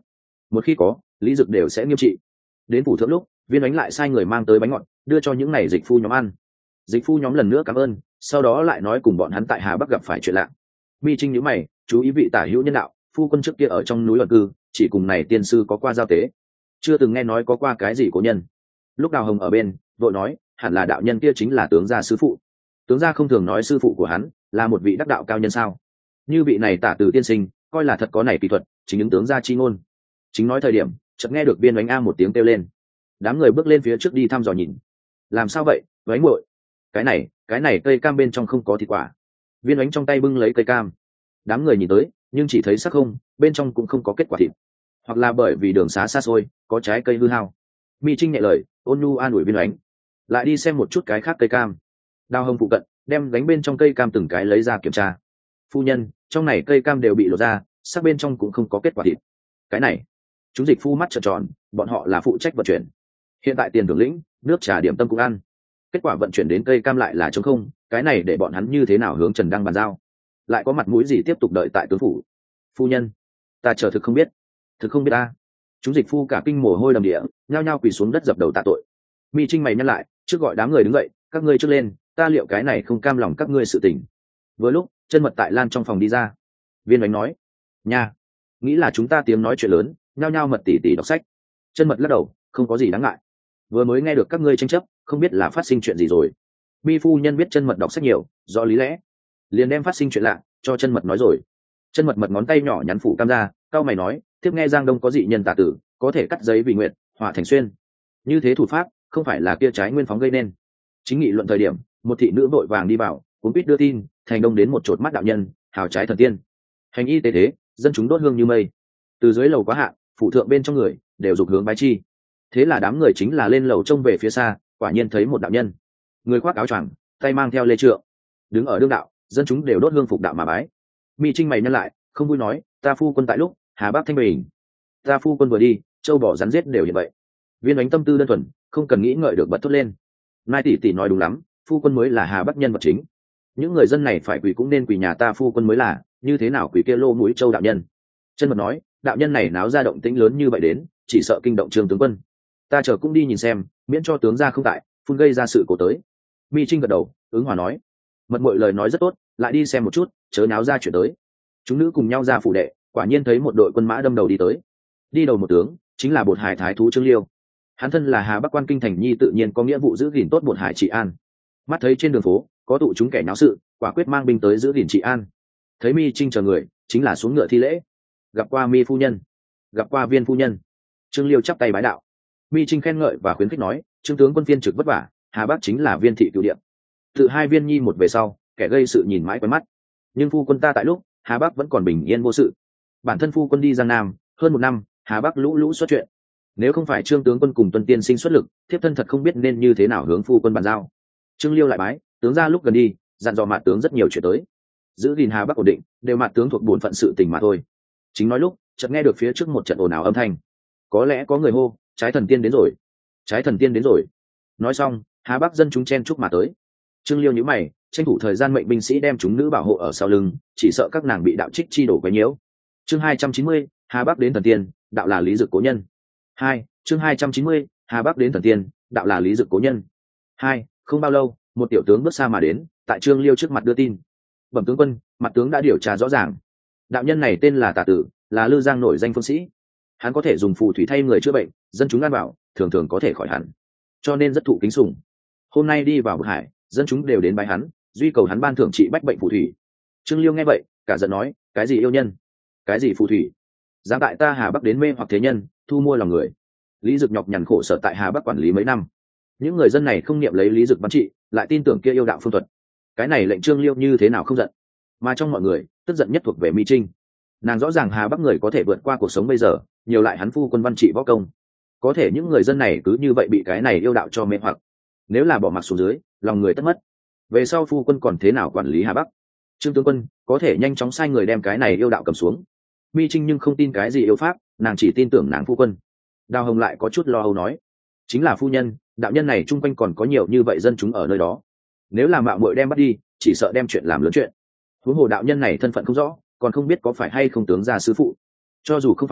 một khi có lý dực đều sẽ nghiêm trị. Đến phủ thượng lúc Viên Ánh lại sai người mang tới bánh ngọt đưa cho những này dịch phu nhóm ăn. Dịch phu nhóm lần nữa cảm ơn, sau đó lại nói cùng bọn hắn tại Hà Bắc gặp phải chuyện lạ. Mi Trinh nhíu mày, chú ý vị tả hữu nhân đạo, phu quân trước kia ở trong núi ẩn cư, chỉ cùng này tiên sư có qua giao tế, chưa từng nghe nói có qua cái gì cố nhân. Lúc Đào Hồng ở bên vội nói, hẳn là đạo nhân kia chính là tướng gia sư phụ. Tướng gia không thường nói sư phụ của hắn là một vị đắc đạo cao nhân sao? Như vị này tả từ tiên sinh coi là thật có này kỹ thuật, chính những tướng gia chi ngôn. Chính nói thời điểm chợt nghe được Viên Ánh a một tiếng kêu lên. Đám người bước lên phía trước đi thăm dò nhìn. Làm sao vậy Ánh muội? Cái này cây cam bên trong không có thịt quả. Viên Ánh trong tay bưng lấy cây cam. Đám người nhìn tới nhưng chỉ thấy sắc không, bên trong cũng không có kết quả thịt, hoặc là bởi vì đường xá xa xôi có trái cây hư hao. Mi Trinh nhẹ lời ôn nhu an ủi Viên Ánh, lại đi xem một chút cái khác cây cam. Đào Hồng phụ cận đem gánh bên trong cây cam từng cái lấy ra kiểm tra. Phu nhân, trong này cây cam đều bị lột ra, sắc bên trong cũng không có kết quả thịt. Cái này, chúng dịch phu mắt trợn tròn, bọn họ là phụ trách vận chuyển, hiện tại tiền thưởng lĩnh nước trà điểm tâm cũng ăn, kết quả vận chuyển đến cây cam lại là trống không, cái này để bọn hắn như thế nào hướng Trần Đăng bàn giao, lại có mặt mũi gì tiếp tục đợi tại tướng phủ. Phu nhân, ta chờ thực không biết ta. Chúng dịch phu cả kinh mồ hôi đầm địa, nhao nhao quỳ xuống đất dập đầu tạ tội. Mi Trinh mày nhăn lại, trước gọi đám người đứng dậy, các ngươi trước lên, ta liệu cái này không cam lòng các ngươi sự tình. Vừa lúc Chân Mật tại Lan trong phòng đi ra. Viên Ánh nói, nha, nghĩ là chúng ta tiếng nói chuyện lớn, nhao nhao mật tỉ tỉ đọc sách. Chân Mật lắc đầu, không có gì đáng ngại, vừa mới nghe được các ngươi tranh chấp, không biết là phát sinh chuyện gì rồi. Mi phu nhân biết Chân Mật đọc sách nhiều, rõ lý lẽ, liền đem phát sinh chuyện lạ cho Chân Mật nói rồi. Chân Mật mật ngón tay nhỏ nhắn phủ cam ra, cao mày nói, tiếp nghe Giang Đông có dị nhân tà tử, có thể cắt giấy vì nguyện, hỏa thành xuyên, như thế thủ pháp không phải là kia trái nguyên phóng gây nên. Chính nghị luận thời điểm, một thị nữ vội vàng đi vào, cuốn quýt đưa tin, thành đông đến một chột mắt đạo nhân, hào trái thần tiên, hành y tế thế, dân chúng đốt hương như mây. Từ dưới lầu quá hạ, phụ thượng bên trong người đều dục hướng bái chi. Thế là đám người chính là lên lầu trông về phía xa, quả nhiên thấy một đạo nhân, người khoác áo choàng, tay mang theo lê trượng, đứng ở đương đạo, dân chúng đều đốt hương phục đạo mà bái. Mi Trinh mày nhăn lại, không vui nói, ta phu quân tại lúc Hà Bắc thanh bình, ta phu quân vừa đi, châu bò rắn giết đều như vậy. Viên Ánh tâm tư đơn thuần, không cần nghĩ ngợi được bật thốt lên, Mai tỷ tỷ nói đúng lắm, phu quân mới là Hà Bắc nhân vật chính, những người dân này phải quỳ cũng nên quỳ nhà ta phu quân mới là, như thế nào quỳ kia lô mũi châu đạo nhân. Chân Mật nói, đạo nhân này náo ra động tĩnh lớn như vậy đến, chỉ sợ kinh động Trương tướng quân, ta chờ cũng đi nhìn xem, miễn cho tướng gia không tại, phun gây ra sự cố tới. Mi Trinh gật đầu ứng hòa nói, Mật muội lời nói rất tốt, lại đi xem một chút, chớ náo ra chuyện tới. Chúng nữ cùng nhau ra phủ đệ, quả nhiên thấy một đội quân mã đâm đầu đi tới. Đi đầu một tướng chính là Bột Hải thái thú Trương Liêu, hắn thân là Hà Bắc quan kinh thành nhi, tự nhiên có nghĩa vụ giữ gìn tốt Bột Hải trị an. Mắt thấy trên đường phố có tụ chúng kẻ náo sự, quả quyết mang binh tới giữ gìn trị an. Thấy Mi Trinh chờ người, chính là xuống ngựa thi lễ, gặp qua Mi phu nhân, gặp qua Viên phu nhân. Trương Liêu chắp tay bái đạo. Mi Trinh khen ngợi và khuyến khích nói, Trương tướng quân phiên trực vất vả, Hà Bắc chính là Viên thị cựu điện, tự hai Viên nhi một về sau, kẻ gây sự nhìn mãi quen mắt, nhưng phu quân ta tại lúc Hà Bắc vẫn còn bình yên vô sự. Bản thân phu quân đi Giang Nam hơn 1 năm, Hà Bắc lũ lũ xuất chuyện, nếu không phải Trương tướng quân cùng Tuân tiên sinh xuất lực, thiếp thân thật không biết nên như thế nào hướng phu quân bàn giao. Trương Liêu lại bái tướng ra lúc gần đi, dặn dò mạt tướng rất nhiều chuyện tới, giữ gìn Hà Bắc ổn định, đều mạt tướng thuộc bổn phận sự tình mà thôi. Chính nói lúc chợt nghe được phía trước một trận ồn ào âm thanh, có lẽ có người hô, trái thần tiên đến rồi, trái thần tiên đến rồi. Nói xong Hà Bắc dân chúng chen chúc mà tới. Trương Liêu nhíu mày, tranh thủ thời gian mệnh binh sĩ đem chúng nữ bảo hộ ở sau lưng, chỉ sợ các nàng bị đạo trích chi đổ quấy nhiễu. Chương 290, Hà Bắc đến thần tiên, đạo là lý dực cố nhân. Chương 290, Hà Bắc đến thần tiên, đạo là lý dực cố nhân. Không bao lâu, một tiểu tướng bước xa mà đến, tại Trương Liêu trước mặt đưa tin. Bẩm tướng quân, mặt tướng đã điều tra rõ ràng, đạo nhân này tên là Tả Tử, là Lư Giang nổi danh phương sĩ, hắn có thể dùng phù thủy thay người chữa bệnh, dân chúng ăn bảo, thường thường có thể khỏi hẳn, cho nên rất thụ kính sủng. Hôm nay đi vào Bực Hải, dân chúng đều đến bái hắn, duy cầu hắn ban thưởng trị bách bệnh phù thủy. Trương Liêu nghe vậy cả giận nói, cái gì yêu nhân, cái gì phù thủy, dám tại ta Hà Bắc đến mê hoặc thế nhân, thu mua lòng người. Lý Dực nhọc nhằn khổ sở tại Hà Bắc quản lý mấy năm, những người dân này không niệm lấy Lý Dực văn trị, lại tin tưởng kia yêu đạo phương thuật, cái này lệnh Trương Liêu như thế nào không giận. Mà trong mọi người tức giận nhất thuộc về Mi Trinh, nàng rõ ràng Hà Bắc người có thể vượt qua cuộc sống bây giờ, nhiều lại hắn phu quân văn trị võ công, có thể những người dân này cứ như vậy bị cái này yêu đạo cho mê hoặc, nếu là bỏ mặc xuống dưới, lòng người tất mất, về sau phu quân còn thế nào quản lý Hà Bắc. Trương tướng quân có thể nhanh chóng sai người đem cái này yêu đạo cầm xuống. Mi Trinh nhưng không tin cái gì yêu pháp, nàng chỉ tin tưởng nàng phu quân. Đào Hồng lại có chút lo âu nói, chính là phu nhân, đạo nhân này chung quanh còn có nhiều như vậy dân chúng ở nơi đó, nếu là mạo muội đem bắt đi, chỉ sợ đem chuyện làm lớn chuyện. huống hồ đạo nhân này thân phận không rõ, còn không biết có phải hay không tướng gia sư phụ, cho dù không phải,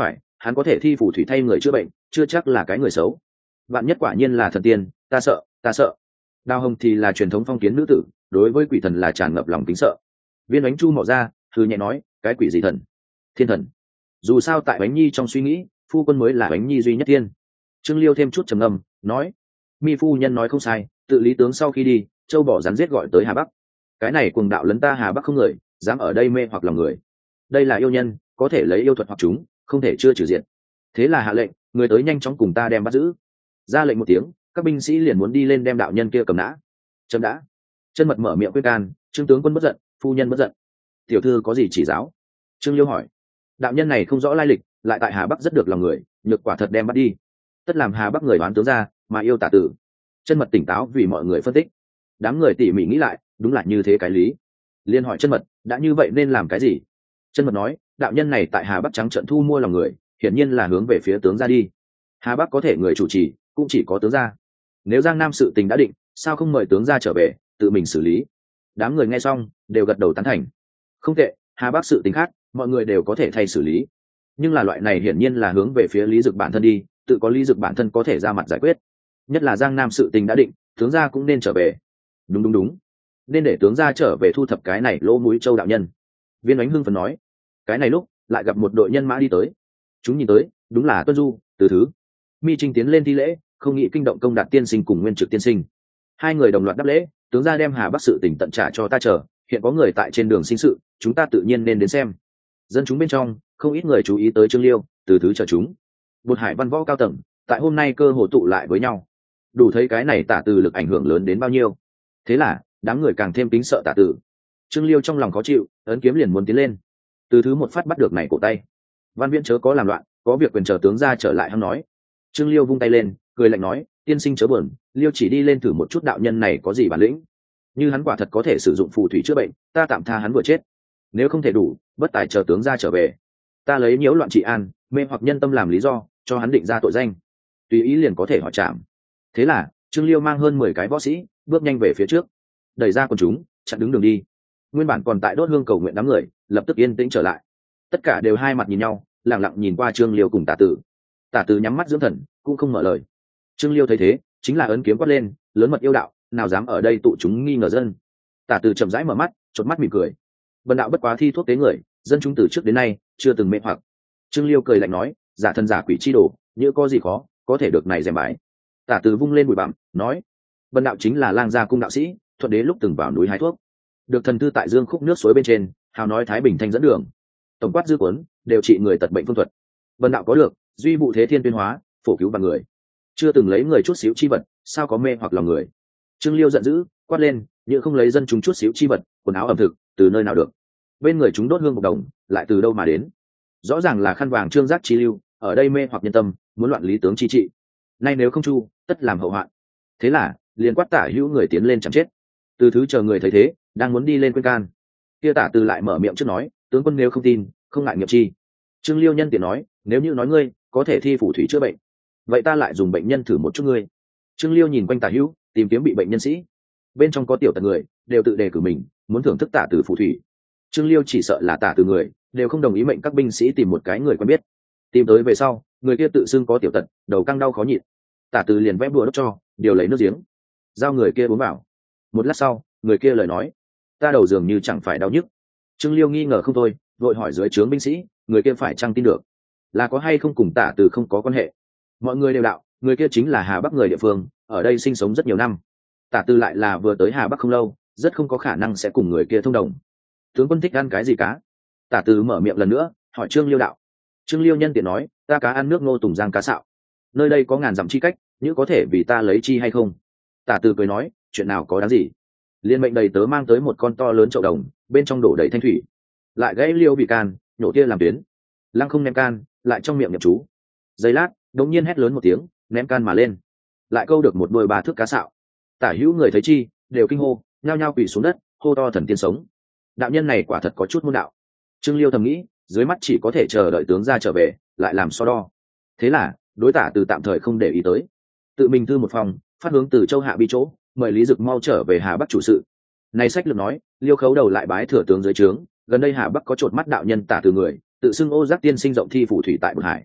hắn có thể thi phù thủy thay người chữa bệnh, chưa chắc là cái người xấu. Vạn nhất quả nhiên là thần tiên, ta sợ, ta sợ. Đào Hồng thì là truyền thống phong kiến nữ tử, đối với quỷ thần là tràn ngập lòng kính sợ. Viên Ánh Chu mỏ ra, thư nhẹ nói, cái quỷ gì thần? Thiên thần. Dù sao tại Ánh Nhi trong suy nghĩ, phu quân mới là Ánh Nhi duy nhất tiên. Trương Liêu thêm chút trầm ngâm, nói, Mi phu nhân nói không sai, tự lý tướng sau khi đi, châu bỏ rắn giết gọi tới Hà Bắc. Cái này cuồng đạo lấn ta Hà Bắc không người, dám ở đây mê hoặc lòng người. Đây là yêu nhân, có thể lấy yêu thuật hoặc chúng, không thể chưa trừ diện. Thế là hạ lệnh, người tới nhanh chóng cùng ta đem bắt giữ. Ra lệnh một tiếng, các binh sĩ liền muốn đi lên đem đạo nhân kia cầm nã. Chấm đã. Chân Mật mở miệng khuyên can, Trương tướng quân bất giận, phu nhân bất giận. Tiểu thư có gì chỉ giáo? Trương Liêu hỏi. Đạo nhân này không rõ lai lịch, lại tại Hà Bắc rất được lòng người, nhược quả thật đem bắt đi, tất làm Hà Bắc người đoán tướng ra, mà yêu Tả Tử. Chân Mật tỉnh táo vì mọi người phân tích. Đám người tỉ mỉ nghĩ lại, đúng là như thế cái lý. Liên hỏi Chân Mật, đã như vậy nên làm cái gì? Chân Mật nói, đạo nhân này tại Hà Bắc trắng trợn thu mua lòng người, hiển nhiên là hướng về phía tướng gia đi. Hà Bắc có thể người chủ trì, cũng chỉ có tướng gia. Nếu Giang Nam sự tình đã định, sao không mời tướng gia trở về, tự mình xử lý? Đám người nghe xong, đều gật đầu tán thành. Không tệ, Hà Bắc sự tình khác, mọi người đều có thể thay xử lý. Nhưng là loại này hiển nhiên là hướng về phía Lý Dực bản thân đi, tự có Lý Dực bản thân có thể ra mặt giải quyết. Nhất là Giang Nam sự tình đã định, tướng gia cũng nên trở về. Đúng, nên để tướng gia trở về thu thập cái này lỗ mũi châu đạo nhân. Viên Ánh hưng phấn nói. Cái này lúc lại gặp một đội nhân mã đi tới. Chúng nhìn tới, đúng là Tuân Du, Từ Thứ. Mi Trinh tiến lên thi lễ, không nghĩ kinh động Công Đạt tiên sinh cùng Nguyên Trực tiên sinh. Hai người đồng loạt đáp lễ, tướng gia đem Hà Bắc sự tình tận trả cho ta chờ, hiện có người tại trên đường sinh sự, chúng ta tự nhiên nên đến xem. Dân chúng bên trong, không ít người chú ý tới Trương Liêu, Từ Thứ chờ chúng. Bột Hải văn võ cao tầng, tại hôm nay cơ hồ tụ lại với nhau, đủ thấy cái này Tả Từ lực ảnh hưởng lớn đến bao nhiêu. Thế là đám người càng thêm kính sợ Tả Từ. Trương Liêu trong lòng khó chịu, ấn kiếm liền muốn tiến lên. Từ Thứ một phát bắt được này cổ tay. Văn Viễn chớ có làm loạn, có việc quyền chờ tướng ra trở lại hăng nói. Trương Liêu vung tay lên, cười lạnh nói, tiên sinh chớ buồn, Liêu chỉ đi lên thử một chút đạo nhân này có gì bản lĩnh. Như hắn quả thật có thể sử dụng phù thủy chữa bệnh, ta tạm tha hắn vừa chết. Nếu không thể đủ, bất tài chờ tướng ra trở về. Ta lấy nhiễu loạn trị an, mê hoặc nhân tâm làm lý do, cho hắn định ra tội danh. Tùy ý liền có thể hỏi trảm. Thế là, Trương Liêu mang hơn 10 cái võ sĩ, bước nhanh về phía trước, đẩy ra quần chúng, chặn đứng đường đi. Nguyên bản còn tại đốt hương cầu nguyện đám người, lập tức yên tĩnh trở lại. Tất cả đều hai mặt nhìn nhau, lặng lặng nhìn qua Trương Liêu cùng Tả Tử. Tả Tử nhắm mắt dưỡng thần, cũng không mở lời. Trương Liêu thấy thế, chính là ấn kiếm quát lên, lớn mật yêu đạo, nào dám ở đây tụ chúng nghi ngờ dân. Tả Tử chậm rãi mở mắt, chột mắt mỉm cười. Bần đạo bất quá thi thuốc tế người, dân chúng từ trước đến nay chưa từng mê hoặc. Trương Liêu cười lạnh nói, giả thần giả quỷ chi đồ, như có gì khó, có thể được này dèm bái. Tả Tử vung lên bụi bặm, nói, bần đạo chính là Lang Gia cung đạo sĩ, thuận đế lúc từng vào núi hái thuốc, được thần thư tại dương khúc nước suối bên trên, hào nói thái bình thanh dẫn đường, tổng quát dư cuốn đều trị người tật bệnh phương thuật. Bần đạo có được duy vụ thế thiên tuyên hóa, phổ cứu bằng người, chưa từng lấy người chút xíu chi vật, sao có mê hoặc lòng người. Trương Liêu giận dữ, quát lên, như không lấy dân chúng chút xíu chi vật, quần áo ẩm thực, từ nơi nào được? Bên người chúng đốt hương bộc đồng, lại từ đâu mà đến? Rõ ràng là khăn vàng trương giác chi lưu, ở đây mê hoặc nhân tâm, muốn loạn lý tướng chi trị. Nay nếu không chu, tất làm hậu hoạn. Thế là liền quát Tả Hữu người tiến lên chẳng chết. Từ Thứ chờ người thấy thế, đang muốn đi lên khuyên can, kia Tả Từ lại mở miệng trước nói, tướng quân nếu không tin, không ngại nghiệm chi. Trương Liêu nhân tiện nói, nếu như nói ngươi có thể thi phù thủy chữa bệnh, vậy ta lại dùng bệnh nhân thử một chút ngươi. Trương Liêu nhìn quanh Tả Hữu, tìm kiếm bị bệnh nhân sĩ, bên trong có tiểu tật người, đều tự đề cử mình muốn thưởng thức Tả Từ phù thủy. Trương Liêu chỉ sợ là Tả Từ người đều không đồng ý mệnh các binh sĩ tìm một cái người quen biết. Tìm tới về sau, người kia tự xưng có tiểu tật, đầu căng đau khó nhịn. Tả Từ liền vẽ bùa đốt cho, điều lấy nước giếng, giao người kia uống vào. Một lát sau, người kia lời nói, ta đầu dường như chẳng phải đau nhức. Trương Liêu nghi ngờ không thôi, vội hỏi dưới trướng binh sĩ, người kia phải chăng tin được, là có hay không cùng Tả Từ không có quan hệ. Mọi người đều đạo, người kia chính là Hà Bắc người địa phương, ở đây sinh sống rất nhiều năm. Tả Từ lại là vừa tới Hà Bắc không lâu, rất không có khả năng sẽ cùng người kia thông đồng. Tướng quân thích ăn cái gì cá? Tả Từ mở miệng lần nữa, hỏi Trương Liêu đạo. Trương Liêu nhân tiện nói, ta cá ăn nước ngô tùng giang cá sạo, nơi đây có ngàn dặm chi cách, như có thể vì ta lấy chi hay không? Tả Từ cười nói, chuyện nào có đáng gì. Liên mệnh đầy tớ mang tới một con to lớn chậu đồng, bên trong đổ đầy thanh thủy, lại gãy liêu bị can, nhổ tia làm tuyến, lăng không ném can, lại trong miệng nhập chú. Giây lát, đột nhiên hét lớn một tiếng, ném can mà lên, lại câu được một đôi 3 thước cá sạo. Tả Hữu người thấy chi, đều kinh hô, nhao nhao quỳ xuống đất, hô to thần tiên sống. Đạo nhân này quả thật có chút môn đạo. Trương Liêu thầm nghĩ, dưới mắt chỉ có thể chờ đợi tướng ra trở về, lại làm so đo. Thế là đối Tả Từ tạm thời không để ý tới, tự mình thư một phòng, phát hướng từ châu hạ bi chỗ, mời Lý Dực mau trở về Hà Bắc chủ sự. Này sách lược nói, Liêu khấu đầu lại bái thừa tướng dưới trướng, gần đây Hà Bắc có trột mắt đạo nhân Tả Từ người, tự xưng Ô Giác tiên sinh rộng thi phủ thủy tại Bột Hải.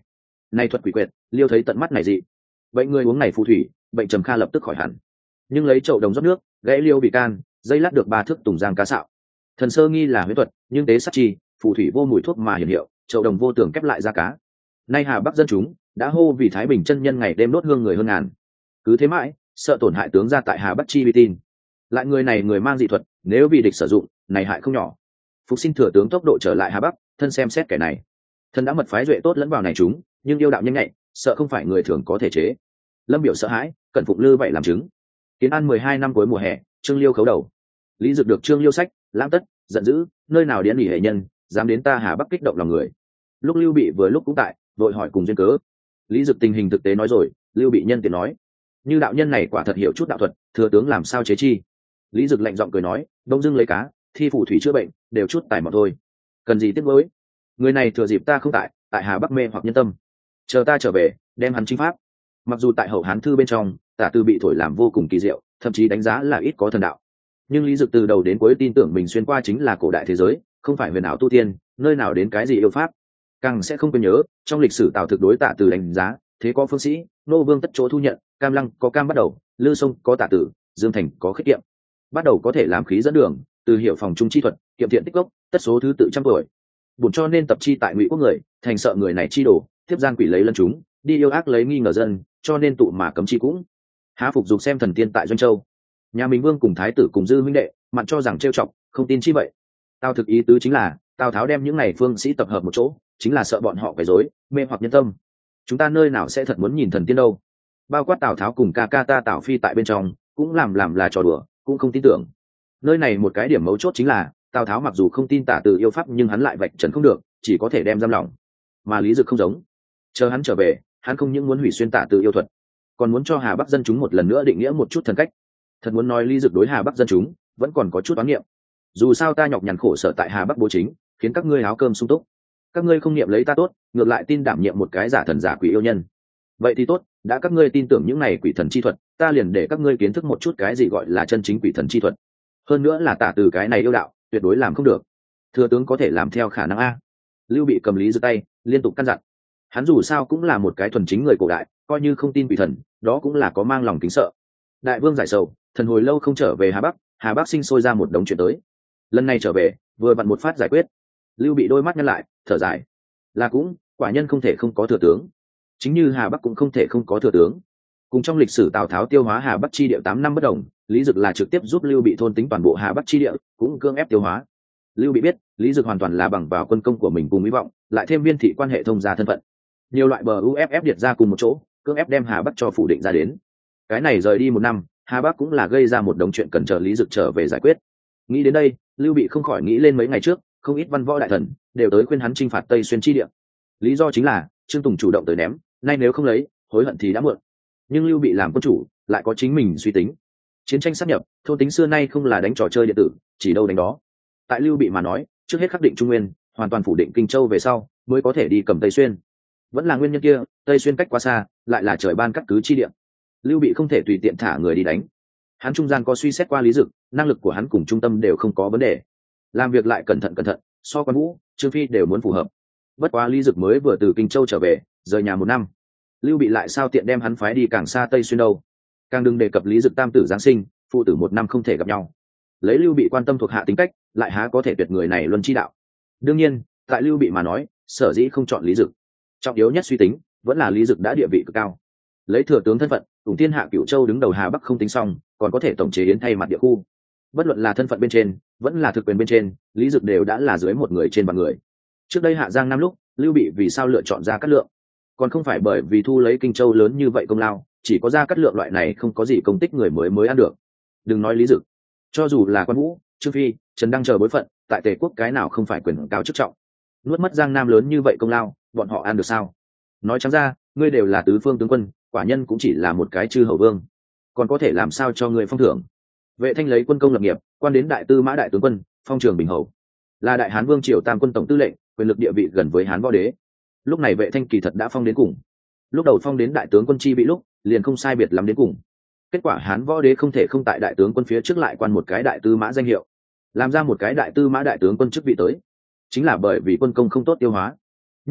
Này thuật quỷ quyệt, Liêu thấy tận mắt này dị. Bệnh người uống này phù thủy, bệnh trầm kha lập tức khỏi hẳn. Nhưng lấy chậu đồng rót nước, gãy Liêu bị can, dây lát được 3 thước tùng giang cá sạo. Thần sơ nghi là huyễn thuật, nhưng tế sát chi, phù thủy vô mùi thuốc mà hiển hiệu, chậu đồng vô tưởng kép lại ra cá. Nay Hà Bắc dân chúng đã hô vì Thái Bình chân nhân ngày đêm đốt hương người hơn ngàn. Cứ thế mãi, sợ tổn hại tướng ra tại Hà Bắc chi uy tin. Lại người này người mang dị thuật, nếu bị địch sử dụng, này hại không nhỏ. Phục sinh thừa tướng tốc độ trở lại Hà Bắc, thân xem xét kẻ này. Thân đã mật phái duệ tốt lẫn vào này chúng, nhưng yêu đạo nhanh nhạy, sợ không phải người thường có thể chế. Lâm biểu sợ hãi, cẩn phục lư vậy làm chứng. Kiến An 12 năm cuối mùa hè, Trương Liêu khấu đầu. Lý Dực được Trương Liêu sách, lãng tất, giận dữ, nơi nào điển ủy hệ nhân, dám đến ta Hà Bắc kích động lòng người. Lúc Lưu Bị vừa lúc cũng tại, vội hỏi cùng duyên cớ. Lý Dực tình hình thực tế nói rồi, Lưu Bị nhân tiện nói, như đạo nhân này quả thật hiểu chút đạo thuật, thừa tướng làm sao chế chi. Lý Dực lạnh giọng cười nói, đông dưng lấy cá, thi phù thủy chữa bệnh, đều chút tài mọn thôi, cần gì tiếc nuối. Người này thừa dịp ta không tại Hà Bắc mê hoặc nhân tâm, chờ ta trở về đem hắn chinh pháp. Mặc dù tại Hậu Hán thư bên trong Tả Từ bị thổi làm vô cùng kỳ diệu, thậm chí đánh giá là ít có thần đạo, nhưng Lý Dực từ đầu đến cuối tin tưởng mình xuyên qua chính là cổ đại thế giới, không phải huyền ảo tu tiên, nơi nào đến cái gì yêu pháp. Càng sẽ không quên nhớ trong lịch sử Tào thực đối Tả Từ đánh giá, thế có phương sĩ, nô vương tất chỗ thu nhận, Cam Lăng có Cam bắt đầu, Lư Sông có Tả Tử, Dương Thành có Khích Kiệm. Bắt đầu có thể làm khí dẫn đường, từ hiểu phòng trung chi thuật, kiệm thiện tích gốc, tất số thứ tự trăm tuổi. Buồn cho nên tập chi tại Ngụy quốc người, thành sợ người này chi đồ, tiếp gian quỷ lấy lân chúng, đi yêu ác lấy nghi ngờ dân, cho nên tụ mà cấm chi cũng. Há phục dục xem thần tiên tại Doanh Châu. Nhà mình vương cùng thái tử cùng dư huynh đệ, mặn cho rằng trêu chọc, không tin chi vậy. Tao thực ý tứ chính là, Tào Tháo đem những này phương sĩ tập hợp một chỗ, chính là sợ bọn họ quấy rối, mê hoặc nhân tâm. Chúng ta nơi nào sẽ thật muốn nhìn thần tiên đâu? Bao quát Tào Tháo cùng ca ca ta Tào Phi tại bên trong, cũng làm là trò đùa, cũng không tin tưởng. Nơi này một cái điểm mấu chốt chính là, Tào Tháo mặc dù không tin Tả Từ yêu pháp nhưng hắn lại vạch trần không được, chỉ có thể đem giam lỏng. Mà Lý Dực không giống, chờ hắn trở về, hắn không những muốn hủy xuyên Tả Từ yêu thuật, còn muốn cho Hà Bắc dân chúng một lần nữa định nghĩa một chút thần cách. Thật muốn nói Lý Dực đối Hà Bắc dân chúng vẫn còn có chút oán niệm. Dù sao ta nhọc nhằn khổ sở tại Hà Bắc bố chính, khiến các ngươi áo cơm sung túc, các ngươi không niệm lấy ta tốt, ngược lại tin đảm nhiệm một cái giả thần giả quỷ yêu nhân. Vậy thì tốt, đã các ngươi tin tưởng những này quỷ thần chi thuật, ta liền để các ngươi kiến thức một chút cái gì gọi là chân chính quỷ thần chi thuật. Hơn nữa là Tả Từ cái này yêu đạo, tuyệt đối làm không được. Thừa tướng có thể làm theo khả năng a. Lưu Bị cầm Lý Dực tay, liên tục căn dặn. Hắn dù sao cũng là một cái thuần chính người cổ đại, coi như không tin quỷ thần, đó cũng là có mang lòng kính sợ. Đại vương giải sầu, thần hồi lâu không trở về Hà Bắc sinh sôi ra một đống chuyện tới. Lần này trở về, vừa vặn một phát giải quyết. Lưu Bị đôi mắt nhăn lại, thở dài. Là cũng, quả nhân không thể không có thừa tướng. Chính như Hà Bắc cũng không thể không có thừa tướng. Cùng trong lịch sử Tào Tháo tiêu hóa Hà Bắc chi địa 8 năm bất đồng, Lý Dực là trực tiếp giúp Lưu Bị thôn tính toàn bộ Hà Bắc chi địa, cũng cưỡng ép tiêu hóa. Lưu Bị biết, Lý Dực hoàn toàn là bằng vào quân công của mình cùng hy vọng, lại thêm viên thị quan hệ thông gia thân phận. Nhiều loại bờ UFF điệt ra cùng một chỗ, cưỡng ép đem Hà Bắc cho phủ định ra đến. Cái này rời đi 1 năm, Hà Bắc cũng là gây ra một đống chuyện cần chờ Lý Dực trở về giải quyết. Nghĩ đến đây, Lưu Bị không khỏi nghĩ lên mấy ngày trước, không ít văn võ đại thần đều tới khuyên hắn chinh phạt Tây Xuyên chi địa. Lý do chính là Trương Tùng chủ động tới ném, nay nếu không lấy, hối hận thì đã muộn. Nhưng Lưu Bị làm quân chủ, lại có chính mình suy tính. Chiến tranh sáp nhập, thôn tính xưa nay không là đánh trò chơi điện tử, chỉ đâu đánh đó. Tại Lưu Bị mà nói, trước hết khắc định Trung Nguyên, hoàn toàn phủ định Kinh Châu về sau, mới có thể đi cầm Tây Xuyên. Vẫn là nguyên nhân kia, Tây Xuyên cách quá xa, lại là trời ban cắt cứ chi địa. Lưu Bị không thể tùy tiện thả người đi đánh. Hắn trung gian có suy xét qua Lý Dực, năng lực của hắn cùng trung tâm đều không có vấn đề. Làm việc lại cẩn thận, so Quan Vũ, Trương Phi đều muốn phù hợp. Bất quá Lý Dực mới vừa từ Kinh Châu trở về, rời nhà 1 năm. Lưu Bị lại sao tiện đem hắn phái đi càng xa Tây Xuyên đâu? Càng đừng đề cập Lý Dực tam tử giáng sinh, phụ tử 1 năm không thể gặp nhau. Lấy Lưu Bị quan tâm thuộc hạ tính cách, lại há có thể tuyệt người này luân chi đạo. Đương nhiên, tại Lưu Bị mà nói, sở dĩ không chọn Lý Dực, trọng yếu nhất suy tính vẫn là Lý Dực đã địa vị cực cao. Lấy thừa tướng thân phận, cùng thiên hạ Cửu Châu đứng đầu Hà Bắc không tính xong, còn có thể tổng chế yến thay mặt địa khu. Bất luận là thân phận bên trên, vẫn là thực quyền bên trên, Lý Dực đều đã là dưới một người trên vạn người. Trước đây Hạ Giang năm lúc, Lưu Bị vì sao lựa chọn Gia Cát Lượng? Còn không phải bởi vì thu lấy Kinh Châu lớn như vậy công lao, chỉ có Gia Cát Lượng loại này không có gì công tích người mới ăn được. Đừng nói Lý Dực, cho dù là Quan Vũ, Trương Phi, Trần Đăng chờ bối phận, tại Tề quốc cái nào không phải quyền cao chức trọng. Nuốt mất Giang Nam lớn như vậy công lao, bọn họ ăn được sao? Nói trắng ra, ngươi đều là tứ phương tướng quân, quả nhân cũng chỉ là một cái chư hầu vương, còn có thể làm sao cho ngươi phong thưởng? Vệ Thanh lấy quân công lập nghiệp, quan đến đại tư mã đại tướng quân, phong trường bình hầu, là đại hán vương triều tam quân tổng tư lệnh, quyền lực địa vị gần với hán võ đế. Lúc này Vệ Thanh kỳ thật đã phong đến cùng, lúc đầu phong đến đại tướng quân chi bị lúc liền không sai biệt lắm đến cùng. Kết quả hán võ đế không thể không tại đại tướng quân phía trước lại quan một cái đại tư mã danh hiệu, làm ra một cái đại tư mã đại tướng quân chức vị tới, chính là bởi vì quân công không tốt tiêu hóa. Như vậy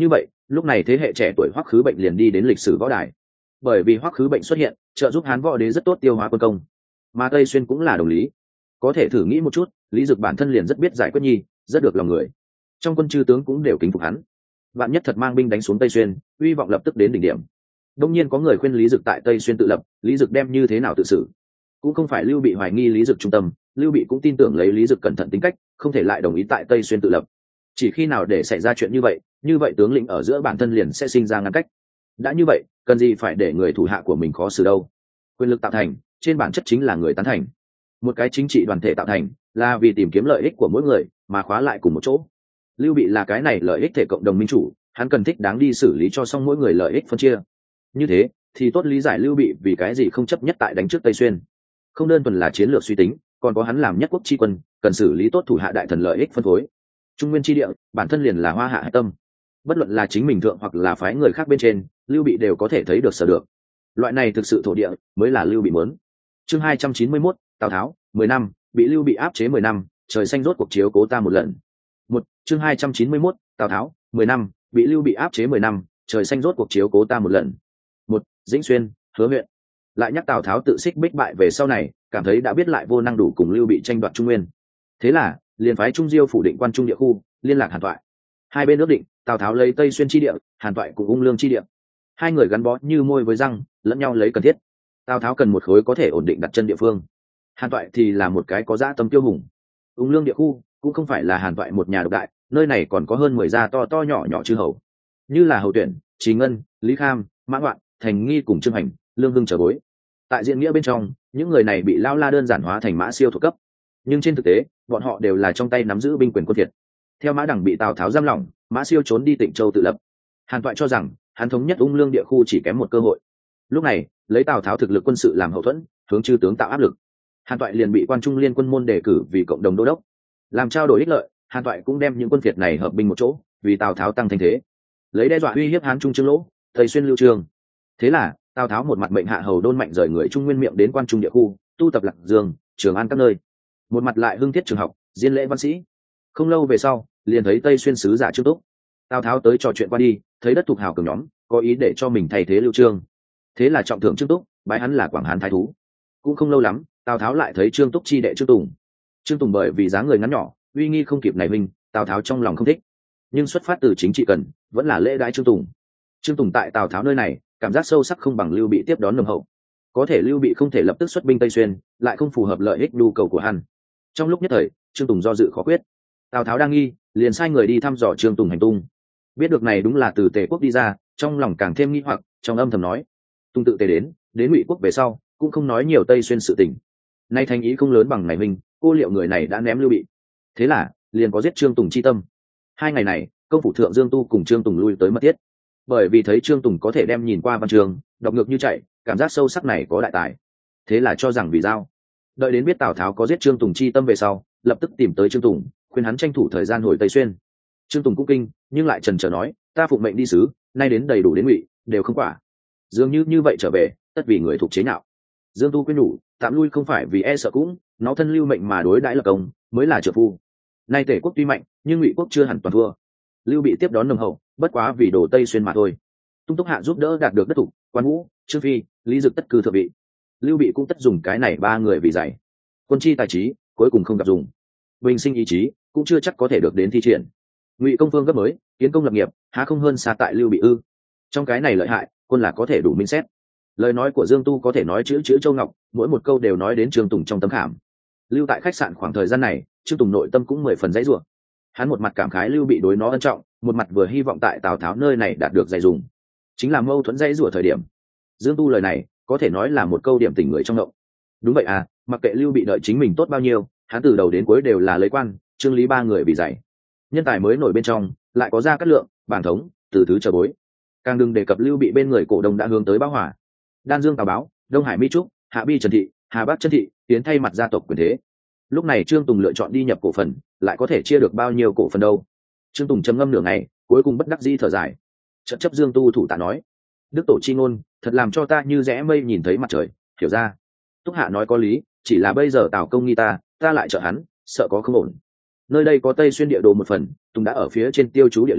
Lúc này thế hệ trẻ tuổi Hoắc Khứ Bệnh liền đi đến lịch sử võ đài, bởi vì Hoắc Khứ Bệnh xuất hiện trợ giúp Hán võ đế rất tốt tiêu hóa quân công, mà Tây Xuyên cũng là đồng lý. Có thể thử nghĩ một chút, Lý Dực bản thân liền rất biết giải quyết nhi, rất được lòng người, trong quân chư tướng cũng đều kính phục hắn. Vạn nhất thật mang binh đánh xuống Tây Xuyên, uy vọng lập tức đến đỉnh điểm. Đông nhiên có người khuyên Lý Dực tại Tây Xuyên tự lập, Lý Dực đem như thế nào tự xử? Cũng không phải Lưu Bị hoài nghi Lý Dực trung tâm, Lưu Bị cũng tin tưởng lấy Lý Dực cẩn thận tính cách, không thể lại đồng ý tại Tây Xuyên tự lập. Chỉ khi nào để xảy ra chuyện như vậy tướng lĩnh ở giữa bản thân liền sẽ sinh ra ngăn cách. Đã như vậy, cần gì phải để người thủ hạ của mình khó xử đâu? Quyền lực tạo thành, trên bản chất chính là người tán thành. Một cái chính trị đoàn thể tạo thành, là vì tìm kiếm lợi ích của mỗi người mà khóa lại cùng một chỗ. Lưu Bị là cái này lợi ích thể cộng đồng minh chủ, hắn cần thích đáng đi xử lý cho xong mỗi người lợi ích phân chia. Như thế thì tốt lý giải Lưu Bị vì cái gì không chấp nhất tại đánh trước Tây Xuyên. Không đơn thuần là chiến lược suy tính, còn có hắn làm nhất quốc chi quân, cần xử lý tốt thủ hạ đại thần lợi ích phân phối. Trung nguyên chi địa bản thân liền là hoa hạ hải tâm, bất luận là chính mình thượng hoặc là phái người khác bên trên, Lưu Bị đều có thể thấy được sở được. Loại này thực sự thổ địa mới là Lưu Bị muốn. Chương 291, Tào Tháo 10 năm bị Lưu Bị áp chế 10 năm, trời xanh rốt cuộc chiếu cố ta một lần. Chương 291, Tào Tháo 10 năm bị Lưu Bị áp chế 10 năm, trời xanh rốt cuộc chiếu cố ta một lần. Dĩnh Xuyên, Hứa huyện. Lại nhắc Tào Tháo tự xích bích bại về sau này, cảm thấy đã biết lại vô năng đủ cùng Lưu Bị tranh đoạt Trung Nguyên. Thế là liền phái Trung Diêu phủ định quan trung địa khu, liên lạc Hàn Toại. Hai bên ước định, Tào Tháo lấy Tây Xuyên chi địa, Hàn Toại cùng Ung Lương chi địa. Hai người gắn bó như môi với răng, lẫn nhau lấy cần thiết. Tào Tháo cần một khối có thể ổn định đặt chân địa phương, Hàn Toại thì là một cái có dã tâm tiêu hùng. Ung Lương địa khu cũng không phải là Hàn Toại một nhà độc đại, nơi này còn có hơn 10 gia to to nhỏ nhỏ chư hầu, như là Hầu Tuyển, Trí Ngân, Lý Kham, Mã Ngoạn, Thành Nghi cùng Trương Hành, Lương Hưng trở bối. Tại diện nghĩa bên trong, những người này bị lao la đơn giản hóa thành mã siêu thuộc cấp, nhưng trên thực tế bọn họ đều là trong tay nắm giữ binh quyền quân Việt. Theo Mã Đằng bị Tào Tháo giam lỏng, mã siêu trốn đi Tịnh Châu tự lập. Hàn Toại cho rằng hắn thống nhất Ung Lương địa khu chỉ kém một cơ hội. Lúc này lấy Tào Tháo thực lực quân sự làm hậu thuẫn, hướng chư tướng tạo áp lực. Hàn Toại liền bị quan trung liên quân môn đề cử vì cộng đồng đô đốc. Làm trao đổi ích lợi, Hàn Toại cũng đem những quân Việt này hợp binh một chỗ, vì Tào Tháo tăng thanh thế, lấy đe dọa uy hiếp Hán Trung Trương Lỗ, Tây Xuyên Lưu Trường. Thế là Tào Tháo một mặt mệnh hạ hầu Đôn Mạnh rời người Trung Nguyên miệng đến quan trung địa khu, tu tập Lạc Dương, Trường An các nơi, một mặt lại hưng thiết trường học, diên lễ văn sĩ. Không lâu về sau, liền thấy Tây Xuyên sứ giả Trương Túc. Tào Tháo tới trò chuyện qua đi, thấy đất thuộc hào cường nhóm có ý để cho mình thay thế Lưu Trương, thế là trọng thưởng Trương Túc, bái hắn là Quảng Hán thái thú. Cũng không lâu lắm, Tào Tháo lại thấy Trương Túc chi đệ Trương Tùng. Trương Tùng bởi vì dáng người ngắn nhỏ, uy nghi không kịp này mình, Tào Tháo trong lòng không thích, nhưng xuất phát từ chính trị cần, vẫn là lễ đãi Trương Tùng. Trương Tùng tại Tào Tháo nơi này cảm giác sâu sắc không bằng Lưu Bị tiếp đón nồng hậu. Có thể Lưu Bị không thể lập tức xuất binh Tây Xuyên, lại không phù hợp lợi ích nhu cầu của hắn. Trong lúc nhất thời, Trương Tùng do dự khó quyết. Tào Tháo đang nghi, liền sai người đi thăm dò Trương Tùng hành tung. Biết được này đúng là từ Tề quốc đi ra, trong lòng càng thêm nghi hoặc, trong âm thầm nói: Tùng tự Tề đến Ngụy quốc về sau, cũng không nói nhiều Tây Xuyên sự tình. Nay thành ý không lớn bằng này mình, cô liệu người này đã ném Lưu Bị. Thế là liền có giết Trương Tùng chi tâm. Hai ngày này, công phủ thượng Dương Tu cùng Trương Tùng lui tới mật thiết, bởi vì thấy Trương Tùng có thể đem nhìn qua văn trường, đọc ngược như chạy, cảm giác sâu sắc này có đại tài. Thế là cho rằng vì giao. Đợi đến biết Tào Tháo có giết Trương Tùng chi tâm về sau, lập tức tìm tới Trương Tùng, khuyên hắn tranh thủ thời gian hồi Tây Xuyên. Trương Tùng cũng kinh, nhưng lại chần chờ nói: ta phụng mệnh đi sứ, nay đến đầy đủ đến Ngụy, đều không quả. Dường như vậy trở về, tất vì người thuộc chế nhạo. Dương Tu khuyên nhủ, tạm lui không phải vì e sợ cũng, nó thân lưu mệnh mà đối đãi lập công, mới là trợ phu. Nay Tề quốc tuy mạnh, nhưng Ngụy quốc chưa hẳn toàn thua. Lưu Bị tiếp đón nồng hậu, bất quá vì đồ Tây Xuyên mà thôi. Tung Túc Hạ giúp đỡ đạt được đất thủ, Quan Vũ, Trương Phi, Lý Dực tất cư thượng vị. Lưu Bị cũng tất dùng cái này ba người vì dạy. Quân chi tài trí, cuối cùng không gặp dùng. Bình sinh ý chí, cũng chưa chắc có thể được đến thi triển. Ngụy công phương gấp mới, kiến công lập nghiệp, há không hơn xa tại Lưu Bị ư? Trong cái này lợi hại, quân là có thể đủ minh xét. Lời nói của Dương Tu có thể nói chữ Châu Ngọc, mỗi một câu đều nói đến Trương Tùng trong tấm khảm. Lưu tại khách sạn khoảng thời gian này, Trương Tùng nội tâm cũng 10 phần dãy rủa. Hắn một mặt cảm khái Lưu Bị đối nó ân trọng, một mặt vừa hy vọng tại Tào Tháo nơi này đạt được dạy dùng. Chính là mâu thuẫn dãy rủa thời điểm. Dương Tu lời này có thể nói là một câu điểm tỉnh người trong động. Đúng vậy à, mặc kệ Lưu Bị đợi chính mình tốt bao nhiêu, hắn từ đầu đến cuối đều là lấy Quan, Trương Lý ba người bị dạy. Nhân tài mới nổi bên trong, lại có Gia Cát Lượng, Bàng Thống, Từ Thứ chờ bối. Càng đừng đề cập Lưu Bị bên người cổ đông đã hướng tới Báo Hỏa, Đan Dương Tào Báo, Đông Hải Mi Trúc, Hạ Bi Trần Thị, Hà Bắc Trân Thị, tiến thay mặt gia tộc quyền thế. Lúc này Trương Tùng lựa chọn đi nhập cổ phần, lại có thể chia được bao nhiêu cổ phần đâu? Trương Tùng trầm ngâm nửa ngày, cuối cùng bất đắc dĩ thở dài. Chợt chấp Dương Tu thủ tạ nói: Đức tổ chi ngôn, thật làm cho ta như rẽ mây nhìn thấy mặt trời, hiểu ra. Túc Hạ nói có lý, chỉ là bây giờ Tào công nghi ta lại trợ hắn, sợ có không ổn. Nơi đây có Tây Xuyên địa đồ một phần, Tùng đã ở phía trên tiêu chú địa lý,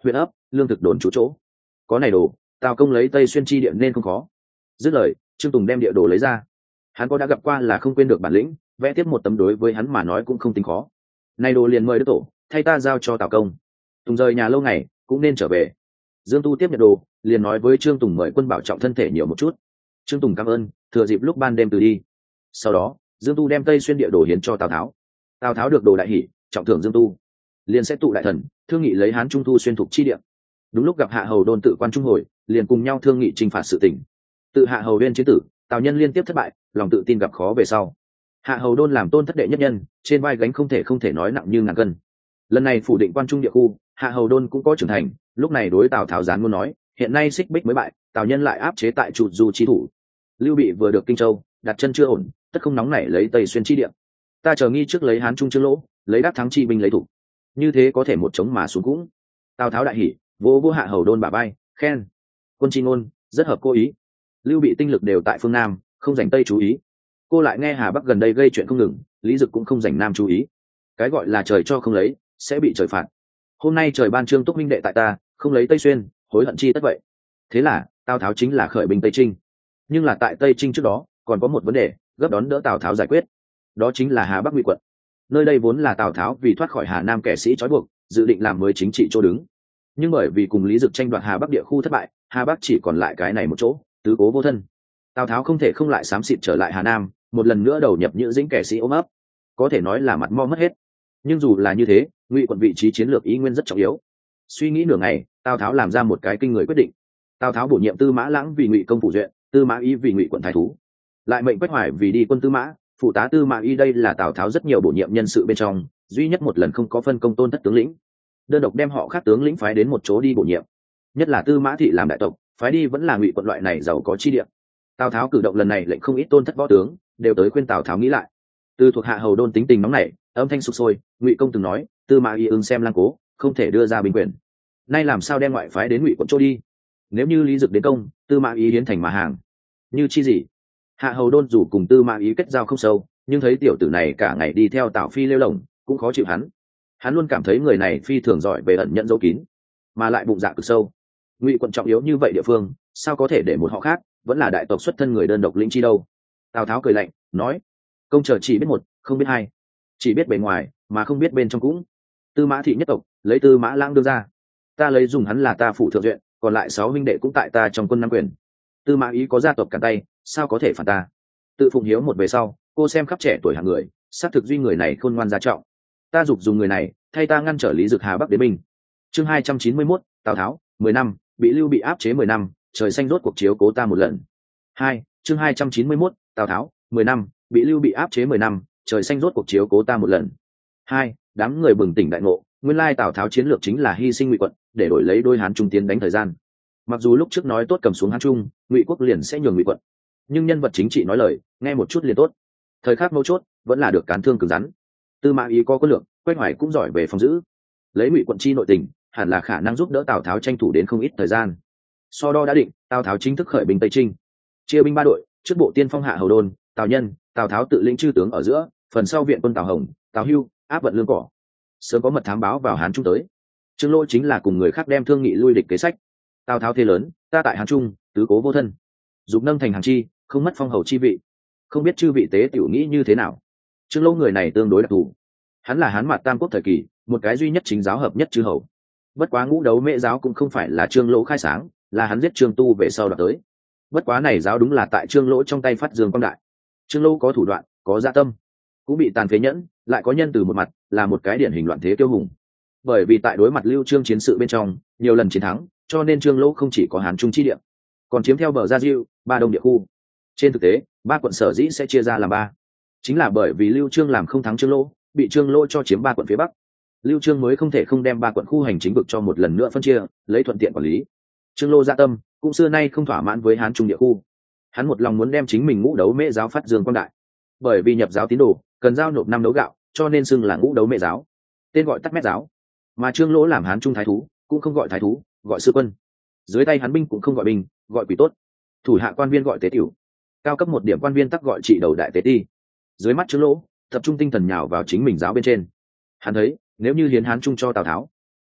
huyện ấp, lương thực đồn trú chỗ. Có này đồ, Tào Công lấy Tây Xuyên chi địa nên không khó. Dứt lời, Trương Tùng đem địa đồ lấy ra. Hắn có đã gặp qua là không quên được bản lĩnh, vẽ tiếp một tấm đối với hắn mà nói cũng không tính khó. Này đồ liền mời Đức Tổ, thay ta giao cho Tào Công. Tùng rời nhà lâu ngày, cũng nên trở về. Dương Tu tiếp nhận đồ, liền nói với Trương Tùng mời quân bảo trọng thân thể nhiều một chút. Trương Tùng cảm ơn, thừa dịp lúc ban đêm từ đi. Sau đó, Dương Tu đem Tây Xuyên địa đồ hiến cho Tào Tháo. Tào Tháo được đồ đại hỷ, trọng thưởng Dương Tu, liền sẽ tụ đại thần, thương nghị lấy Hán Trung thu xuyên thục chi địa. Đúng lúc gặp Hạ Hầu Đôn tự quan trung hồi, liền cùng nhau thương nghị chinh phạt sự tình. Tự Hạ Hầu Uyên chiến tử, Tào Nhân liên tiếp thất bại, lòng tự tin gặp khó về sau. Hạ Hầu Đôn làm tôn thất đệ nhất nhân, trên vai gánh không thể nói nặng như ngàn cân. Lần này phủ định quan trung địa khu, Hạ Hầu Đôn cũng có trưởng thành, lúc này đối Tào Tháo gián muốn nói, hiện nay xích bích mới bại, Tào Nhân lại áp chế tại trụ du chi thủ. Lưu Bị vừa được Kinh Châu, đặt chân chưa ổn, tất không nóng nảy lấy Tây Xuyên chi địa. Ta chờ nghi trước lấy Hán Trung Trương Lỗ, lấy đắc thắng chi binh lấy thủ, như thế có thể một chống mà xuống cũng. Tào Tháo đại hỉ, vô Hạ Hầu Đôn bả bay, khen quân chi ngôn rất hợp cô ý. Lưu Bị tinh lực đều tại phương Nam, không dành Tây chú ý. Cô lại nghe Hà Bắc gần đây gây chuyện không ngừng, Lý Dực cũng không dành Nam chú ý. Cái gọi là trời cho không lấy, sẽ bị trời phạt. Hôm nay trời ban Trương Túc minh đệ tại ta, không lấy Tây Xuyên, hối hận chi tất vậy. Thế là Tào Tháo chính là khởi binh Tây Trinh. Nhưng là tại Tây Trinh trước đó, còn có một vấn đề gấp đón đỡ Tào Tháo giải quyết. Đó chính là Hà Bắc Ngụy quận. Nơi đây vốn là Tào Tháo vì thoát khỏi Hà Nam kẻ sĩ trói buộc, dự định làm mới chính trị chỗ đứng. Nhưng bởi vì cùng Lý Dực tranh đoạt Hà Bắc địa khu thất bại, Hà Bắc chỉ còn lại cái này một chỗ, tứ cố vô thân. Tào Tháo không thể không lại xám xịt trở lại Hà Nam, một lần nữa đầu nhập Nhữ Dĩnh kẻ sĩ ôm ấp, có thể nói là mặt mo mất hết. Nhưng dù là như thế, Ngụy quận vị trí chiến lược ý nguyên rất trọng yếu. Suy nghĩ nửa ngày, Tào Tháo làm ra một cái kinh người quyết định. Tào Tháo bổ nhiệm Tư Mã Lãng vì Ngụy công phủ duyện, Tư Mã Ý vì Ngụy quận thái thú, lại mệnh Quách Hoài vì đi quân Tư Mã, phụ tá Tư Mã Y. Đây là Tào Tháo rất nhiều bổ nhiệm nhân sự bên trong duy nhất một lần không có phân công tôn thất tướng lĩnh, đơn độc đem họ khác tướng lĩnh phái đến một chỗ đi bổ nhiệm. Nhất là Tư Mã thị làm đại tộc, phái đi vẫn là Ngụy quận loại này giàu có chi địa. Tào Tháo cử động lần này lệnh không ít tôn thất võ tướng đều tới khuyên Tào Tháo nghĩ lại. Từ thuộc Hạ Hầu Đôn tính tình nóng nảy, âm thanh sục sôi, Ngụy công từng nói Tư Mã Y ưng xem lang cố, không thể đưa ra binh quyền, nay làm sao đem ngoại phái đến Ngụy quận chỗ đi? Nếu như Lý Dực đến công, Tư Mã Ý hiến thành mà hàng như chi gì? Hạ Hầu Đôn dù cùng Tư Mã Ý kết giao không sâu, nhưng thấy tiểu tử này cả ngày đi theo Tào Phi lêu lổng, cũng khó chịu hắn. Hắn luôn cảm thấy người này phi thường giỏi về ẩn nhận dấu kín, mà lại bụng dạ cực sâu. Ngụy quận trọng yếu như vậy địa phương, sao có thể để một họ khác, vẫn là đại tộc xuất thân người đơn độc lĩnh chi đâu? Tào Tháo cười lạnh, nói: công chờ chỉ biết một, không biết hai, chỉ biết bề ngoài mà không biết bên trong cũng. Tư Mã thị nhất tộc, lấy Tư Mã Lãng đưa ra, ta lấy dùng hắn là ta phụ thượng duyện, còn lại 6 huynh đệ cũng tại ta trong quân nắm quyền. Tư Mã Ý có gia tộc cản tay, sao có thể phản ta? Tự phụng hiếu một về sau, cô xem khắp trẻ tuổi hạng người, xác thực duy người này khôn ngoan gia trọng. Ta dục dùng người này thay ta ngăn trở Lý Dực Hà Bắc đến binh. Chương 291, Tào Tháo 10 năm bị Lưu Bị áp chế 10 năm, trời xanh rốt cuộc chiếu cố ta một lần. 2. Chương 291, Tào Tháo 10 năm bị Lưu Bị áp chế 10 năm, trời xanh rốt cuộc chiếu cố ta một lần. 2. Đám người bừng tỉnh đại ngộ, nguyên lai Tào Tháo chiến lược chính là hy sinh Ngụy quận để đổi lấy đôi Hán Trung tiến đánh thời gian. Mặc dù lúc trước nói tốt cầm xuống Hán Trung, Ngụy quốc liền sẽ nhường Ngụy quận, nhưng nhân vật chính trị nói lời, nghe một chút liền tốt. Thời khắc mấu chốt, vẫn là được cán thương cứng rắn. Tư Mã Ý có quân lượng, Quách Hoài cũng giỏi về phòng giữ, lấy Ngụy quận chi nội tình, hẳn là khả năng giúp đỡ Tào Tháo tranh thủ đến không ít thời gian. So đo đã định, Tào Tháo chính thức khởi binh Tây Trinh, chia binh 3 đội, trước bộ tiên phong Hạ Hầu Đôn, Tào Nhân, Tào Tháo tự lĩnh chư tướng ở giữa, phần sau viện quân Tào Hồng, Tào Hưu, áp vận lương cỏ. Sớm có mật thám báo vào Hán Trung tới. Trương Lỗ chính là cùng người khác đem thương nghị lui địch kế sách. Tào Tháo thế lớn, ta tại Hán Trung, tứ cố vô thân, dục nâng thành hàng chi, không mất phong hầu chi vị. Không biết chư vị tế tiểu nghĩ như thế nào? Trương Lỗ người này tương đối đặc thù, hắn là Hán Mạt Tam Quốc thời kỳ một cái duy nhất chính giáo hợp nhất chư hầu. Bất quá Ngũ Đấu Mễ giáo cũng không phải là Trương Lỗ khai sáng, là hắn giết Trương Tu về sau đoạt tới. Bất quá này giáo đúng là tại Trương Lỗ trong tay phát dương quang đại. Trương Lỗ có thủ đoạn, có dạ tâm, cũng bị tàn phế nhẫn, lại có nhân từ một mặt, là một cái điển hình loạn thế kiêu hùng. Bởi vì tại đối mặt Lưu Trương chiến sự bên trong nhiều lần chiến thắng, cho nên Trương Lỗ không chỉ có Hán Trung chi địa, còn chiếm theo bờ Gia Diêu, Ba Đông địa khu. Trên thực tế, 3 quận sở dĩ sẽ chia ra làm 3, chính là bởi vì Lưu Trương làm không thắng Trương Lỗ, bị Trương Lỗ cho chiếm 3 quận phía bắc. Lưu Trương mới không thể không đem 3 quận khu hành chính vực cho một lần nữa phân chia, lấy thuận tiện quản lý. Trương Lỗ dạ tâm cũng xưa nay không thỏa mãn với Hán Trung địa khu, hắn một lòng muốn đem chính mình Ngũ Đấu Mễ giáo phát dương quang đại. Bởi vì nhập giáo tín đồ cần giao nộp 5 đấu gạo, cho nên xưng là Ngũ Đấu Mễ giáo, tên gọi tắt Mét giáo. Mà Trương Lỗ làm Hán Trung thái thú, cũng không gọi thái thú, gọi sư quân. Dưới tay hắn binh cũng không gọi binh, gọi quỷ tốt. Thủ hạ quan viên gọi tế tiểu, cao cấp 1 điểm quan viên tắc gọi trị đầu đại tế ti. Dưới mắt Trương Lỗ tập trung tinh thần nhào vào chính mình giáo bên trên. Hắn thấy nếu như hiến Hán Trung cho Tào Tháo,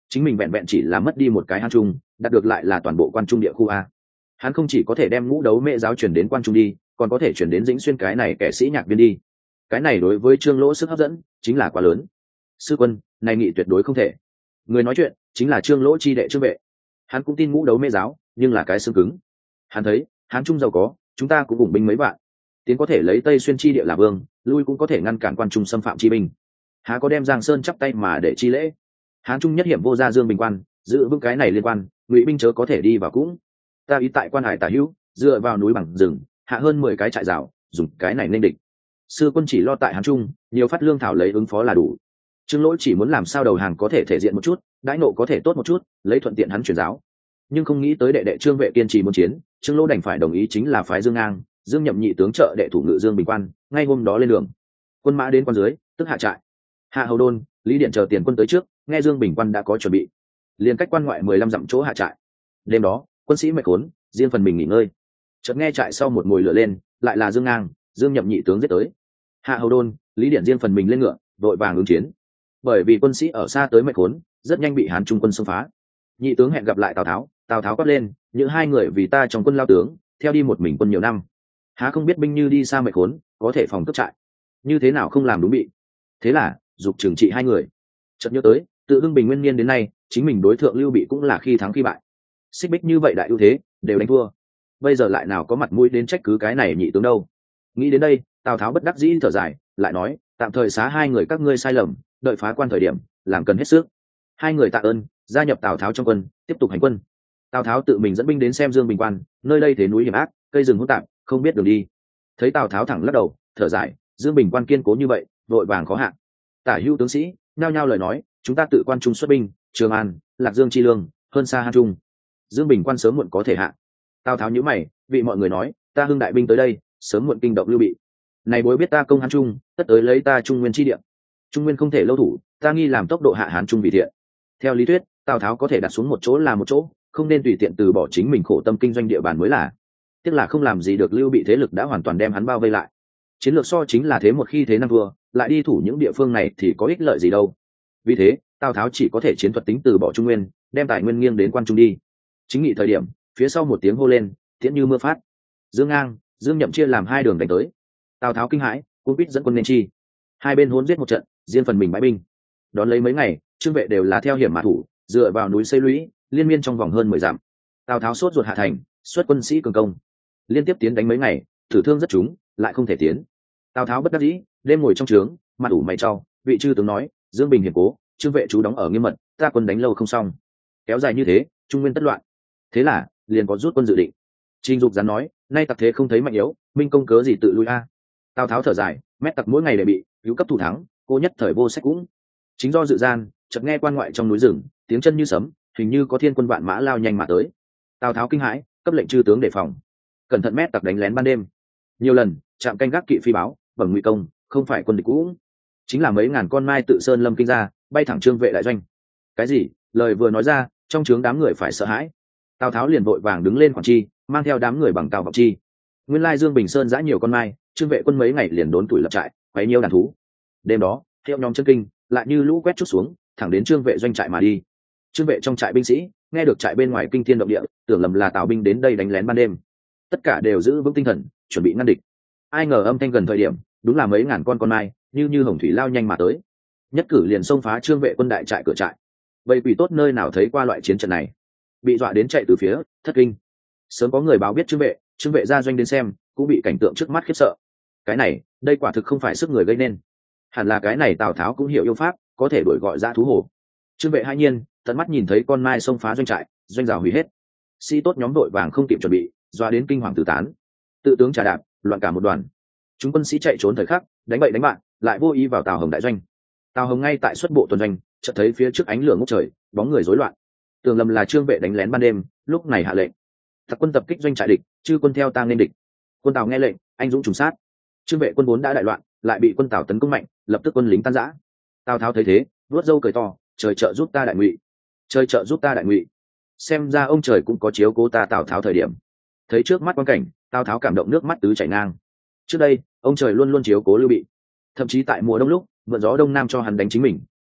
chính mình vẹn vẹn chỉ là mất đi một cái hán trung, đạt được lại là toàn bộ quan trung địa khu a. Hắn không chỉ có thể đem ngũ đấu mễ giáo chuyển đến quan trung đi, còn có thể chuyển đến Dĩnh Xuyên cái này kẻ sĩ nhạc viên đi. Cái này đối với Trương Lỗ sức hấp dẫn chính là quá lớn. Sư quân, này nghị tuyệt đối không thể. Người nói chuyện chính là Trương Lỗ chi đệ Trương Vệ. Hắn cũng tin ngũ đấu mễ giáo, nhưng là cái xương cứng. Hắn thấy hán trung giàu có, chúng ta cũng cùng binh mấy vạn, tiến có thể lấy Tây Xuyên chi địa là vương, lui cũng có thể ngăn cản quan trung xâm phạm chi binh. Há có đem Giang Sơn chắp tay mà để chi lễ. Hán trung nhất hiểm vô gia Dương Bình quan, giữ vững cái này liên quan, ngụy binh chớ có thể đi vào cũng. Ta ý tại quan hải tả hữu, dựa vào núi bằng rừng, hạ hơn 10 cái trại rào, dùng cái này nên địch. Sư quân chỉ lo tại Hán trung, nhiều phát lương thảo lấy ứng phó là đủ. Trương Lỗi chỉ muốn làm sao đầu hàng có thể thể diện một chút, đãi nộ có thể tốt một chút, lấy thuận tiện hắn truyền giáo. Nhưng không nghĩ tới đệ đệ Trương Vệ kiên trì muốn chiến, Trương Lỗ đành phải đồng ý, chính là phái Dương Ngang, Dương Nhậm nhị tướng trợ đệ thủ ngự Dương Bình quan, ngay hôm đó lên đường. Quân mã đến quan dưới, tức hạ trại. Hạ Hầu Đôn, Lý Điện chờ tiền quân tới trước, nghe Dương Bình quan đã có chuẩn bị, liền cách quan ngoại 15 dặm chỗ hạ trại. Đêm đó, quân sĩ mệt khốn, riêng phần mình nghỉ ngơi. Chợt nghe trại sau một mùi lửa lên, lại là Dương Ngang, Dương Nhậm nhị tướng giết tới. Hạ Hầu Đôn, Lý Điện riêng phần mình lên ngựa, vội vàng ứng chiến. Bởi vì quân sĩ ở xa tới mệt khốn, rất nhanh bị Hán Trung quân xông phá. Nhị tướng hẹn gặp lại Tào Tháo quát lên, những hai người vì ta trong quân lao tướng, theo đi một mình quân nhiều năm, há không biết binh như đi xa mệt khốn, có thể phòng cướp trại, như thế nào không làm đúng bị. Thế là dục trừng trị hai người. Chợt nhớ tới tự hưng bình nguyên niên đến nay, chính mình đối thượng Lưu Bị cũng là khi thắng khi bại, xích bích như vậy đại ưu thế đều đánh thua, bây giờ lại nào có mặt mũi đến trách cứ cái này nhị tướng đâu. Nghĩ đến đây, Tào Tháo bất đắc dĩ thở dài, lại nói, tạm thời xá hai người các ngươi sai lầm, đợi phá quan thời điểm làm cần hết sức. Hai người tạ ơn, gia nhập Tào Tháo trong quân, tiếp tục hành quân. Tào Tháo tự mình dẫn binh đến xem Dương Bình quan, nơi đây thế núi hiểm ác, cây rừng hỗn tạp, không biết đường đi. Thấy Tào Tháo thẳng lắc đầu, thở dài, Dương Bình quan kiên cố như vậy, vội vàng khó hạn. Tả hữu tướng sĩ nhao nhao lời nói, chúng ta tự quan trung xuất binh, Trường An, Lạc Dương chi lương, hơn xa Hán Trung, Dương Bình quan sớm muộn có thể hạ. Tào Tháo nhíu mày, vị mọi người nói, ta hưng đại binh tới đây, sớm muộn kinh động Lưu Bị. Này bối biết ta công Hán Trung, tất tới lấy ta Trung Nguyên chi địa. Trung Nguyên không thể lâu thủ, ta nghi làm tốc độ hạ Hán Trung vì thiện. Theo lý thuyết, Tào Tháo có thể đặt xuống một chỗ là một chỗ, không nên tùy tiện từ bỏ chính mình khổ tâm kinh doanh địa bàn mới là. Tiếc là không làm gì được, Lưu Bị thế lực đã hoàn toàn đem hắn bao vây lại. Chiến lược so chính là thế một khi thế năm vừa, lại đi thủ những địa phương này thì có ích lợi gì đâu. Vì thế, Tào Tháo chỉ có thể chiến thuật tính từ bỏ Trung Nguyên, đem tài nguyên nghiêng đến quan trung đi. Chính nghị thời điểm, phía sau một tiếng hô lên, tiễn như mưa phát. Dương Ngang, Dương Nhậm chia làm hai đường đánh tới. Tào Tháo kinh hãi, cuống quýt dẫn quân nên chi. Hai bên hỗn giết một trận, riêng phần mình bãi binh. Đón lấy mấy ngày, Trương Vệ đều là theo hiểm mà thủ, dựa vào núi xây lũy, liên miên trong vòng hơn 10 dặm. Tào Tháo sốt ruột hạ thành, xuất quân sĩ cường công, liên tiếp tiến đánh mấy ngày, thử thương rất trúng, lại không thể tiến. Tào Tháo bất đắc dĩ, đêm ngồi trong trướng, mặt ủ mày trao, vị chư tướng nói, Dương Bình hiểm cố, Trương Vệ chú đóng ở nghiêm mật, ta quân đánh lâu không xong, kéo dài như thế, Trung Nguyên tất loạn. Thế là liền có rút quân dự định. Trình Dục gián nói, nay tặc thế không thấy mạnh yếu, minh công cớ gì tự lui a. Tào Tháo thở dài, mét tặc mỗi ngày đều bị cứu cấp thủ thắng, cô nhất thời vô sách cũng. Chính do dự gian, chợt nghe quan ngoại trong núi rừng, tiếng chân như sấm, hình như có thiên quân vạn mã lao nhanh mà tới. Tào Tháo kinh hãi, cấp lệnh chư tướng đề phòng, cẩn thận mét tặc đánh lén ban đêm. Nhiều lần chạm canh gác kỵ phi báo, bẩm ngụy công, không phải quân địch cũ, chính là mấy ngàn con mai tự sơn lâm kinh ra, bay thẳng Trương Vệ đại doanh. Cái gì? Lời vừa nói ra, trong trướng đám người phải sợ hãi. Tào Tháo liền vội vàng đứng lên quản chi, mang theo đám người bằng tàu vọng chi. Nguyên lai Dương Bình Sơn giã nhiều con mai, Trương Vệ quân mấy ngày liền đốn tuổi lập trại, quấy nhiêu đàn thú. Đêm đó, theo nhóm chân kinh, lại như lũ quét chút xuống, thẳng đến Trương Vệ doanh trại mà đi. Trương Vệ trong trại binh sĩ nghe được trại bên ngoài kinh thiên động địa, tưởng lầm là Tào binh đến đây đánh lén ban đêm, tất cả đều giữ vững tinh thần, chuẩn bị ngăn địch. Ai ngờ âm thanh gần thời điểm, đúng là mấy ngàn con mai như hồng thủy lao nhanh mà tới, nhất cử liền xông phá Trương Vệ quân đại trại cửa trại. Vậy quỷ tốt nơi nào thấy qua loại chiến trận này, bị dọa đến chạy từ phía thất kinh. Sớm có người báo biết Trương Vệ ra doanh đến xem, cũng bị cảnh tượng trước mắt khiếp sợ. Cái này, đây quả thực không phải sức người gây nên, hẳn là cái này Tào Tháo cũng hiểu yêu pháp, có thể đuổi gọi ra thú hồ. Trương Vệ hai nhiên tận mắt nhìn thấy con mai xông phá doanh trại, doanh rào hủy hết, sĩ tốt nhóm đội vàng không kịp chuẩn bị, dọa đến kinh hoàng tứ tán, tự tướng trả đạp, loạn cả một đoàn. Chúng quân sĩ chạy trốn thời khắc, đánh bậy đánh bạn, lại vô ý vào Tào Hồng đại doanh. Tào Hồng ngay tại xuất bộ tuần doanh, chợt thấy phía trước ánh lửa ngút trời, bóng người rối loạn, tưởng lầm là Trương Vệ đánh lén ban đêm, lúc này hạ lệnh, thật quân tập kích doanh trại địch, chư quân theo tang nên địch. Quân Tào nghe lệnh, anh dũng trùng sát. Trương Vệ quân vốn đã đại loạn, lại bị quân Tào tấn công mạnh, lập tức quân lính tan rã. Tào Tháo thấy thế, vuốt râu cười to, trời trợ giúp ta đại ngụy, trời trợ giúp ta đại ngụy. Xem ra ông trời cũng có chiếu cố ta Tào Tháo thời điểm. Thấy trước mắt quan cảnh, Tào Tháo cảm động nước mắt tứ chảy ngang. Trước đây ông trời luôn luôn chiếu cố Lưu Bị, thậm chí tại mùa đông lúc mượn gió đông nam cho hắn đánh chính mình,